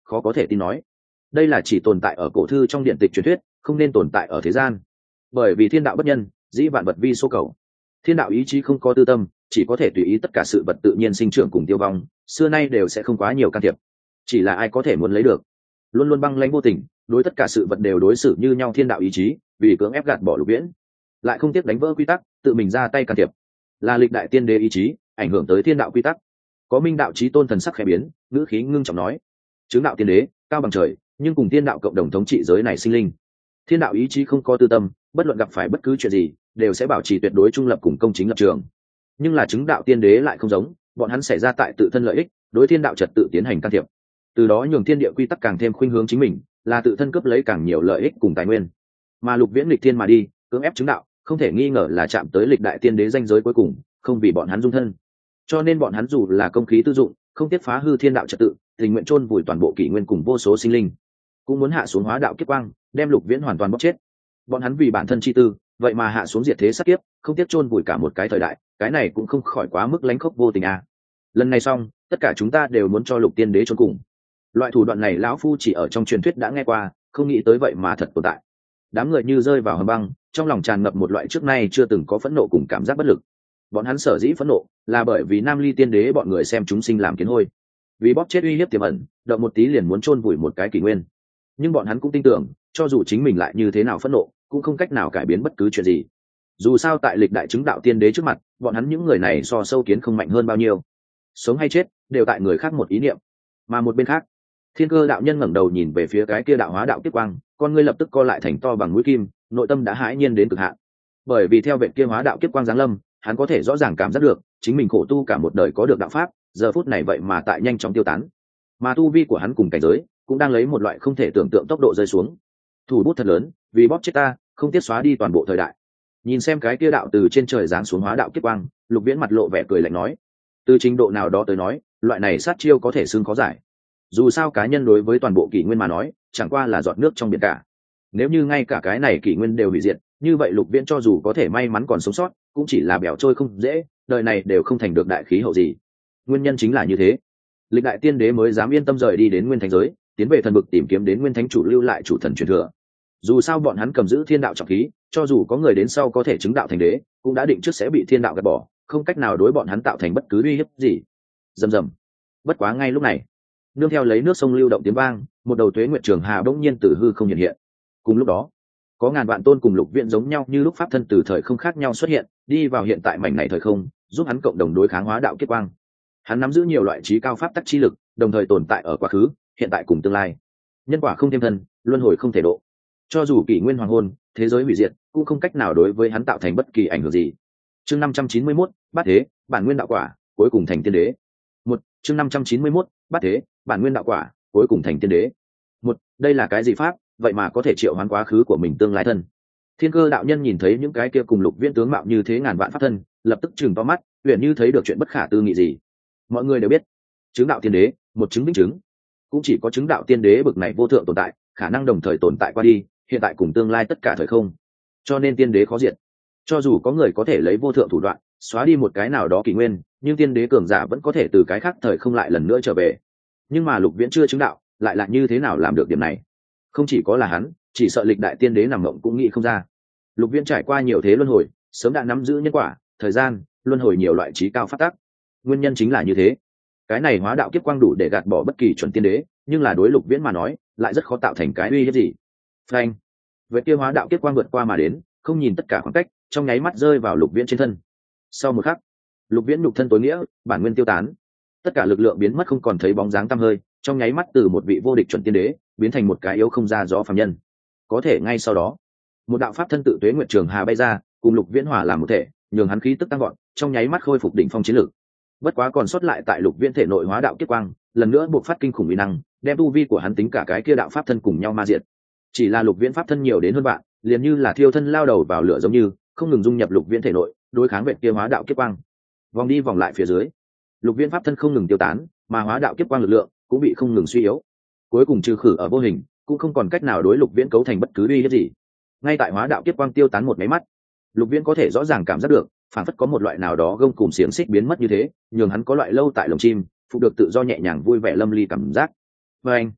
khó có thể tin nói. Đây là chỉ tồn tại ở cổ thư trong điện tịch truyền thuyết, không nên tồn tại ở thế gian. Bởi vì thiên đạo bất nhân, dĩ vạn vật vi số cầu. Thiên đạo ý chí không có tư tâm, chỉ có thể tùy ý tất cả sự vật tự nhiên sinh trưởng cùng tiêu vong, xưa nay đều sẽ không quá nhiều can thiệp. Chỉ là ai có thể muốn lấy được, luôn luôn băng lãnh vô tình, đối tất cả sự vật đều đối xử như nhau thiên đạo ý chí, vì cưỡng ép gạt bỏ Lục Viễn, lại không tiếc đánh vỡ quy tắc, tự mình ra tay can thiệp. Là lịch đại tiên đế ý chí ảnh hưởng tới thiên đạo quy tắc. Có Minh đạo chí tôn thần sắc khẽ biến, ngữ khí ngưng trọng nói: chứng đạo tiên đế cao bằng trời, nhưng cùng thiên đạo cộng đồng thống trị giới này sinh linh. Thiên đạo ý chí không có tư tâm, bất luận gặp phải bất cứ chuyện gì đều sẽ bảo trì tuyệt đối trung lập cùng công chính lập trường. Nhưng là chứng đạo tiên đế lại không giống, bọn hắn xảy ra tại tự thân lợi ích, đối thiên đạo trật tự tiến hành can thiệp, từ đó nhường thiên địa quy tắc càng thêm khuynh hướng chính mình, là tự thân cướp lấy càng nhiều lợi ích cùng tài nguyên. Mà Lục Viễn nghịch thiên mà đi, cưỡng ép chứng đạo, không thể nghi ngờ là chạm tới lịch đại tiên đế danh giới cuối cùng, không vì bọn hắn dung thân. Cho nên bọn hắn dù là công khí tư dụng, không tiếc phá hư thiên đạo trật tự, tình nguyện chôn vùi toàn bộ kỷ nguyên cùng vô số sinh linh, cũng muốn hạ xuống hóa đạo kiếp quang, đem Lục Viễn hoàn toàn bóc chết. Bọn hắn vì bản thân chi tư, vậy mà hạ xuống diệt thế sát kiếp, không tiếc chôn vùi cả một cái thời đại, cái này cũng không khỏi quá mức lánh khốc vô tình à. Lần này xong, tất cả chúng ta đều muốn cho Lục tiên đế chôn cùng. Loại thủ đoạn này lão phu chỉ ở trong truyền thuyết đã nghe qua, không nghĩ tới vậy mà thật tồn tại. Đám người như rơi vào hầm băng, trong lòng tràn ngập một loại trước nay chưa từng có phẫn nộ cùng cảm giác bất lực. Bọn hắn sở dĩ phẫn nộ là bởi vì Nam Ly tiên đế bọn người xem chúng sinh làm kiến hôi, vì bóp chết uy hiếp tiềm ẩn, động một tí liền muốn chôn vùi một cái kỷ nguyên. Nhưng bọn hắn cũng tin tưởng, cho dù chính mình lại như thế nào phẫn nộ, cũng không cách nào cải biến bất cứ chuyện gì. Dù sao tại lịch đại chứng đạo tiên đế trước mặt, bọn hắn những người này so sâu kiến không mạnh hơn bao nhiêu. Sống hay chết đều tại người khác một ý niệm. Mà một bên khác, Thiên Cơ đạo nhân ngẩng đầu nhìn về phía cái kia đạo hóa đạo kiếp quang, con ngươi lập tức co lại thành to bằng mũi kim, nội tâm đã hãi nhiên đến cực hạn. Bởi vì theo vệ kia hóa đạo kiếp quang giáng lâm, hắn có thể rõ ràng cảm giác được, chính mình khổ tu cả một đời có được đạo pháp, giờ phút này vậy mà tại nhanh chóng tiêu tán. Mà tu vi của hắn cùng cảnh giới cũng đang lấy một loại không thể tưởng tượng tốc độ rơi xuống. Thủ bút thật lớn, vì bóp chết ta, không tiếc xóa đi toàn bộ thời đại. Nhìn xem cái kia đạo từ trên trời giáng xuống hóa đạo kiếp quang, Lục Viễn mặt lộ vẻ cười lạnh nói: từ trình độ nào đó tới nói, loại này sát chiêu có thể xưng khó giải. Dù sao cá nhân đối với toàn bộ kỷ nguyên mà nói, chẳng qua là giọt nước trong biển cả. Nếu như ngay cả cái này kỷ nguyên đều hủy diệt, như vậy Lục Viễn cho dù có thể may mắn còn sống sót, cũng chỉ là bèo trôi không dễ, đời này đều không thành được đại khí hậu gì. Nguyên nhân chính là như thế, lịch đại tiên đế mới dám yên tâm rời đi đến nguyên thánh giới, tiến về thần vực tìm kiếm đến nguyên thánh chủ lưu lại chủ thần truyền thừa. Dù sao bọn hắn cầm giữ thiên đạo trọng khí, cho dù có người đến sau có thể chứng đạo thành đế, cũng đã định trước sẽ bị thiên đạo gạt bỏ, không cách nào đối bọn hắn tạo thành bất cứ uy hiếp gì. Rầm rầm. Bất quá ngay lúc này, nương theo lấy nước sông lưu động tiếng vang, một đầu tuế nguyệt trường hà bỗng nhiên từ hư không hiện hiện. Cùng lúc đó, có ngàn vạn tôn cùng Lục Viễn giống nhau như lúc pháp thân từ thời không khác nhau xuất hiện, đi vào hiện tại mảnh này thời không, giúp hắn cộng đồng đối kháng hóa đạo kiếp quang. Hắn nắm giữ nhiều loại trí cao pháp tắc chi lực, đồng thời tồn tại ở quá khứ, hiện tại cùng tương lai. Nhân quả không thêm thân, luân hồi không thể độ. Cho dù kỷ nguyên hoàng hôn, thế giới hủy diệt, cũng không cách nào đối với hắn tạo thành bất kỳ ảnh hưởng gì. Chương 591, Bát Thế, bản nguyên đạo quả, cuối cùng thành tiên đế. Chương 591, Bát Thế, bản nguyên đạo quả, cuối cùng thành tiên đế. Đây là cái gì pháp, vậy mà có thể triệu hoán quá khứ của mình tương lai thân. Thiên Cơ đạo nhân nhìn thấy những cái kia cùng Lục Viễn tướng mạo như thế ngàn vạn pháp thân, lập tức chừng to mắt, uyển như thấy được chuyện bất khả tư nghị gì. Mọi người đều biết, chứng đạo tiên đế, một chứng minh chứng, cũng chỉ có chứng đạo tiên đế bực này vô thượng tồn tại, khả năng đồng thời tồn tại qua đi, hiện tại cùng tương lai tất cả thời không. Cho nên tiên đế khó diệt. Cho dù có người có thể lấy vô thượng thủ đoạn xóa đi một cái nào đó kỷ nguyên, nhưng tiên đế cường giả vẫn có thể từ cái khác thời không lại lần nữa trở về. Nhưng mà Lục Viễn chưa chứng đạo, lại là như thế nào làm được điểm này? Không chỉ có là hắn, chỉ sợ lịch đại tiên đế nằm mộng cũng nghĩ không ra. Lục Viễn trải qua nhiều thế luân hồi, sớm đã nắm giữ nhân quả, thời gian, luân hồi nhiều loại trí cao pháp tắc. Nguyên nhân chính là như thế. Cái này hóa đạo kiếp quang đủ để gạt bỏ bất kỳ chuẩn tiên đế, nhưng là đối Lục Viễn mà nói, lại rất khó tạo thành cái uy hiếp gì. Phanh! Vậy kia hóa đạo kiếp quang vượt qua mà đến, không nhìn tất cả khoảng cách, trong nháy mắt rơi vào Lục Viễn trên thân. Sau một khắc, Lục Viễn nhục thân tối nghĩa, bản nguyên tiêu tán, tất cả lực lượng biến mất không còn thấy bóng dáng tăm hơi, trong nháy mắt từ một vị vô địch chuẩn tiên đế biến thành một cái yếu không ra gió phàm nhân. Có thể ngay sau đó, một đạo pháp thân tự tuế nguyệt trường hà bay ra, cùng Lục Viễn hòa làm một thể, nhường hắn khí tức tăng vọt, trong nháy mắt khôi phục đỉnh phong chiến lực. Bất quá còn sót lại tại Lục Viễn thể nội hóa đạo kiếp quang, lần nữa buộc phát kinh khủng uy năng, đem tu vi của hắn tính cả cái kia đạo pháp thân cùng nhau ma diệt. Chỉ là Lục Viễn pháp thân nhiều đến hơn bạn, liền như là thiêu thân lao đầu vào lửa giống như, không ngừng dung nhập Lục Viễn thể nội, đối kháng vệt kia hóa đạo kiếp quang. Vòng đi vòng lại phía dưới, Lục Viễn pháp thân không ngừng tiêu tán, mà hóa đạo kiếp quang lực lượng cũng bị không ngừng suy yếu. Cuối cùng trừ khử ở vô hình, cũng không còn cách nào đối Lục Viễn cấu thành bất cứ uy hiếp gì. Ngay tại hóa đạo kiếp quang tiêu tán một máy mắt, Lục Viễn có thể rõ ràng cảm giác được, phản phất có một loại nào đó gông cùm xiềng xích biến mất như thế, nhường hắn có loại lâu tại lồng chim, phục được tự do nhẹ nhàng vui vẻ lâm ly cảm giác. Và anh,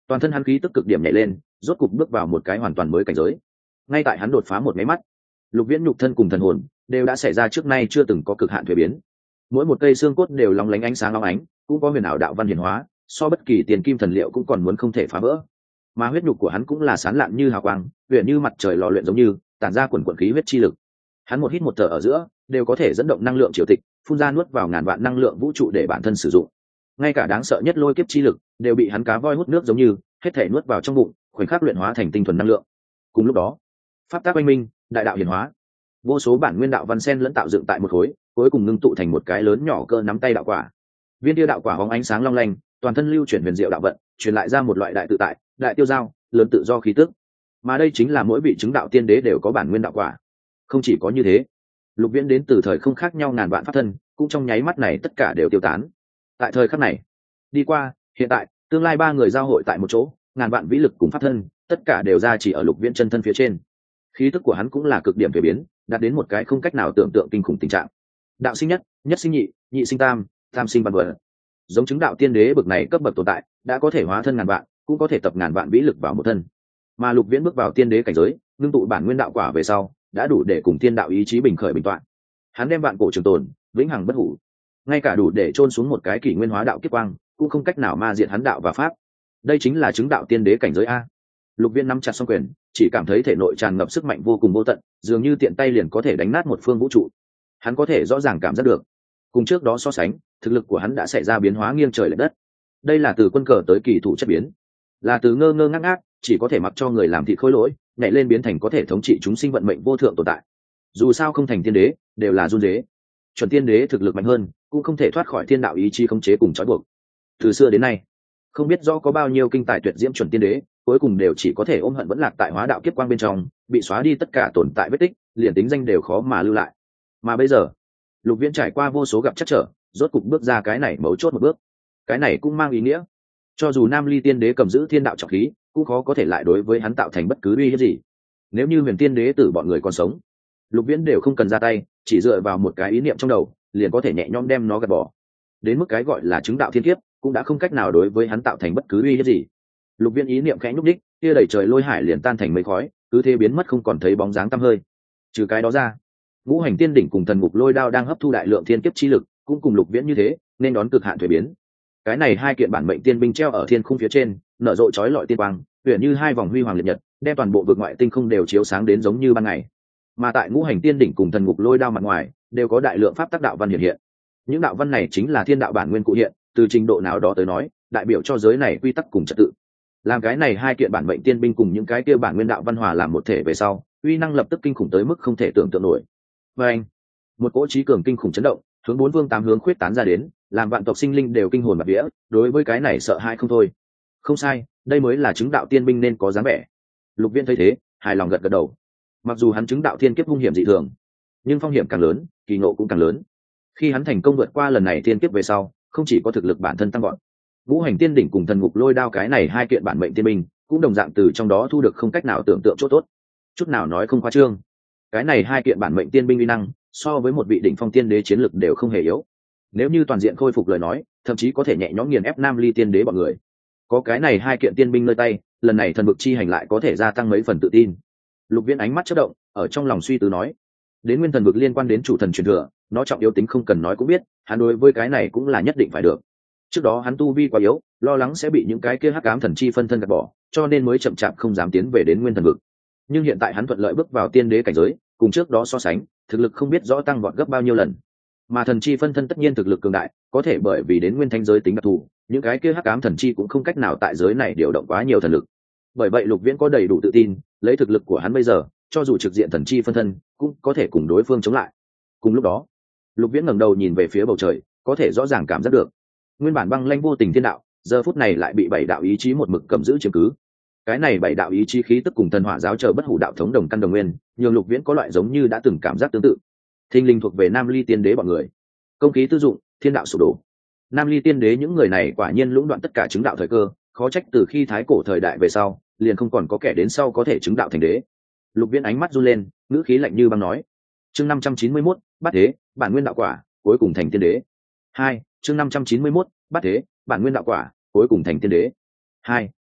toàn thân hắn khí tức cực điểm nhảy lên, rốt cục bước vào một cái hoàn toàn mới cảnh giới. Ngay tại hắn đột phá một máy mắt, Lục Viễn nhục thân cùng thần hồn đều đã xảy ra trước nay chưa từng có cực hạn thuế biến. Mỗi một cây xương cốt đều lóng lánh ánh sáng long ánh, cũng có huyền ảo đạo văn hiển hóa, so bất kỳ tiền kim thần liệu cũng còn muốn không thể phá vỡ. Mà huyết nhục của hắn cũng là sáng lạn như hào quang, huyền như mặt trời lò luyện giống như, tản ra quần quần khí huyết chi lực. Hắn một hít một thở ở giữa, đều có thể dẫn động năng lượng triều tịch, phun ra nuốt vào ngàn vạn năng lượng vũ trụ để bản thân sử dụng. Ngay cả đáng sợ nhất lôi kiếp chi lực đều bị hắn cá voi hút nước giống như, hết thể nuốt vào trong bụng, khoảnh khắc luyện hóa thành tinh thuần năng lượng. Cùng lúc đó, pháp tác oanh minh, đại đạo hiển hóa, vô số bản nguyên đạo văn sen lẫn tạo dựng tại một khối, cuối cùng ngưng tụ thành một cái lớn nhỏ cơ nắm tay đạo quả. Viên tia đạo quả hóng ánh sáng long lanh, toàn thân lưu chuyển huyền diệu đạo vận, truyền lại ra một loại đại tự tại, đại tiêu dao, lớn tự do khí tức. Mà đây chính là mỗi vị chứng đạo tiên đế đều có bản nguyên đạo quả. Không chỉ có như thế, Lục Viễn đến từ thời không khác nhau ngàn vạn pháp thân, cũng trong nháy mắt này tất cả đều tiêu tán. Tại thời khắc này, đi qua, hiện tại, tương lai ba người giao hội tại một chỗ, ngàn vạn vĩ lực cùng pháp thân, tất cả đều ra chỉ ở Lục Viễn chân thân phía trên. Khí tức của hắn cũng là cực điểm thay biến, đạt đến một cái không cách nào tưởng tượng kinh khủng tình trạng. Đạo sinh nhất, nhất sinh nhị, nhị sinh tam, tam sinh vạn vật. Giống chứng đạo tiên đế bậc này cấp bậc tồn tại, đã có thể hóa thân ngàn vạn, cũng có thể tập ngàn vạn vĩ lực vào một thân. Mà Lục Viễn bước vào tiên đế cảnh giới, ngưng tụ bản nguyên đạo quả về sau, đã đủ để cùng tiên đạo ý chí bình khởi bình toạn. Hắn đem vạn cổ trường tồn, vĩnh hằng bất hủ. Ngay cả đủ để chôn xuống một cái kỷ nguyên hóa đạo kiếp quang, cũng không cách nào ma diệt hắn đạo và pháp. Đây chính là chứng đạo tiên đế cảnh giới a. Lục Viễn nắm chặt song quyền, chỉ cảm thấy thể nội tràn ngập sức mạnh vô cùng vô tận, dường như tiện tay liền có thể đánh nát một phương vũ trụ. Hắn có thể rõ ràng cảm giác được, cùng trước đó so sánh, thực lực của hắn đã xảy ra biến hóa nghiêng trời lệch đất. Đây là từ quân cờ tới kỳ thủ chất biến, là từ ngơ ngơ ngác ngác, chỉ có thể mặc cho người làm thịt khối lỗi, nhảy lên biến thành có thể thống trị chúng sinh vận mệnh vô thượng tồn tại. Dù sao không thành tiên đế, đều là run rế. Chuẩn tiên đế thực lực mạnh hơn, cũng không thể thoát khỏi thiên đạo ý chí khống chế cùng trói buộc. Từ xưa đến nay, không biết rõ có bao nhiêu kinh tài tuyệt diễm chuẩn tiên đế, cuối cùng đều chỉ có thể ôm hận vẫn lạc tại hóa đạo kiếp quang bên trong, bị xóa đi tất cả tồn tại vết tích, liền tính danh đều khó mà lưu lại. Mà bây giờ, Lục Viễn trải qua vô số gặp chắc trở, rốt cục bước ra cái này mấu chốt một bước. Cái này cũng mang ý nghĩa, cho dù Nam Ly tiên đế cầm giữ thiên đạo trọng khí, cũng khó có thể lại đối với hắn tạo thành bất cứ uy hiếp gì. Nếu như Huyền tiên đế tử bọn người còn sống, Lục Viễn đều không cần ra tay, chỉ dựa vào một cái ý niệm trong đầu, liền có thể nhẹ nhõm đem nó gạt bỏ. Đến mức cái gọi là chứng đạo thiên kiếp, cũng đã không cách nào đối với hắn tạo thành bất cứ uy hiếp gì. Lục Viễn ý niệm khẽ nhúc đích, kia đẩy trời lôi hải liền tan thành mây khói, cứ thế biến mất không còn thấy bóng dáng tăm hơi. Trừ cái đó ra, ngũ hành tiên đỉnh cùng thần ngục lôi đao đang hấp thu đại lượng thiên kiếp chi lực, cũng cùng Lục Viễn như thế, nên đón cực hạn thuế biến. Cái này hai kiện bản mệnh tiên binh treo ở thiên khung phía trên, nở rộ chói lọi tiên quang, huyền như hai vòng huy hoàng liệt nhật, đem toàn bộ vực ngoại tinh không đều chiếu sáng đến giống như ban ngày. Mà tại ngũ hành tiên đỉnh cùng thần ngục lôi đao mặt ngoài, đều có đại lượng pháp tác đạo văn hiện hiện. Những đạo văn này chính là thiên đạo bản nguyên cụ hiện, từ trình độ nào đó tới nói, đại biểu cho giới này quy tắc cùng trật tự. Làm cái này hai kiện bản mệnh tiên binh cùng những cái kia bản nguyên đạo văn hòa làm một thể về sau, uy năng lập tức kinh khủng tới mức không thể tưởng tượng nổi. Và anh, một cỗ trí cường kinh khủng chấn động, hướng bốn phương tám hướng khuyết tán ra đến, làm vạn tộc sinh linh đều kinh hồn bạt vía, đối với cái này sợ hãi không thôi. Không sai, đây mới là chứng đạo tiên binh nên có dáng vẻ. Lục Viễn thấy thế, hài lòng gật gật đầu. Mặc dù hắn chứng đạo thiên kiếp hung hiểm dị thường, nhưng phong hiểm càng lớn, kỳ ngộ cũng càng lớn. Khi hắn thành công vượt qua lần này thiên kiếp về sau, không chỉ có thực lực bản thân tăng vọt, ngũ hành tiên đỉnh cùng thần ngục lôi đao cái này hai kiện bản mệnh tiên binh, cũng đồng dạng từ trong đó thu được không cách nào tưởng tượng chỗ tốt. Chút nào nói không khoa trương, cái này hai kiện bản mệnh tiên binh uy năng, so với một vị đỉnh phong tiên đế chiến lực đều không hề yếu. Nếu như toàn diện khôi phục lời nói, thậm chí có thể nhẹ nhõm nghiền ép Nam Ly tiên đế bọn người. Có cái này hai kiện tiên binh nơi tay, lần này thần vực chi hành lại có thể gia tăng mấy phần tự tin. Lục Viễn ánh mắt chớp động, ở trong lòng suy tư nói, đến nguyên thần vực liên quan đến chủ thần truyền thừa, nó trọng yếu tính không cần nói cũng biết, hắn đối với cái này cũng là nhất định phải được. Trước đó hắn tu vi quá yếu, lo lắng sẽ bị những cái kia hắc ám thần chi phân thân gạt bỏ, cho nên mới chậm chạp không dám tiến về đến nguyên thần vực. Nhưng hiện tại hắn thuận lợi bước vào tiên đế cảnh giới, cùng trước đó so sánh, thực lực không biết rõ tăng vọt gấp bao nhiêu lần. Mà thần chi phân thân tất nhiên thực lực cường đại, có thể bởi vì đến nguyên thánh giới tính đặc thù, những cái kia hắc ám thần chi cũng không cách nào tại giới này điều động quá nhiều thần lực. Bởi vậy Lục Viễn có đầy đủ tự tin, lấy thực lực của hắn bây giờ, cho dù trực diện thần chi phân thân, cũng có thể cùng đối phương chống lại. Cùng lúc đó, Lục Viễn ngẩng đầu nhìn về phía bầu trời, có thể rõ ràng cảm giác được, nguyên bản băng lãnh vô tình thiên đạo, giờ phút này lại bị bảy đạo ý chí một mực cầm giữ chiếm cứ. Cái này bảy đạo ý chí khí tức cùng thần hỏa giáo chờ bất hủ đạo thống đồng căn đồng nguyên, nhường Lục Viễn có loại giống như đã từng cảm giác tương tự. Thinh linh thuộc về Nam Ly tiên đế bọn người, công khí tư dụng, thiên đạo sụp đổ. Nam Ly tiên đế những người này quả nhiên lũng đoạn tất cả chứng đạo thời cơ, khó trách từ khi thái cổ thời đại về sau, liền không còn có kẻ đến sau có thể chứng đạo thành đế. Lục Viễn ánh mắt run lên, ngữ khí lạnh như băng nói, chương 591, bát thế, bản nguyên đạo quả, cuối cùng thành tiên đế. 2, chương 591, bát thế, bản nguyên đạo quả, cuối cùng thành tiên đế. 2,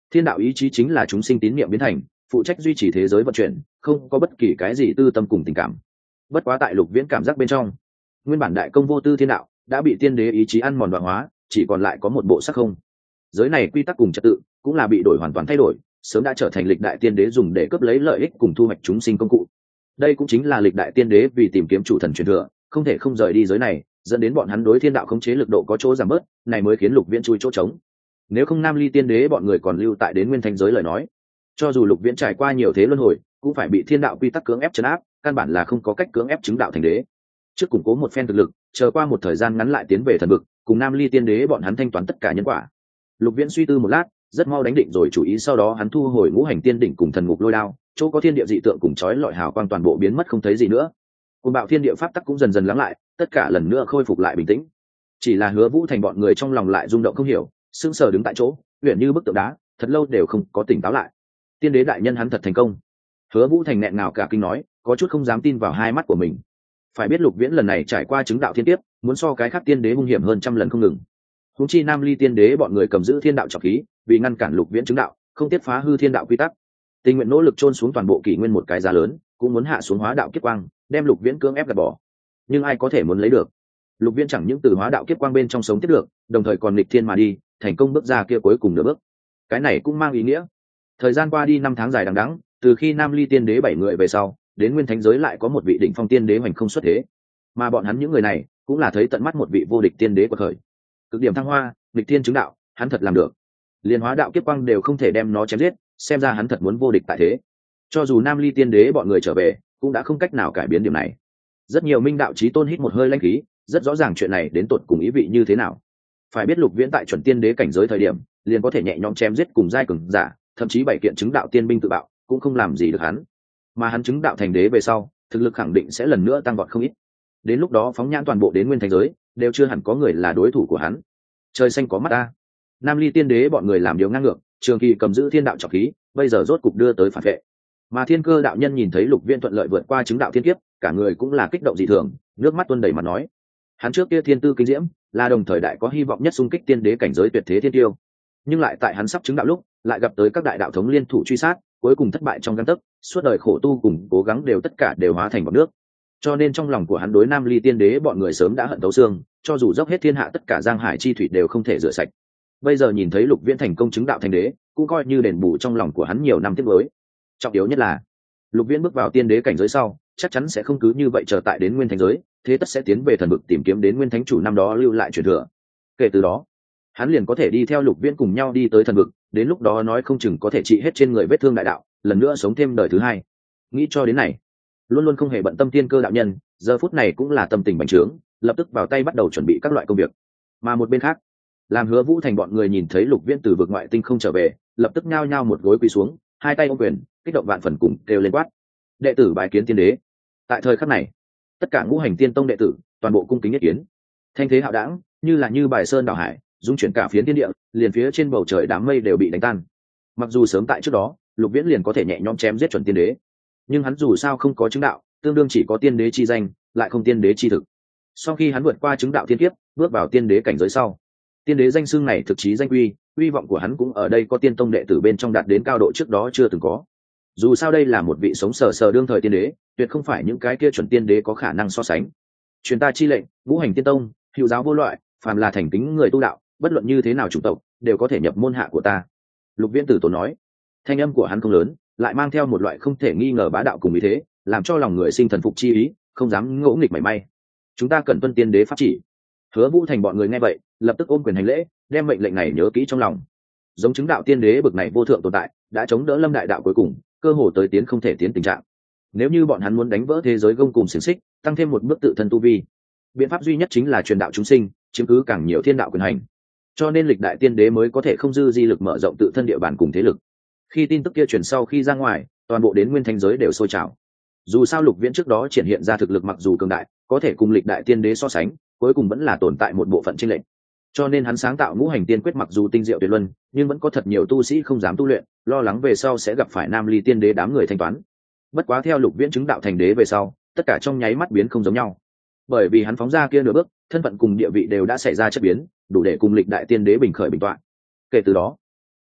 Thiên đạo ý chí chính là chúng sinh tín niệm biến thành, phụ trách duy trì thế giới vận chuyển, không có bất kỳ cái gì tư tâm cùng tình cảm. Bất quá tại Lục Viễn cảm giác bên trong, nguyên bản đại công vô tư thiên đạo đã bị tiên đế ý chí ăn mòn đoạn hóa, chỉ còn lại có một bộ sắc không. Giới này quy tắc cùng trật tự cũng là bị đổi hoàn toàn thay đổi, sớm đã trở thành lịch đại tiên đế dùng để cướp lấy lợi ích cùng thu hoạch chúng sinh công cụ. Đây cũng chính là lịch đại tiên đế vì tìm kiếm chủ thần truyền thừa, không thể không rời đi giới này, dẫn đến bọn hắn đối thiên đạo khống chế lực độ có chỗ giảm bớt, này mới khiến Lục Viễn chui chỗ trống. Nếu không Nam Ly tiên đế bọn người còn lưu tại đến nguyên thánh giới lời nói, cho dù Lục Viễn trải qua nhiều thế luân hồi, cũng phải bị thiên đạo quy tắc cưỡng ép trấn áp, căn bản là không có cách cưỡng ép chứng đạo thành đế. Trước củng cố một phen thực lực, chờ qua một thời gian ngắn lại tiến về thần vực, cùng Nam Ly tiên đế bọn hắn thanh toán tất cả nhân quả. Lục Viễn suy tư một lát, rất mau đánh định rồi chủ ý, sau đó hắn thu hồi ngũ hành tiên đỉnh cùng thần ngục lôi đao, chỗ có thiên địa dị tượng cùng chói lọi hào quang toàn bộ biến mất không thấy gì nữa. Cuồng bạo thiên địa pháp tắc cũng dần dần lắng lại, tất cả lần nữa khôi phục lại bình tĩnh. Chỉ là Hứa Vũ Thành bọn người trong lòng lại rung động không hiểu, sững sờ đứng tại chỗ, huyền như bức tượng đá, thật lâu đều không có tỉnh táo lại. Tiên đế đại nhân hắn thật thành công. Hứa Vũ Thành nghẹn ngào cả kinh nói, có chút không dám tin vào hai mắt của mình. Phải biết Lục Viễn lần này trải qua chứng đạo thiên kiếp, muốn so cái khác tiên đế hung hiểm hơn trăm lần không ngừng. Huống chi Nam Ly tiên đế bọn người cầm giữ thiên đạo trọng khí, vì ngăn cản Lục Viễn chứng đạo, không tiếp phá hư thiên đạo quy tắc, tình nguyện nỗ lực chôn xuống toàn bộ kỷ nguyên một cái giá lớn, cũng muốn hạ xuống hóa đạo kiếp quang, đem Lục Viễn cưỡng ép gạt bỏ. Nhưng ai có thể muốn lấy được? Lục Viễn chẳng những từ hóa đạo kiếp quang bên trong sống tiếp được, đồng thời còn nghịch thiên mà đi, thành công bước ra kia cuối cùng nửa bước. Cái này cũng mang ý nghĩa, thời gian qua đi 5 tháng dài đằng đẵng, từ khi Nam Ly tiên đế 7 người về sau, đến nguyên thánh giới lại có một vị đỉnh phong tiên đế hoành không xuất thế, mà bọn hắn những người này cũng là thấy tận mắt một vị vô địch tiên đế của khởi, cực điểm thăng hoa, nghịch thiên chứng đạo, hắn thật làm được. Liên hóa đạo kiếp quang đều không thể đem nó chém giết, xem ra hắn thật muốn vô địch tại thế. Cho dù Nam Ly tiên đế bọn người trở về, cũng đã không cách nào cải biến điểm này. Rất nhiều minh đạo chí tôn hít một hơi lãnh khí, rất rõ ràng chuyện này đến tột cùng ý vị như thế nào. Phải biết Lục Viễn tại chuẩn tiên đế cảnh giới thời điểm, liền có thể nhẹ nhõm chém giết cùng giai cường giả, thậm chí 7 kiện chứng đạo tiên binh tự bạo, cũng không làm gì được hắn. Mà hắn chứng đạo thành đế về sau, thực lực khẳng định sẽ lần nữa tăng vọt không ít. Đến lúc đó phóng nhãn toàn bộ đến nguyên thánh giới, đều chưa hẳn có người là đối thủ của hắn. Trời xanh có mắt ta. Nam Ly tiên đế bọn người làm điều ngang ngược, trường kỳ cầm giữ thiên đạo trọng khí, bây giờ rốt cục đưa tới phản vệ. Mà Thiên Cơ đạo nhân nhìn thấy Lục Viễn thuận lợi vượt qua chứng đạo thiên kiếp, cả người cũng là kích động dị thường, nước mắt tuôn đầy mặt nói: hắn trước kia thiên tư kinh diễm, là đồng thời đại có hy vọng nhất xung kích tiên đế cảnh giới tuyệt thế thiên tiêu, nhưng lại tại hắn sắp chứng đạo lúc, lại gặp tới các đại đạo thống liên thủ truy sát, cuối cùng thất bại trong gang tấc, suốt đời khổ tu cùng cố gắng đều tất cả đều hóa thành bọt nước. Cho nên trong lòng của hắn đối Nam Ly tiên đế bọn người sớm đã hận thấu xương, cho dù dốc hết thiên hạ tất cả giang hải chi thủy đều không thể rửa sạch. Bây giờ nhìn thấy Lục Viễn thành công chứng đạo thành đế, cũng coi như đền bù trong lòng của hắn nhiều năm tiếc nuối. Trọng yếu nhất là Lục Viễn bước vào tiên đế cảnh giới sau, chắc chắn sẽ không cứ như vậy chờ tại đến nguyên thánh giới, thế tất sẽ tiến về thần vực tìm kiếm đến nguyên thánh chủ năm đó lưu lại truyền thừa. Kể từ đó, hắn liền có thể đi theo Lục Viễn cùng nhau đi tới thần vực, đến lúc đó nói không chừng có thể trị hết trên người vết thương đại đạo, lần nữa sống thêm đời thứ hai. Nghĩ cho đến này, luôn luôn không hề bận tâm Thiên Cơ đạo nhân, giờ phút này cũng là tâm tình bành trướng, lập tức vào tay bắt đầu chuẩn bị các loại công việc. Mà một bên khác, làm Hứa Vũ Thành bọn người nhìn thấy Lục Viễn từ vực ngoại tinh không trở về, lập tức nhao nhao một gối quỳ xuống, hai tay ôm quyền, kích động vạn phần cùng kêu lên quát: đệ tử bái kiến tiên đế. Tại thời khắc này, tất cả ngũ hành tiên tông đệ tử toàn bộ cung kính nhất kiến, thanh thế hạo đảng, như bài sơn đảo hải, dung chuyển cả phiến thiên địa, liền phía trên bầu trời đám mây đều bị đánh tan. Mặc dù sớm tại trước đó, Lục Viễn liền có thể nhẹ nhõm chém giết chuẩn tiên đế, nhưng hắn dù sao không có chứng đạo, tương đương chỉ có tiên đế chi danh, lại không tiên đế chi thực. Sau khi hắn vượt qua chứng đạo thiên kiếp, bước vào tiên đế cảnh giới sau, tiên đế danh xưng này thực chí danh quy, uy vọng của hắn cũng ở đây có tiên tông đệ tử bên trong đạt đến cao độ trước đó chưa từng có. Dù sao đây là một vị sống sờ sờ đương thời tiên đế, tuyệt không phải những cái kia chuẩn tiên đế có khả năng so sánh. Truyền ta chi lệnh, ngũ hành tiên tông, hữu giáo vô loại, phàm là thành kính người tu đạo, bất luận như thế nào chủng tộc, đều có thể nhập môn hạ của ta. Lục Viễn tử tổ nói, thanh âm của hắn không lớn, lại mang theo một loại không thể nghi ngờ bá đạo cùng ý thế, làm cho lòng người sinh thần phục chi ý, không dám ngỗ nghịch mảy may. Chúng ta cần tuân tiên đế pháp chỉ. Hứa Vũ Thành bọn người nghe vậy, lập tức ôm quyền hành lễ, đem mệnh lệnh này nhớ kỹ trong lòng. Giống chứng đạo tiên đế bực này vô thượng tồn tại, đã chống đỡ lâm đại đạo cuối cùng, cơ hồ tới tiến không thể tiến tình trạng. Nếu như bọn hắn muốn đánh vỡ thế giới gông cùng xiềng xích, tăng thêm một bước tự thân tu vi, biện pháp duy nhất chính là truyền đạo chúng sinh, chiếm cứ càng nhiều thiên đạo quyền hành. Cho nên lịch đại tiên đế mới có thể không dư di lực mở rộng tự thân địa bàn cùng thế lực. Khi tin tức kia truyền sau khi ra ngoài, toàn bộ đến nguyên thánh giới đều sôi trào. Dù sao Lục Viễn trước đó triển hiện ra thực lực mặc dù cường đại, có thể cùng lịch đại tiên đế so sánh, cuối cùng vẫn là tồn tại một bộ phận chênh lệch. Cho nên hắn sáng tạo ngũ hành tiên quyết mặc dù tinh diệu tuyệt luân, nhưng vẫn có thật nhiều tu sĩ không dám tu luyện, lo lắng về sau sẽ gặp phải Nam Ly tiên đế đám người thanh toán. Bất quá theo Lục Viễn chứng đạo thành đế về sau, tất cả trong nháy mắt biến không giống nhau. Bởi vì hắn phóng ra kia nửa bước, thân phận cùng địa vị đều đã xảy ra chất biến, đủ để cùng lịch đại tiên đế bình khởi bình toạn. Kể từ đó,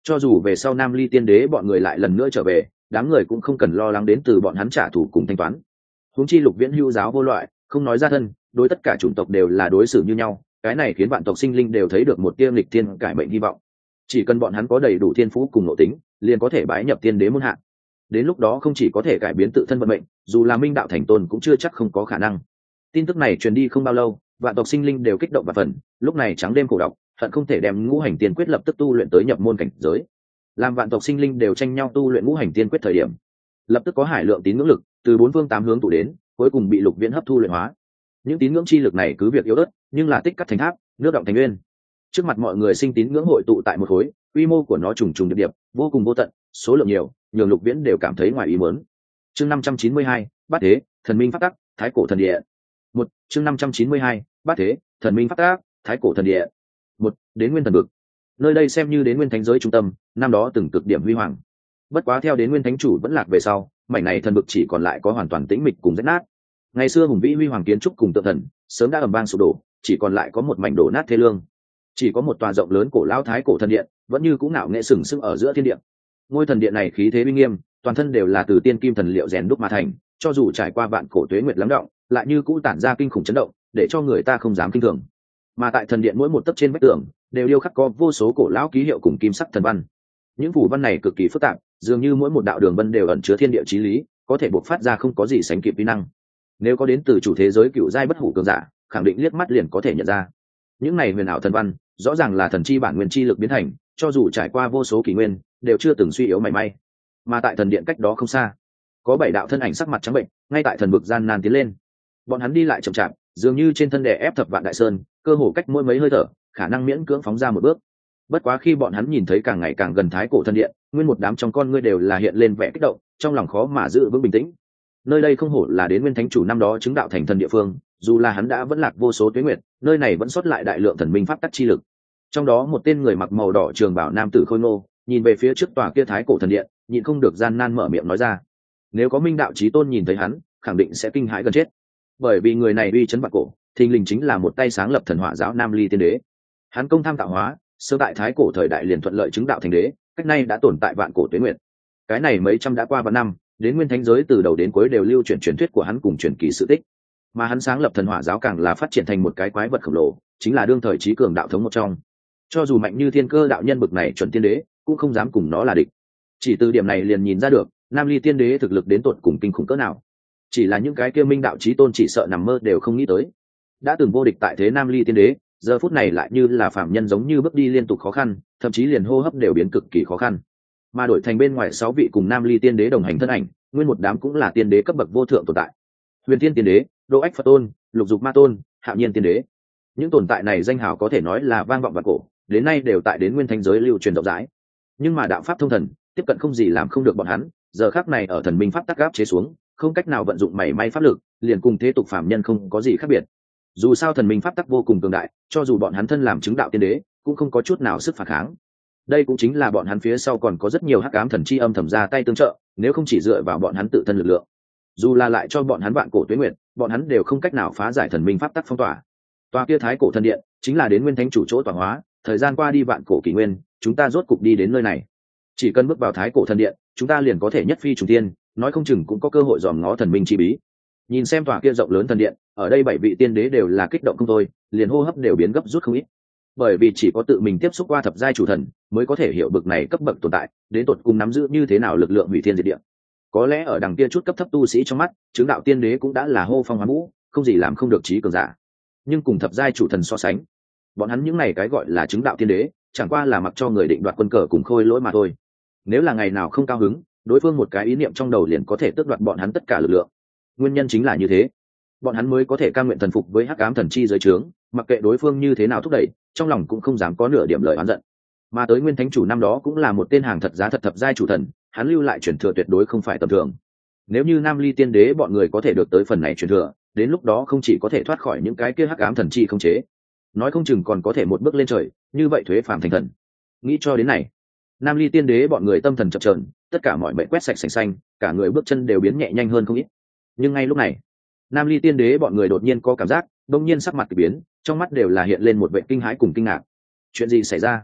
Cho dù về sau Nam Ly tiên đế bọn người lại lần nữa trở về, đám người cũng không cần lo lắng đến từ bọn hắn trả thù cùng thanh toán. Huống chi Lục Viễn hữu giáo vô loại, không nói ra thân, đối tất cả chủng tộc đều là đối xử như nhau, cái này khiến vạn tộc sinh linh đều thấy được một tia nghịch thiên cải mệnh hy vọng. Chỉ cần bọn hắn có đầy đủ thiên phú cùng nội tính, liền có thể bái nhập tiên đế muôn hạ. Đến lúc đó không chỉ có thể cải biến tự thân vận mệnh, dù là minh đạo thành tôn cũng chưa chắc không có khả năng. Tin tức này truyền đi không bao lâu, vạn tộc sinh linh đều kích động và phần, lúc này trắng đêm khổ đọc, hận không thể đem ngũ hành tiên quyết lập tức tu luyện tới nhập môn cảnh giới. Làm vạn tộc sinh linh đều tranh nhau tu luyện ngũ hành tiên quyết thời điểm, lập tức có hải lượng tín ngưỡng lực từ bốn phương tám hướng tụ đến, cuối cùng bị Lục Viễn hấp thu luyện hóa. Những tín ngưỡng chi lực này cứ việc yếu ớt, nhưng là tích cắt thành tháp, nước động thành nguyên. Trước mặt mọi người sinh tín ngưỡng hội tụ tại một khối, quy mô của nó trùng trùng điệp điệp, vô cùng vô tận, số lượng nhiều, nhường Lục Viễn đều cảm thấy ngoài ý muốn. Chương 592, Bát Thế, Thần Minh Pháp Tắc, Thái Cổ Thần Địa. Một, chương 592, Bát Thế, Thần Minh Pháp Tắc, Thái Cổ Thần Địa. Một, đến Nguyên Thần Vực. Nơi đây xem như đến Nguyên Thánh giới trung tâm, năm đó từng cực điểm huy hoàng. Bất quá theo đến Nguyên Thánh chủ vẫn lạc về sau, mảnh này thần vực chỉ còn lại có hoàn toàn tĩnh mịch cùng rách nát. Ngày xưa hùng vĩ huy hoàng kiến trúc cùng tượng thần, sớm đã ầm vang sụp đổ, chỉ còn lại có một mảnh đổ nát thê lương. Chỉ có một tòa rộng lớn cổ lão Thái Cổ Thần Điện, vẫn như cũng ngạo nghệ sừng sững ở giữa thiên địa. Ngôi thần điện này khí thế uy nghiêm, toàn thân đều là từ tiên kim thần liệu rèn đúc mà thành, cho dù trải qua vạn cổ tuế nguyệt lắng đọng, lại như cũ tản ra kinh khủng chấn động, để cho người ta không dám kinh thường. Mà tại thần điện mỗi một tấc trên vách tường đều điêu khắc có vô số cổ lão ký hiệu cùng kim sắc thần văn. Những phù văn này cực kỳ phức tạp, dường như mỗi một đạo đường vân đều ẩn chứa thiên địa chí lý, có thể bộc phát ra không có gì sánh kịp uy năng. Nếu có đến từ chủ thế giới cựu giai bất hủ cường giả, khẳng định liếc mắt liền có thể nhận ra. Những này huyền ảo thần văn, rõ ràng là thần chi bản nguyên chi lực biến thành, cho dù trải qua vô số kỷ nguyên, đều chưa từng suy yếu mảy may. Mà tại thần điện cách đó không xa, có 7 đạo thân ảnh sắc mặt trắng bệnh, ngay tại thần vực gian nan tiến lên. Bọn hắn đi lại chậm chạp, dường như trên thân đè ép thập vạn đại sơn, cơ hồ cách mỗi mấy hơi thở, khả năng miễn cưỡng phóng ra một bước. Bất quá khi bọn hắn nhìn thấy càng ngày càng gần Thái Cổ Thần Điện, nguyên một đám trong con ngươi đều là hiện lên vẻ kích động, trong lòng khó mà giữ vững bình tĩnh. Nơi đây không hổ là đến Nguyên Thánh chủ năm đó chứng đạo thành thần địa phương, dù là hắn đã vẫn lạc vô số tuế nguyệt, nơi này vẫn sót lại đại lượng thần minh pháp tắc chi lực. Trong đó một tên người mặc màu đỏ trường bào nam tử khôi ngô, nhìn về phía trước tòa kia Thái Cổ Thần Điện, nhịn không được gian nan mở miệng nói ra. Nếu có minh đạo chí tôn nhìn thấy hắn, khẳng định sẽ kinh hãi gần chết. Bởi vì người này uy chấn vạn cổ, thình lình chính là một tay sáng lập thần hỏa giáo Nam Ly tiên đế. Hắn công tham tạo hóa, sơ tại Thái Cổ thời đại liền thuận lợi chứng đạo thành đế, cách nay đã tồn tại vạn cổ tuế nguyệt. Cái này mấy trăm đã qua vạn năm, đến Nguyên Thánh giới từ đầu đến cuối đều lưu truyền truyền thuyết của hắn cùng truyền kỳ sự tích. Mà hắn sáng lập thần hỏa giáo càng là phát triển thành một cái quái vật khổng lồ, chính là đương thời trí cường đạo thống một trong. Cho dù mạnh như Thiên Cơ đạo nhân bực này chuẩn tiên đế, cũng không dám cùng nó là địch. Chỉ từ điểm này liền nhìn ra được, Nam Ly tiên đế thực lực đến tột cùng kinh khủng cỡ nào. Chỉ là những cái kia minh đạo chí tôn chỉ sợ nằm mơ đều không nghĩ tới. Đã từng vô địch tại thế Nam Ly tiên đế, giờ phút này lại như là phạm nhân giống như bước đi liên tục khó khăn, thậm chí liền hô hấp đều biến cực kỳ khó khăn. Mà đổi thành bên ngoài 6 vị cùng Nam Ly tiên đế đồng hành thân ảnh, nguyên một đám cũng là tiên đế cấp bậc vô thượng tồn tại. Huyền Thiên tiên đế, Đỗ Ách Phật tôn, Lục Dục Ma tôn, Hạo Nhiên tiên đế. Những tồn tại này danh hào có thể nói là vang vọng vạn cổ, đến nay đều tại đến Nguyên Thánh giới lưu truyền rộng rãi. Nhưng mà đạo pháp thông thần, tiếp cận không gì làm không được bọn hắn, giờ khắc này ở thần minh pháp tắc áp chế xuống, không cách nào vận dụng mảy may pháp lực, liền cùng thế tục phàm nhân không có gì khác biệt. Dù sao thần minh pháp tắc vô cùng cường đại, cho dù bọn hắn thân làm chứng đạo tiên đế, cũng không có chút nào sức phản kháng. Đây cũng chính là bọn hắn phía sau còn có rất nhiều hắc ám thần chi âm thầm ra tay tương trợ, nếu không chỉ dựa vào bọn hắn tự thân lực lượng, dù là lại cho bọn hắn vạn cổ tuế nguyệt, bọn hắn đều không cách nào phá giải thần minh pháp tắc phong tỏa. Tòa kia Thái Cổ Thần Điện chính là đến Nguyên Thánh chủ chỗ tọa hóa, thời gian qua đi vạn cổ kỷ nguyên, chúng ta rốt cục đi đến nơi này. Chỉ cần bước vào Thái Cổ Thần Điện, chúng ta liền có thể nhất phi trùng thiên, nói không chừng cũng có cơ hội dòm ngó thần minh chi bí. Nhìn xem tòa kia rộng lớn thần điện, ở đây 7 vị tiên đế đều là kích động không thôi, liền hô hấp đều biến gấp rút không ít. Bởi vì chỉ có tự mình tiếp xúc qua thập giai chủ thần, mới có thể hiểu bực này cấp bậc tồn tại, đến tột cùng nắm giữ như thế nào lực lượng hủy thiên diệt địa. Có lẽ ở đằng kia chút cấp thấp tu sĩ trong mắt, chứng đạo tiên đế cũng đã là hô phong hoán vũ, không gì làm không được trí cường giả. Nhưng cùng thập giai chủ thần so sánh, bọn hắn những này cái gọi là chứng đạo tiên đế, chẳng qua là mặc cho người định đoạt quân cờ cùng khôi lỗi mà thôi. Nếu là ngày nào không cao hứng, đối phương một cái ý niệm trong đầu liền có thể tước đoạt bọn hắn tất cả lực lượng. Nguyên nhân chính là như thế, bọn hắn mới có thể cam nguyện thần phục với hắc ám thần chi dưới trướng, mặc kệ đối phương như thế nào thúc đẩy, trong lòng cũng không dám có nửa điểm lời oán giận. Mà tới Nguyên Thánh chủ năm đó cũng là một tên hàng thật giá thật thập giai chủ thần, hắn lưu lại truyền thừa tuyệt đối không phải tầm thường. Nếu như Nam Ly tiên đế bọn người có thể được tới phần này truyền thừa, đến lúc đó không chỉ có thể thoát khỏi những cái kia hắc ám thần chi không chế, nói không chừng còn có thể một bước lên trời, như vậy thuế phàm thành thần. Nghĩ cho đến này, Nam Ly tiên đế bọn người tâm thần chập chờn, tất cả mọi mệnh quét sạch sành xanh, cả người bước chân đều biến nhẹ nhanh hơn không ít. Nhưng ngay lúc này, Nam Ly tiên đế bọn người đột nhiên có cảm giác, đột nhiên sắc mặt kỳ biến, trong mắt đều là hiện lên một vẻ kinh hãi cùng kinh ngạc. Chuyện gì xảy ra?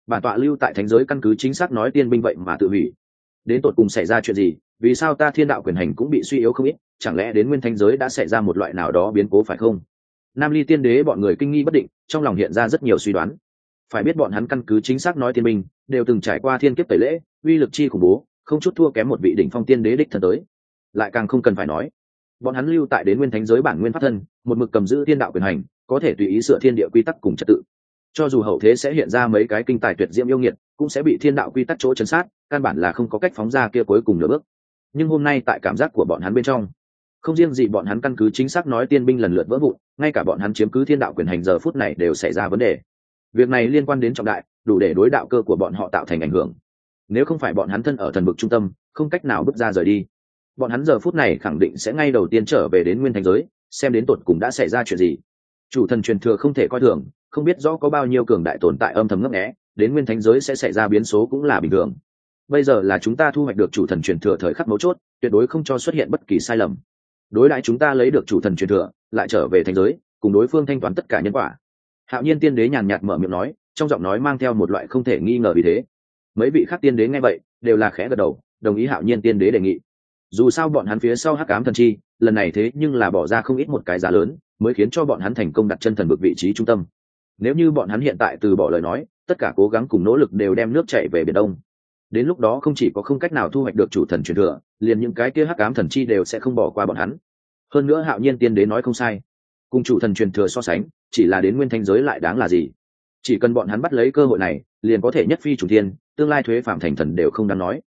bản tọa lưu tại thánh giới căn cứ chính xác nói tiên binh vậy mà tự hủy, đến tột cùng xảy ra chuyện gì? Vì sao ta thiên đạo quyền hành cũng bị suy yếu không ít? Chẳng lẽ đến nguyên thánh giới đã xảy ra một loại nào đó biến cố phải không? Nam Ly tiên đế bọn người kinh nghi bất định, trong lòng hiện ra rất nhiều suy đoán. Phải biết bọn hắn căn cứ chính xác nói tiên binh đều từng trải qua thiên kiếp tẩy lễ, uy lực chi khủng bố, không chút thua kém một vị đỉnh phong tiên đế đích thân tới. Lại càng không cần phải nói, bọn hắn lưu tại đến nguyên thánh giới bản nguyên pháp thân, một mực cầm giữ thiên đạo quyền hành, có thể tùy ý sửa thiên địa quy tắc cùng trật tự. Cho dù hậu thế sẽ hiện ra mấy cái kinh tài tuyệt diễm yêu nghiệt, cũng sẽ bị thiên đạo quy tắc chỗ chấn sát, căn bản là không có cách phóng ra kia cuối cùng nửa bước. Nhưng hôm nay tại cảm giác của bọn hắn bên trong, không riêng gì bọn hắn căn cứ chính xác nói tiên binh lần lượt vỡ vụn, ngay cả bọn hắn chiếm cứ thiên đạo quyền hành giờ phút này đều xảy ra vấn đề. Việc này liên quan đến trọng đại, đủ để đối đạo cơ của bọn họ tạo thành ảnh hưởng. Nếu không phải bọn hắn thân ở thần vực trung tâm, không cách nào bước ra rời đi, bọn hắn giờ phút này khẳng định sẽ ngay đầu tiên trở về đến nguyên thành giới, xem đến tột cùng đã xảy ra chuyện gì. Chủ thần truyền thừa không thể coi thường, không biết rõ có bao nhiêu cường đại tồn tại âm thầm ngấp nghé, đến nguyên thánh giới sẽ xảy ra biến số cũng là bình thường. Bây giờ là chúng ta thu hoạch được chủ thần truyền thừa thời khắc mấu chốt, tuyệt đối không cho xuất hiện bất kỳ sai lầm. Đối đãi chúng ta lấy được chủ thần truyền thừa, lại trở về thánh giới, cùng đối phương thanh toán tất cả nhân quả. Hạo Nhiên tiên đế nhàn nhạt mở miệng nói, trong giọng nói mang theo một loại không thể nghi ngờ vì thế. Mấy vị khác tiên đế nghe vậy, đều là khẽ gật đầu, đồng ý Hạo Nhiên tiên đế đề nghị. Dù sao bọn hắn phía sau Hắc Ám thần chi, lần này thế nhưng là bỏ ra không ít một cái giá lớn, mới khiến cho bọn hắn thành công đặt chân thần vực vị trí trung tâm. Nếu như bọn hắn hiện tại từ bỏ lời nói, tất cả cố gắng cùng nỗ lực đều đem nước chảy về biển đông. Đến lúc đó không chỉ có không cách nào thu hoạch được chủ thần truyền thừa, liền những cái kia Hắc Ám thần chi đều sẽ không bỏ qua bọn hắn. Hơn nữa Hạo Nhiên tiên đế nói không sai, cùng chủ thần truyền thừa so sánh, chỉ là đến nguyên thanh giới lại đáng là gì? Chỉ cần bọn hắn bắt lấy cơ hội này, liền có thể nhất phi trùng thiên, tương lai thuế phạm thành thần đều không đáng nói.